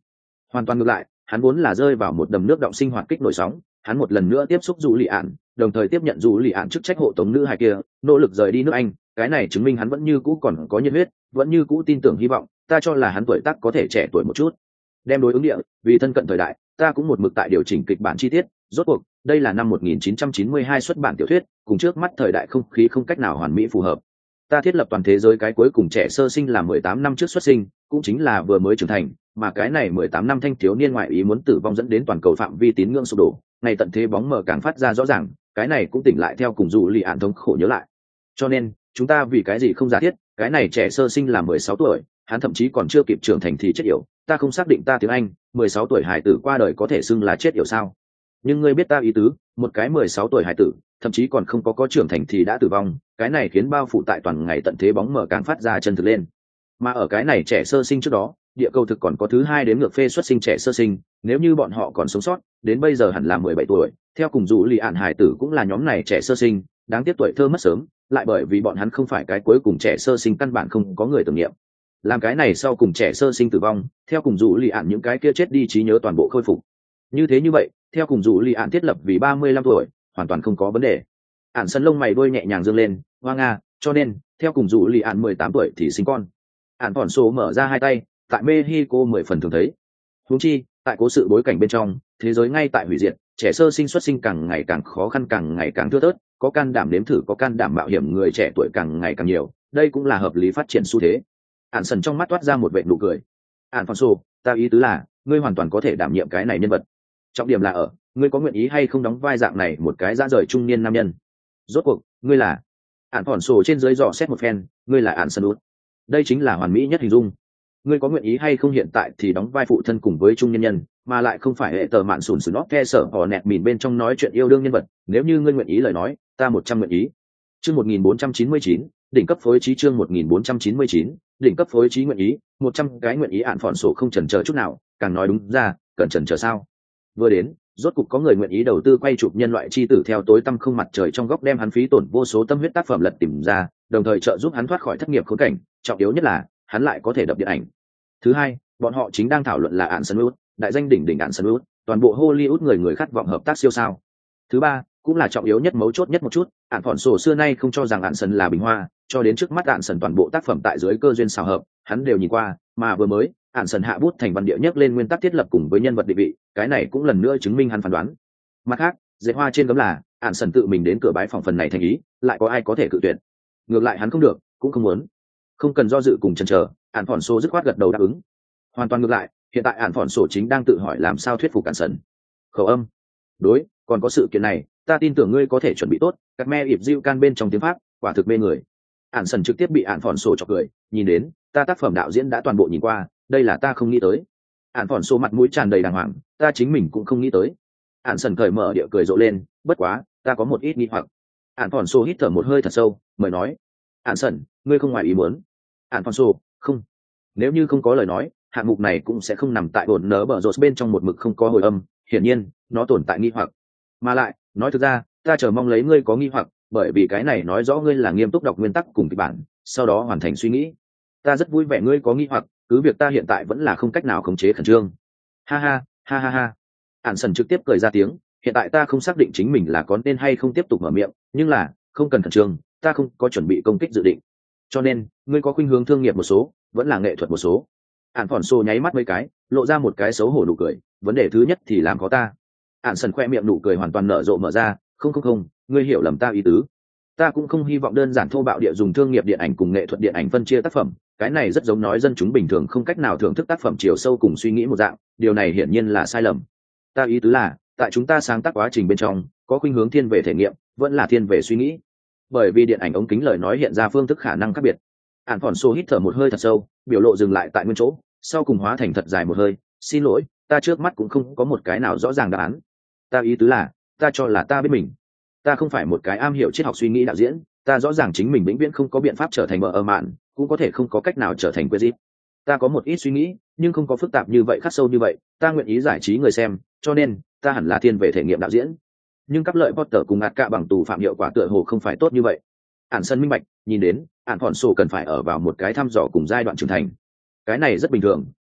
Hoàn toàn ngược lại, hắn vốn là rơi vào một đầm nước động sinh hoạt kích nổi sóng, hắn một lần nữa tiếp xúc dù lì ạn, đồng thời tiếp nhận dù lì ạn chức trách hộ tống nữ hài kia, nỗ lực rời đi nước Anh. Cái này chứng minh hắn vẫn như cũ còn có nhiệt huyết, vẫn như cũ tin tưởng hy vọng. Ta cho là hắn tuổi tác có thể trẻ tuổi một chút. Đem đối ứng địa, vì thân cận thời đại, ta cũng một mực tại điều chỉnh kịch bản chi tiết. Rốt cuộc, đây là năm 1992 xuất bản tiểu thuyết, cùng trước mắt thời đại không khí không cách nào hoàn mỹ phù hợp. Ta thiết lập toàn thế giới cái cuối cùng trẻ sơ sinh là 18 năm trước xuất sinh, cũng chính là vừa mới trưởng thành, mà cái này 18 năm thanh thiếu niên ngoại ý muốn tử vong dẫn đến toàn cầu phạm vi tín ngưỡng sụp đổ, ngày tận thế bóng mờ càng phát ra rõ ràng, cái này cũng tỉnh lại theo cùng dù lì ạn thống khổ nhớ lại. Cho nên, chúng ta vì cái gì không giả thiết, cái này trẻ sơ sinh là 16 tuổi, hắn thậm chí còn chưa kịp trưởng thành thì chết yểu, ta không xác định ta tiếng Anh, 16 tuổi hải tử qua đời có thể xưng là chết yểu sao? Nhưng ngươi biết ta ý tứ, một cái 16 tuổi hải tử, thậm chí còn không có trưởng thành thì đã tử vong, cái này khiến bao phủ tại toàn ngày tận thế bóng mờ càng phát ra chân thực lên. Mà ở cái này trẻ sơ sinh trước đó, địa cầu thực còn có thứ hai đến ngược phê xuất sinh trẻ sơ sinh, nếu như bọn họ còn sống sót, đến bây giờ hẳn là 17 tuổi, theo cùng dù lì ạn hải tử cũng là nhóm này trẻ sơ sinh, đáng tiếc tuổi thơ mất sớm, lại bởi vì bọn hắn không phải cái cuối cùng trẻ sơ sinh căn bản không có người tưởng niệm. Làm cái này sau cùng trẻ sơ sinh tử vong, theo cùng dù lì ạn những cái kia chết đi trí nhớ toàn bộ khôi phục. Như thế như vậy, theo cùng dù lì ạn thiết lập vì 35 tuổi, hoàn toàn không có vấn đề. Ản sân lông mày đuôi nhẹ nhàng dương lên, hoa nga, cho nên, theo cùng dù lì ạn 18 tuổi thì sinh con. Ản Phỏn Sổ mở ra hai tay, tại Mexico 10 phần thường thấy. Huống chi, tại cố sự bối cảnh bên trong, thế giới ngay tại hủy diệt, trẻ sơ sinh xuất sinh càng ngày càng khó khăn, càng ngày càng thưa thớt, có can đảm nếm thử, có can đảm mạo hiểm người trẻ tuổi càng ngày càng nhiều, đây cũng là hợp lý phát triển xu thế. Ản sần trong mắt toát ra một vệt nụ cười. Ản Phỏn Sổ, ta ý tứ là, ngươi hoàn toàn có thể đảm nhiệm cái này nhân vật. Trọng điểm là ở, ngươi có nguyện ý hay không đóng vai dạng này một cái dã rời trung niên nam nhân. Rốt cuộc, ngươi là Ản Phỏn Sổ trên dưới dò xét một phen, ngươi là Ản Sân Út. Đây chính là hoàn mỹ nhất hình dung. Ngươi có nguyện ý hay không hiện tại thì đóng vai phụ thân cùng với trung nhân nhân, mà lại không phải hệ tờ mạn sùn sùn óc the sở họ nẹt mìn bên trong nói chuyện yêu đương nhân vật. Nếu như ngươi nguyện ý lời nói, ta 100 nguyện ý. Chương 1499, đỉnh cấp phối trí. Chương 1499, đỉnh cấp phối trí nguyện ý, 100 cái nguyện ý. Ản Phỏn Sổ không chần chờ chút nào, càng nói đúng ra, cần chần chờ sao? Vừa đến, rốt cục có người nguyện ý đầu tư quay chụp nhân loại chi tử theo tối tăm không mặt trời trong góc đem hắn phí tổn vô số tâm huyết tác phẩm lật tìm ra, đồng thời trợ giúp hắn thoát khỏi thất nghiệp khốn cảnh. Trọng yếu nhất là hắn lại có thể đập điện ảnh. Thứ hai, bọn họ chính đang thảo luận là Ản Sân Út, đại danh đỉnh đỉnh Ản Sân Út, toàn bộ Hollywood người khát vọng hợp tác siêu sao. Thứ ba, cũng là trọng yếu nhất mấu chốt nhất một chút, Ản Phỏn Sổ xưa nay không cho rằng Ản Sân là bình hoa, cho đến trước mắt Ản Sân toàn bộ tác phẩm tại dưới cơ duyên xào hợp, hắn đều nhìn qua, mà vừa mới, Ản Sân hạ bút thành văn địa nhất lên nguyên tắc thiết lập cùng với nhân vật định vị, cái này cũng lần nữa chứng minh hắn phán đoán. Mặt khác, dệt hoa trên gấm là, Ản Sân tự mình đến cửa bái phòng phần này thành ý, lại có ai có thể cự tuyệt. Ngược lại hắn không được, cũng không muốn. Không cần do dự cùng chần chờ, Ản Phỏn Sổ dứt khoát gật đầu đáp ứng. Hoàn toàn ngược lại, hiện tại Ản Phỏn Sổ chính đang tự hỏi làm sao thuyết phục Ản Sân. Khẩu âm. Đối, còn có sự kiện này, ta tin tưởng ngươi có thể chuẩn bị tốt. Các me ịp diệu can bên trong tiếng Pháp, quả thực mê người. Ản Sân trực tiếp bị Ản Phỏn Sổ chọc cười, nhìn đến, ta tác phẩm đạo diễn đã toàn bộ nhìn qua, đây là ta không nghĩ tới. Ản Phỏn Sổ mặt mũi tràn đầy đàng hoàng, ta chính mình cũng không nghĩ tới. Ản Sân cởi mở địa cười rộ lên, bất quá, ta có một ít nghi hoặc. Ản Phỏn Sổ hít thở một hơi thật sâu, mời nói. Ản Sân, ngươi không ngoài ý muốn. Ản Phỏn Sổ, không. Nếu như không có lời nói, hạng mục này cũng sẽ không nằm tại hồn nớ bờ rột bên trong một mực không có hồi âm, hiển nhiên, nó tồn tại nghi hoặc. Mà lại, nói thực ra, ta chờ mong lấy ngươi có nghi hoặc, bởi vì cái này nói rõ ngươi là nghiêm túc đọc nguyên tắc cùng kịch bản, sau đó hoàn thành suy nghĩ. Ta rất vui vẻ ngươi có nghi hoặc, cứ việc ta hiện tại vẫn là không cách nào khống chế khẩn trương. Ha ha, ha ha ha. Ản Sân trực tiếp cười ra tiếng, hiện tại ta không xác định chính mình là có nên hay không tiếp tục mở miệng, nhưng là, không cần khẩn trương, ta không có chuẩn bị công kích dự định. Cho nên, ngươi có khuynh hướng thương nghiệp một số, vẫn là nghệ thuật một số. Ản Phỏn Sổ nháy mắt mấy cái, lộ ra một cái xấu hổ nụ cười, vấn đề thứ nhất thì làm khó ta. Ản Sân khoe miệng nụ cười hoàn toàn nở rộ mở ra, không, ngươi hiểu lầm ta ý tứ. Ta cũng không hy vọng đơn giản thô bạo địa dùng thương nghiệp điện ảnh cùng nghệ thuật điện ảnh phân chia tác phẩm, cái này rất giống nói dân chúng bình thường không cách nào thưởng thức tác phẩm chiều sâu cùng suy nghĩ một dạng, điều này hiển nhiên là sai lầm. Ta ý tứ là, tại chúng ta sáng tác quá trình bên trong, có khuynh hướng thiên về thể nghiệm, vẫn là thiên về suy nghĩ. Bởi vì điện ảnh ống kính lời nói hiện ra phương thức khả năng khác biệt. Ản Phỏn Sổ hít thở một hơi thật sâu, biểu lộ dừng lại tại nguyên chỗ, sau cùng hóa thành thật dài một hơi, xin lỗi, ta trước mắt cũng không có một cái nào rõ ràng đáp án. Ta ý tứ là, ta cho là ta biết mình. Ta không phải một cái am hiểu triết học suy nghĩ đạo diễn, ta rõ ràng chính mình vĩnh viễn không có biện pháp trở thành vợ ở mạn, cũng có thể không có cách nào trở thành quê dịp. Ta có một ít suy nghĩ, nhưng không có phức tạp như vậy, khắc sâu như vậy, ta nguyện ý giải trí người xem, cho nên, ta hẳn là thiên về thể nghiệm đạo diễn. Nhưng cấp lợi Potter cùng ạt cả bằng tù phạm hiệu quả tựa hồ không phải tốt như vậy. Ản Sân minh bạch, nhìn đến, Ản Phỏn Sổ cần phải ở vào một cái thăm dò cùng giai đoạn trưởng thành. Cái này rất bình thường,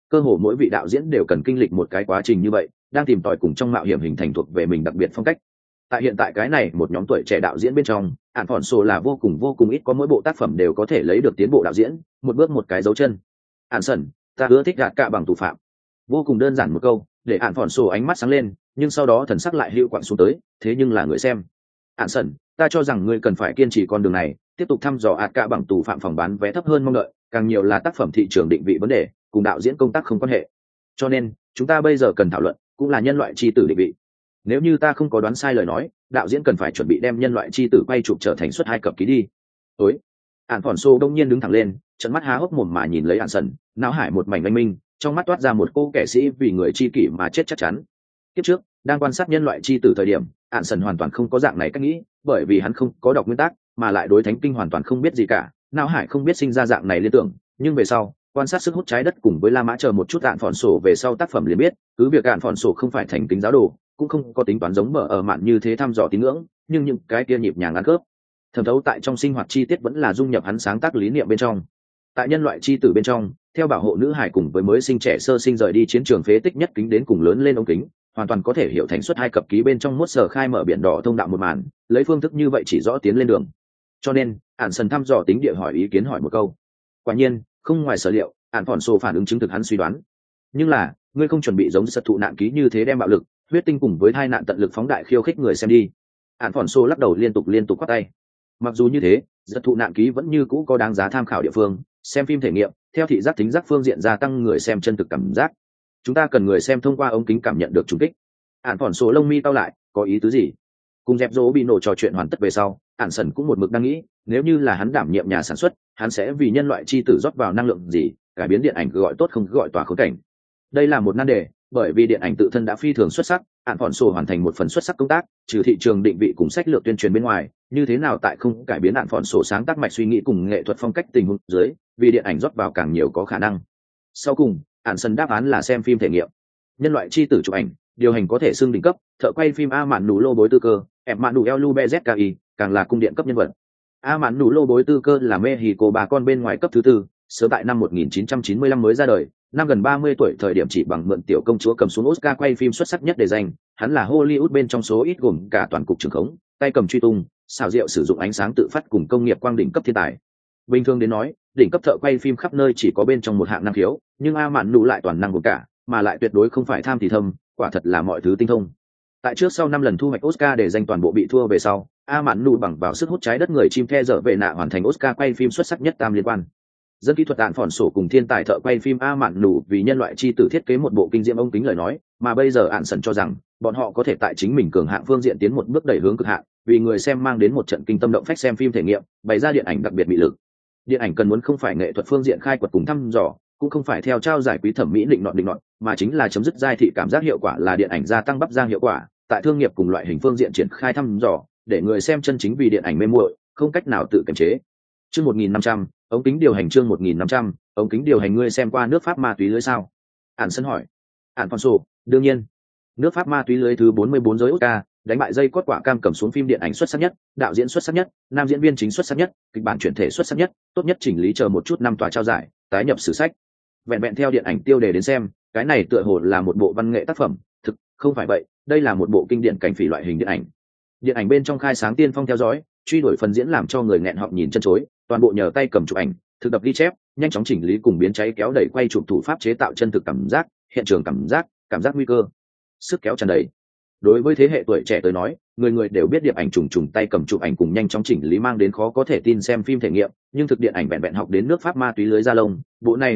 cơ hồ mỗi vị đạo diễn đều cần kinh lịch một cái quá trình như vậy, đang tìm tòi cùng trong mạo hiểm hình thành thuộc về mình đặc biệt phong cách. Tại hiện tại cái này một nhóm tuổi trẻ đạo diễn bên trong, Alfonso là vô cùng ít có mỗi bộ tác phẩm đều có thể lấy được tiến bộ đạo diễn, một bước một cái dấu chân. Anderson, ta ưa thích gạt cả bằng thủ phạm. Vô cùng đơn giản một câu, để Alfonso ánh mắt sáng lên, nhưng sau đó thần sắc lại hữu quặng xuống tới, thế nhưng là người xem. Anderson, ta cho rằng ngươi cần phải kiên trì con đường này, tiếp tục thăm dò gạt cả bằng thủ phạm phòng bán vé thấp hơn mong đợi, càng nhiều là tác phẩm thị trường định vị vấn đề, cùng đạo diễn công tác không quan hệ. Cho nên, chúng ta bây giờ cần thảo luận, cũng là nhân loại chi tử định vị. Nếu như ta không có đoán sai lời nói, đạo diễn cần phải chuẩn bị đem nhân loại chi tử quay chụp trở thành suất 2 cập ký đi. Ối, Alfonso đông nhiên đứng thẳng lên, trợn mắt há hốc mồm mà nhìn lấy Anderson, não hải một mảnh anh minh, trong mắt toát ra một cô kẻ sĩ vì người chi kỷ mà chết chắc chắn. Tiếp trước, đang quan sát nhân loại chi tử thời điểm, Anderson hoàn toàn không có dạng này cách nghĩ, bởi vì hắn không có đọc nguyên tắc, mà lại đối thánh kinh hoàn toàn không biết gì cả, não hải không biết sinh ra dạng này liên tưởng, nhưng về sau, quan sát sức hút trái đất cùng với La Mã chờ một chút Alfonso về sau tác phẩm liền biết, cứ việc Alfonso không phải thành kính giáo đồ, cũng không có tính toán giống mở ở mạn như thế thăm dò tín ngưỡng, nhưng những cái kia nhịp nhàng ăn khớp, thẩm thấu tại trong sinh hoạt chi tiết vẫn là dung nhập hắn sáng tác lý niệm bên trong. Tại nhân loại chi tử bên trong, theo bảo hộ nữ hải cùng với mới sinh trẻ sơ sinh rời đi chiến trường phế tích nhất kính đến cùng lớn lên ống kính, hoàn toàn có thể hiểu thành suất 2 cập ký bên trong mốt sở khai mở biển đỏ thông đạo một màn, lấy phương thức như vậy chỉ rõ tiến lên đường. Cho nên, Anderson thăm dò tính địa hỏi ý kiến hỏi một câu. Quả nhiên, không ngoài sở liệu, Alfonso phản ứng chứng thực hắn suy đoán. Nhưng là, ngươi không chuẩn bị giống sật thụ nạn ký như thế đem bạo lực, huyết tinh cùng với tai nạn tận lực phóng đại khiêu khích người xem đi. Alfonso lắc đầu liên tục quát tay. Mặc dù như thế, sật thụ nạn ký vẫn như cũ có đáng giá tham khảo địa phương, xem phim thể nghiệm, theo thị giác thính giác phương diện gia tăng người xem chân thực cảm giác. Chúng ta cần người xem thông qua ống kính cảm nhận được trùng kích. Alfonso lông mi cau lại, có ý tứ gì? Cùng dẹp dỗ bị nổ trò chuyện hoàn tất về sau, Anderson cũng một mực đang nghĩ, nếu như là hắn đảm nhiệm nhà sản xuất, hắn sẽ vì nhân loại chi tử rót vào năng lượng gì, cải biến điện ảnh gọi tốt không gọi tòa khốn cảnh. Đây là một nan đề, bởi vì điện ảnh tự thân đã phi thường xuất sắc, Alfonso hoàn thành một phần xuất sắc công tác, trừ thị trường định vị cùng sách lược tuyên truyền bên ngoài, như thế nào tại không cải biến Alfonso sáng tác mạch suy nghĩ cùng nghệ thuật phong cách tình huống dưới, vì điện ảnh rót vào càng nhiều có khả năng. Sau cùng, Anderson đáp án là xem phim thể nghiệm. Nhân loại chi tử chụp ảnh, điều hành có thể xưng đỉnh cấp, thợ quay phim A Mạn Nú Lô Bối Tư Cơ, Emmanuel Lubezki, càng là cung điện cấp nhân vật. A Mạn Nú Lô Bối Tư Cơ là Mexico bà con bên ngoài cấp thứ tư, sớm tại năm 1995 mới ra đời, năm gần 30 tuổi thời điểm chỉ bằng mượn tiểu công chúa cầm xuống Oscar quay phim xuất sắc nhất để giành, hắn là Hollywood bên trong số ít gồm cả toàn cục trường khống, tay cầm truy tung, xảo diệu sử dụng ánh sáng tự phát cùng công nghiệp quang đỉnh cấp thiên tài. Bình thường đến nói, đỉnh cấp thợ quay phim khắp nơi chỉ có bên trong một hạng năng khiếu, nhưng A Mạn Nú lại toàn năng gồm cả, mà lại tuyệt đối không phải tham thì thâm, quả thật là mọi thứ tinh thông. Tại trước sau 5 lần thu hoạch Oscar để giành toàn bộ bị thua về sau, A Mạn Nú bằng vào sức hút trái đất người chim the dở vệ nạ hoàn thành Oscar quay phim xuất sắc nhất tam liên quan. Dân kỹ thuật Alfonso cùng thiên tài thợ quay phim A Mạn Nú vì nhân loại chi tử thiết kế một bộ kinh diệm ống kính lời nói, mà bây giờ Anderson cho rằng bọn họ có thể tại chính mình cường hạng phương diện tiến một bước đẩy hướng cực hạn, vì người xem mang đến một trận kinh tâm động phách xem phim thể nghiệm, bày ra điện ảnh đặc biệt bị lực. Điện ảnh cần muốn không phải nghệ thuật phương diện khai quật cùng thăm dò, cũng không phải theo trao giải quý thẩm mỹ định nọt, mà chính là chấm dứt giai thị cảm giác hiệu quả là điện ảnh gia tăng bắp giang hiệu quả, tại thương nghiệp cùng loại hình phương diện triển khai thăm dò, để người xem chân chính vì điện ảnh mê muội, không cách nào tự kiềm chế. Chương 1500, ống kính điều hành chương 1500, ống kính điều hành ngươi xem qua nước Pháp ma túy lưới sao? Anderson hỏi. Alfonso, đương nhiên. Nước Pháp ma túy lưới thứ 44 giới Oscar, đánh bại dây cốt quả cam cầm xuống phim điện ảnh xuất sắc nhất, đạo diễn xuất sắc nhất, nam diễn viên chính xuất sắc nhất, kịch bản chuyển thể xuất sắc nhất, tốt nhất chỉnh lý chờ một chút năm tòa trao giải, tái nhập sử sách. Vẹn theo điện ảnh tiêu đề đến xem, cái này tựa hồ là một bộ văn nghệ tác phẩm, thực không phải vậy, đây là một bộ kinh điển cảnh phỉ loại hình điện ảnh. Điện ảnh bên trong khai sáng tiên phong theo dõi, truy đuổi phần diễn làm cho người nghẹn họng nhìn chân chối, toàn bộ nhờ tay cầm chụp ảnh, thực đập ghi chép, nhanh chóng chỉnh lý cùng biến cháy kéo đẩy quay chụp thủ pháp chế tạo chân thực cảm giác, hiện trường cảm giác nguy cơ, sức kéo tràn đầy. Đối với thế hệ tuổi trẻ tới nói, người đều biết điện ảnh trùng tay cầm chụp ảnh cùng nhanh chóng chỉnh lý mang đến khó có thể tin xem phim thể nghiệm, nhưng thực điện ảnh vẹn học đến nước Pháp ma túy lưới da lông, bộ này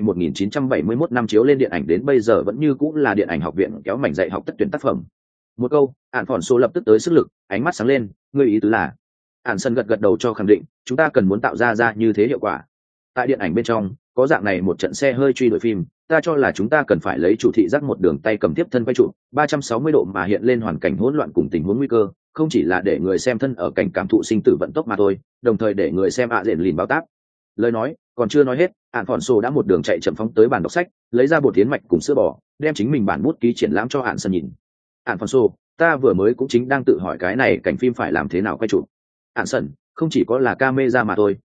1971 năm chiếu lên điện ảnh đến bây giờ vẫn như cũ là điện ảnh học viện kéo mảnh dạy học tất tuyển tác phẩm. Một câu, Alfonso lập tức tới sức lực, ánh mắt sáng lên, ngươi ý tứ là? Anderson gật đầu cho khẳng định, chúng ta cần muốn tạo ra như thế hiệu quả. Tại điện ảnh bên trong, có dạng này một trận xe hơi truy đuổi phim, ta cho là chúng ta cần phải lấy chủ thị giác một đường tay cầm tiếp thân quay trụ 360 độ mà hiện lên hoàn cảnh hỗn loạn cùng tình huống nguy cơ, không chỉ là để người xem thân ở cảnh cảm thụ sinh tử vận tốc mà thôi, đồng thời để người xem rền lìn bao tác. Lời nói còn chưa nói hết, Alfonso đã một đường chạy chậm phóng tới bàn đọc sách, lấy ra bột tiến mạch cùng sữa bò, đem chính mình bản bút ký triển lãm cho Anderson nhìn. Alfonso, ta vừa mới cũng chính đang tự hỏi cái này cảnh phim phải làm thế nào quay chụp. Anderson, không chỉ có là camera mà thôi,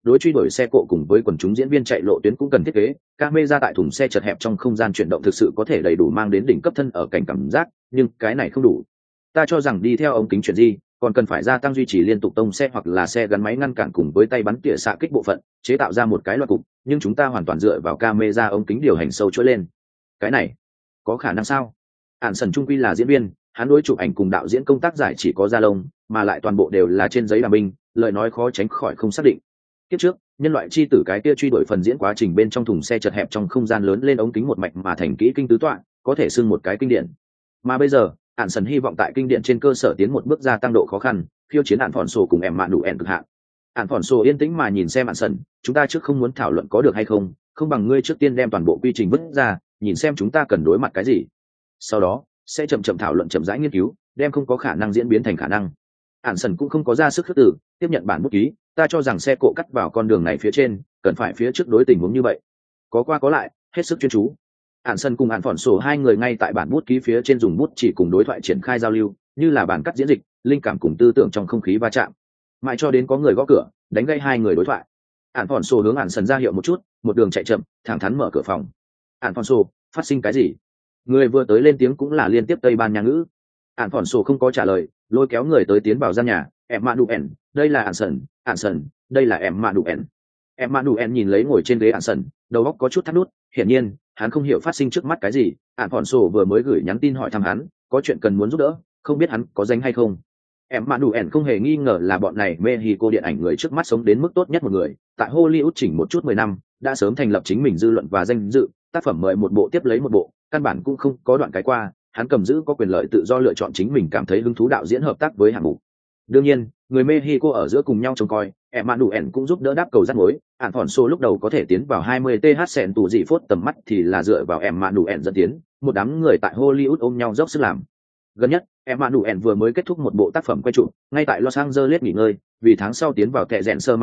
đối truy đuổi xe cộ cùng với quần chúng diễn viên chạy lộ tuyến cũng cần thiết kế camera tại thùng xe chật hẹp trong không gian chuyển động thực sự có thể đầy đủ mang đến đỉnh cấp thân ở cảnh cảm giác, nhưng cái này không đủ. Ta cho rằng đi theo ống kính chuyển di còn cần phải gia tăng duy trì liên tục tông xe hoặc là xe gắn máy ngăn cản cùng với tay bắn tỉa xạ kích bộ phận, chế tạo ra một cái loạt cục, nhưng chúng ta hoàn toàn dựa vào camera ống kính điều hành sâu chuỗi lên. Cái này có khả năng sao? Ản Sần trung quy là diễn viên, hắn đối chụp ảnh cùng đạo diễn công tác giải chỉ có da lông, mà lại toàn bộ đều là trên giấy đàm binh, lời nói khó tránh khỏi không xác định. Kiếp trước, nhân loại chi tử cái kia truy đuổi phần diễn quá trình bên trong thùng xe chật hẹp trong không gian lớn lên ống kính một mạch mà thành kỹ kinh tứ tọa, có thể xưng một cái kinh điển. Mà bây giờ, Ản Sần hy vọng tại kinh điển trên cơ sở tiến một bước gia tăng độ khó khăn, khiêu chiến Ản Phỏn Sổ cùng em mạn đủ ẻn cực hạn. Ản Phỏn Sổ yên tĩnh mà nhìn xem Ản Sần, chúng ta trước không muốn thảo luận có được hay không, không bằng ngươi trước tiên đem toàn bộ quy trình vứt ra, nhìn xem chúng ta cần đối mặt cái gì. Sau đó, sẽ chậm chậm thảo luận chậm rãi nghiên cứu, đem không có khả năng diễn biến thành khả năng. Ản Sần cũng không có ra sức khước từ, tiếp nhận bản bút ký, ta cho rằng xe cộ cắt vào con đường này phía trên, cần phải phía trước đối tình huống như vậy. Có qua có lại, hết sức chuyên chú. Ản Sần cùng Ản Phỏn Sổ hai người ngay tại bản bút ký phía trên dùng bút chỉ cùng đối thoại triển khai giao lưu, như là bản cắt diễn dịch, linh cảm cùng tư tưởng trong không khí va chạm. Mãi cho đến có người gõ cửa, đánh gây hai người đối thoại. Ản Phỏn Sổ hướng Ản Sần ra hiệu một chút, một đường chạy chậm, thẳng thắn mở cửa phòng. Ản Phỏn Sổ, phát sinh cái gì? Người vừa tới lên tiếng cũng là liên tiếp Tây Ban Nha ngữ. Ản Phỏn Sổ không có trả lời, lôi kéo người tới tiến vào gian nhà. Em Manuel, đây là Ản Sần, đây là em Manuel. Em Manuel nhìn lấy ngồi trên ghế Ản Sần, đầu óc có chút thắt nút, hiển nhiên hắn không hiểu phát sinh trước mắt cái gì. Ản Phỏn Sổ vừa mới gửi nhắn tin hỏi thăm hắn, có chuyện cần muốn giúp đỡ, không biết hắn có danh hay không. Em Manuel không hề nghi ngờ là bọn này Mexico điện ảnh người trước mắt sống đến mức tốt nhất một người, tại Hollywood chỉnh một chút 10 năm, đã sớm thành lập chính mình dư luận và danh dự, tác phẩm mời một bộ tiếp lấy một bộ, căn bản cũng không có đoạn cái qua, hắn cầm giữ có quyền lợi tự do lựa chọn chính mình cảm thấy hứng thú đạo diễn hợp tác với hạng mục. Đương nhiên, người Mexico ở giữa cùng nhau trông coi, Emmanuel cũng giúp đỡ đáp cầu rắc mối, Alfonso lúc đầu có thể tiến vào 20 TH sẹn tù dị phốt tầm mắt thì là dựa vào Emmanuel dẫn tiến, một đám người tại Hollywood ôm nhau dốc sức làm. Gần nhất, Emmanuel vừa mới kết thúc một bộ tác phẩm quay trụ, ngay tại Los Angeles nghỉ ngơi, vì tháng sau tiến vào Kẻ Rèn Sơ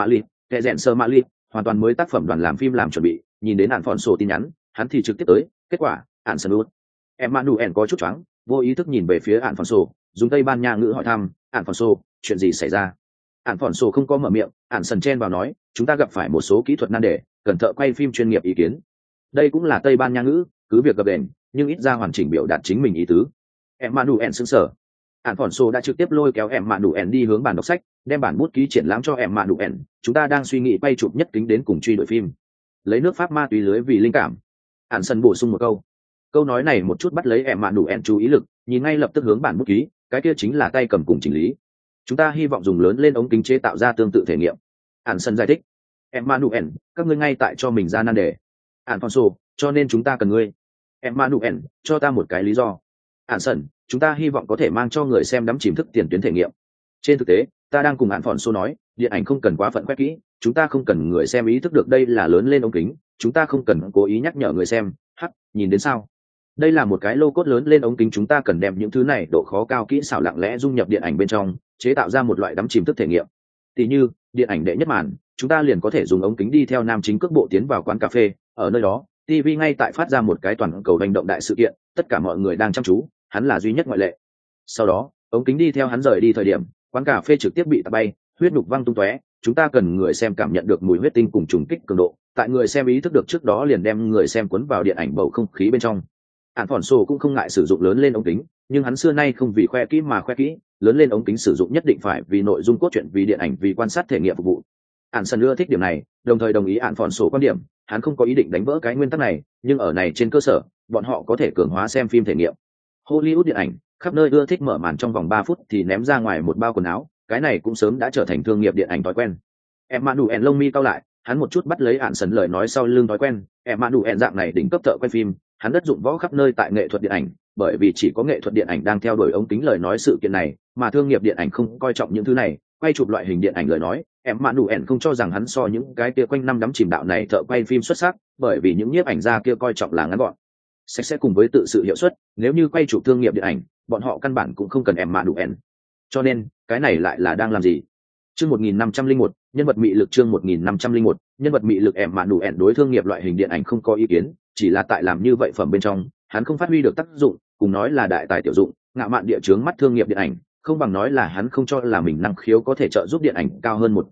Mã Ly, hoàn toàn mới tác phẩm đoàn làm phim làm chuẩn bị, nhìn đến Alfonso tin nhắn, hắn thì trực tiếp tới, kết quả, Ansalud. Emmanuel có chút choáng, vô ý thức nhìn về phía Alfonso, dùng Tây Ban Nha ngữ hỏi thăm, Alfonso, chuyện gì xảy ra? Alfonso không có mở miệng, Sần chen vào nói, chúng ta gặp phải một số kỹ thuật nan đề, cần thợ quay phim chuyên nghiệp ý kiến. Đây cũng là Tây Ban Nha ngữ, cứ việc gập đền, nhưng ít ra hoàn chỉnh biểu đạt chính mình ý tứ. Emmanuel sững sờ. Alfonso đã trực tiếp lôi kéo Emmanuel đi hướng bàn đọc sách, đem bản bút ký triển lãm cho Emmanuel, chúng ta đang suy nghĩ quay chụp nhất kính đến cùng truy đuổi phim. Lấy nước Pháp ma túy lưới vì linh cảm. Sần bổ sung một câu. Câu nói này một chút bắt lấy Emmanuel chú ý lực, nhìn ngay lập tức hướng bản bút ký, cái kia chính là tay cầm cùng chỉnh lý. Chúng ta hy vọng dùng lớn lên ống kính chế tạo ra tương tự thể nghiệm. Sần giải thích. Emmanuel, các ngươi ngay tại cho mình ra nan đề. Alfonso, cho nên chúng ta cần ngươi. Emmanuel, cho ta một cái lý do. Sần, chúng ta hy vọng có thể mang cho người xem đắm chìm thức tiền tuyến thể nghiệm. Trên thực tế, ta đang cùng Alfonso nói, điện ảnh không cần quá phận quét kỹ, chúng ta không cần người xem ý thức được đây là lớn lên ống kính, chúng ta không cần cố ý nhắc nhở người xem, nhìn đến sao? Đây là một cái lô cốt lớn lên ống kính, chúng ta cần đem những thứ này độ khó cao kỹ xảo lặng lẽ dung nhập điện ảnh bên trong, chế tạo ra một loại đắm chìm thức thể nghiệm. Tỷ như, điện ảnh đệ nhất màn, chúng ta liền có thể dùng ống kính đi theo nam chính cước bộ tiến vào quán cà phê, ở nơi đó, TV ngay tại phát ra một cái toàn cầu hành động đại sự kiện, tất cả mọi người đang chăm chú, hắn là duy nhất ngoại lệ. Sau đó, ống kính đi theo hắn rời đi thời điểm, quán cà phê trực tiếp bị tạt bay, huyết nhục văng tung tóe, chúng ta cần người xem cảm nhận được mùi huyết tinh cùng trùng kích cường độ, tại người xem ý thức được trước đó liền đem người xem cuốn vào điện ảnh bầu không khí bên trong. Alfonso cũng không ngại sử dụng lớn lên ống kính, nhưng hắn xưa nay không vì khoe kỹ mà khoe kỹ, lớn lên ống kính sử dụng nhất định phải vì nội dung cốt truyện, vì điện ảnh, vì quan sát thể nghiệm phục vụ. Sần ưa thích điểm này, đồng thời đồng ý Alfonso quan điểm, hắn không có ý định đánh vỡ cái nguyên tắc này, nhưng ở này trên cơ sở, bọn họ có thể cường hóa xem phim thể nghiệm. Hollywood điện ảnh, khắp nơi ưa thích mở màn trong vòng 3 phút thì ném ra ngoài một bao quần áo, cái này cũng sớm đã trở thành thương nghiệp điện ảnh thói quen. Emmanuel lông mi cau lại, hắn một chút bắt lấy Sần lời nói sau lưng thói quen. Emmanuel dạng này đỉnh cấp thợ quay phim, hắn đất dụng võ khắp nơi tại nghệ thuật điện ảnh, bởi vì chỉ có nghệ thuật điện ảnh đang theo đuổi ống kính lời nói sự kiện này, mà thương nghiệp điện ảnh không coi trọng những thứ này, quay chụp loại hình điện ảnh lời nói, Emmanuel không cho rằng hắn so những cái kia quanh năm đắm chìm đạo này thợ quay phim xuất sắc, bởi vì những nhiếp ảnh gia kia coi trọng là ngắn gọn, sạch sẽ cùng với tự sự hiệu suất, nếu như quay chụp thương nghiệp điện ảnh, bọn họ căn bản cũng không cần Emmanuel. Cho nên, cái này lại là đang làm gì? Chương 1501, nhân vật mị lực. Chương 1501, nhân vật mị lực. Emmanuel đối thương nghiệp loại hình điện ảnh không có ý kiến, chỉ là tại làm như vậy phẩm bên trong, hắn không phát huy được tác dụng, cùng nói là đại tài tiểu dụng, ngạo mạn địa chướng mắt thương nghiệp điện ảnh, không bằng nói là hắn không cho là mình năng khiếu có thể trợ giúp điện ảnh cao hơn một tầng lầu,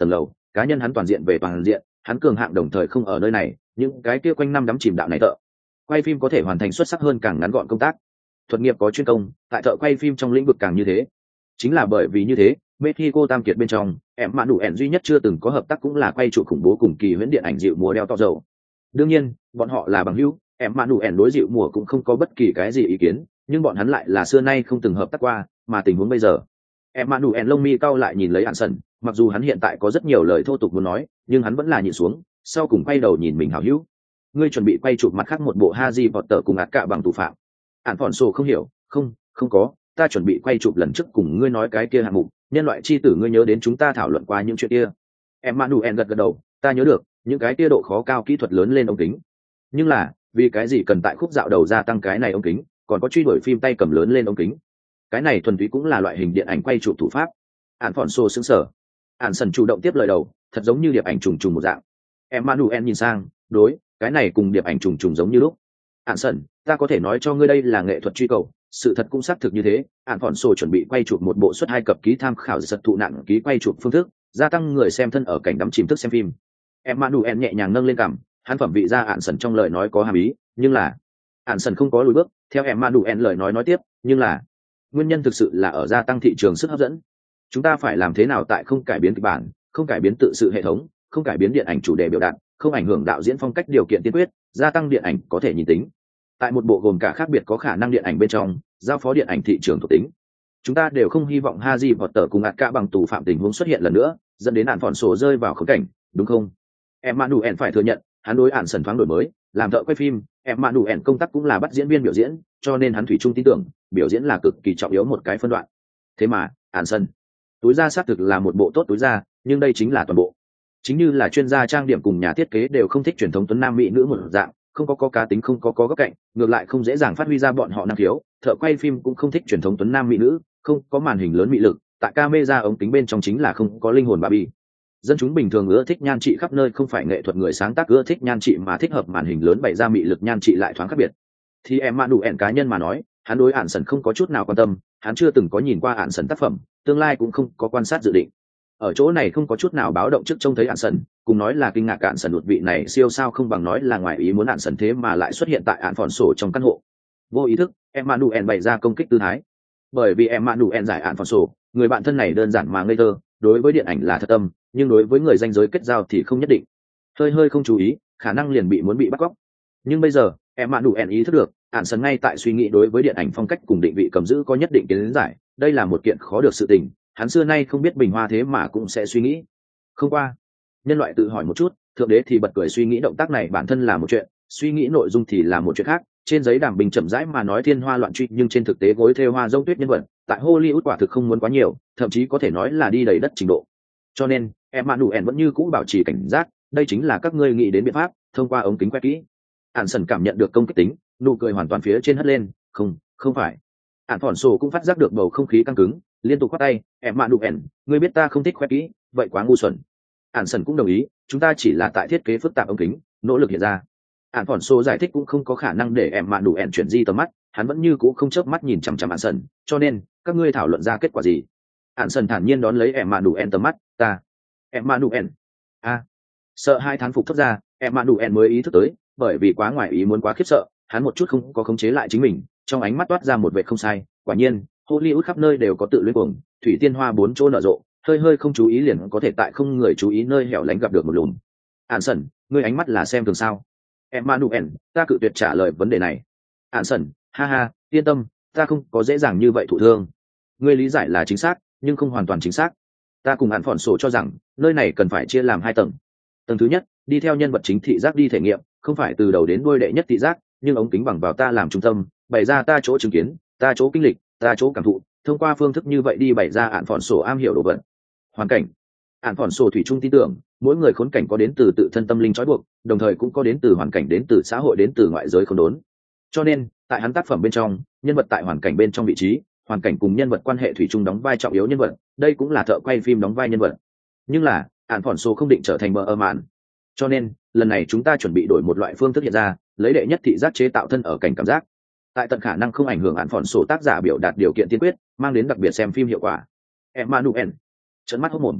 cá nhân hắn toàn diện về toàn diện, hắn cường hạng đồng thời không ở nơi này, những cái kia quanh năm đắm chìm đạo này thợ quay phim có thể hoàn thành xuất sắc hơn càng ngắn gọn công tác. Thuật nghiệp có chuyên công, tại thợ quay phim trong lĩnh vực càng như thế. Chính là bởi vì như thế, Mexico tam kiệt bên trong, em mạn đủ ẻn duy nhất chưa từng có hợp tác cũng là quay trụ khủng bố cùng kỳ huyễn điện ảnh dịu mùa đeo to dầu. Đương nhiên, bọn họ là bằng hữu, em mạn đủ ẻn đối dịu mùa cũng không có bất kỳ cái gì ý kiến, nhưng bọn hắn lại là xưa nay không từng hợp tác qua, mà tình huống bây giờ, em mạn đủ ẻn lông mi cau lại nhìn lấy Ản Sần, mặc dù hắn hiện tại có rất nhiều lời thô tục muốn nói, nhưng hắn vẫn là nhịn xuống, sau cùng quay đầu nhìn mình hảo hữu. Ngươi chuẩn bị quay chụp mặt khác một bộ Harry Potter cùng ạt cả bằng thủ phạm. Ản Phòn Sổ không hiểu, không có, ta chuẩn bị quay chụp lần trước cùng ngươi nói cái kia hạng mục, nhân loại chi tử, ngươi nhớ đến chúng ta thảo luận qua những chuyện kia. Em Manuel gật đầu, ta nhớ được, những cái kia độ khó cao kỹ thuật lớn lên ống kính. Nhưng là, vì cái gì cần tại khúc dạo đầu gia tăng cái này ống kính, còn có truy đuổi phim tay cầm lớn lên ống kính. Cái này thuần túy cũng là loại hình điện ảnh quay chụp thủ pháp. Ản Phòn Sổ sững sờ. Ản Sần chủ động tiếp lời đầu, thật giống như điệp ảnh trùng trùng một dạng. Em Manuel nhìn sang, đối, cái này cùng điệp ảnh trùng trùng giống như lúc. Ản Sần, ta có thể nói cho ngươi đây là nghệ thuật truy cầu, sự thật cũng xác thực như thế. Ản Phòn Sổ chuẩn bị quay chụp một bộ xuất 2 cập ký tham khảo giật thụ nạn ký quay chụp phương thức, gia tăng người xem thân ở cảnh đắm chìm thức xem phim. Emmanuel nhẹ nhàng nâng lên cằm, hắn phẩm vị ra Ản Sần trong lời nói có hàm ý, nhưng là Ản Sần không có lùi bước, theo Emmanuel lời nói tiếp, nhưng là nguyên nhân thực sự là ở gia tăng thị trường sức hấp dẫn. Chúng ta phải làm thế nào tại không cải biến kịch bản, không cải biến tự sự hệ thống, không cải biến điện ảnh chủ đề biểu đạt, không ảnh hưởng đạo diễn phong cách điều kiện tiên quyết, gia tăng điện ảnh có thể nhìn tính. Tại một bộ gồm cả khác biệt có khả năng điện ảnh bên trong, giao phó điện ảnh thị trường thuộc tính. Chúng ta đều không hy vọng Harry Potter cùng ạt cả bằng tù phạm tình huống xuất hiện lần nữa, dẫn đến Ản Phòn Sổ rơi vào khốn cảnh, đúng không? Emmanuel phải thừa nhận, hắn đối Ản Sần thoáng đổi mới, làm thợ quay phim, Emmanuel công tác cũng là bắt diễn viên biểu diễn, cho nên hắn thủy chung tin tưởng, biểu diễn là cực kỳ trọng yếu một cái phân đoạn. Thế mà, Ản Sần, túi da xác thực là một bộ tốt túi da, nhưng đây chính là toàn bộ. Chính như là chuyên gia trang điểm cùng nhà thiết kế đều không thích truyền thống tuấn nam mỹ nữ một dạng, không có cá tính, không có góc cạnh, ngược lại không dễ dàng phát huy ra bọn họ năng khiếu. Thợ quay phim cũng không thích truyền thống tuấn nam mỹ nữ, không có màn hình lớn mị lực, tại camera ống kính bên trong chính là không có linh hồn Barbie. Dân chúng bình thường ưa thích nhan trị khắp nơi, không phải nghệ thuật người sáng tác ưa thích nhan trị mà thích hợp màn hình lớn bày ra mị lực nhan trị lại thoáng khác biệt. Thì Emmanuel cá nhân mà nói, hắn đối Ản Sần không có chút nào quan tâm, hắn chưa từng có nhìn qua Ản Sần tác phẩm, tương lai cũng không có quan sát dự định. Ở chỗ này không có chút nào báo động trước trông thấy Ản Sần, cùng nói là kinh ngạc Ản Sần đột vị này siêu sao không bằng nói là ngoài ý muốn Ản Sần thế mà lại xuất hiện tại Ản Phòn Sổ trong căn hộ. Vô ý thức, Emmanuel bày ra công kích tư thái. Bởi vì Emmanuel giải Ản Phòn Sổ, người bạn thân này đơn giản mà ngây thơ, đối với điện ảnh là thật tâm, nhưng đối với người danh giới kết giao thì không nhất định. Hơi không chú ý, khả năng liền muốn bị bắt cóc. Nhưng bây giờ, Emmanuel ý thức được, Ản Sần ngay tại suy nghĩ đối với điện ảnh phong cách cùng định vị cầm giữ có nhất định kiến giải, đây là một kiện khó được sự tình. Hắn xưa nay không biết bình hoa thế mà cũng sẽ suy nghĩ. Không qua, nhân loại tự hỏi một chút, thượng đế thì bật cười suy nghĩ động tác này bản thân là một chuyện, suy nghĩ nội dung thì là một chuyện khác. Trên giấy đàm bình chậm rãi mà nói thiên hoa loạn truy, nhưng trên thực tế gối thêu hoa dông tuyết nhân vật tại Hollywood quả thực không muốn quá nhiều, thậm chí có thể nói là đi đầy đất trình độ. Cho nên Emmanuel vẫn như cũ bảo trì cảnh giác, đây chính là các ngươi nghĩ đến biện pháp, thông qua ống kính quét kỹ. Ản Sần cảm nhận được công kích tính, nụ cười hoàn toàn phía trên hất lên, không phải. Ản Phòn Sổ cũng phát giác được bầu không khí căng cứng, liên tục khoát tay. Emmanuel, ngươi biết ta không thích khoe kỹ, vậy quá ngu xuẩn. Ản Sần cũng đồng ý, chúng ta chỉ là tại thiết kế phức tạp ống kính, nỗ lực hiện ra. Ản Phòn Sổ giải thích cũng không có khả năng để Emmanuel chuyển di tầm mắt, hắn vẫn như cũ không chớp mắt nhìn chằm chằm Ản Sần, cho nên các ngươi thảo luận ra kết quả gì? Ản Sần thản nhiên đón lấy Emmanuel tầm mắt, ta. Emmanuel, sợ hai thán phục thốt ra, Emmanuel mới ý thức tới, bởi vì quá ngoài ý muốn quá khiếp sợ, hắn một chút không có khống chế lại chính mình, trong ánh mắt toát ra một vẻ không sai. Quả nhiên, Hollywood khắp nơi đều có tự luyến cuồng, thủy tiên hoa bốn chỗ nở rộ, hơi không chú ý liền có thể tại không người chú ý nơi hẻo lánh gặp được một lùm. Ản Sần, ngươi ánh mắt là xem thường sao? Emmanuel, ta cự tuyệt trả lời vấn đề này. Ản Sần, ha, yên tâm, ta không có dễ dàng như vậy thụ thương. Ngươi lý giải là chính xác, nhưng không hoàn toàn chính xác. Ta cùng Ản Phòn Sổ cho rằng, nơi này cần phải chia làm 2 tầng. Tầng thứ nhất, đi theo nhân vật chính thị giác đi thể nghiệm, không phải từ đầu đến đuôi đệ nhất thị giác, nhưng ống kính bằng vào ta làm trung tâm, bày ra ta chỗ chứng kiến, ta chỗ kinh lịch, ta chỗ cảm thụ, thông qua phương thức như vậy đi bày ra Ản Phòn Sổ am hiểu đồ vật. Hoàn cảnh, Ản Phòn Sổ thủy chung tin tưởng, mỗi người khốn cảnh có đến từ tự thân tâm linh trói buộc, đồng thời cũng có đến từ hoàn cảnh, đến từ xã hội, đến từ ngoại giới khốn đốn. Cho nên, tại hắn tác phẩm bên trong, nhân vật tại hoàn cảnh bên trong vị trí, hoàn cảnh cùng nhân vật quan hệ thủy chung đóng vai trọng yếu nhân vật, đây cũng là thợ quay phim đóng vai nhân vật. Nhưng là, Ản Phòn Sổ không định trở thành mờ mạn. Cho nên, lần này chúng ta chuẩn bị đổi một loại phương thức hiện ra, lấy đệ nhất thị giác chế tạo thân ở cảnh cảm giác. Tại tận khả năng không ảnh hưởng Ản Phòn Sổ tác giả biểu đạt điều kiện tiên quyết, mang đến đặc biệt xem phim hiệu quả. Emmanuel trợn mắt hốt mồm.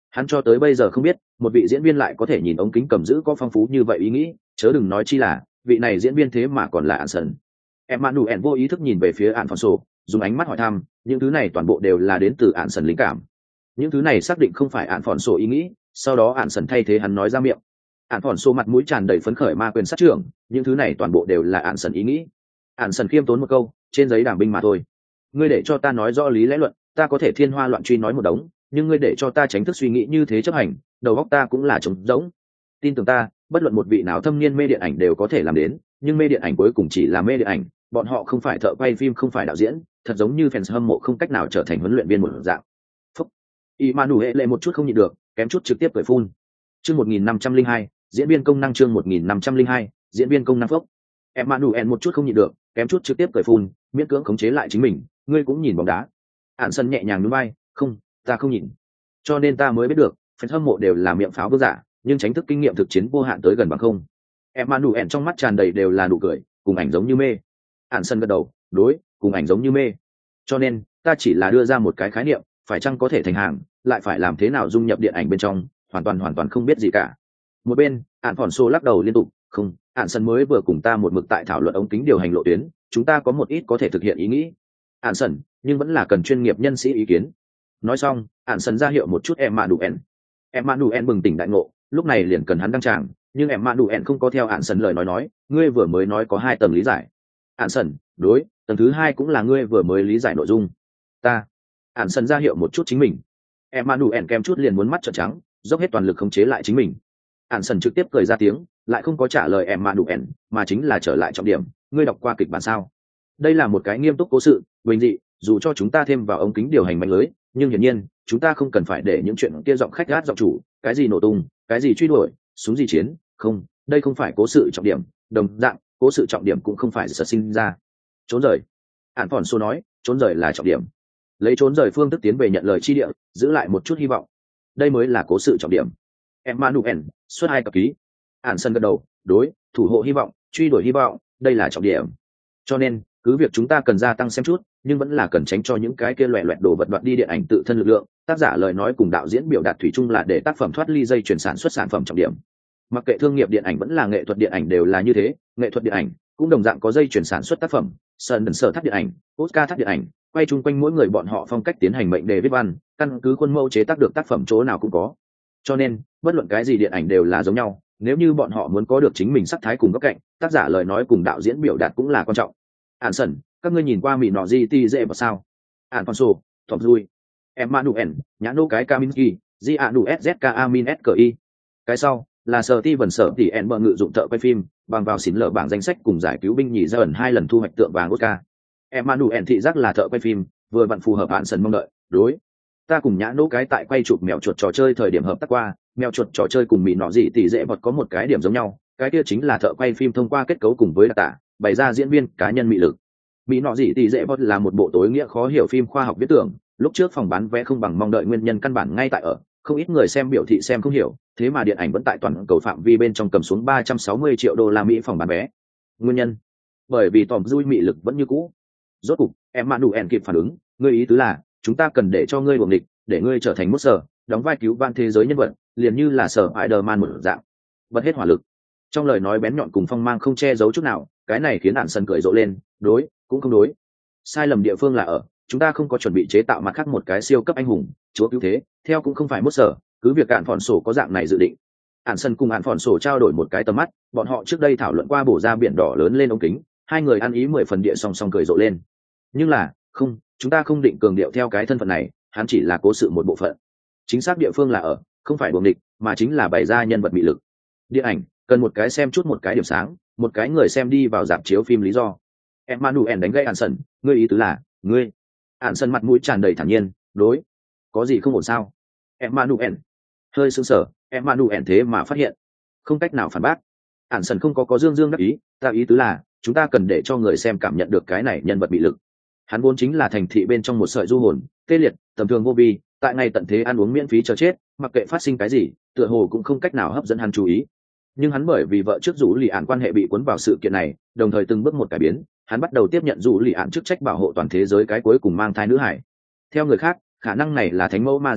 Hắn cho tới bây giờ không biết một vị diễn viên lại có thể nhìn ống kính cầm giữ có phong phú như vậy ý nghĩ, chớ đừng nói chi là vị này diễn viên thế mà còn là Anson. Emmanuel vô ý thức nhìn về phía Alfonso, dùng ánh mắt hỏi thăm, những thứ này toàn bộ đều là đến từ Anson linh cảm. Những thứ này xác định không phải Alfonso ý nghĩ, sau đó Anson thay thế hắn nói ra miệng. Alfonso mặt mũi tràn đầy phấn khởi ma quyền sát trưởng, những thứ này toàn bộ đều là Anson ý nghĩ. Anson khiêm tốn một câu, trên giấy đảm binh mà thôi. Ngươi để cho ta nói rõ lý lẽ luận, ta có thể thiên hoa loạn truy nói một đống, nhưng ngươi để cho ta tránh thức suy nghĩ như thế chấp hành, đầu óc ta cũng là trống rỗng. Tin tưởng ta, bất luận một vị nào thâm niên mê điện ảnh đều có thể làm đến, nhưng mê điện ảnh cuối cùng chỉ là mê điện ảnh, bọn họ không phải thợ quay phim, không phải đạo diễn, thật giống như fans hâm mộ không cách nào trở thành huấn luyện viên một dạng. Phúc. Emmanuel lệ một chút không nhịn được, kém chút trực tiếp cười phun. Chương 1502, diễn viên công năng chương 1502, diễn viên công năng phúc. Emmanuel một chút không nhịn được, kém chút trực tiếp cười phun, miễn cưỡng khống chế lại chính mình, ngươi cũng nhìn bóng đá. Sân nhẹ nhàng nhún vai, không, ta không nhìn. Cho nên ta mới biết được, fans hâm mộ đều là miệng pháo vương giả, nhưng tránh thức kinh nghiệm thực chiến vô hạn tới gần bằng không. Emmanuel trong mắt tràn đầy đều là nụ cười, cùng ảnh giống như mê. Sân gật đầu, đối, cùng ảnh giống như mê. Cho nên, ta chỉ là đưa ra một cái khái niệm, phải chăng có thể thành hàng, lại phải làm thế nào dung nhập điện ảnh bên trong, hoàn toàn không biết gì cả. Một bên, Alfonso lắc đầu liên tục, không, Sân mới vừa cùng ta một mực tại thảo luận ống kính điều hành lộ tuyến, chúng ta có một ít có thể thực hiện ý nghĩ. Sân, nhưng vẫn là cần chuyên nghiệp nhân sĩ ý kiến. Nói xong, Sân ra hiệu một chút Emmanuel bừng tỉnh đại ngộ, lúc này liền cần hắn đăng tràng, nhưng Emmanuel không có theo Sân lời nói, ngươi vừa mới nói có 2 tầng lý giải. Sân, đối, tầng thứ 2 cũng là ngươi vừa mới lý giải nội dung. Ta. Sân ra hiệu một chút chính mình. Emmanuel kem chút liền muốn mắt trợn trắng, dốc hết toàn lực khống chế lại chính mình. Sân trực tiếp cười ra tiếng, lại không có trả lời Emmanuel, mà chính là trở lại trọng điểm, ngươi đọc qua kịch bản sao? Đây là một cái nghiêm túc cố sự, bình dị, dù cho chúng ta thêm vào ống kính điều hành mạnh lưới, nhưng hiển nhiên, chúng ta không cần phải để những chuyện kia giọng khách gát giọng chủ, cái gì nổ tung, cái gì truy đuổi, súng gì chiến, không, đây không phải cố sự trọng điểm, đồng dạng, cố sự trọng điểm cũng không phải sở sinh ra. Trốn rời. Alfonso nói, trốn rời là trọng điểm. Lấy trốn rời phương thức tiến về nhận lời chi địa, giữ lại một chút hy vọng. Đây mới là cố sự trọng điểm. Emmanuel, xuất 2 cặp ký. Sân gật đầu, đối, thủ hộ hy vọng, truy đuổi hy vọng, đây là trọng điểm. Cho nên, cứ việc chúng ta cần gia tăng xem chút, nhưng vẫn là cần tránh cho những cái kia loẹt loẹt đồ vật đoạt đi điện ảnh tự thân lực lượng. Tác giả lời nói cùng đạo diễn biểu đạt thủy chung là để tác phẩm thoát ly dây chuyển sản xuất sản phẩm trọng điểm. Mặc kệ thương nghiệp điện ảnh vẫn là nghệ thuật điện ảnh đều là như thế, nghệ thuật điện ảnh cũng đồng dạng có dây chuyển sản xuất tác phẩm, sở thác điện ảnh, Oscar thác điện ảnh, quay chung quanh mỗi người bọn họ phong cách tiến hành mệnh đề viết văn, căn cứ khuôn mẫu chế tác được tác phẩm chỗ nào cũng có. Cho nên, bất luận cái gì điện ảnh đều là giống nhau, nếu như bọn họ muốn có được chính mình sắc thái cùng góc cạnh, tác giả lời nói cùng đạo diễn biểu đạt cũng là quan trọng. Sân, các ngươi nhìn qua mì nọ gì ti dễ vào sao? Alfonso, Tom Rui, Emmanuel, nhã nô cái Kaminski, Di Anu SZK Amin SKI. Cái sau là sở ti vần sở tỷ en bờ ngự dụng thợ quay phim, bằng vào xỉn lở bảng danh sách cùng giải cứu binh nhì ra ẩn 2 lần thu hoạch tượng vàng Oscar. Emmanuel thị giác là thợ quay phim, vừa vặn phù hợp Sân mong đợi, đối. Ta cùng nhã nô cái tại quay chụp mèo chuột trò chơi thời điểm hợp tác qua, mèo chuột trò chơi cùng mì nọ gì tỷ dễ bọt có một cái điểm giống nhau, cái kia chính là thợ quay phim thông qua kết cấu cùng với đặc tả, bày ra diễn viên cá nhân mị lực. Mỹ nọ gì tỷ dễ bọt là một bộ tối nghĩa khó hiểu phim khoa học viễn tưởng, lúc trước phòng bán vé không bằng mong đợi nguyên nhân căn bản ngay tại ở, không ít người xem biểu thị xem không hiểu, thế mà điện ảnh vẫn tại toàn cầu phạm vi bên trong cầm xuống 360 triệu đô la Mỹ phòng bán vé. Nguyên nhân? Bởi vì Tom Rui mị lực vẫn như cũ. Rốt cục, Emmanuel kịp phản ứng, ngươi ý tứ là, chúng ta cần để cho ngươi buồng địch, để ngươi trở thành monster, đóng vai cứu vãn thế giới nhân vật, liền như là sở Spider-Man một dạng. Bật hết hỏa lực. Trong lời nói bén nhọn cùng phong mang không che giấu chút nào, cái này khiến Sân cười rộ lên, đối, cũng không đối. Sai lầm địa phương là ở, chúng ta không có chuẩn bị chế tạo mặt khác một cái siêu cấp anh hùng, chúa cứu thế, theo cũng không phải monster, cứ việc Alfonso có dạng này dự định. Sân cùng Alfonso trao đổi một cái tầm mắt, bọn họ trước đây thảo luận qua bổ ra biển đỏ lớn lên ống kính, 2 người ăn ý 10 phần địa song song cười rộ lên. Nhưng là, không, chúng ta không định cường điệu theo cái thân phận này, hắn chỉ là cố sự một bộ phận. Chính xác địa phương là ở, không phải buồng địch, mà chính là bày ra nhân vật mị lực. Điện ảnh cần một cái xem chút một cái điểm sáng, một cái người xem đi vào rạp chiếu phim lý do. Emmanuel đánh gãy Sân, ngươi ý tứ là, ngươi. Sân mặt mũi tràn đầy thản nhiên, đối, có gì không ổn sao? Emmanuel hơi sững sờ, Emmanuel thế mà phát hiện, không cách nào phản bác. Sân không có dương đắc ý, ta ý tứ là, chúng ta cần để cho người xem cảm nhận được cái này nhân vật mị lực. Hắn vốn chính là thành thị bên trong một sợi du hồn, tê liệt, tầm thường vô vi, tại ngày tận thế ăn uống miễn phí chờ chết, mặc kệ phát sinh cái gì, tựa hồ cũng không cách nào hấp dẫn hắn chú ý. Nhưng hắn bởi vì vợ trước Dụ Lì Ản quan hệ bị cuốn vào sự kiện này, đồng thời từng bước một cải biến, hắn bắt đầu tiếp nhận Dụ Lì Ản chức trách bảo hộ toàn thế giới cái cuối cùng mang thai nữ hải. Theo người khác, khả năng này là thánh mẫu Maria,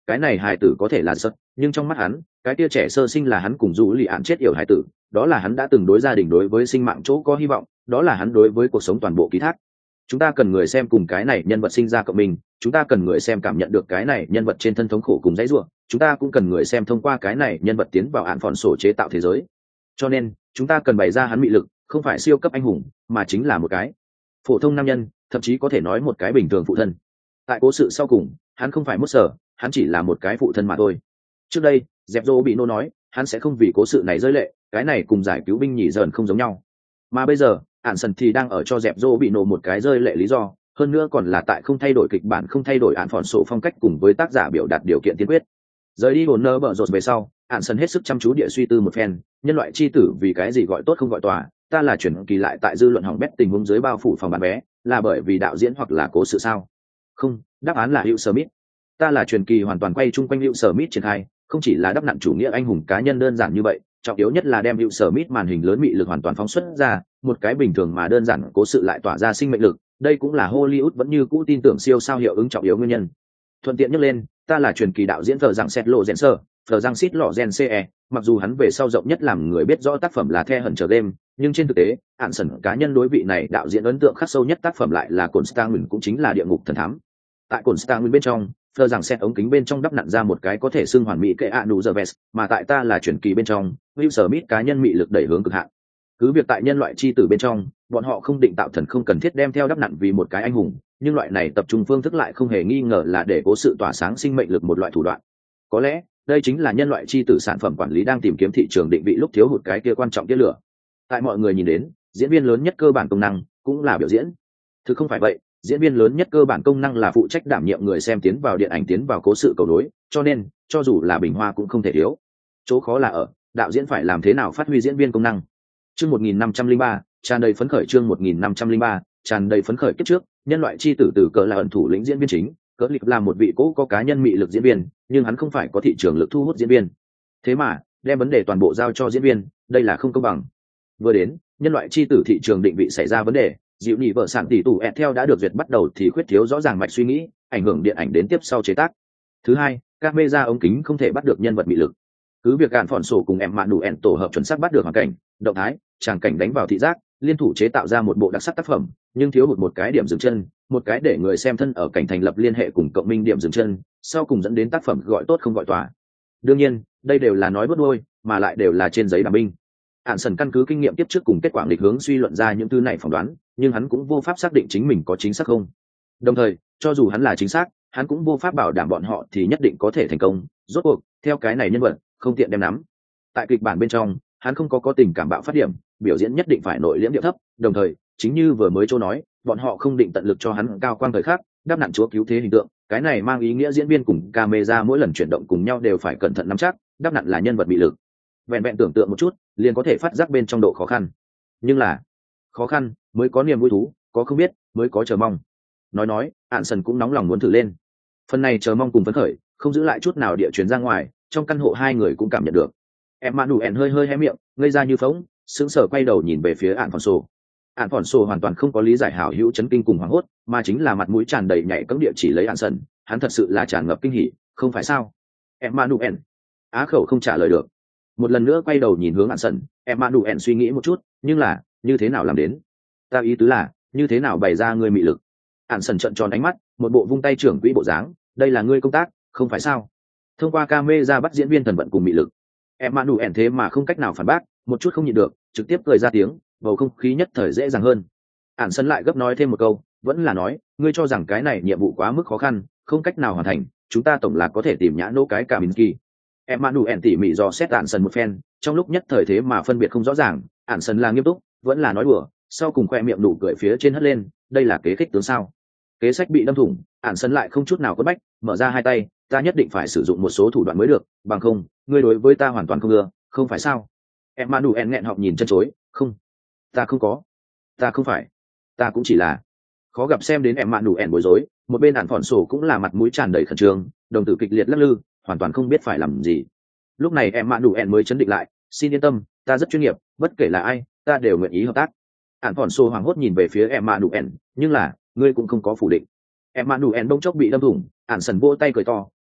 cái này hài tử có thể là sật, nhưng trong mắt hắn cái tia trẻ sơ sinh là hắn cùng dù lì ạn chết yểu hài tử, đó là hắn đã từng đối gia đình, đối với sinh mạng chỗ có hy vọng, đó là hắn đối với cuộc sống toàn bộ ký thác. Chúng ta cần người xem cùng cái này nhân vật sinh ra cộng mình, chúng ta cần người xem cảm nhận được cái này nhân vật trên thân thống khổ cùng dãy rủa, chúng ta cũng cần người xem thông qua cái này nhân vật tiến vào án phòn sổ chế tạo thế giới. Cho nên chúng ta cần bày ra hắn mị lực, không phải siêu cấp anh hùng, mà chính là một cái phổ thông nam nhân, thậm chí có thể nói một cái bình thường phụ thân. Tại cố sự sau cùng, hắn không phải mất sở, hắn chỉ là một cái phụ thân mà thôi. Trước đây dẹp dô bị nô nói hắn sẽ không vì cố sự này rơi lệ, cái này cùng giải cứu binh nhì dần không giống nhau, mà bây giờ ạn sần thì đang ở cho dẹp dô bị nổ một cái rơi lệ lý do, hơn nữa còn là tại không thay đổi kịch bản, không thay đổi án phòn sổ phong cách cùng với tác giả biểu đạt điều kiện tiên quyết. Rời đi hồn nơ bở rột về sau, ạn sần hết sức chăm chú địa suy tư một phen, nhân loại chi tử vì cái gì gọi tốt không gọi tòa, ta là chuyển kỳ lại tại dư luận hỏng bét tình huống dưới bao phủ phòng bán vé, là bởi vì đạo diễn hoặc là cố sự sao? Không, đáp án là Hugh Smith. Ta là truyền kỳ hoàn toàn quay chung quanh Hugh Smith triển khai, không chỉ là đắp nặn chủ nghĩa anh hùng cá nhân đơn giản như vậy, trọng yếu nhất là đem Hugh Smith màn hình lớn mị lực hoàn toàn phóng xuất ra, một cái bình thường mà đơn giản cố sự lại tỏa ra sinh mệnh lực, đây cũng là Hollywood vẫn như cũ tin tưởng siêu sao hiệu ứng trọng yếu nguyên nhân. Thuận tiện nhắc lên, ta là truyền kỳ đạo diễn Phờ Giang Sét Lộ Rèn Sơ, Phờ Giang Sít Lọ Rèn CE, mặc dù hắn về sau rộng nhất làm người biết rõ tác phẩm là The Hunter Game, nhưng trên thực tế, ạn sần cá nhân đối vị này đạo diễn ấn tượng khắc sâu nhất tác phẩm lại là Constantine, cũng chính là Địa ngục thần thám. Tại Constantine bên trong, Phờ Giang Sét ống kính bên trong đắp nặn ra một cái có thể xưng hoàn mỹ kệ Anu Gervais, mà tại ta là truyền kỳ bên trong, Will Smith cá nhân mị lực đẩy hướng cực hạn. Cứ việc tại nhân loại chi tử bên trong, bọn họ không định tạo thần, không cần thiết đem theo đắp nặn vì một cái anh hùng, nhưng loại này tập trung phương thức lại không hề nghi ngờ là để cố sự tỏa sáng sinh mệnh lực một loại thủ đoạn. Có lẽ đây chính là nhân loại chi tử sản phẩm quản lý đang tìm kiếm thị trường định vị lúc thiếu hụt cái kia quan trọng tiết lửa. Tại mọi người nhìn đến, diễn viên lớn nhất cơ bản công năng cũng là biểu diễn. Thực không phải vậy, diễn viên lớn nhất cơ bản công năng là phụ trách đảm nhiệm người xem tiến vào điện ảnh, tiến vào cố sự cầu nối, cho nên cho dù là bình hoa cũng không thể thiếu. Chỗ khó là ở đạo diễn phải làm thế nào phát huy diễn viên công năng. Chương 1503, tràn đầy phấn khởi. Chương 1503, tràn đầy phấn khởi. Kiếp trước, nhân loại chi tử từ cỡ là ẩn thủ lĩnh diễn viên chính, cỡ lịp là một vị cố có cá nhân mị lực diễn viên, nhưng hắn không phải có thị trường lực thu hút diễn viên. Thế mà đem vấn đề toàn bộ giao cho diễn viên, đây là không công bằng. Vừa đến nhân loại chi tử thị trường định vị xảy ra vấn đề, dịu nhị vợ sản tỷ tủ ẹt theo đã được duyệt bắt đầu thì khuyết thiếu rõ ràng mạch suy nghĩ, ảnh hưởng điện ảnh đến tiếp sau chế tác. Thứ hai, camera ống kính không thể bắt được nhân vật mị lực. Cứ việc gạn phỏn sổ cùng em mạn đủ ẹn tổ hợp chuẩn xác bắt được hoàn cảnh, động thái, tràng cảnh đánh vào thị giác, liên thủ chế tạo ra một bộ đặc sắc tác phẩm, nhưng thiếu hụt một cái điểm dừng chân, một cái để người xem thân ở cảnh thành lập liên hệ cùng cộng minh điểm dừng chân, sau cùng dẫn đến tác phẩm gọi tốt không gọi tòa. Đương nhiên, đây đều là nói bớt đôi, mà lại đều là trên giấy đảm binh. Ản sần căn cứ kinh nghiệm tiếp trước cùng kết quả nghịch hướng suy luận ra những thứ này phỏng đoán, nhưng hắn cũng vô pháp xác định chính mình có chính xác không. Đồng thời, cho dù hắn là chính xác, hắn cũng vô pháp bảo đảm bọn họ thì nhất định có thể thành công. Rốt cuộc, theo cái này nhân vật, không tiện đem nắm. Tại kịch bản bên trong, hắn không có tình cảm bạo phát điểm, biểu diễn nhất định phải nội liễm điệu thấp. Đồng thời, chính như vừa mới Châu nói, bọn họ không định tận lực cho hắn cao quang thời khắc, đáp nặn chúa cứu thế hình tượng. Cái này mang ý nghĩa diễn viên cùng camera mỗi lần chuyển động cùng nhau đều phải cẩn thận nắm chắc, đáp nặn là nhân vật bị lực. Vẹn vẹn tưởng tượng một chút, liền có thể phát giác bên trong độ khó khăn. Nhưng là khó khăn mới có niềm vui thú, có không biết mới có chờ mong. Nói ạn sần cũng nóng lòng muốn thử lên. Phần này chờ mong cùng phấn khởi không giữ lại chút nào địa chuyển ra ngoài, trong căn hộ hai người cũng cảm nhận được. Em mạn đủ ẻn hơi hé miệng, ngây ra như phóng, sững sờ quay đầu nhìn về phía ạn phòn sổ. Ạn phòn sổ hoàn toàn không có lý giải hảo hữu chấn kinh cùng hoảng hốt, mà chính là mặt mũi tràn đầy nhảy cẫng địa chỉ lấy ạn sần. Hắn thật sự là tràn ngập kinh hỉ, không phải sao? Em mạn đủ ẻn á khẩu không trả lời được. Một lần nữa quay đầu nhìn hướng ạn sần, em mạn đủ ẻn suy nghĩ một chút, nhưng là như thế nào làm đến? Ta ý tứ là như thế nào bày ra ngươi mị lực? Ạn sần trợn tròn ánh mắt, một bộ vung tay trưởng quỹ bộ dáng, đây là ngươi công tác, không phải sao? Thông qua camera bắt diễn viên thần vận cùng mị lực. Em mạn đủ ẻn thế mà không cách nào phản bác, một chút không nhịn được, trực tiếp cười ra tiếng, bầu không khí nhất thời dễ dàng hơn. Ạn sần lại gấp nói thêm một câu, vẫn là nói, ngươi cho rằng cái này nhiệm vụ quá mức khó khăn, không cách nào hoàn thành, chúng ta tổng là có thể tìm nhã nỗ cái cả mình kỳ. Em mạn đủ ẻn tỉ mỉ dò xét ạn sần một phen, trong lúc nhất thời thế mà phân biệt không rõ ràng, ạn sần là nghiêm túc, vẫn là nói đùa, sau cùng khoe miệng nụ cười phía trên hất lên, đây là kế khích tướng sao? Kế sách bị đâm thủng, ạn sần lại không chút nào quất bách, mở ra hai tay, ta nhất định phải sử dụng một số thủ đoạn mới được, bằng không ngươi đối với ta hoàn toàn không ưa, không phải sao? Em mạn đủ ẻn nghẹn họng nhìn chân chối, không, ta không có, ta không phải, ta cũng chỉ là. Khó gặp xem đến em mạn đủ ẻn bối rối, một bên ạn phỏn sổ cũng là mặt mũi tràn đầy khẩn trương, đồng tử kịch liệt lắc lư, hoàn toàn không biết phải làm gì. Lúc này em mạn đủ ẻn mới chấn định lại, xin yên tâm, ta rất chuyên nghiệp, bất kể là ai, ta đều nguyện ý hợp tác. Ạn phỏn sổ hoảng hốt nhìn về phía em mạn đủ ẻn, nhưng là ngươi cũng không có phủ định. Em mạn đủ ẻn bỗng chốc bị đâm thủng, ạn sần vỗ tay cười to,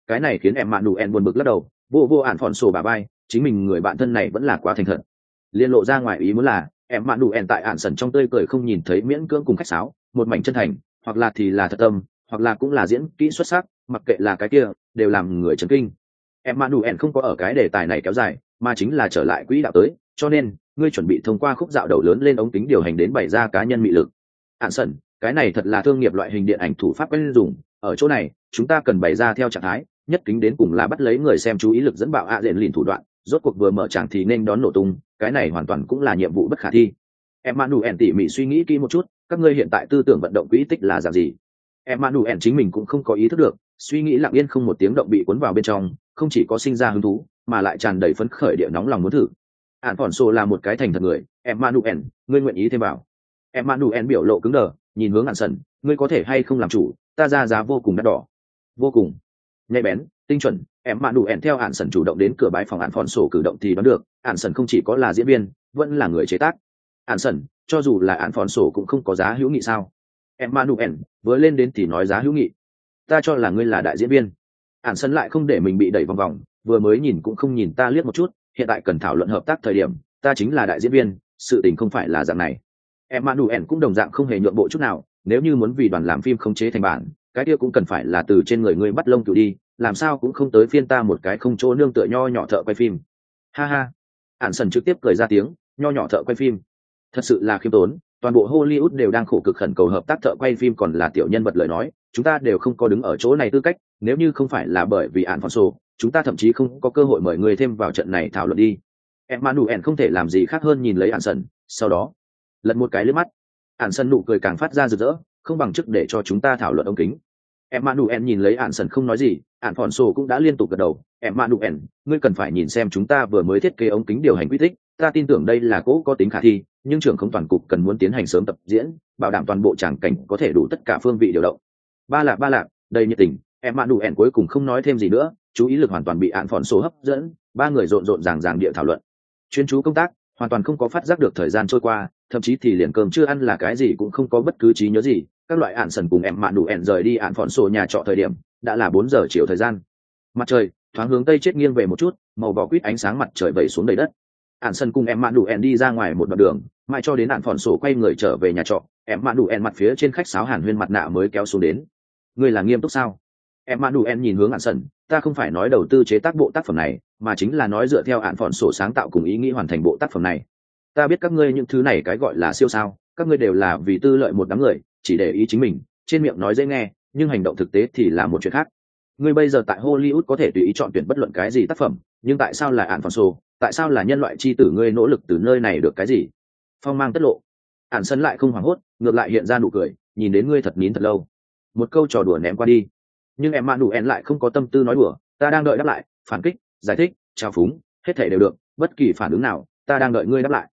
cái này khiến em mạn đủ ẹn buồn bực lắc đầu, vô ạn phòn sổ bà bay, chính mình người bạn thân này vẫn là quá thành thật. Liên lộ ra ngoài ý muốn là em mạn đủ ẹn tại ạn sần trong tươi cười không nhìn thấy miễn cưỡng cùng khách sáo, một mảnh chân thành, hoặc là thì là thật tâm, hoặc là cũng là diễn kỹ xuất sắc, mặc kệ là cái kia đều làm người chấn kinh. Em mạn đủ ẹn không có ở cái đề tài này kéo dài, mà chính là trở lại quỹ đạo tới, cho nên ngươi chuẩn bị thông qua khúc dạo đầu lớn lên ống kính điều hành đến bày ra cá nhân mị lực. Ạn sần, cái này thật là thương nghiệp loại hình điện ảnh thủ pháp quen dùng, ở chỗ này chúng ta cần bày ra theo trạng thái nhất kính đến cùng là bắt lấy người xem chú ý lực dẫn bạo ạ diện lìn thủ đoạn, rốt cuộc vừa mở tràng thì nên đón nổ tung, cái này hoàn toàn cũng là nhiệm vụ bất khả thi. Emmanuel tỉ mỉ suy nghĩ kỹ một chút, các ngươi hiện tại tư tưởng vận động quỹ tích là dạng gì? Emmanuel chính mình cũng không có ý thức được, suy nghĩ lặng yên không một tiếng động bị cuốn vào bên trong, không chỉ có sinh ra hứng thú, mà lại tràn đầy phấn khởi địa nóng lòng muốn thử. Alfonso là một cái thành thật người, Emmanuel, ngươi nguyện ý thêm vào? Emmanuel biểu lộ cứng đờ, nhìn hướng Sần, ngươi có thể hay không làm chủ, ta ra giá vô cùng đắt đỏ. Vô cùng nhạy bén, tinh chuẩn. Emmanuel theo Sần chủ động đến cửa bái phòng Alfonso cử động thì đoán được, Sần không chỉ có là diễn viên, vẫn là người chế tác. Sần, cho dù là Alfonso cũng không có giá hữu nghị sao? Emmanuel vừa lên đến thì nói giá hữu nghị, ta cho là ngươi là đại diễn viên. Sần lại không để mình bị đẩy vòng vòng, vừa mới nhìn cũng không nhìn ta liếc một chút, hiện tại cần thảo luận hợp tác thời điểm, ta chính là đại diễn viên, sự tình không phải là dạng này. Emmanuel cũng đồng dạng không hề nhượng bộ chút nào, nếu như muốn vì đoàn làm phim khống chế thành bản, cái kia cũng cần phải là từ trên người ngươi bắt lông cừu đi, làm sao cũng không tới phiên ta một cái không chỗ nương tựa nho nhỏ thợ quay phim. Ha ha. Sần trực tiếp cười ra tiếng, nho nhỏ thợ quay phim, thật sự là khiêm tốn, toàn bộ Hollywood đều đang khổ cực khẩn cầu hợp tác thợ quay phim còn là tiểu nhân vật lời nói, chúng ta đều không có đứng ở chỗ này tư cách, nếu như không phải là bởi vì Alfonso, chúng ta thậm chí không có cơ hội mời người thêm vào trận này thảo luận đi. Emmanuel không thể làm gì khác hơn nhìn lấy Sần, sau đó lật một cái lướt mắt. Sần nụ cười càng phát ra rực rỡ, không bằng chức để cho chúng ta thảo luận ống kính. Emmanuel nhìn lấy Sần không nói gì, Alfonso cũng đã liên tục gật đầu. Emmanuel, ngươi cần phải nhìn xem chúng ta vừa mới thiết kế ống kính điều hành quy tích, ta tin tưởng đây là cố có tính khả thi, nhưng trưởng không toàn cục cần muốn tiến hành sớm tập diễn, bảo đảm toàn bộ tràng cảnh có thể đủ tất cả phương vị điều động. Ba lạc, đầy nhiệt tình. Emmanuel cuối cùng không nói thêm gì nữa, chú ý lực hoàn toàn bị Alfonso hấp dẫn, ba người rộn ràng địa thảo luận, chuyên chú công tác, hoàn toàn không có phát giác được thời gian trôi qua, thậm chí thì liền cơm chưa ăn là cái gì cũng không có bất cứ trí nhớ gì. Các loại Sần cùng Emmanuel rời đi Alfonso nhà trọ thời điểm đã là 4 giờ chiều thời gian. Mặt trời thoáng hướng tây chết nghiêng về một chút, màu vỏ quýt ánh sáng mặt trời vẩy xuống đầy đất. Sần cùng Emmanuel đi ra ngoài một đoạn đường, mãi cho đến Alfonso quay người trở về nhà trọ, Emmanuel mặt phía trên khách sáo hàn huyên mặt nạ mới kéo xuống đến. Ngươi là nghiêm túc sao? Emmanuel nhìn hướng Sần, ta không phải nói đầu tư chế tác bộ tác phẩm này, mà chính là nói dựa theo Alfonso sáng tạo cùng ý nghĩ hoàn thành bộ tác phẩm này. Ta biết các ngươi những thứ này cái gọi là siêu sao, các ngươi đều là vì tư lợi một đám người, chỉ để ý chính mình, trên miệng nói dễ nghe, nhưng hành động thực tế thì là một chuyện khác. Ngươi bây giờ tại Hollywood có thể tùy ý chọn tuyển bất luận cái gì tác phẩm, nhưng tại sao là Alfonso, tại sao là nhân loại chi tử, ngươi nỗ lực từ nơi này được cái gì? Phong mang tất lộ. Sần lại không hoảng hốt, ngược lại hiện ra nụ cười, nhìn đến ngươi thật nín thật lâu. Một câu trò đùa ném qua đi, nhưng Emmanuel lại không có tâm tư nói đùa, ta đang đợi đáp lại, phản kích, giải thích, trao phúng, hết thảy đều được, bất kỳ phản ứng nào, ta đang đợi ngươi đáp lại.